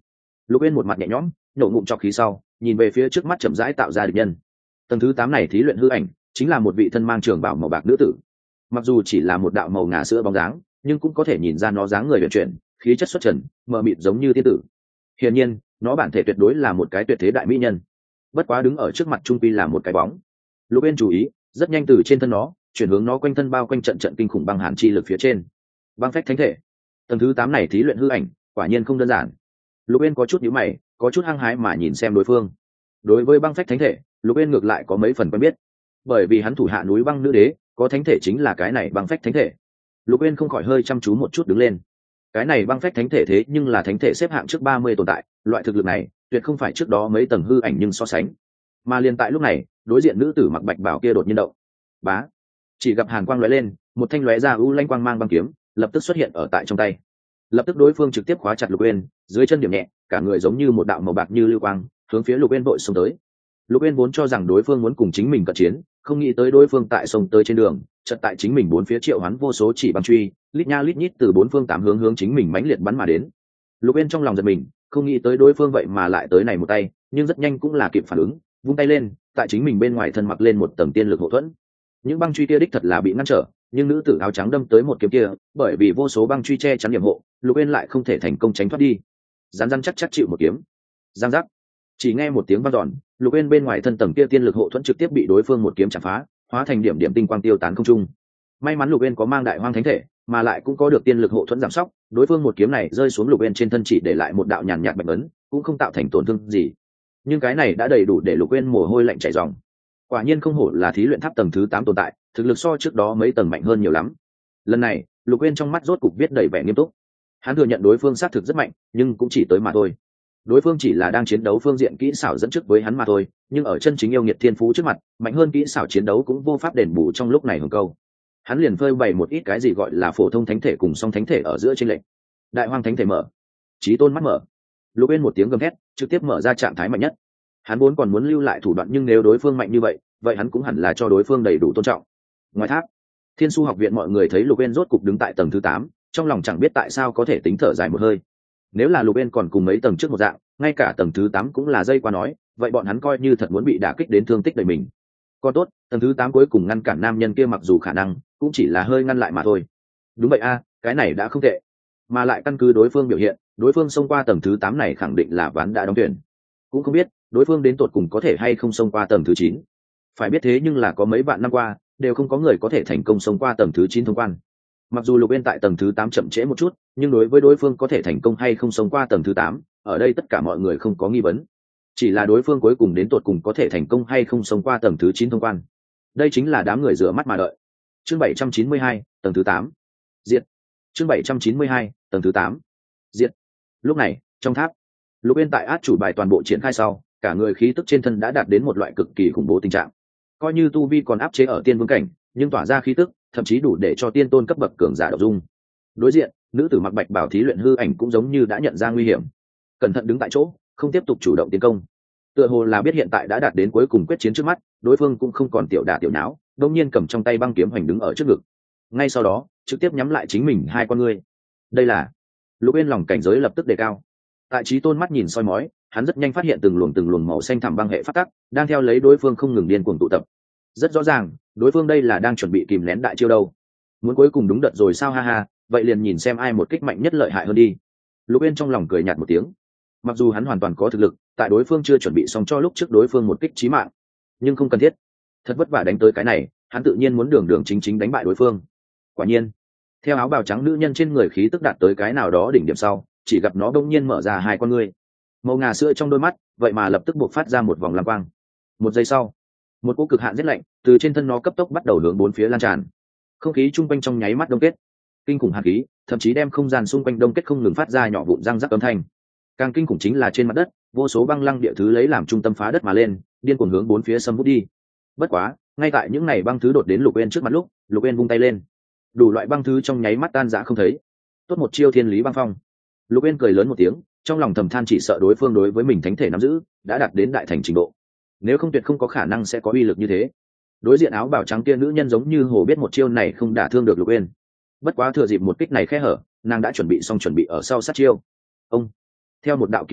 Lục Uyên một mặt nhẹ nhõm, nhổ ngụm trọc khí sau, nhìn về phía trước mắt chậm rãi tạo ra địch nhân. Tầng thứ 8 này thí luyện hư ảnh, chính là một vị thân mang trường bào màu bạc nữ tử. Mặc dù chỉ là một đạo màu ngà sữa bóng dáng, nhưng cũng có thể nhìn ra nó dáng người uyển chuyển, khí chất xuất trần, mờ mịt giống như tiên tử. Hiển nhiên, nó bản thể tuyệt đối là một cái tuyệt thế đại mỹ nhân. Bất quá đứng ở trước mặt trung quy là một cái bóng. Lục Uyên chú ý, rất nhanh từ trên thân nó chuyển hướng nó quanh thân bao quanh trận trận kinh khủng băng hàn chi lực phía trên. Băng phách thánh thể. Tầng thứ 8 này thí luyện hư ảnh, quả nhiên không đơn giản. Lục Uyên có chút nhíu mày, có chút hăng hái mà nhìn xem đối phương. Đối với băng phách thánh thể, Lục Uyên ngược lại có mấy phần quen biết, bởi vì hắn thủ hạ núi băng nữ đế có thánh thể chính là cái này băng phách thánh thể. Lục Uyên không khỏi hơi chăm chú một chút đứng lên. Cái này băng phách thánh thể thế nhưng là thánh thể xếp hạng trước 30 tồn tại, loại thực lực này tuyệt không phải trước đó mấy tầng hư ảnh nhưng so sánh. Mà liền tại lúc này, đối diện nữ tử mặc bạch bào kia đột nhiên động. Bá, chỉ gặp hàn quang lóe lên, một thanh lóe ra u lanh quang mang băng kiếm lập tức xuất hiện ở tại trong tay. Lập tức đối phương trực tiếp khóa chặt Lục Uyên, dưới chân điểm nhẹ, cả người giống như một đạo màu bạc như lưu quang, hướng phía Lục Uyên vội xông tới. Lục Uyên vốn cho rằng đối phương muốn cùng chính mình cận chiến, không nghĩ tới đối phương tại sông tới trên đường, chợt tại chính mình bốn phía triệu hoán vô số chỉ băng truy, lít nha lít nhít từ bốn phương tám hướng hướng chính mình mãnh liệt bắn mà đến. Lục Uyên trong lòng giật mình, không nghĩ tới đối phương vậy mà lại tới này một tay, nhưng rất nhanh cũng là kịp phản ứng, vung tay lên, tại chính mình bên ngoài thân mặc lên một tầng tiên lực hộ thuẫn. Những băng truy kia đích thật là bị ngăn trở, nhưng nữ tử áo trắng đâm tới một kiếm kia, bởi vì vô số băng truy che chắn điểm hộ, Lục Uyên lại không thể thành công tránh thoát đi. Rắn rắn chắc chắc chịu một kiếm. Giang giác. Chỉ nghe một tiếng vang dọn, Lục Uyên bên ngoài thân tầng kia tiên lực hộ thuẫn trực tiếp bị đối phương một kiếm chặt phá, hóa thành điểm điểm tinh quang tiêu tán không trung. May mắn Lục Uyên có mang đại hoang thánh thể, mà lại cũng có được tiên lực hộ thuẫn giảm sóc, đối phương một kiếm này rơi xuống Lục Uyên trên thân chỉ để lại một đạo nhàn nhạt bạch ấn, cũng không tạo thành tổn thương gì. Nhưng cái này đã đầy đủ để Lục Uyên mồ hôi lạnh chảy ròng. Quả nhiên không hổ là thí luyện tháp tầng thứ 8 tồn tại, thực lực so trước đó mấy tầng mạnh hơn nhiều lắm. Lần này, Lục Uyên trong mắt rốt cục viết đầy vẻ nghiêm túc. Hắn thừa nhận đối phương xác thực rất mạnh, nhưng cũng chỉ tới mà thôi. Đối phương chỉ là đang chiến đấu phương diện kỹ xảo dẫn trước với hắn mà thôi, nhưng ở chân chính yêu nghiệt thiên phú trước mặt, mạnh hơn kỹ xảo chiến đấu cũng vô pháp đền bù trong lúc này hưởng câu. Hắn liền phơi bày một ít cái gì gọi là phổ thông thánh thể cùng song thánh thể ở giữa chênh lệch. Đại hoang thánh thể mở, chí tôn mắt mở. Lục Uyên một tiếng gầm thét, trực tiếp mở ra trạng thái mạnh nhất. Hắn vốn còn muốn lưu lại thủ đoạn, nhưng nếu đối phương mạnh như vậy, vậy hắn cũng hẳn là cho đối phương đầy đủ tôn trọng. Ngoài tháp, Thiên Su học viện mọi người thấy Lục Uyên rốt cục đứng tại tầng thứ 8, trong lòng chẳng biết tại sao có thể tính thở dài một hơi. Nếu là Lục Uyên còn cùng mấy tầng trước một dạng, ngay cả tầng thứ 8 cũng là dây qua nói, vậy bọn hắn coi như thật muốn bị đả kích đến thương tích đầy mình. Còn tốt, tầng thứ 8 cuối cùng ngăn cản nam nhân kia, mặc dù khả năng cũng chỉ là hơi ngăn lại mà thôi. Đúng vậy a, cái này đã không tệ. Mà lại căn cứ đối phương biểu hiện, đối phương xông qua tầng thứ 8 này khẳng định là ván đã đóng tuyển. Cũng không biết đối phương đến tột cùng có thể hay không xông qua tầng thứ 9. Phải biết thế nhưng là có mấy vạn năm qua, đều không có người có thể thành công xông qua tầng thứ 9 thông quan. Mặc dù Lục Uyên tại tầng thứ 8 chậm trễ một chút, nhưng đối với đối phương có thể thành công hay không xông qua tầng thứ 8, ở đây tất cả mọi người không có nghi vấn. Chỉ là đối phương cuối cùng đến tột cùng có thể thành công hay không xông qua tầng thứ 9 thông quan. Đây chính là đám người rửa mắt mà đợi. Chương 792, tầng thứ 8. Diệt. Chương 792, tầng thứ 8. Diệt. Lúc này, trong tháp, Lục Uyên tại át chủ bài toàn bộ triển khai sau, cả người khí tức trên thân đã đạt đến một loại cực kỳ khủng bố tình trạng. Coi như tu vi còn áp chế ở tiên vương cảnh, nhưng tỏa ra khí tức thậm chí đủ để cho tiên tôn cấp bậc cường giả động dung. Đối diện, nữ tử mặc bạch bảo thí luyện hư ảnh cũng giống như đã nhận ra nguy hiểm, cẩn thận đứng tại chỗ, không tiếp tục chủ động tiến công. Tựa hồ là biết hiện tại đã đạt đến cuối cùng quyết chiến trước mắt, đối phương cũng không còn tiểu đả tiểu nháo, đột nhiên cầm trong tay băng kiếm hoành đứng ở trước ngực. Ngay sau đó, trực tiếp nhắm lại chính mình hai con ngươi. Đây là Lục Uyên lòng cảnh giới lập tức đề cao. Tại Chí Tôn mắt nhìn soi mói, hắn rất nhanh phát hiện từng luồng màu xanh thẳm băng hệ phát tắc đang theo lấy đối phương không ngừng điên cuồng tụ tập. Rất rõ ràng, đối phương đây là đang chuẩn bị kìm nén đại chiêu đâu. Muốn cuối cùng đúng đợt rồi sao, ha ha, vậy liền nhìn xem ai một kích mạnh nhất lợi hại hơn đi. Lục Uyên trong lòng cười nhạt một tiếng. Mặc dù hắn hoàn toàn có thực lực, tại đối phương chưa chuẩn bị xong cho lúc trước đối phương một kích chí mạng, nhưng không cần thiết. Thật vất vả đánh tới cái này, hắn tự nhiên muốn đường đường chính chính đánh bại đối phương. Quả nhiên, theo áo bào trắng nữ nhân trên người khí tức đạt tới cái nào đó đỉnh điểm sau, chỉ gặp nó bỗng nhiên mở ra hai con ngươi. Màu ngà sữa trong đôi mắt, vậy mà lập tức bộc phát ra một vòng lam quang. Một giây sau, một cỗ cực hạn rét lạnh từ trên thân nó cấp tốc bắt đầu hướng bốn phía lan tràn. Không khí chung quanh trong nháy mắt đông kết, kinh khủng hàn khí thậm chí đem không gian xung quanh đông kết không ngừng phát ra nhỏ vụn răng rắc âm thanh. Càng kinh khủng chính là trên mặt đất, vô số băng lăng địa thứ lấy làm trung tâm phá đất mà lên, điên cuồng hướng bốn phía xâm hút đi. Bất quá, ngay tại những này băng thứ đột đến Lục Uyên trước mặt lúc, Lục Uyên vung tay lên, đủ loại băng thứ trong nháy mắt tan rã không thấy. Tốt một chiêu thiên lý băng phong. Lục Uyên cười lớn một tiếng, trong lòng thầm than chỉ sợ đối phương đối với mình thánh thể nắm giữ đã đạt đến đại thành trình độ, nếu không tuyệt không có khả năng sẽ có uy lực như thế. Đối diện áo bào trắng kia nữ nhân giống như hồ biết một chiêu này không đả thương được Lục Uyên, bất quá thừa dịp một kích này khe hở, nàng đã chuẩn bị xong chuẩn bị ở sau sát chiêu. Ông, theo một đạo kiếm minh,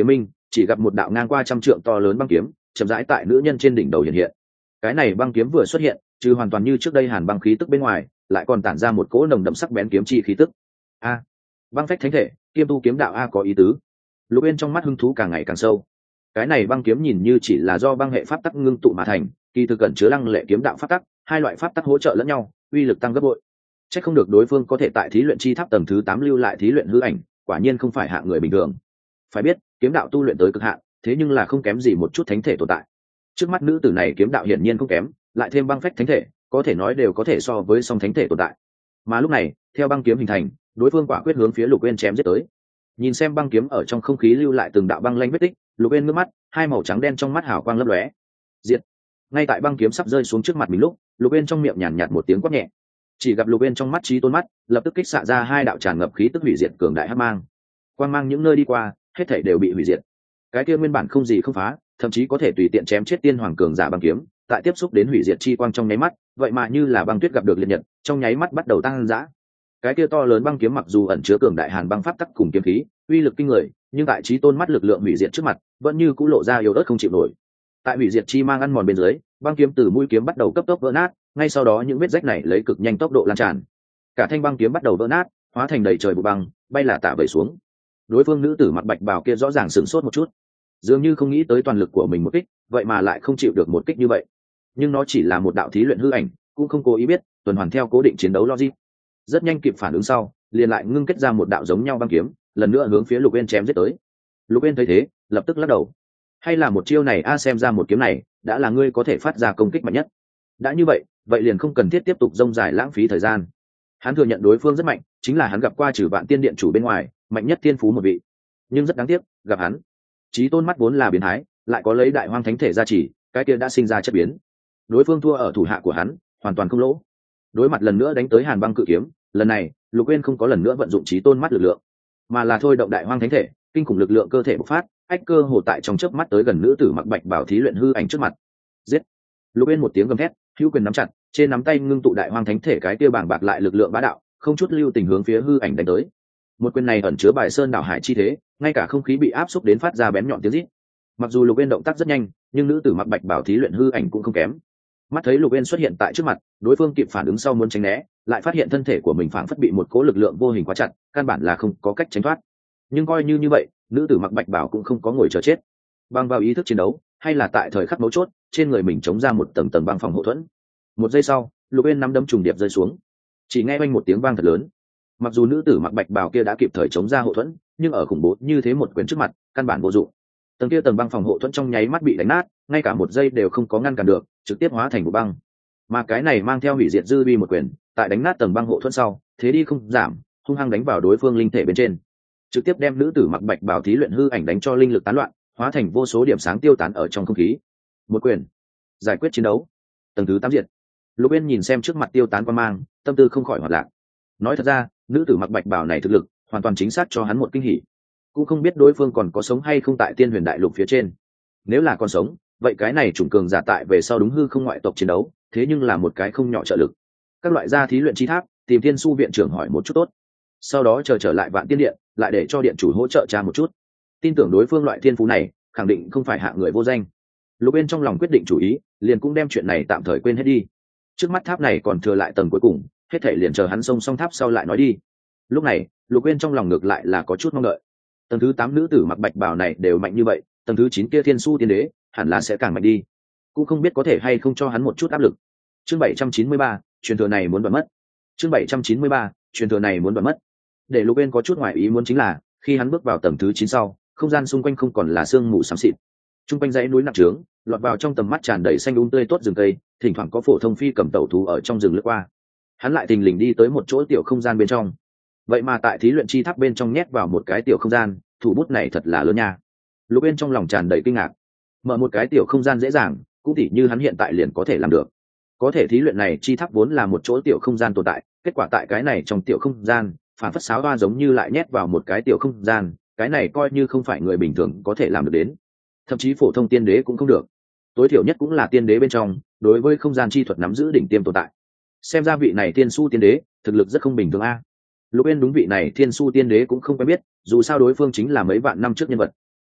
chỉ gặp một đạo ngang qua trăm trượng to lớn băng kiếm chậm rãi tại nữ nhân trên đỉnh đầu hiện hiện. Cái này băng kiếm vừa xuất hiện, trừ hoàn toàn như trước đây hàn băng khí tức bên ngoài, lại còn tản ra một cỗ nồng đậm sắc bén kiếm chi khí tức. A, băng phách thánh thể, kiêm tu kiếm đạo a, có ý tứ. Lục Uyên trong mắt hứng thú càng ngày càng sâu. Cái này băng kiếm nhìn như chỉ là do băng hệ pháp tắc ngưng tụ mà thành, kỳ thực cẩn chứa lăng lệ kiếm đạo pháp tắc, hai loại pháp tắc hỗ trợ lẫn nhau, uy lực tăng gấp bội. Chắc không được đối phương có thể tại thí luyện chi tháp tầng thứ 8 lưu lại thí luyện hư ảnh, quả nhiên không phải hạng người bình thường. Phải biết, kiếm đạo tu luyện tới cực hạn, thế nhưng là không kém gì một chút thánh thể tồn tại. Trước mắt nữ tử này kiếm đạo hiển nhiên không kém, lại thêm băng phách thánh thể, có thể nói đều có thể so với song thánh thể tồn tại. Mà lúc này, theo băng kiếm hình thành, đối phương quả quyết hướng phía Lục Uyên chém giết tới. Nhìn xem băng kiếm ở trong không khí lưu lại từng đạo băng lanh vết tích, Lục Uyên ngước mắt, hai màu trắng đen trong mắt hào quang lấp lóe. Diệt! Ngay tại băng kiếm sắp rơi xuống trước mặt mình lúc, Lục Uyên trong miệng nhàn nhạt một tiếng quát nhẹ. Chỉ gặp Lục Uyên trong mắt trí tôn mắt, lập tức kích xạ ra hai đạo tràn ngập khí tức hủy diệt cường đại hắc mang. Quang mang những nơi đi qua, hết thảy đều bị hủy diệt. Cái kia nguyên bản không gì không phá, thậm chí có thể tùy tiện chém chết tiên hoàng cường giả băng kiếm, tại tiếp xúc đến hủy diệt chi quang trong nháy mắt, vậy mà như là băng tuyết gặp được liệt nhật, trong nháy mắt bắt đầu tăng dã. Cái kia to lớn băng kiếm mặc dù ẩn chứa cường đại hàn băng pháp tắc cùng kiếm khí, uy lực kinh người, nhưng tại trí tôn mắt lực lượng hủy diệt trước mặt, vẫn như cũ lộ ra yếu ớt không chịu nổi. Tại hủy diệt chi mang ăn mòn bên dưới, băng kiếm từ mũi kiếm bắt đầu cấp tốc vỡ nát, ngay sau đó những vết rách này lấy cực nhanh tốc độ lan tràn. Cả thanh băng kiếm bắt đầu vỡ nát, hóa thành đầy trời bụi băng, bay là tả vẩy xuống. Đối phương nữ tử mặc bạch bào kia rõ ràng sửng sốt một chút, dường như không nghĩ tới toàn lực của mình một kích, vậy mà lại không chịu được một kích như vậy. Nhưng nó chỉ là một đạo thí luyện hư ảnh, cũng không cố ý biết tuần hoàn theo cố định chiến đấu logic. Rất nhanh kịp phản ứng sau, liền lại ngưng kết ra một đạo giống nhau băng kiếm, lần nữa hướng phía Lục Uyên chém giết tới. Lục Uyên thấy thế, lập tức lắc đầu. Hay là một chiêu này a, xem ra một kiếm này đã là ngươi có thể phát ra công kích mạnh nhất. Đã như vậy, vậy liền không cần thiết tiếp tục rông dài lãng phí thời gian. Hắn thừa nhận đối phương rất mạnh, chính là hắn gặp qua trừ Vạn Tiên Điện chủ bên ngoài, mạnh nhất thiên phú một vị. Nhưng rất đáng tiếc, gặp hắn, chí tôn mắt vốn là biến thái, lại có lấy đại hoang thánh thể gia trì, cái kia đã sinh ra chất biến. Đối phương thua ở thủ hạ của hắn, hoàn toàn không lỗ. Đối mặt lần nữa đánh tới hàn băng cự kiếm, lần này Lục Uyên không có lần nữa vận dụng chí tôn mắt lực lượng, mà là thôi động đại hoang thánh thể, kinh khủng lực lượng cơ thể bộc phát, ách cơ hồ tại trong chớp mắt tới gần nữ tử mặc bạch bảo thí luyện hư ảnh trước mặt. Giết! Lục Uyên một tiếng gầm thét, hữu quyền nắm chặt, trên nắm tay ngưng tụ đại hoang thánh thể, cái kia bàng bạc lại lực lượng bá đạo, không chút lưu tình hướng phía hư ảnh đánh tới. Một quyền này ẩn chứa bài sơn đảo hải chi thế, ngay cả không khí bị áp xúc đến phát ra bén nhọn tiếng rít. Mặc dù Lục Uyên động tác rất nhanh, nhưng nữ tử mặc bạch bảo thí luyện hư ảnh cũng không kém. Mắt thấy Lục Uyên xuất hiện tại trước mặt, đối phương kịp phản ứng sau muốn tránh né, lại phát hiện thân thể của mình phảng phất bị một cỗ lực lượng vô hình khóa chặt, căn bản là không có cách tránh thoát. Nhưng coi như vậy, nữ tử mặc bạch bảo cũng không có ngồi chờ chết. Bằng vào ý thức chiến đấu, hay là tại thời khắc mấu chốt, trên người mình chống ra một tầng tầng băng phòng hộ thuẫn. Một giây sau, Lục Uyên nắm đấm trùng điệp rơi xuống, chỉ nghe oanh một tiếng vang thật lớn. Mặc dù nữ tử mặc bạch bào kia đã kịp thời chống ra hộ thuẫn, nhưng ở khủng bố như thế một quyền trước mặt, căn bản vô dụng. Tầng kia tầng băng phòng hộ thuẫn trong nháy mắt bị đánh nát, ngay cả một giây đều không có ngăn cản được, trực tiếp hóa thành vụ băng. Mà cái này mang theo hủy diệt dư uy một quyền, tại đánh nát tầng băng hộ thuẫn sau, thế đi không giảm, hung hăng đánh vào đối phương linh thể bên trên, trực tiếp đem nữ tử mặc bạch bào thí luyện hư ảnh đánh cho linh lực tán loạn, hóa thành vô số điểm sáng tiêu tán ở trong không khí. Một quyền giải quyết chiến đấu, tầng thứ 8 diệt. Lục Uyên nhìn xem trước mặt tiêu tán quang mang, tâm tư không khỏi hoạt lạc. Nói thật ra, nữ tử mặc bạch bào này thực lực hoàn toàn chính xác cho hắn một kinh hỉ. Cũng không biết đối phương còn có sống hay không tại Tiên Huyền Đại Lục phía trên. Nếu là còn sống, vậy cái này chủng cường giả tại về sau đúng hư không ngoại tộc chiến đấu, thế nhưng là một cái không nhỏ trợ lực. Các loại gia thí luyện chi tháp, tìm Thiên Su viện trưởng hỏi một chút tốt. Sau đó chờ trở lại Vạn Tiên Điện, lại để cho điện chủ hỗ trợ tra một chút. Tin tưởng đối phương loại thiên phú này, khẳng định không phải hạng người vô danh. Lục Uyên trong lòng quyết định chủ ý, liền cũng đem chuyện này tạm thời quên hết đi. Trước mắt tháp này còn thừa lại tầng cuối cùng, hết thảy liền chờ hắn xông xong tháp sau lại nói đi. Lúc này, Lục Uyên trong lòng ngược lại là có chút mong đợi. Tầng thứ 8 nữ tử mặc bạch bào này đều mạnh như vậy, tầng thứ 9 kia Thiên Su tiên đế, hẳn là sẽ càng mạnh đi. Cũng không biết có thể hay không cho hắn một chút áp lực. Chương 793, truyền thừa này muốn đoạn mất. Chương 793, truyền thừa này muốn đoạn mất. Để Lục Uyên có chút ngoài ý muốn chính là, khi hắn bước vào tầng thứ 9 sau, không gian xung quanh không còn là sương mù xám xịt. Trung quanh dãy núi nặng trướng, lọt vào trong tầm mắt tràn đầy xanh tươi tốt rừng cây, thỉnh thoảng có phổ thông phi cầm tẩu thú ở trong rừng lướt qua. Hắn lại thình lình đi tới một chỗ tiểu không gian bên trong. Vậy mà tại thí luyện chi tháp bên trong nhét vào một cái tiểu không gian, thủ bút này thật là lớn nha. Lục Uyên trong lòng tràn đầy kinh ngạc. Mở một cái tiểu không gian dễ dàng, cũng tỉ như hắn hiện tại liền có thể làm được. Có thể thí luyện này chi tháp vốn là một chỗ tiểu không gian tồn tại, kết quả tại cái này trong tiểu không gian, phản phất sáo hoa giống như lại nhét vào một cái tiểu không gian, cái này coi như không phải người bình thường có thể làm được đến. Thậm chí phổ thông tiên đế cũng không được. Tối thiểu nhất cũng là tiên đế bên trong, đối với không gian chi thuật nắm giữ đỉnh tiêm tồn tại. Xem ra vị này Thiên Su tiên đế, thực lực rất không bình thường a. Lục Uyên đúng vị này Thiên Su tiên đế cũng không quen biết, dù sao đối phương chính là mấy vạn năm trước nhân vật.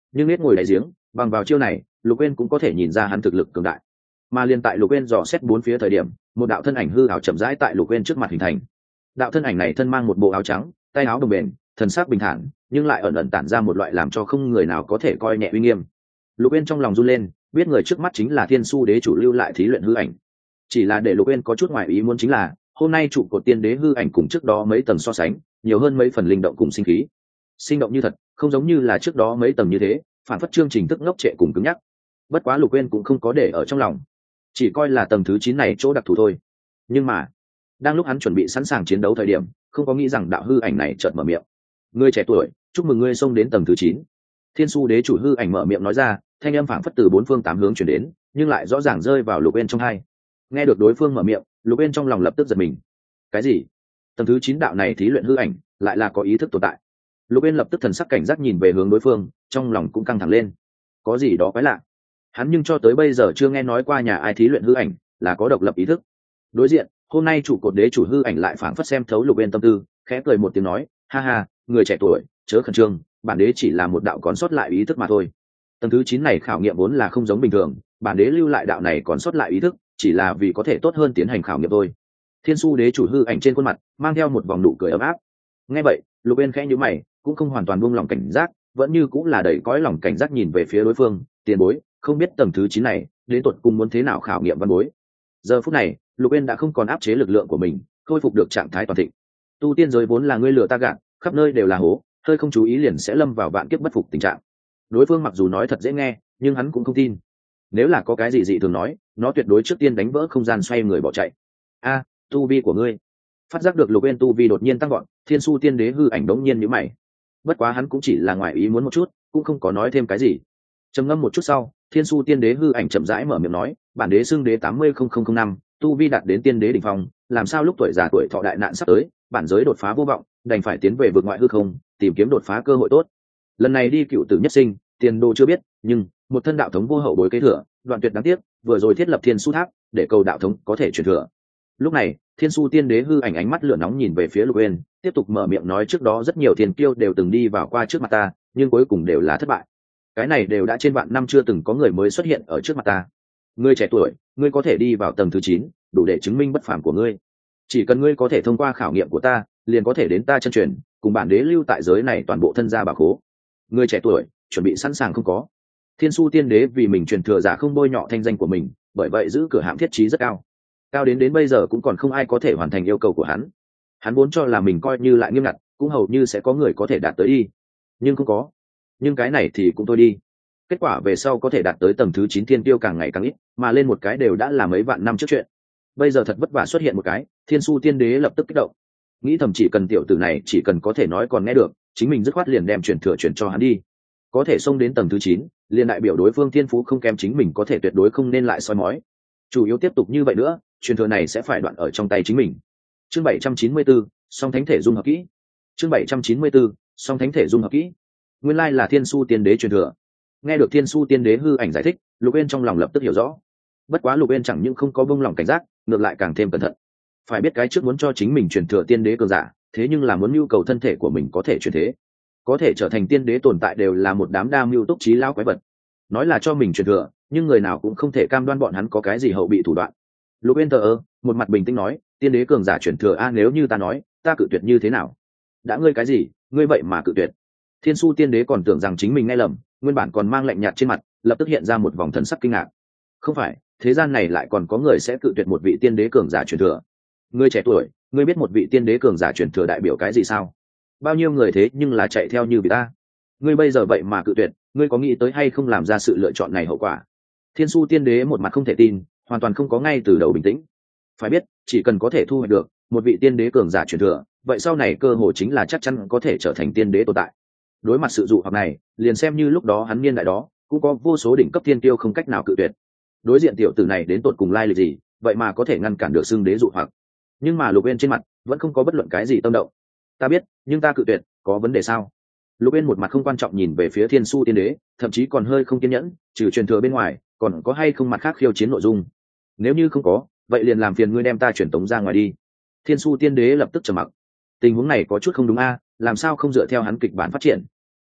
nhưng nết ngồi đáy giếng, bằng vào chiêu này Lục Uyên cũng có thể nhìn ra hắn thực lực cường đại. Mà liên tại Lục Uyên dò xét bốn phía thời điểm, một đạo thân ảnh hư ảo chậm rãi tại Lục Uyên trước mặt hình thành. Đạo thân ảnh này thân mang một bộ áo trắng, tay áo đồng bền, thần sắc bình thản, nhưng lại ẩn ẩn tản ra một loại làm cho không người nào có thể coi nhẹ uy nghiêm. Lục Uyên trong lòng run lên, biết người trước mắt chính là Thiên Su Đế chủ lưu lại thí luyện hư ảnh. Chỉ là để Lục Uyên có chút ngoài ý muốn chính là, hôm nay trụ cột tiên đế hư ảnh cùng trước đó mấy tầng so sánh, nhiều hơn mấy phần linh động cùng sinh khí. Sinh động như thật, không giống như là trước đó mấy tầng như thế, phản phất chương trình tức ngốc trệ cùng cứng nhắc. Bất quá Lục Uyên cũng không có để ở trong lòng, chỉ coi là tầng thứ 9 này chỗ đặc thù thôi. Nhưng mà, đang lúc hắn chuẩn bị sẵn sàng chiến đấu thời điểm, không có nghĩ rằng đạo hư ảnh này chợt mở miệng. "Ngươi trẻ tuổi, chúc mừng ngươi xông đến tầng thứ 9." Thiên Su Đế chủ hư ảnh mở miệng nói ra, thanh âm phảng phất từ bốn phương tám hướng truyền đến, nhưng lại rõ ràng rơi vào Lục Uyên trong tai. Nghe được đối phương mở miệng, Lục Uyên trong lòng lập tức giật mình. Cái gì? Tầng thứ 9 đạo này thí luyện hư ảnh, lại là có ý thức tồn tại. Lục Uyên lập tức thần sắc cảnh giác nhìn về hướng đối phương, trong lòng cũng căng thẳng lên. Có gì đó quái lạ. Hắn nhưng cho tới bây giờ chưa nghe nói qua nhà ai thí luyện hư ảnh là có độc lập ý thức. Đối diện, hôm nay trụ cột đế chủ hư ảnh lại phảng phất xem thấu Lục Uyên tâm tư, khẽ cười một tiếng nói, ha ha, người trẻ tuổi, chớ khẩn trương, bản đế chỉ là một đạo còn sót lại ý thức mà thôi. Tầng thứ 9 này khảo nghiệm vốn là không giống bình thường, bản đế lưu lại đạo này còn sót lại ý thức, chỉ là vì có thể tốt hơn tiến hành khảo nghiệm thôi. Thiên Su Đế chủ hư ảnh trên khuôn mặt mang theo một vòng nụ cười ấm áp. Nghe vậy, Lục Uyên khẽ nhíu mày, cũng không hoàn toàn buông lòng cảnh giác, vẫn như cũng là đầy cõi lòng cảnh giác nhìn về phía đối phương, tiền bối, không biết tầng thứ 9 này đến tột cùng muốn thế nào khảo nghiệm văn bối. Giờ phút này, Lục Uyên đã không còn áp chế lực lượng của mình, khôi phục được trạng thái toàn thịnh. Tu tiên giới vốn là ngươi lừa ta gạt, khắp nơi đều là hố, hơi không chú ý liền sẽ lâm vào vạn kiếp bất phục tình trạng. Đối phương mặc dù nói thật dễ nghe, nhưng hắn cũng không tin. Nếu là có cái gì dị thường nói, nó tuyệt đối trước tiên đánh vỡ không gian xoay người bỏ chạy. A, tu vi của ngươi. Phát giác được Lục Uyên tu vi đột nhiên tăng vọt, Thiên Su Tiên Đế hư ảnh đống nhiên nhíu mày. Bất quá hắn cũng chỉ là ngoài ý muốn một chút, cũng không có nói thêm cái gì. Trầm ngâm một chút sau, Thiên Su Tiên Đế hư ảnh chậm rãi mở miệng nói, bản đế xưng đế 800005, tu vi đạt đến tiên đế đỉnh phong, làm sao lúc tuổi già tuổi thọ đại nạn sắp tới, bản giới đột phá vô vọng, đành phải tiến về vực ngoại hư không, tìm kiếm đột phá cơ hội tốt. Lần này đi cựu tử nhất sinh, tiền đồ chưa biết, nhưng một thân đạo thống vô hậu bối kế thừa, đoạn tuyệt đáng tiếc, vừa rồi thiết lập Thiên Su Tháp, để cầu đạo thống có thể truyền thừa. Lúc này, Thiên Su Tiên Đế hư ảnh ánh mắt lửa nóng nhìn về phía Lục Uyên, tiếp tục mở miệng nói, trước đó rất nhiều thiên kiêu đều từng đi vào qua trước mặt ta, nhưng cuối cùng đều là thất bại. Cái này đều đã trên vạn năm chưa từng có người mới xuất hiện ở trước mặt ta. Ngươi trẻ tuổi, ngươi có thể đi vào tầng thứ 9, đủ để chứng minh bất phàm của ngươi. Chỉ cần ngươi có thể thông qua khảo nghiệm của ta, liền có thể đến ta chân truyền, cùng bản đế lưu tại giới này toàn bộ thân gia bảo khố. Ngươi trẻ tuổi, chuẩn bị sẵn sàng không có? Thiên Su Tiên Đế vì mình truyền thừa giả không bôi nhọ thanh danh của mình, bởi vậy giữ cửa hạm thiết trí rất cao. Cao đến bây giờ cũng còn không ai có thể hoàn thành yêu cầu của hắn. Hắn vốn cho là mình coi như lại nghiêm ngặt, cũng hầu như sẽ có người có thể đạt tới đi. Nhưng không có. Nhưng cái này thì cũng thôi đi. Kết quả về sau có thể đạt tới tầng thứ 9 thiên tiêu càng ngày càng ít, mà lên một cái đều đã là mấy vạn năm trước chuyện. Bây giờ thật vất vả xuất hiện một cái, Thiên Su Tiên Đế lập tức kích động. Nghĩ thầm chỉ cần tiểu tử này chỉ cần có thể nói còn nghe được, chính mình dứt khoát liền đem truyền thừa chuyển cho hắn đi. Có thể xông đến tầng thứ 9, liền đại biểu đối phương thiên phú không kém chính mình, có thể tuyệt đối không nên lại soi mói. Chủ yếu tiếp tục như vậy nữa, truyền thừa này sẽ phải đoạn ở trong tay chính mình. Chương 794, song thánh thể dung hợp kỹ. Chương 794, song thánh thể dung hợp kỹ. Nguyên lai là Thiên Su Tiên Đế truyền thừa. Nghe được Thiên Su Tiên Đế hư ảnh giải thích, Lục Uyên trong lòng lập tức hiểu rõ. Bất quá Lục Uyên chẳng những không có buông lỏng cảnh giác, ngược lại càng thêm cẩn thận. Phải biết cái trước muốn cho chính mình truyền thừa tiên đế cường giả, thế nhưng là muốn nhu cầu thân thể của mình có thể truyền thế, có thể trở thành tiên đế tồn tại đều là một đám đa mưu túc trí lão quái vật. Nói là cho mình truyền thừa, nhưng người nào cũng không thể cam đoan bọn hắn có cái gì hậu bị thủ đoạn. Lục Uyên thờ ơ, một mặt bình tĩnh nói, tiên đế cường giả truyền thừa a, nếu như ta nói, ta cự tuyệt như thế nào? Đã ngươi cái gì, ngươi vậy mà cự tuyệt? Thiên Su Tiên Đế còn tưởng rằng chính mình nghe lầm, nguyên bản còn mang lạnh nhạt trên mặt, lập tức hiện ra một vòng thần sắc kinh ngạc. Không phải, thế gian này lại còn có người sẽ cự tuyệt một vị tiên đế cường giả truyền thừa? Ngươi trẻ tuổi, ngươi biết một vị tiên đế cường giả truyền thừa đại biểu cái gì sao? Bao nhiêu người thế nhưng là chạy theo như vị ta. Ngươi bây giờ vậy mà cự tuyệt, ngươi có nghĩ tới hay không làm ra sự lựa chọn này hậu quả? Thiên Su Tiên Đế một mặt không thể tin, hoàn toàn không có ngay từ đầu bình tĩnh. Phải biết, chỉ cần có thể thu hoạch được một vị tiên đế cường giả truyền thừa, vậy sau này cơ hội chính là chắc chắn có thể trở thành tiên đế tồn tại. Đối mặt sự dụ hoặc này, liền xem như lúc đó hắn niên đại đó, cũng có vô số đỉnh cấp tiên tiêu không cách nào cự tuyệt. Đối diện tiểu tử này đến tột cùng lai lịch gì, vậy mà có thể ngăn cản được xưng đế dụ hoặc. Nhưng mà Lục Uyên trên mặt vẫn không có bất luận cái gì tâm động. Ta biết, nhưng ta cự tuyệt, có vấn đề sao? Lục Uyên một mặt không quan trọng nhìn về phía Thiên Su Tiên Đế, thậm chí còn hơi không kiên nhẫn, trừ truyền thừa bên ngoài, còn có hay không mặt khác khiêu chiến nội dung? Nếu như không có, vậy liền làm phiền ngươi đem ta chuyển tống ra ngoài đi. Thiên Su Tiên Đế lập tức trầm mặc. Tình huống này có chút không đúng a, làm sao không dựa theo hắn kịch bản phát triển?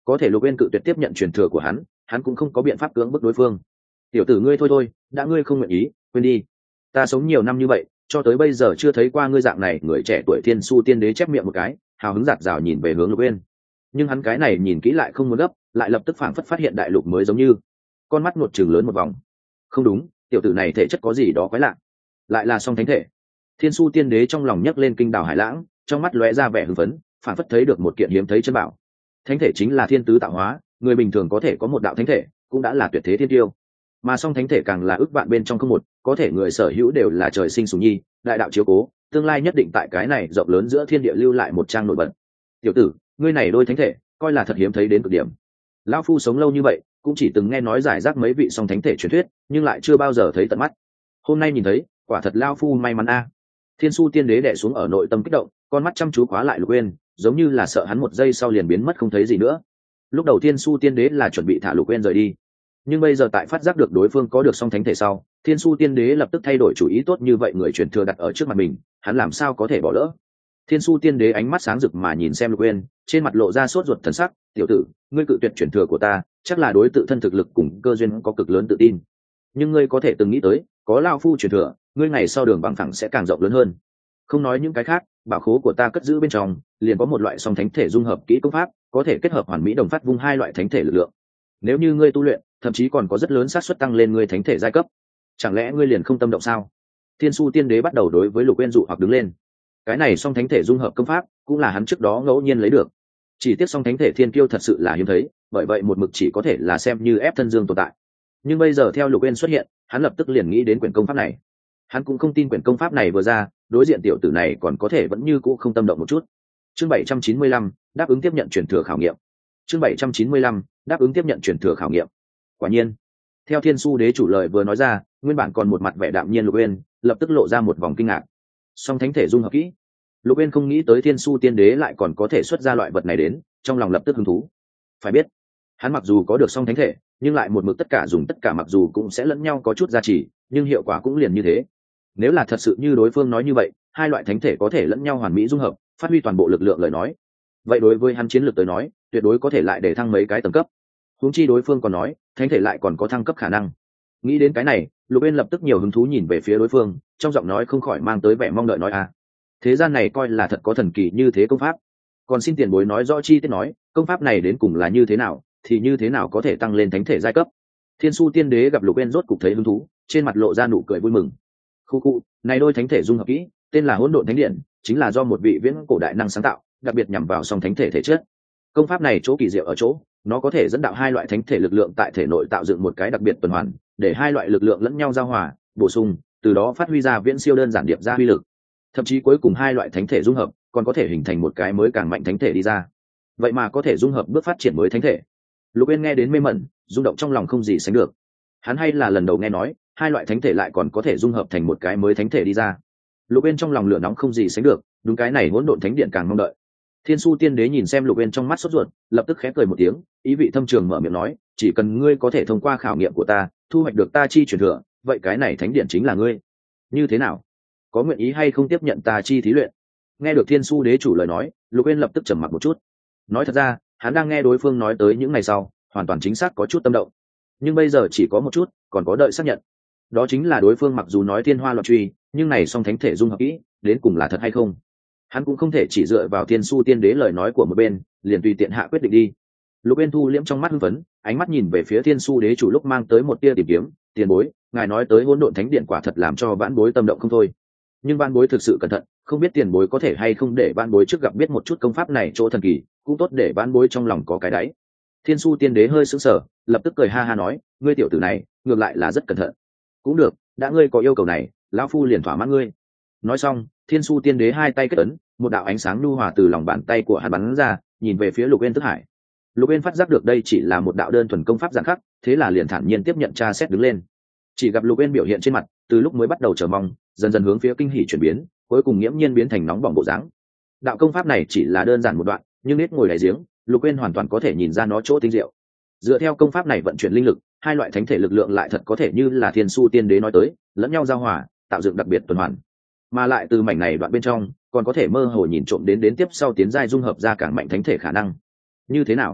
có thể Lục Uyên cự tuyệt tiếp nhận truyền thừa của hắn cũng không có biện pháp cưỡng bức đối phương. Tiểu tử ngươi thôi, đã ngươi không nguyện ý, quên đi. Ta sống nhiều năm như vậy, cho tới bây giờ chưa thấy qua ngươi dạng này người trẻ tuổi. Thiên Su Tiên Đế chép miệng một cái, hào hứng giạt rào nhìn về hướng Lục Uyên. Nhưng hắn cái này nhìn kỹ lại không muốn gấp, lại lập tức phảng phất phát hiện đại lục mới giống như con mắt nuột chừng lớn một vòng. Không đúng, tiểu tử này thể chất có gì đó quái lạ, lại là song thánh thể. Thiên Su Tiên Đế trong lòng nhấc lên kinh đảo hải lãng, trong mắt lóe ra vẻ hưng phấn, phảng phất thấy được một kiện hiếm thấy chân bảo. Thánh thể chính là thiên tứ tạo hóa, người bình thường có thể có một đạo thánh thể cũng đã là tuyệt thế thiên tiêu, mà song thánh thể càng là ước vạn bên trong không một, có thể người sở hữu đều là trời sinh sủng nhi, đại đạo chiếu cố, tương lai nhất định tại cái này rộng lớn giữa thiên địa lưu lại một trang nổi bật. Tiểu tử, ngươi này đôi thánh thể coi là thật hiếm thấy đến cực điểm. Lão phu sống lâu như vậy cũng chỉ từng nghe nói giải rác mấy vị song thánh thể truyền thuyết, nhưng lại chưa bao giờ thấy tận mắt. Hôm nay nhìn thấy, quả thật lão phu may mắn a. Thiên Su Tiên Đế đè xuống ở nội tâm kích động, con mắt chăm chú khóa lại Lục Uyên, giống như là sợ hắn một giây sau liền biến mất không thấy gì nữa. Lúc đầu Thiên Su Tiên Đế là chuẩn bị thả Lục Uyên rời đi, nhưng bây giờ tại phát giác được đối phương có được song thánh thể sau, Thiên Su Tiên Đế lập tức thay đổi chủ ý. Tốt như vậy người truyền thừa đặt ở trước mặt mình, hắn làm sao có thể bỏ lỡ. Thiên Su Tiên Đế ánh mắt sáng rực mà nhìn xem Lục Uyên, trên mặt lộ ra sốt ruột thần sắc. Tiểu tử, ngươi cự tuyệt truyền thừa của ta, chắc là đối tự thân thực lực cùng cơ duyên có cực lớn tự tin. Nhưng ngươi có thể từng nghĩ tới, có lão phu truyền thừa, ngươi ngày sau đường bằng phẳng sẽ càng rộng lớn hơn. Không nói những cái khác, bảo khố của ta cất giữ bên trong liền có một loại song thánh thể dung hợp kỹ công pháp, có thể kết hợp hoàn mỹ đồng phát vung hai loại thánh thể lực lượng. Nếu như ngươi tu luyện, thậm chí còn có rất lớn xác suất tăng lên ngươi thánh thể giai cấp. Chẳng lẽ ngươi liền không tâm động sao? Thiên Su Tiên Đế bắt đầu đối với Lục Uyên dụ hoặc đứng lên. Cái này song thánh thể dung hợp công pháp cũng là hắn trước đó ngẫu nhiên lấy được. Chỉ tiếc song thánh thể thiên kiêu thật sự là hiếm thấy, bởi vậy một mực chỉ có thể là xem như ép thân dương tồn tại. Nhưng bây giờ theo Lục Uyên xuất hiện, hắn lập tức liền nghĩ đến quyển công pháp này. Hắn cũng không tin quyển công pháp này vừa ra, đối diện tiểu tử này còn có thể vẫn như cũ không tâm động một chút. Chương 795, đáp ứng tiếp nhận truyền thừa khảo nghiệm. Chương 795, đáp ứng tiếp nhận truyền thừa khảo nghiệm. Quả nhiên, theo Thiên Su Đế chủ lời vừa nói ra, nguyên bản còn một mặt vẻ đạm nhiên Lục Uyên lập tức lộ ra một vòng kinh ngạc. Song thánh thể dung hợp kỹ, Lục Uyên không nghĩ tới Thiên Su Tiên Đế lại còn có thể xuất ra loại vật này đến, trong lòng lập tức hứng thú. Phải biết, hắn mặc dù có được song thánh thể, nhưng lại một mực tất cả dùng tất cả, mặc dù cũng sẽ lẫn nhau có chút gia trì, nhưng hiệu quả cũng liền như thế. Nếu là thật sự như đối phương nói như vậy, hai loại thánh thể có thể lẫn nhau hoàn mỹ dung hợp, phát huy toàn bộ lực lượng lời nói, vậy đối với hắn chiến lược tới nói, tuyệt đối có thể lại để thăng mấy cái tầng cấp. Huống chi đối phương còn nói, thánh thể lại còn có thăng cấp khả năng. Nghĩ đến cái này, Lục Uyên lập tức nhiều hứng thú nhìn về phía đối phương, trong giọng nói không khỏi mang tới vẻ mong đợi nói a, thế gian này coi là thật có thần kỳ như thế công pháp. Còn xin tiền bối nói rõ chi tiết, nói công pháp này đến cùng là như thế nào, thì như thế nào có thể tăng lên thánh thể giai cấp. Thiên Su Tiên Đế gặp Lục Uyên rốt cục thấy hứng thú, trên mặt lộ ra nụ cười vui mừng. Khu này đôi thánh thể dung hợp kỹ, tên là Hỗn Độn Thánh Điện, chính là do một vị viễn cổ đại năng sáng tạo, đặc biệt nhằm vào song thánh thể thể chất. Công pháp này chỗ kỳ diệu ở chỗ, nó có thể dẫn đạo hai loại thánh thể lực lượng tại thể nội tạo dựng một cái đặc biệt tuần hoàn, để hai loại lực lượng lẫn nhau giao hòa, bổ sung, từ đó phát huy ra viễn siêu đơn giản điệp ra uy lực. Thậm chí cuối cùng hai loại thánh thể dung hợp, còn có thể hình thành một cái mới càng mạnh thánh thể đi ra. Vậy mà có thể dung hợp bước phát triển mới thánh thể. Lục Uyên nghe đến mê mẩn, rung động trong lòng không gì sánh được. Hắn hay là lần đầu nghe nói, hai loại thánh thể lại còn có thể dung hợp thành một cái mới thánh thể đi ra. Lục Uyên trong lòng lửa nóng không gì sánh được, đúng cái này Hỗn Độn Thánh Điện càng mong đợi. Thiên Su Tiên Đế nhìn xem Lục Uyên trong mắt sốt ruột, lập tức khẽ cười một tiếng, ý vị thâm trường mở miệng nói, chỉ cần ngươi có thể thông qua khảo nghiệm của ta, thu hoạch được ta chi truyền thừa, vậy cái này thánh điện chính là ngươi. Như thế nào? Có nguyện ý hay không tiếp nhận ta chi thí luyện? Nghe được Thiên Su Đế chủ lời nói, Lục Uyên lập tức trầm mặc một chút. Nói thật ra, hắn đang nghe đối phương nói tới những ngày sau, hoàn toàn chính xác có chút tâm động. Nhưng bây giờ chỉ có một chút, còn có đợi xác nhận. Đó chính là đối phương mặc dù nói thiên hoa loạn truy, nhưng này song thánh thể dung hợp kỹ, đến cùng là thật hay không? Hắn cũng không thể chỉ dựa vào Thiên Su Tiên Đế lời nói của một bên, liền tùy tiện hạ quyết định đi. Lục Uyên thu liễm trong mắt hưng phấn, ánh mắt nhìn về phía Thiên Su Đế chủ lúc mang tới một tia tìm kiếm. Tiền bối, ngài nói tới Hỗn Độn Thánh Điện quả thật làm cho vãn bối tâm động không thôi. Nhưng vãn bối thực sự cẩn thận, không biết tiền bối có thể hay không để vãn bối trước gặp biết một chút công pháp này chỗ thần kỳ, cũng tốt để vãn bối trong lòng có cái đáy. Thiên Su Tiên Đế hơi sững sờ, lập tức cười ha ha nói, ngươi tiểu tử này, ngược lại là rất cẩn thận. Cũng được, đã ngươi có yêu cầu này, lão phu liền thỏa mãn ngươi. Nói xong, Thiên Su Tiên Đế hai tay kết ấn, một đạo ánh sáng nhu hòa từ lòng bàn tay của hắn bắn ra, nhìn về phía Lục Uyên Thức Hải. Lục Uyên phát giác được đây chỉ là một đạo đơn thuần công pháp giản khắc, thế là liền thản nhiên tiếp nhận tra xét đứng lên. Chỉ gặp Lục Uyên biểu hiện trên mặt, từ lúc mới bắt đầu chờ mong, dần dần hướng phía kinh hỉ chuyển biến, cuối cùng nghiễm nhiên biến thành nóng bỏng bộ dáng. Đạo công pháp này chỉ là đơn giản một đoạn, nhưng nết ngồi đáy giếng, Lục Uyên hoàn toàn có thể nhìn ra nó chỗ tinh diệu. Dựa theo công pháp này vận chuyển linh lực, hai loại thánh thể lực lượng lại thật có thể như là Thiên Su Tiên Đế nói tới, lẫn nhau giao hòa, tạo dựng đặc biệt tuần hoàn. Mà lại từ mảnh này đoạn bên trong, còn có thể mơ hồ nhìn trộm đến tiếp sau tiến giai dung hợp ra càng mạnh thánh thể khả năng. Như thế nào?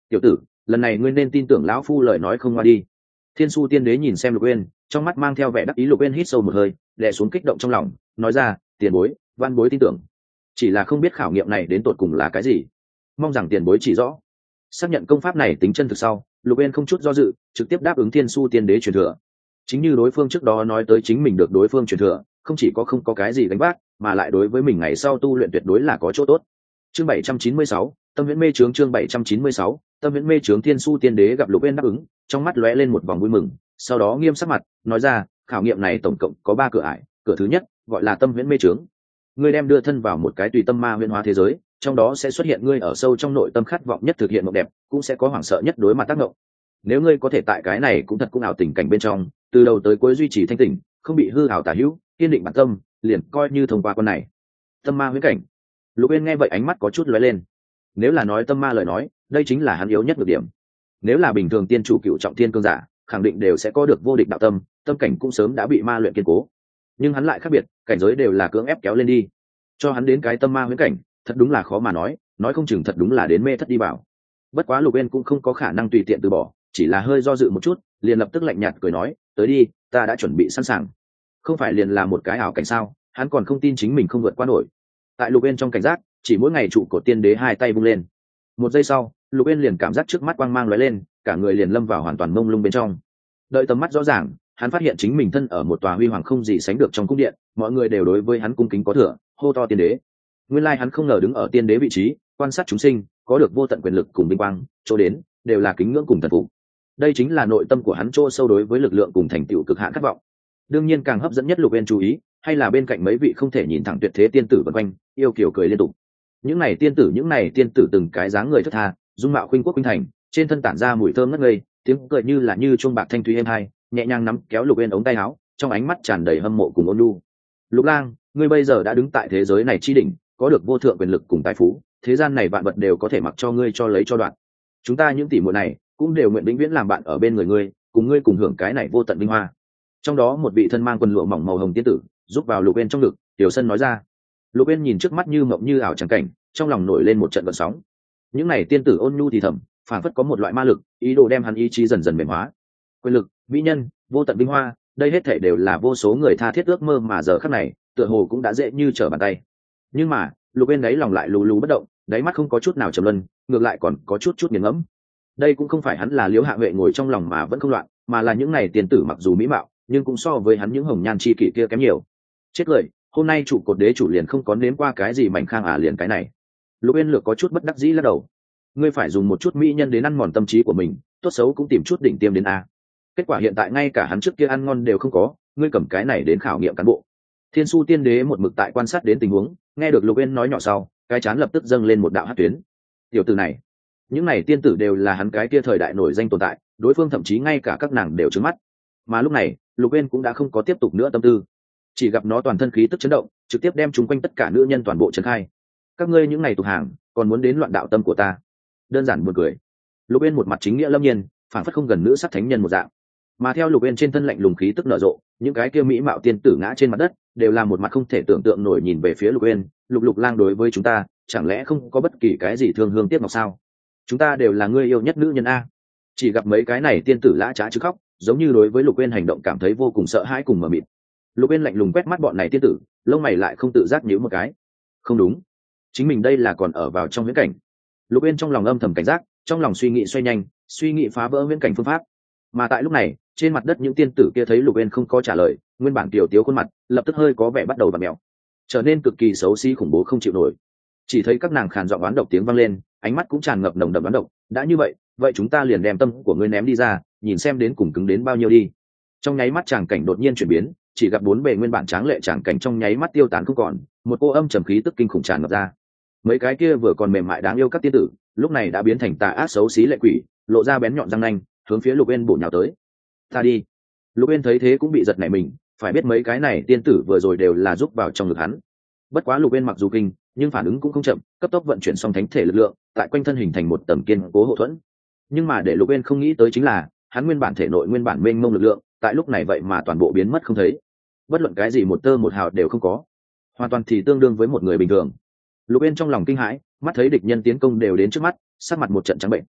tiểu tử, lần này ngươi nên tin tưởng lão phu lời nói không qua đi. Thiên Su Tiên Đế nhìn xem Lục Uyên, trong mắt mang theo vẻ đắc ý. Lục Uyên hít sâu một hơi, đè xuống kích động trong lòng, nói ra, tiền bối, văn bối tin tưởng, chỉ là không biết khảo nghiệm này đến tột cùng là cái gì, mong rằng tiền bối chỉ rõ. Xác nhận công pháp này tính chân thực sau, Lục Uyên không chút do dự, trực tiếp đáp ứng Thiên Su Tiên Đế truyền thừa. Chính như đối phương trước đó nói tới, chính mình được đối phương truyền thừa, không chỉ có không có cái gì gánh vác, mà lại đối với mình ngày sau tu luyện tuyệt đối là có chỗ tốt. Chương 796, Tâm Viễn Mê Trướng. Chương 796, Tâm Viễn Mê Trướng. Thiên Su Tiên Đế gặp Lục Uyên đáp ứng, trong mắt lóe lên một vòng vui mừng, sau đó nghiêm sắc mặt, nói ra, khảo nghiệm này tổng cộng có 3 cửa ải, cửa thứ nhất gọi là Tâm Viễn Mê Trướng. Ngươi đem đưa thân vào một cái tùy tâm ma huyễn hóa thế giới, trong đó sẽ xuất hiện ngươi ở sâu trong nội tâm khát vọng nhất thực hiện mộng đẹp, cũng sẽ có hoảng sợ nhất đối mặt tác động. Nếu ngươi có thể tại cái này cũng thật cũng ảo tình cảnh bên trong, từ đầu tới cuối duy trì thanh tỉnh, không bị hư ảo tà hữu, kiên định bản tâm, liền coi như thông qua con này. Tâm ma huyễn cảnh. Lục Uyên nghe vậy ánh mắt có chút lóe lên. Nếu là nói tâm ma lời nói, đây chính là hắn yếu nhất nhược điểm. Nếu là bình thường tiên chủ cựu trọng thiên cương giả, khẳng định đều sẽ có được vô địch đạo tâm, tâm cảnh cũng sớm đã bị ma luyện kiên cố. Nhưng hắn lại khác biệt, cảnh giới đều là cưỡng ép kéo lên đi. Cho hắn đến cái tâm ma huyễn cảnh, thật đúng là khó mà nói không chừng thật đúng là đến mê thất đi bảo. Bất quá Lục Uyên cũng không có khả năng tùy tiện từ bỏ, chỉ là hơi do dự một chút, liền lập tức lạnh nhạt cười nói, tới đi, ta đã chuẩn bị sẵn sàng. Không phải liền là một cái ảo cảnh sao, hắn còn không tin chính mình không vượt qua nổi. Tại Lục Uyên trong cảnh giác, chỉ mỗi ngày trụ cột tiên đế hai tay vung lên. Một giây sau, Lục Uyên liền cảm giác trước mắt quang mang lóe lên, cả người liền lâm vào hoàn toàn mông lung bên trong. Đợi tầm mắt rõ ràng, hắn phát hiện chính mình thân ở một tòa huy hoàng không gì sánh được trong cung điện, mọi người đều đối với hắn cung kính có thừa, hô to tiên đế. Nguyên lai hắn không ngờ đứng ở tiên đế vị trí, quan sát chúng sinh, có được vô tận quyền lực cùng vinh quang, chỗ đến đều là kính ngưỡng cùng thần phục. Đây chính là nội tâm của hắn chỗ sâu đối với lực lượng cùng thành tựu cực hạn khát vọng. Đương nhiên càng hấp dẫn nhất Lục Uyên chú ý, hay là bên cạnh mấy vị không thể nhìn thẳng tuyệt thế tiên tử vần quanh, yêu kiều cười liên tục. Những này tiên tử từng cái dáng người thướt tha, dung mạo khuynh quốc khuynh thành, trên thân tản ra mùi thơm ngất ngây, tiếng cười như là như chuông bạc thanh thúy êm hai, nhẹ nhàng nắm kéo Lục Uyên ống tay áo, trong ánh mắt tràn đầy hâm mộ cùng ôn nhu. Lục Lang, ngươi bây giờ đã đứng tại thế giới này chi đỉnh, có được vô thượng quyền lực cùng tài phú, thế gian này vạn vật đều có thể mặc cho ngươi cho lấy cho đoạn. Chúng ta những tỷ muội này cũng đều nguyện vĩnh viễn làm bạn ở bên người ngươi cùng hưởng cái này vô tận vinh hoa. Trong đó một vị thân mang quần lụa mỏng màu hồng tiên tử giúp vào Lục Uyên trong ngực, Tiểu Sân nói ra. Lục Uyên nhìn trước mắt như mộng như ảo chẳng cảnh, trong lòng nổi lên một trận gợn sóng. Những này tiên tử ôn nhu thì thầm, phản phất có một loại ma lực, ý đồ đem hắn ý chí dần dần mềm hóa. Quyền lực, mỹ nhân, vô tận vinh hoa, đây hết thảy đều là vô số người tha thiết ước mơ, mà giờ khắc này, tựa hồ cũng đã dễ như trở bàn tay. Nhưng mà, Lục Uyên đáy lòng lại lù lù bất động, đáy mắt không có chút nào trầm luân, ngược lại còn có chút nghiền ngẫm. Đây cũng không phải hắn là Liễu Hạ Huệ ngồi trong lòng mà vẫn không loạn, mà là những này tiên tử mặc dù mỹ mạo, nhưng cũng so với hắn những hồng nhan chi kỷ kia kém nhiều. Chết cười, hôm nay trụ cột đế chủ liền không có nếm qua cái gì mảnh khang liền cái này. Lục Uyên lược có chút bất đắc dĩ lắc đầu. Ngươi phải dùng một chút mỹ nhân đến ăn mòn tâm trí của mình, tốt xấu cũng tìm chút đỉnh tiêm đến a. Kết quả hiện tại ngay cả hắn trước kia ăn ngon đều không có, ngươi cầm cái này đến khảo nghiệm cán bộ. Thiên Su Tiên Đế một mực tại quan sát đến tình huống, nghe được Lục Uyên nói nhỏ sau, cái chán lập tức dâng lên một đạo hắc tuyến. Tiểu tử này, những này tiên tử đều là hắn cái kia thời đại nổi danh tồn tại, đối phương thậm chí ngay cả các nàng đều trướng mắt. Mà lúc này, Lục Uyên cũng đã không có tiếp tục nữa tâm tư, chỉ gặp nó toàn thân khí tức chấn động, trực tiếp đem chúng quanh tất cả nữ nhân toàn bộ trấn khai. Các ngươi những này tục hàng, còn muốn đến loạn đạo tâm của ta? Đơn giản buồn cười. Lục Uyên một mặt chính nghĩa lâm nhiên, phản phất không gần nữ sắc thánh nhân một dạng. Mà theo Lục Uyên trên thân lạnh lùng khí tức nở rộ, những cái kia mỹ mạo tiên tử ngã trên mặt đất, đều là một mặt không thể tưởng tượng nổi nhìn về phía Lục Uyên. Lục Lang đối với chúng ta, chẳng lẽ không có bất kỳ cái gì thương hương tiếc ngọc sao? Chúng ta đều là ngươi yêu nhất nữ nhân a. Chỉ gặp mấy cái này tiên tử lã chã chứ khóc, giống như đối với Lục Uyên hành động cảm thấy vô cùng sợ hãi cùng mờ mịt. Lục Uyên lạnh lùng quét mắt bọn này tiên tử, lông mày lại không tự giác nhíu một cái. Không đúng, chính mình đây là còn ở vào trong viễn cảnh. Lục Uyên trong lòng âm thầm cảnh giác, trong lòng suy nghĩ xoay nhanh, suy nghĩ phá vỡ viễn cảnh phương pháp. Mà tại lúc này, trên mặt đất những tiên tử kia thấy Lục Uyên không có trả lời, nguyên bản tiểu tiếu khuôn mặt lập tức hơi có vẻ bắt đầu vặn mèo, trở nên cực kỳ xấu xí khủng bố không chịu nổi. Chỉ thấy các nàng khàn giọng oán độc tiếng vang lên, ánh mắt cũng tràn ngập nồng đậm oán độc. Đã như vậy, vậy chúng ta liền đem tâm của ngươi ném đi ra, nhìn xem đến cùng cứng đến bao nhiêu đi. Trong nháy mắt tràng cảnh đột nhiên chuyển biến, chỉ gặp bốn bề nguyên bản tráng lệ tràng cảnh trong nháy mắt tiêu tán không còn, một cô âm trầm khí tức kinh khủng tràn ngập ra. Mấy cái kia vừa còn mềm mại đáng yêu các tiên tử, lúc này đã biến thành tà ác xấu xí lệ quỷ, lộ ra bén nhọn răng nanh, hướng phía Lục Uyên bổ nhào tới. Ta đi. Lục Uyên thấy thế cũng bị giật nảy mình, phải biết mấy cái này tiên tử vừa rồi đều là giúp vào trong ngực hắn. Bất quá Lục Uyên mặc dù kinh, nhưng phản ứng cũng không chậm, cấp tốc vận chuyển xong thánh thể lực lượng, tại quanh thân hình thành một tầng kiên cố hộ thuẫn. Nhưng mà để Lục Uyên không nghĩ tới chính là, hắn nguyên bản thể nội nguyên bản mênh mông lực lượng, tại lúc này vậy mà toàn bộ biến mất không thấy. Bất luận cái gì một tơ một hào đều không có, hoàn toàn thì tương đương với một người bình thường. Lục Uyên trong lòng kinh hãi, mắt thấy địch nhân tiến công đều đến trước mắt, sắc mặt một trận trắng bệnh.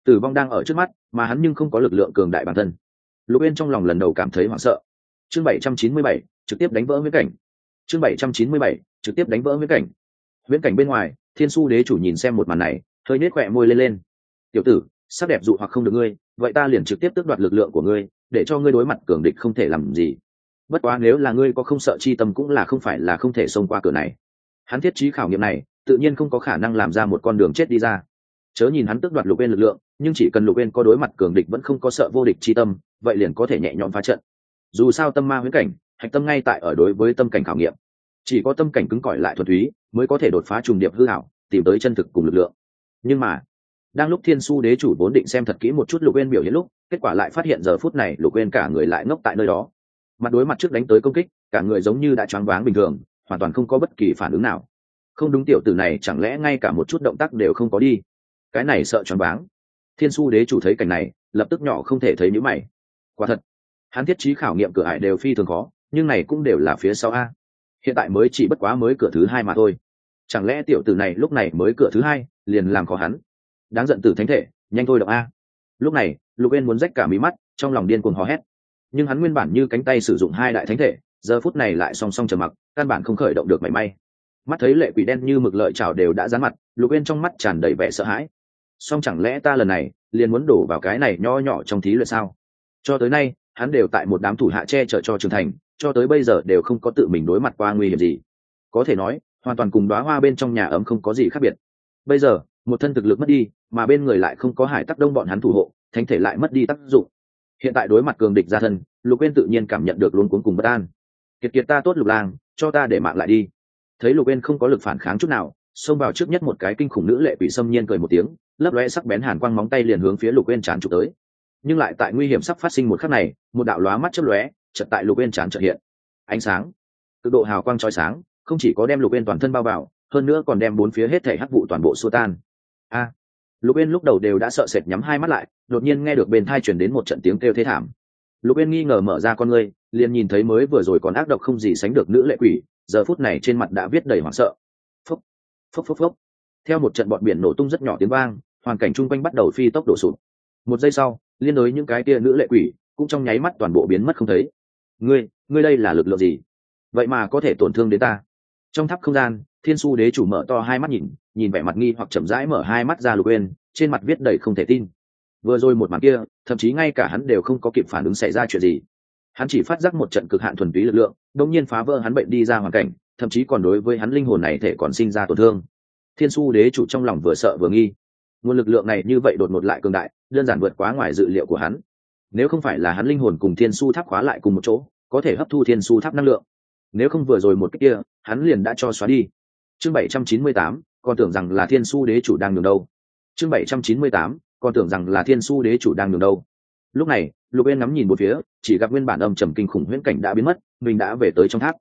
tử vong đang ở trước mắt mà hắn nhưng không có lực lượng cường đại bản thân. Lục Uyên trong lòng lần đầu cảm thấy hoảng sợ. Chương 797, trực tiếp đánh vỡ huyễn cảnh. Chương 797, trực tiếp đánh vỡ huyễn cảnh. Huyễn cảnh bên ngoài, Thiên Su Đế chủ nhìn xem một màn này, hơi nhếch khóe môi lên. Tiểu tử, sắc đẹp dụ hoặc không được ngươi, vậy ta liền trực tiếp tước đoạt lực lượng của ngươi, để cho ngươi đối mặt cường địch không thể làm gì. Bất quá nếu là ngươi có không sợ chi tâm cũng là không phải là không thể xông qua cửa này. Hắn thiết trí khảo nghiệm này, tự nhiên không có khả năng làm ra một con đường chết đi ra. Chớ nhìn hắn tước đoạt Lục Uyên lực lượng, nhưng chỉ cần Lục Uyên có đối mặt cường địch vẫn không có sợ vô địch chi tâm, vậy liền có thể nhẹ nhõm phá trận. Dù sao tâm ma huyễn cảnh, hạch tâm ngay tại ở đối với tâm cảnh khảo nghiệm. Chỉ có tâm cảnh cứng cỏi lại thuần túy, mới có thể đột phá trùng điệp hư ảo, tìm tới chân thực cùng lực lượng. Nhưng mà, đang lúc Thiên Su Đế chủ vốn định xem thật kỹ một chút Lục Uyên biểu hiện lúc, kết quả lại phát hiện giờ phút này Lục Uyên cả người lại ngốc tại nơi đó. Mặt đối mặt trước đánh tới công kích, cả người giống như đã choáng váng bình thường, hoàn toàn không có bất kỳ phản ứng nào. Không đúng, tiểu tử này chẳng lẽ ngay cả một chút động tác đều không có đi? Cái này sợ choáng váng. Thiên Su Đế chủ thấy cảnh này, lập tức nhỏ không thể thấy nhíu mày. Quả thật, hắn thiết trí khảo nghiệm cửa ải đều phi thường khó, nhưng này cũng đều là phía sau a. Hiện tại mới chỉ bất quá mới cửa thứ 2 mà thôi. Chẳng lẽ tiểu tử này lúc này mới cửa thứ 2, liền làm khó hắn? Đáng giận tử thánh thể, nhanh thôi động a. Lúc này, Lục Uyên muốn rách cả mí mắt, trong lòng điên cuồng hò hét. Nhưng hắn nguyên bản như cánh tay sử dụng 2 đại thánh thể, giờ phút này lại song song trầm mặc, căn bản không khởi động được mảy may. Mắt thấy lệ quỷ đen như mực lợi chảo đều đã dán mặt, Lục Uyên trong mắt tràn đầy vẻ sợ hãi. Song chẳng lẽ ta lần này liền muốn đổ vào cái này nho nhỏ trong thí luyện sao? Cho tới nay, hắn đều tại một đám thủ hạ che chở cho trưởng thành, cho tới bây giờ đều không có tự mình đối mặt qua nguy hiểm gì. Có thể nói, hoàn toàn cùng đóa hoa bên trong nhà ấm không có gì khác biệt. Bây giờ, một thân thực lực mất đi, mà bên người lại không có Hải Tắc Đông bọn hắn thủ hộ, thánh thể lại mất đi tác dụng. Hiện tại đối mặt cường địch ra thân, Lục Uyên tự nhiên cảm nhận được luống cuống cùng bất an. Kiệt kiệt ta tốt Lục Lang, cho ta để mạng lại đi. Thấy Lục Uyên không có lực phản kháng chút nào, xông vào trước nhất một cái kinh khủng nữ lệ quỷ xâm nhiên cười một tiếng, lấp lóe sắc bén hàn quang móng tay liền hướng phía Lục Uyên trán chụp tới. Nhưng lại tại nguy hiểm sắp phát sinh một khắc này, một đạo lóa mắt chớp lóe, chợt tại Lục Uyên trán chợt hiện. Ánh sáng, cực độ hào quang chói sáng, không chỉ có đem Lục Uyên toàn thân bao vào, hơn nữa còn đem bốn phía hết thảy hắc vụ toàn bộ xua tan. A! Lục Uyên lúc đầu đều đã sợ sệt nhắm hai mắt lại, đột nhiên nghe được bên tai truyền đến một trận tiếng kêu thê thảm. Lục Uyên nghi ngờ mở ra con ngươi, liền nhìn thấy mới vừa rồi còn ác độc không gì sánh được nữ lệ quỷ, giờ phút này trên mặt đã viết đầy hoảng sợ. Phốc, phốc phốc phốc. Theo một trận bọt biển nổ tung rất nhỏ tiếng vang, hoàn cảnh chung quanh bắt đầu phi tốc đổ sụp. Một giây sau, liên đối những cái kia nữ lệ quỷ cũng trong nháy mắt toàn bộ biến mất không thấy. Ngươi đây là lực lượng gì? Vậy mà có thể tổn thương đến ta? Trong tháp không gian, Thiên Su Đế chủ mở to hai mắt nhìn vẻ mặt nghi hoặc chậm rãi mở hai mắt ra Lục Uyên, trên mặt viết đầy không thể tin. Vừa rồi một màn kia, thậm chí ngay cả hắn đều không có kịp phản ứng xảy ra chuyện gì. Hắn chỉ phát giác một trận cực hạn thuần túy lực lượng, đột nhiên phá vỡ hắn bệnh đi ra hoàn cảnh, thậm chí còn đối với hắn linh hồn này thể còn sinh ra tổn thương. Thiên Su Đế chủ trong lòng vừa sợ vừa nghi. Nguồn lực lượng này như vậy đột ngột lại cường đại, đơn giản vượt quá ngoài dự liệu của hắn. Nếu không phải là hắn linh hồn cùng Thiên Su Tháp khóa lại cùng một chỗ, có thể hấp thu Thiên Su Tháp năng lượng. Nếu không vừa rồi một cái kia, hắn liền đã cho xóa đi. Chương 798, còn tưởng rằng là Thiên Su Đế chủ đang nhường đâu. Chương 798, còn tưởng rằng là Thiên Su Đế chủ đang nhường đâu. Lúc này, Lục Uyên ngắm nhìn một phía, chỉ gặp nguyên bản âm trầm kinh khủng huyễn cảnh đã biến mất, mình đã về tới trong tháp.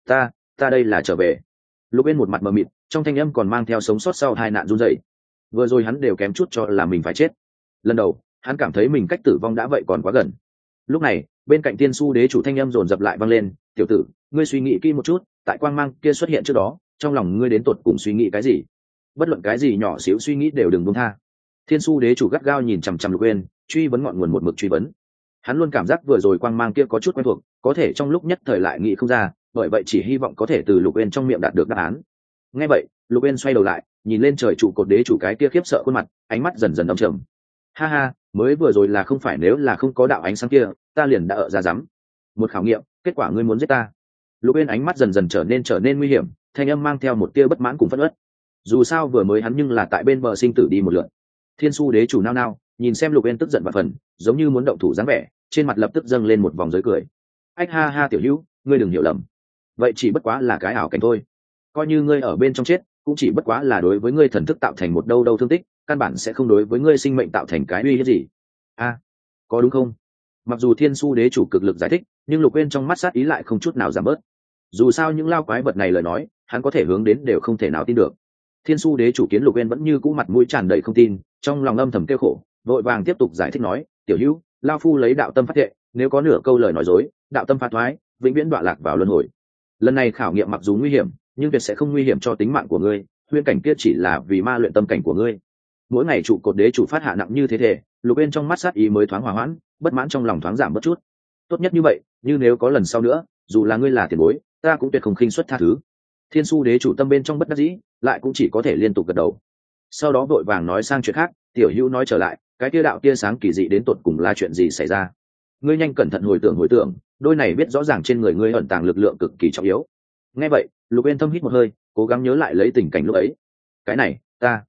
Ta đây là trở về. Lục Uyên một mặt mờ mịt, trong thanh âm còn mang theo sống sót sau tai nạn run rẩy. Vừa rồi hắn đều kém chút cho là mình phải chết. Lần đầu, hắn cảm thấy mình cách tử vong đã vậy còn quá gần. Lúc này, bên cạnh Thiên Su Đế chủ thanh âm dồn dập lại vang lên, "Tiểu tử, ngươi suy nghĩ kỹ một chút, tại quang mang kia xuất hiện trước đó, trong lòng ngươi đến tột cùng suy nghĩ cái gì? Bất luận cái gì nhỏ xíu suy nghĩ đều đừng buông tha." Thiên Su Đế chủ gắt gao nhìn chằm chằm Lục Uyên, truy vấn ngọn nguồn một mực truy vấn. Hắn luôn cảm giác vừa rồi quang mang kia có chút quen thuộc, có thể trong lúc nhất thời lại nghĩ không ra, bởi vậy chỉ hy vọng có thể từ Lục Uyên trong miệng đạt được đáp án. Nghe vậy, Lục Uyên xoay đầu lại, nhìn lên trời trụ cột đế chủ cái kia khiếp sợ khuôn mặt, ánh mắt dần dần âm trầm. Ha ha, mới vừa rồi là không phải nếu là không có đạo ánh sáng kia, ta liền đã ở ra rắm. Một khảo nghiệm, kết quả ngươi muốn giết ta. Lục Uyên ánh mắt dần dần trở nên nguy hiểm, thanh âm mang theo một tia bất mãn cùng phẫn uất. Dù sao vừa mới hắn nhưng là tại bên bờ sinh tử đi một lượt. Thiên Su Đế chủ nao nao, nhìn xem Lục Uyên tức giận và phần, giống như muốn động thủ dáng vẻ, trên mặt lập tức dâng lên một vòng rối cười. Ách ha ha tiểu hữu, ngươi đừng hiểu lầm. Vậy chỉ bất quá là cái ảo cảnh thôi. Coi như ngươi ở bên trong chết, cũng chỉ bất quá là đối với ngươi thần thức tạo thành một đâu thương tích, căn bản sẽ không đối với ngươi sinh mệnh tạo thành cái uy hiếp gì. Có đúng không? Mặc dù Thiên Su Đế chủ cực lực giải thích, nhưng Lục Uyên trong mắt sát ý lại không chút nào giảm bớt. Dù sao những lao quái vật này lời nói, hắn có thể hướng đến đều không thể nào tin được. Thiên Su Đế chủ kiến Lục Uyên vẫn như cũ mặt mũi tràn đầy không tin, trong lòng âm thầm kêu khổ, vội vàng tiếp tục giải thích nói, "Tiểu hữu, lao phu lấy đạo tâm phát thệ, nếu có nửa câu lời nói dối, đạo tâm phá thoái, vĩnh viễn đọa lạc vào luân hồi. Lần này khảo nghiệm mặc dù nguy hiểm, nhưng tuyệt sẽ không nguy hiểm cho tính mạng của ngươi, huyễn cảnh kia chỉ là vì ma luyện tâm cảnh của ngươi." mỗi ngày trụ cột đế chủ phát hạ nặng như thế thể, Lục Uyên trong mắt sát ý mới thoáng hòa hoãn, bất mãn trong lòng thoáng giảm bớt chút. Tốt nhất như vậy, như nếu có lần sau nữa, dù là ngươi là tiền bối, ta cũng tuyệt không khinh suất tha thứ. Thiên Su đế chủ tâm bên trong bất đắc dĩ, lại cũng chỉ có thể liên tục gật đầu. Sau đó vội vàng nói sang chuyện khác, tiểu hữu nói trở lại, cái tia đạo tia sáng kỳ dị đến tột cùng là chuyện gì xảy ra? Ngươi nhanh cẩn thận hồi tưởng, đôi này biết rõ ràng trên người ngươi ẩn tàng lực lượng cực kỳ trọng yếu. Nghe vậy, Lục Uyên thâm hít một hơi, cố gắng nhớ lại lấy tình cảnh lúc ấy. Cái này,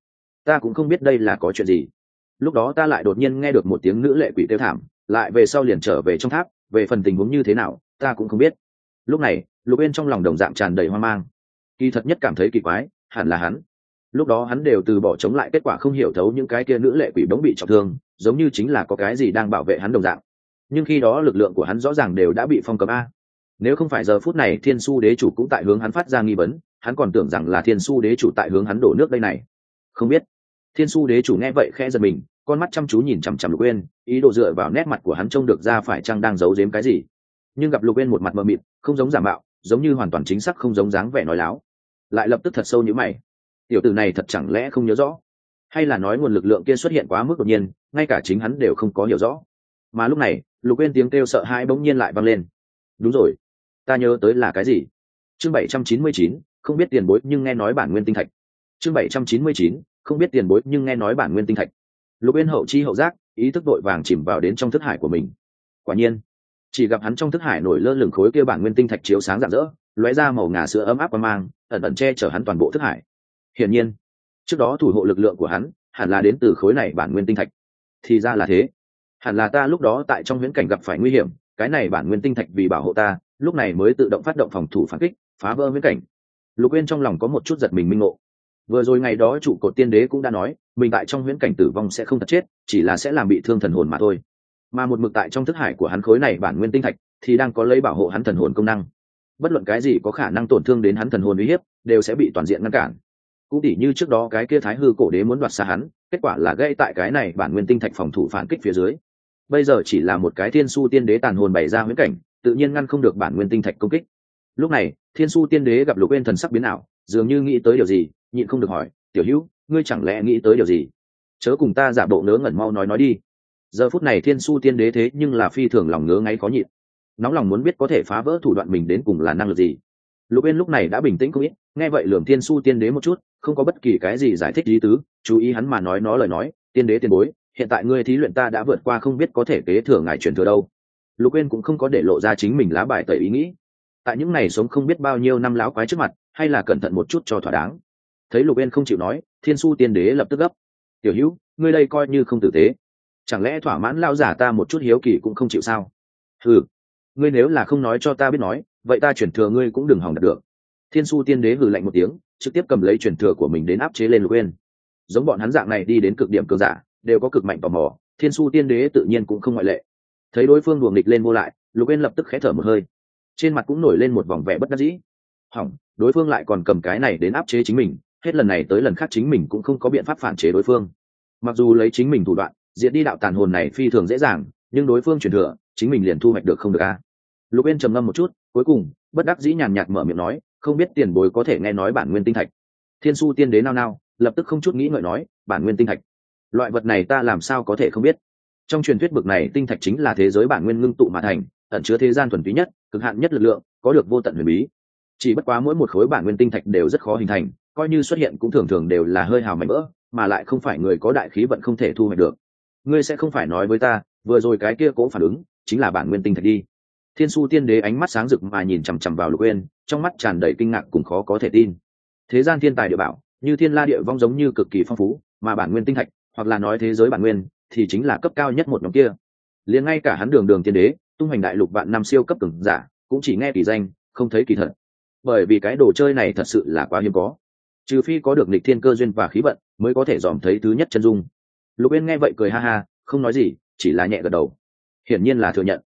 ta cũng không biết đây là có chuyện gì. Lúc đó ta lại đột nhiên nghe được một tiếng nữ lệ quỷ kêu thảm, lại về sau liền trở về trong tháp, về phần tình huống như thế nào, ta cũng không biết. Lúc này, Lục Uyên trong lòng đồng dạng tràn đầy hoang mang. Kỳ thật nhất cảm thấy kỳ quái, hẳn là hắn. Lúc đó hắn đều từ bỏ chống lại kết quả không hiểu thấu những cái kia nữ lệ quỷ bỗng bị trọng thương, giống như chính là có cái gì đang bảo vệ hắn đồng dạng. Nhưng khi đó lực lượng của hắn rõ ràng đều đã bị phong cấm a. Nếu không phải giờ phút này Thiên Su đế chủ cũng tại hướng hắn phát ra nghi vấn, hắn còn tưởng rằng là Thiên Su đế chủ tại hướng hắn đổ nước đây này. Không biết. Thiên Su đế chủ nghe vậy khẽ giật mình, con mắt chăm chú nhìn chằm chằm Lục Uyên, ý đồ dựa vào nét mặt của hắn trông được ra phải chăng đang giấu giếm cái gì. Nhưng gặp Lục Uyên một mặt mờ mịt, không giống giả mạo, giống như hoàn toàn chính xác không giống dáng vẻ nói láo, lại lập tức thật sâu như mày. Tiểu tử này thật chẳng lẽ không nhớ rõ, hay là nói nguồn lực lượng kia xuất hiện quá mức đột nhiên, ngay cả chính hắn đều không có hiểu rõ. Mà lúc này, Lục Uyên tiếng kêu sợ hãi bỗng nhiên lại vang lên. Đúng rồi, ta nhớ tới là cái gì? Chương 799, không biết tiền bối nhưng nghe nói bản nguyên tinh thạch. Chương 799, không biết tiền bối nhưng nghe nói bản nguyên tinh thạch. Lục Uyên hậu chi hậu giác, ý thức đội vàng chìm vào đến trong thức hải của mình. Quả nhiên, chỉ gặp hắn trong thức hải nổi lơ lửng khối kia bản nguyên tinh thạch chiếu sáng rạng rỡ, lóe ra màu ngà sữa ấm áp quang mang, ẩn ẩn che chở hắn toàn bộ thức hải. Hiển nhiên, trước đó thủ hộ lực lượng của hắn hẳn là đến từ khối này bản nguyên tinh thạch. Thì ra là thế, hẳn là ta lúc đó tại trong viễn cảnh gặp phải nguy hiểm, cái này bản nguyên tinh thạch vì bảo hộ ta, lúc này mới tự động phát động phòng thủ phản kích, phá vỡ viễn cảnh. Lục Uyên trong lòng có một chút giật mình minh ngộ. Vừa rồi ngày đó trụ cột tiên đế cũng đã nói, mình tại trong viễn cảnh tử vong sẽ không thật chết, chỉ là sẽ làm bị thương thần hồn mà thôi. Mà một mực tại trong thức hải của hắn khối này bản nguyên tinh thạch thì đang có lấy bảo hộ hắn thần hồn công năng. Bất luận cái gì có khả năng tổn thương đến hắn thần hồn uy hiếp, đều sẽ bị toàn diện ngăn cản. Cũng tỉ như trước đó cái kia Thái Hư cổ đế muốn đoạt xa hắn, kết quả là gây tại cái này bản nguyên tinh thạch phòng thủ phản kích phía dưới. Bây giờ chỉ là một cái Thiên Su tiên đế tàn hồn bày ra huyễn cảnh, tự nhiên ngăn không được bản nguyên tinh thạch công kích. Lúc này, Thiên Su tiên đế gặp Lục Uyên thần sắc biến ảo, dường như nghĩ tới điều gì, nhịn không được hỏi, "Tiểu Hữu, ngươi chẳng lẽ nghĩ tới điều gì? Chớ cùng ta giả bộ ngớ ngẩn, mau nói đi." Giờ phút này Thiên Su tiên đế thế nhưng là phi thường lòng ngứa ngáy khó nhịn, nóng lòng muốn biết có thể phá vỡ thủ đoạn mình đến cùng là năng lực gì. Lục Uyên lúc này đã bình tĩnh không ít, nghe vậy lườm Thiên Su tiên đế một chút, không có bất kỳ cái gì giải thích lý tứ, chú ý hắn mà nói lời nói, "Tiên đế tiền bối, hiện tại ngươi thí luyện ta đã vượt qua, không biết có thể kế thừa ngài truyền thừa đâu." Lục Uyên cũng không có để lộ ra chính mình lá bài tẩy ý nghĩ. Tại những này sống không biết bao nhiêu năm lão quái trước mặt, hay là cẩn thận một chút cho thỏa đáng. Thấy Lục Uyên không chịu nói, Thiên Su tiên đế lập tức gấp, "Tiểu Hữu, ngươi đây coi như không tử tế, chẳng lẽ thỏa mãn lão giả ta một chút hiếu kỳ cũng không chịu sao?" "Hừ, ngươi nếu là không nói cho ta biết nói, vậy ta chuyển thừa ngươi cũng đừng hòng đạt được." Thiên Su tiên đế hừ lạnh một tiếng, trực tiếp cầm lấy chuyển thừa của mình đến áp chế lên Lục Uyên. Giống bọn hắn dạng này đi đến cực điểm cường giả, đều có cực mạnh tò mò, Thiên Su tiên đế tự nhiên cũng không ngoại lệ. Thấy đối phương đùa nghịch lên vô lại, Lục Uyên lập tức khẽ thở một hơi, trên mặt cũng nổi lên một vòng vẻ bất đắc dĩ. Hỏng, đối phương lại còn cầm cái này đến áp chế chính mình, hết lần này tới lần khác chính mình cũng không có biện pháp phản chế đối phương. Mặc dù lấy chính mình thủ đoạn diệt đi đạo tàn hồn này phi thường dễ dàng, nhưng đối phương truyền thừa, chính mình liền thu hoạch được không được a. Lục Uyên trầm ngâm một chút, cuối cùng bất đắc dĩ nhàn nhạt mở miệng nói, "Không biết tiền bối có thể nghe nói bản nguyên tinh thạch?" Thiên Su tiên đế nao nao, lập tức không chút nghĩ ngợi nói, "Bản nguyên tinh thạch? Loại vật này ta làm sao có thể không biết? Trong truyền thuyết bực này tinh thạch chính là thế giới bản nguyên ngưng tụ mà thành, ẩn chứa thế gian thuần túy nhất, cực hạn nhất lực lượng, có được vô tận huyền bí. Chỉ bất quá mỗi một khối bản nguyên tinh thạch đều rất khó hình thành, coi như xuất hiện cũng thường thường đều là hơi hào mảnh vỡ, mà lại không phải người có đại khí vận không thể thu hoạch được. Ngươi sẽ không phải nói với ta, vừa rồi cái kia cố phản ứng chính là bản nguyên tinh thạch đi?" Thiên Su tiên đế ánh mắt sáng rực mà nhìn chằm chằm vào Lục Uyên, trong mắt tràn đầy kinh ngạc cùng khó có thể tin. Thế gian thiên tài địa bảo, như thiên la địa vong giống như cực kỳ phong phú, mà bản nguyên tinh thạch, hoặc là nói thế giới bản nguyên, thì chính là cấp cao nhất một nhóm kia. Liền ngay cả hắn Đường tiên đế, tung hoành đại lục vạn năm siêu cấp cường giả, cũng chỉ nghe kỳ danh, không thấy kỳ thật. Bởi vì cái đồ chơi này thật sự là quá hiếm có, trừ phi có được nghịch thiên cơ duyên và khí vận, mới có thể dòm thấy thứ nhất chân dung. Lục Uyên nghe vậy cười ha ha, không nói gì, chỉ là nhẹ gật đầu, hiển nhiên là thừa nhận.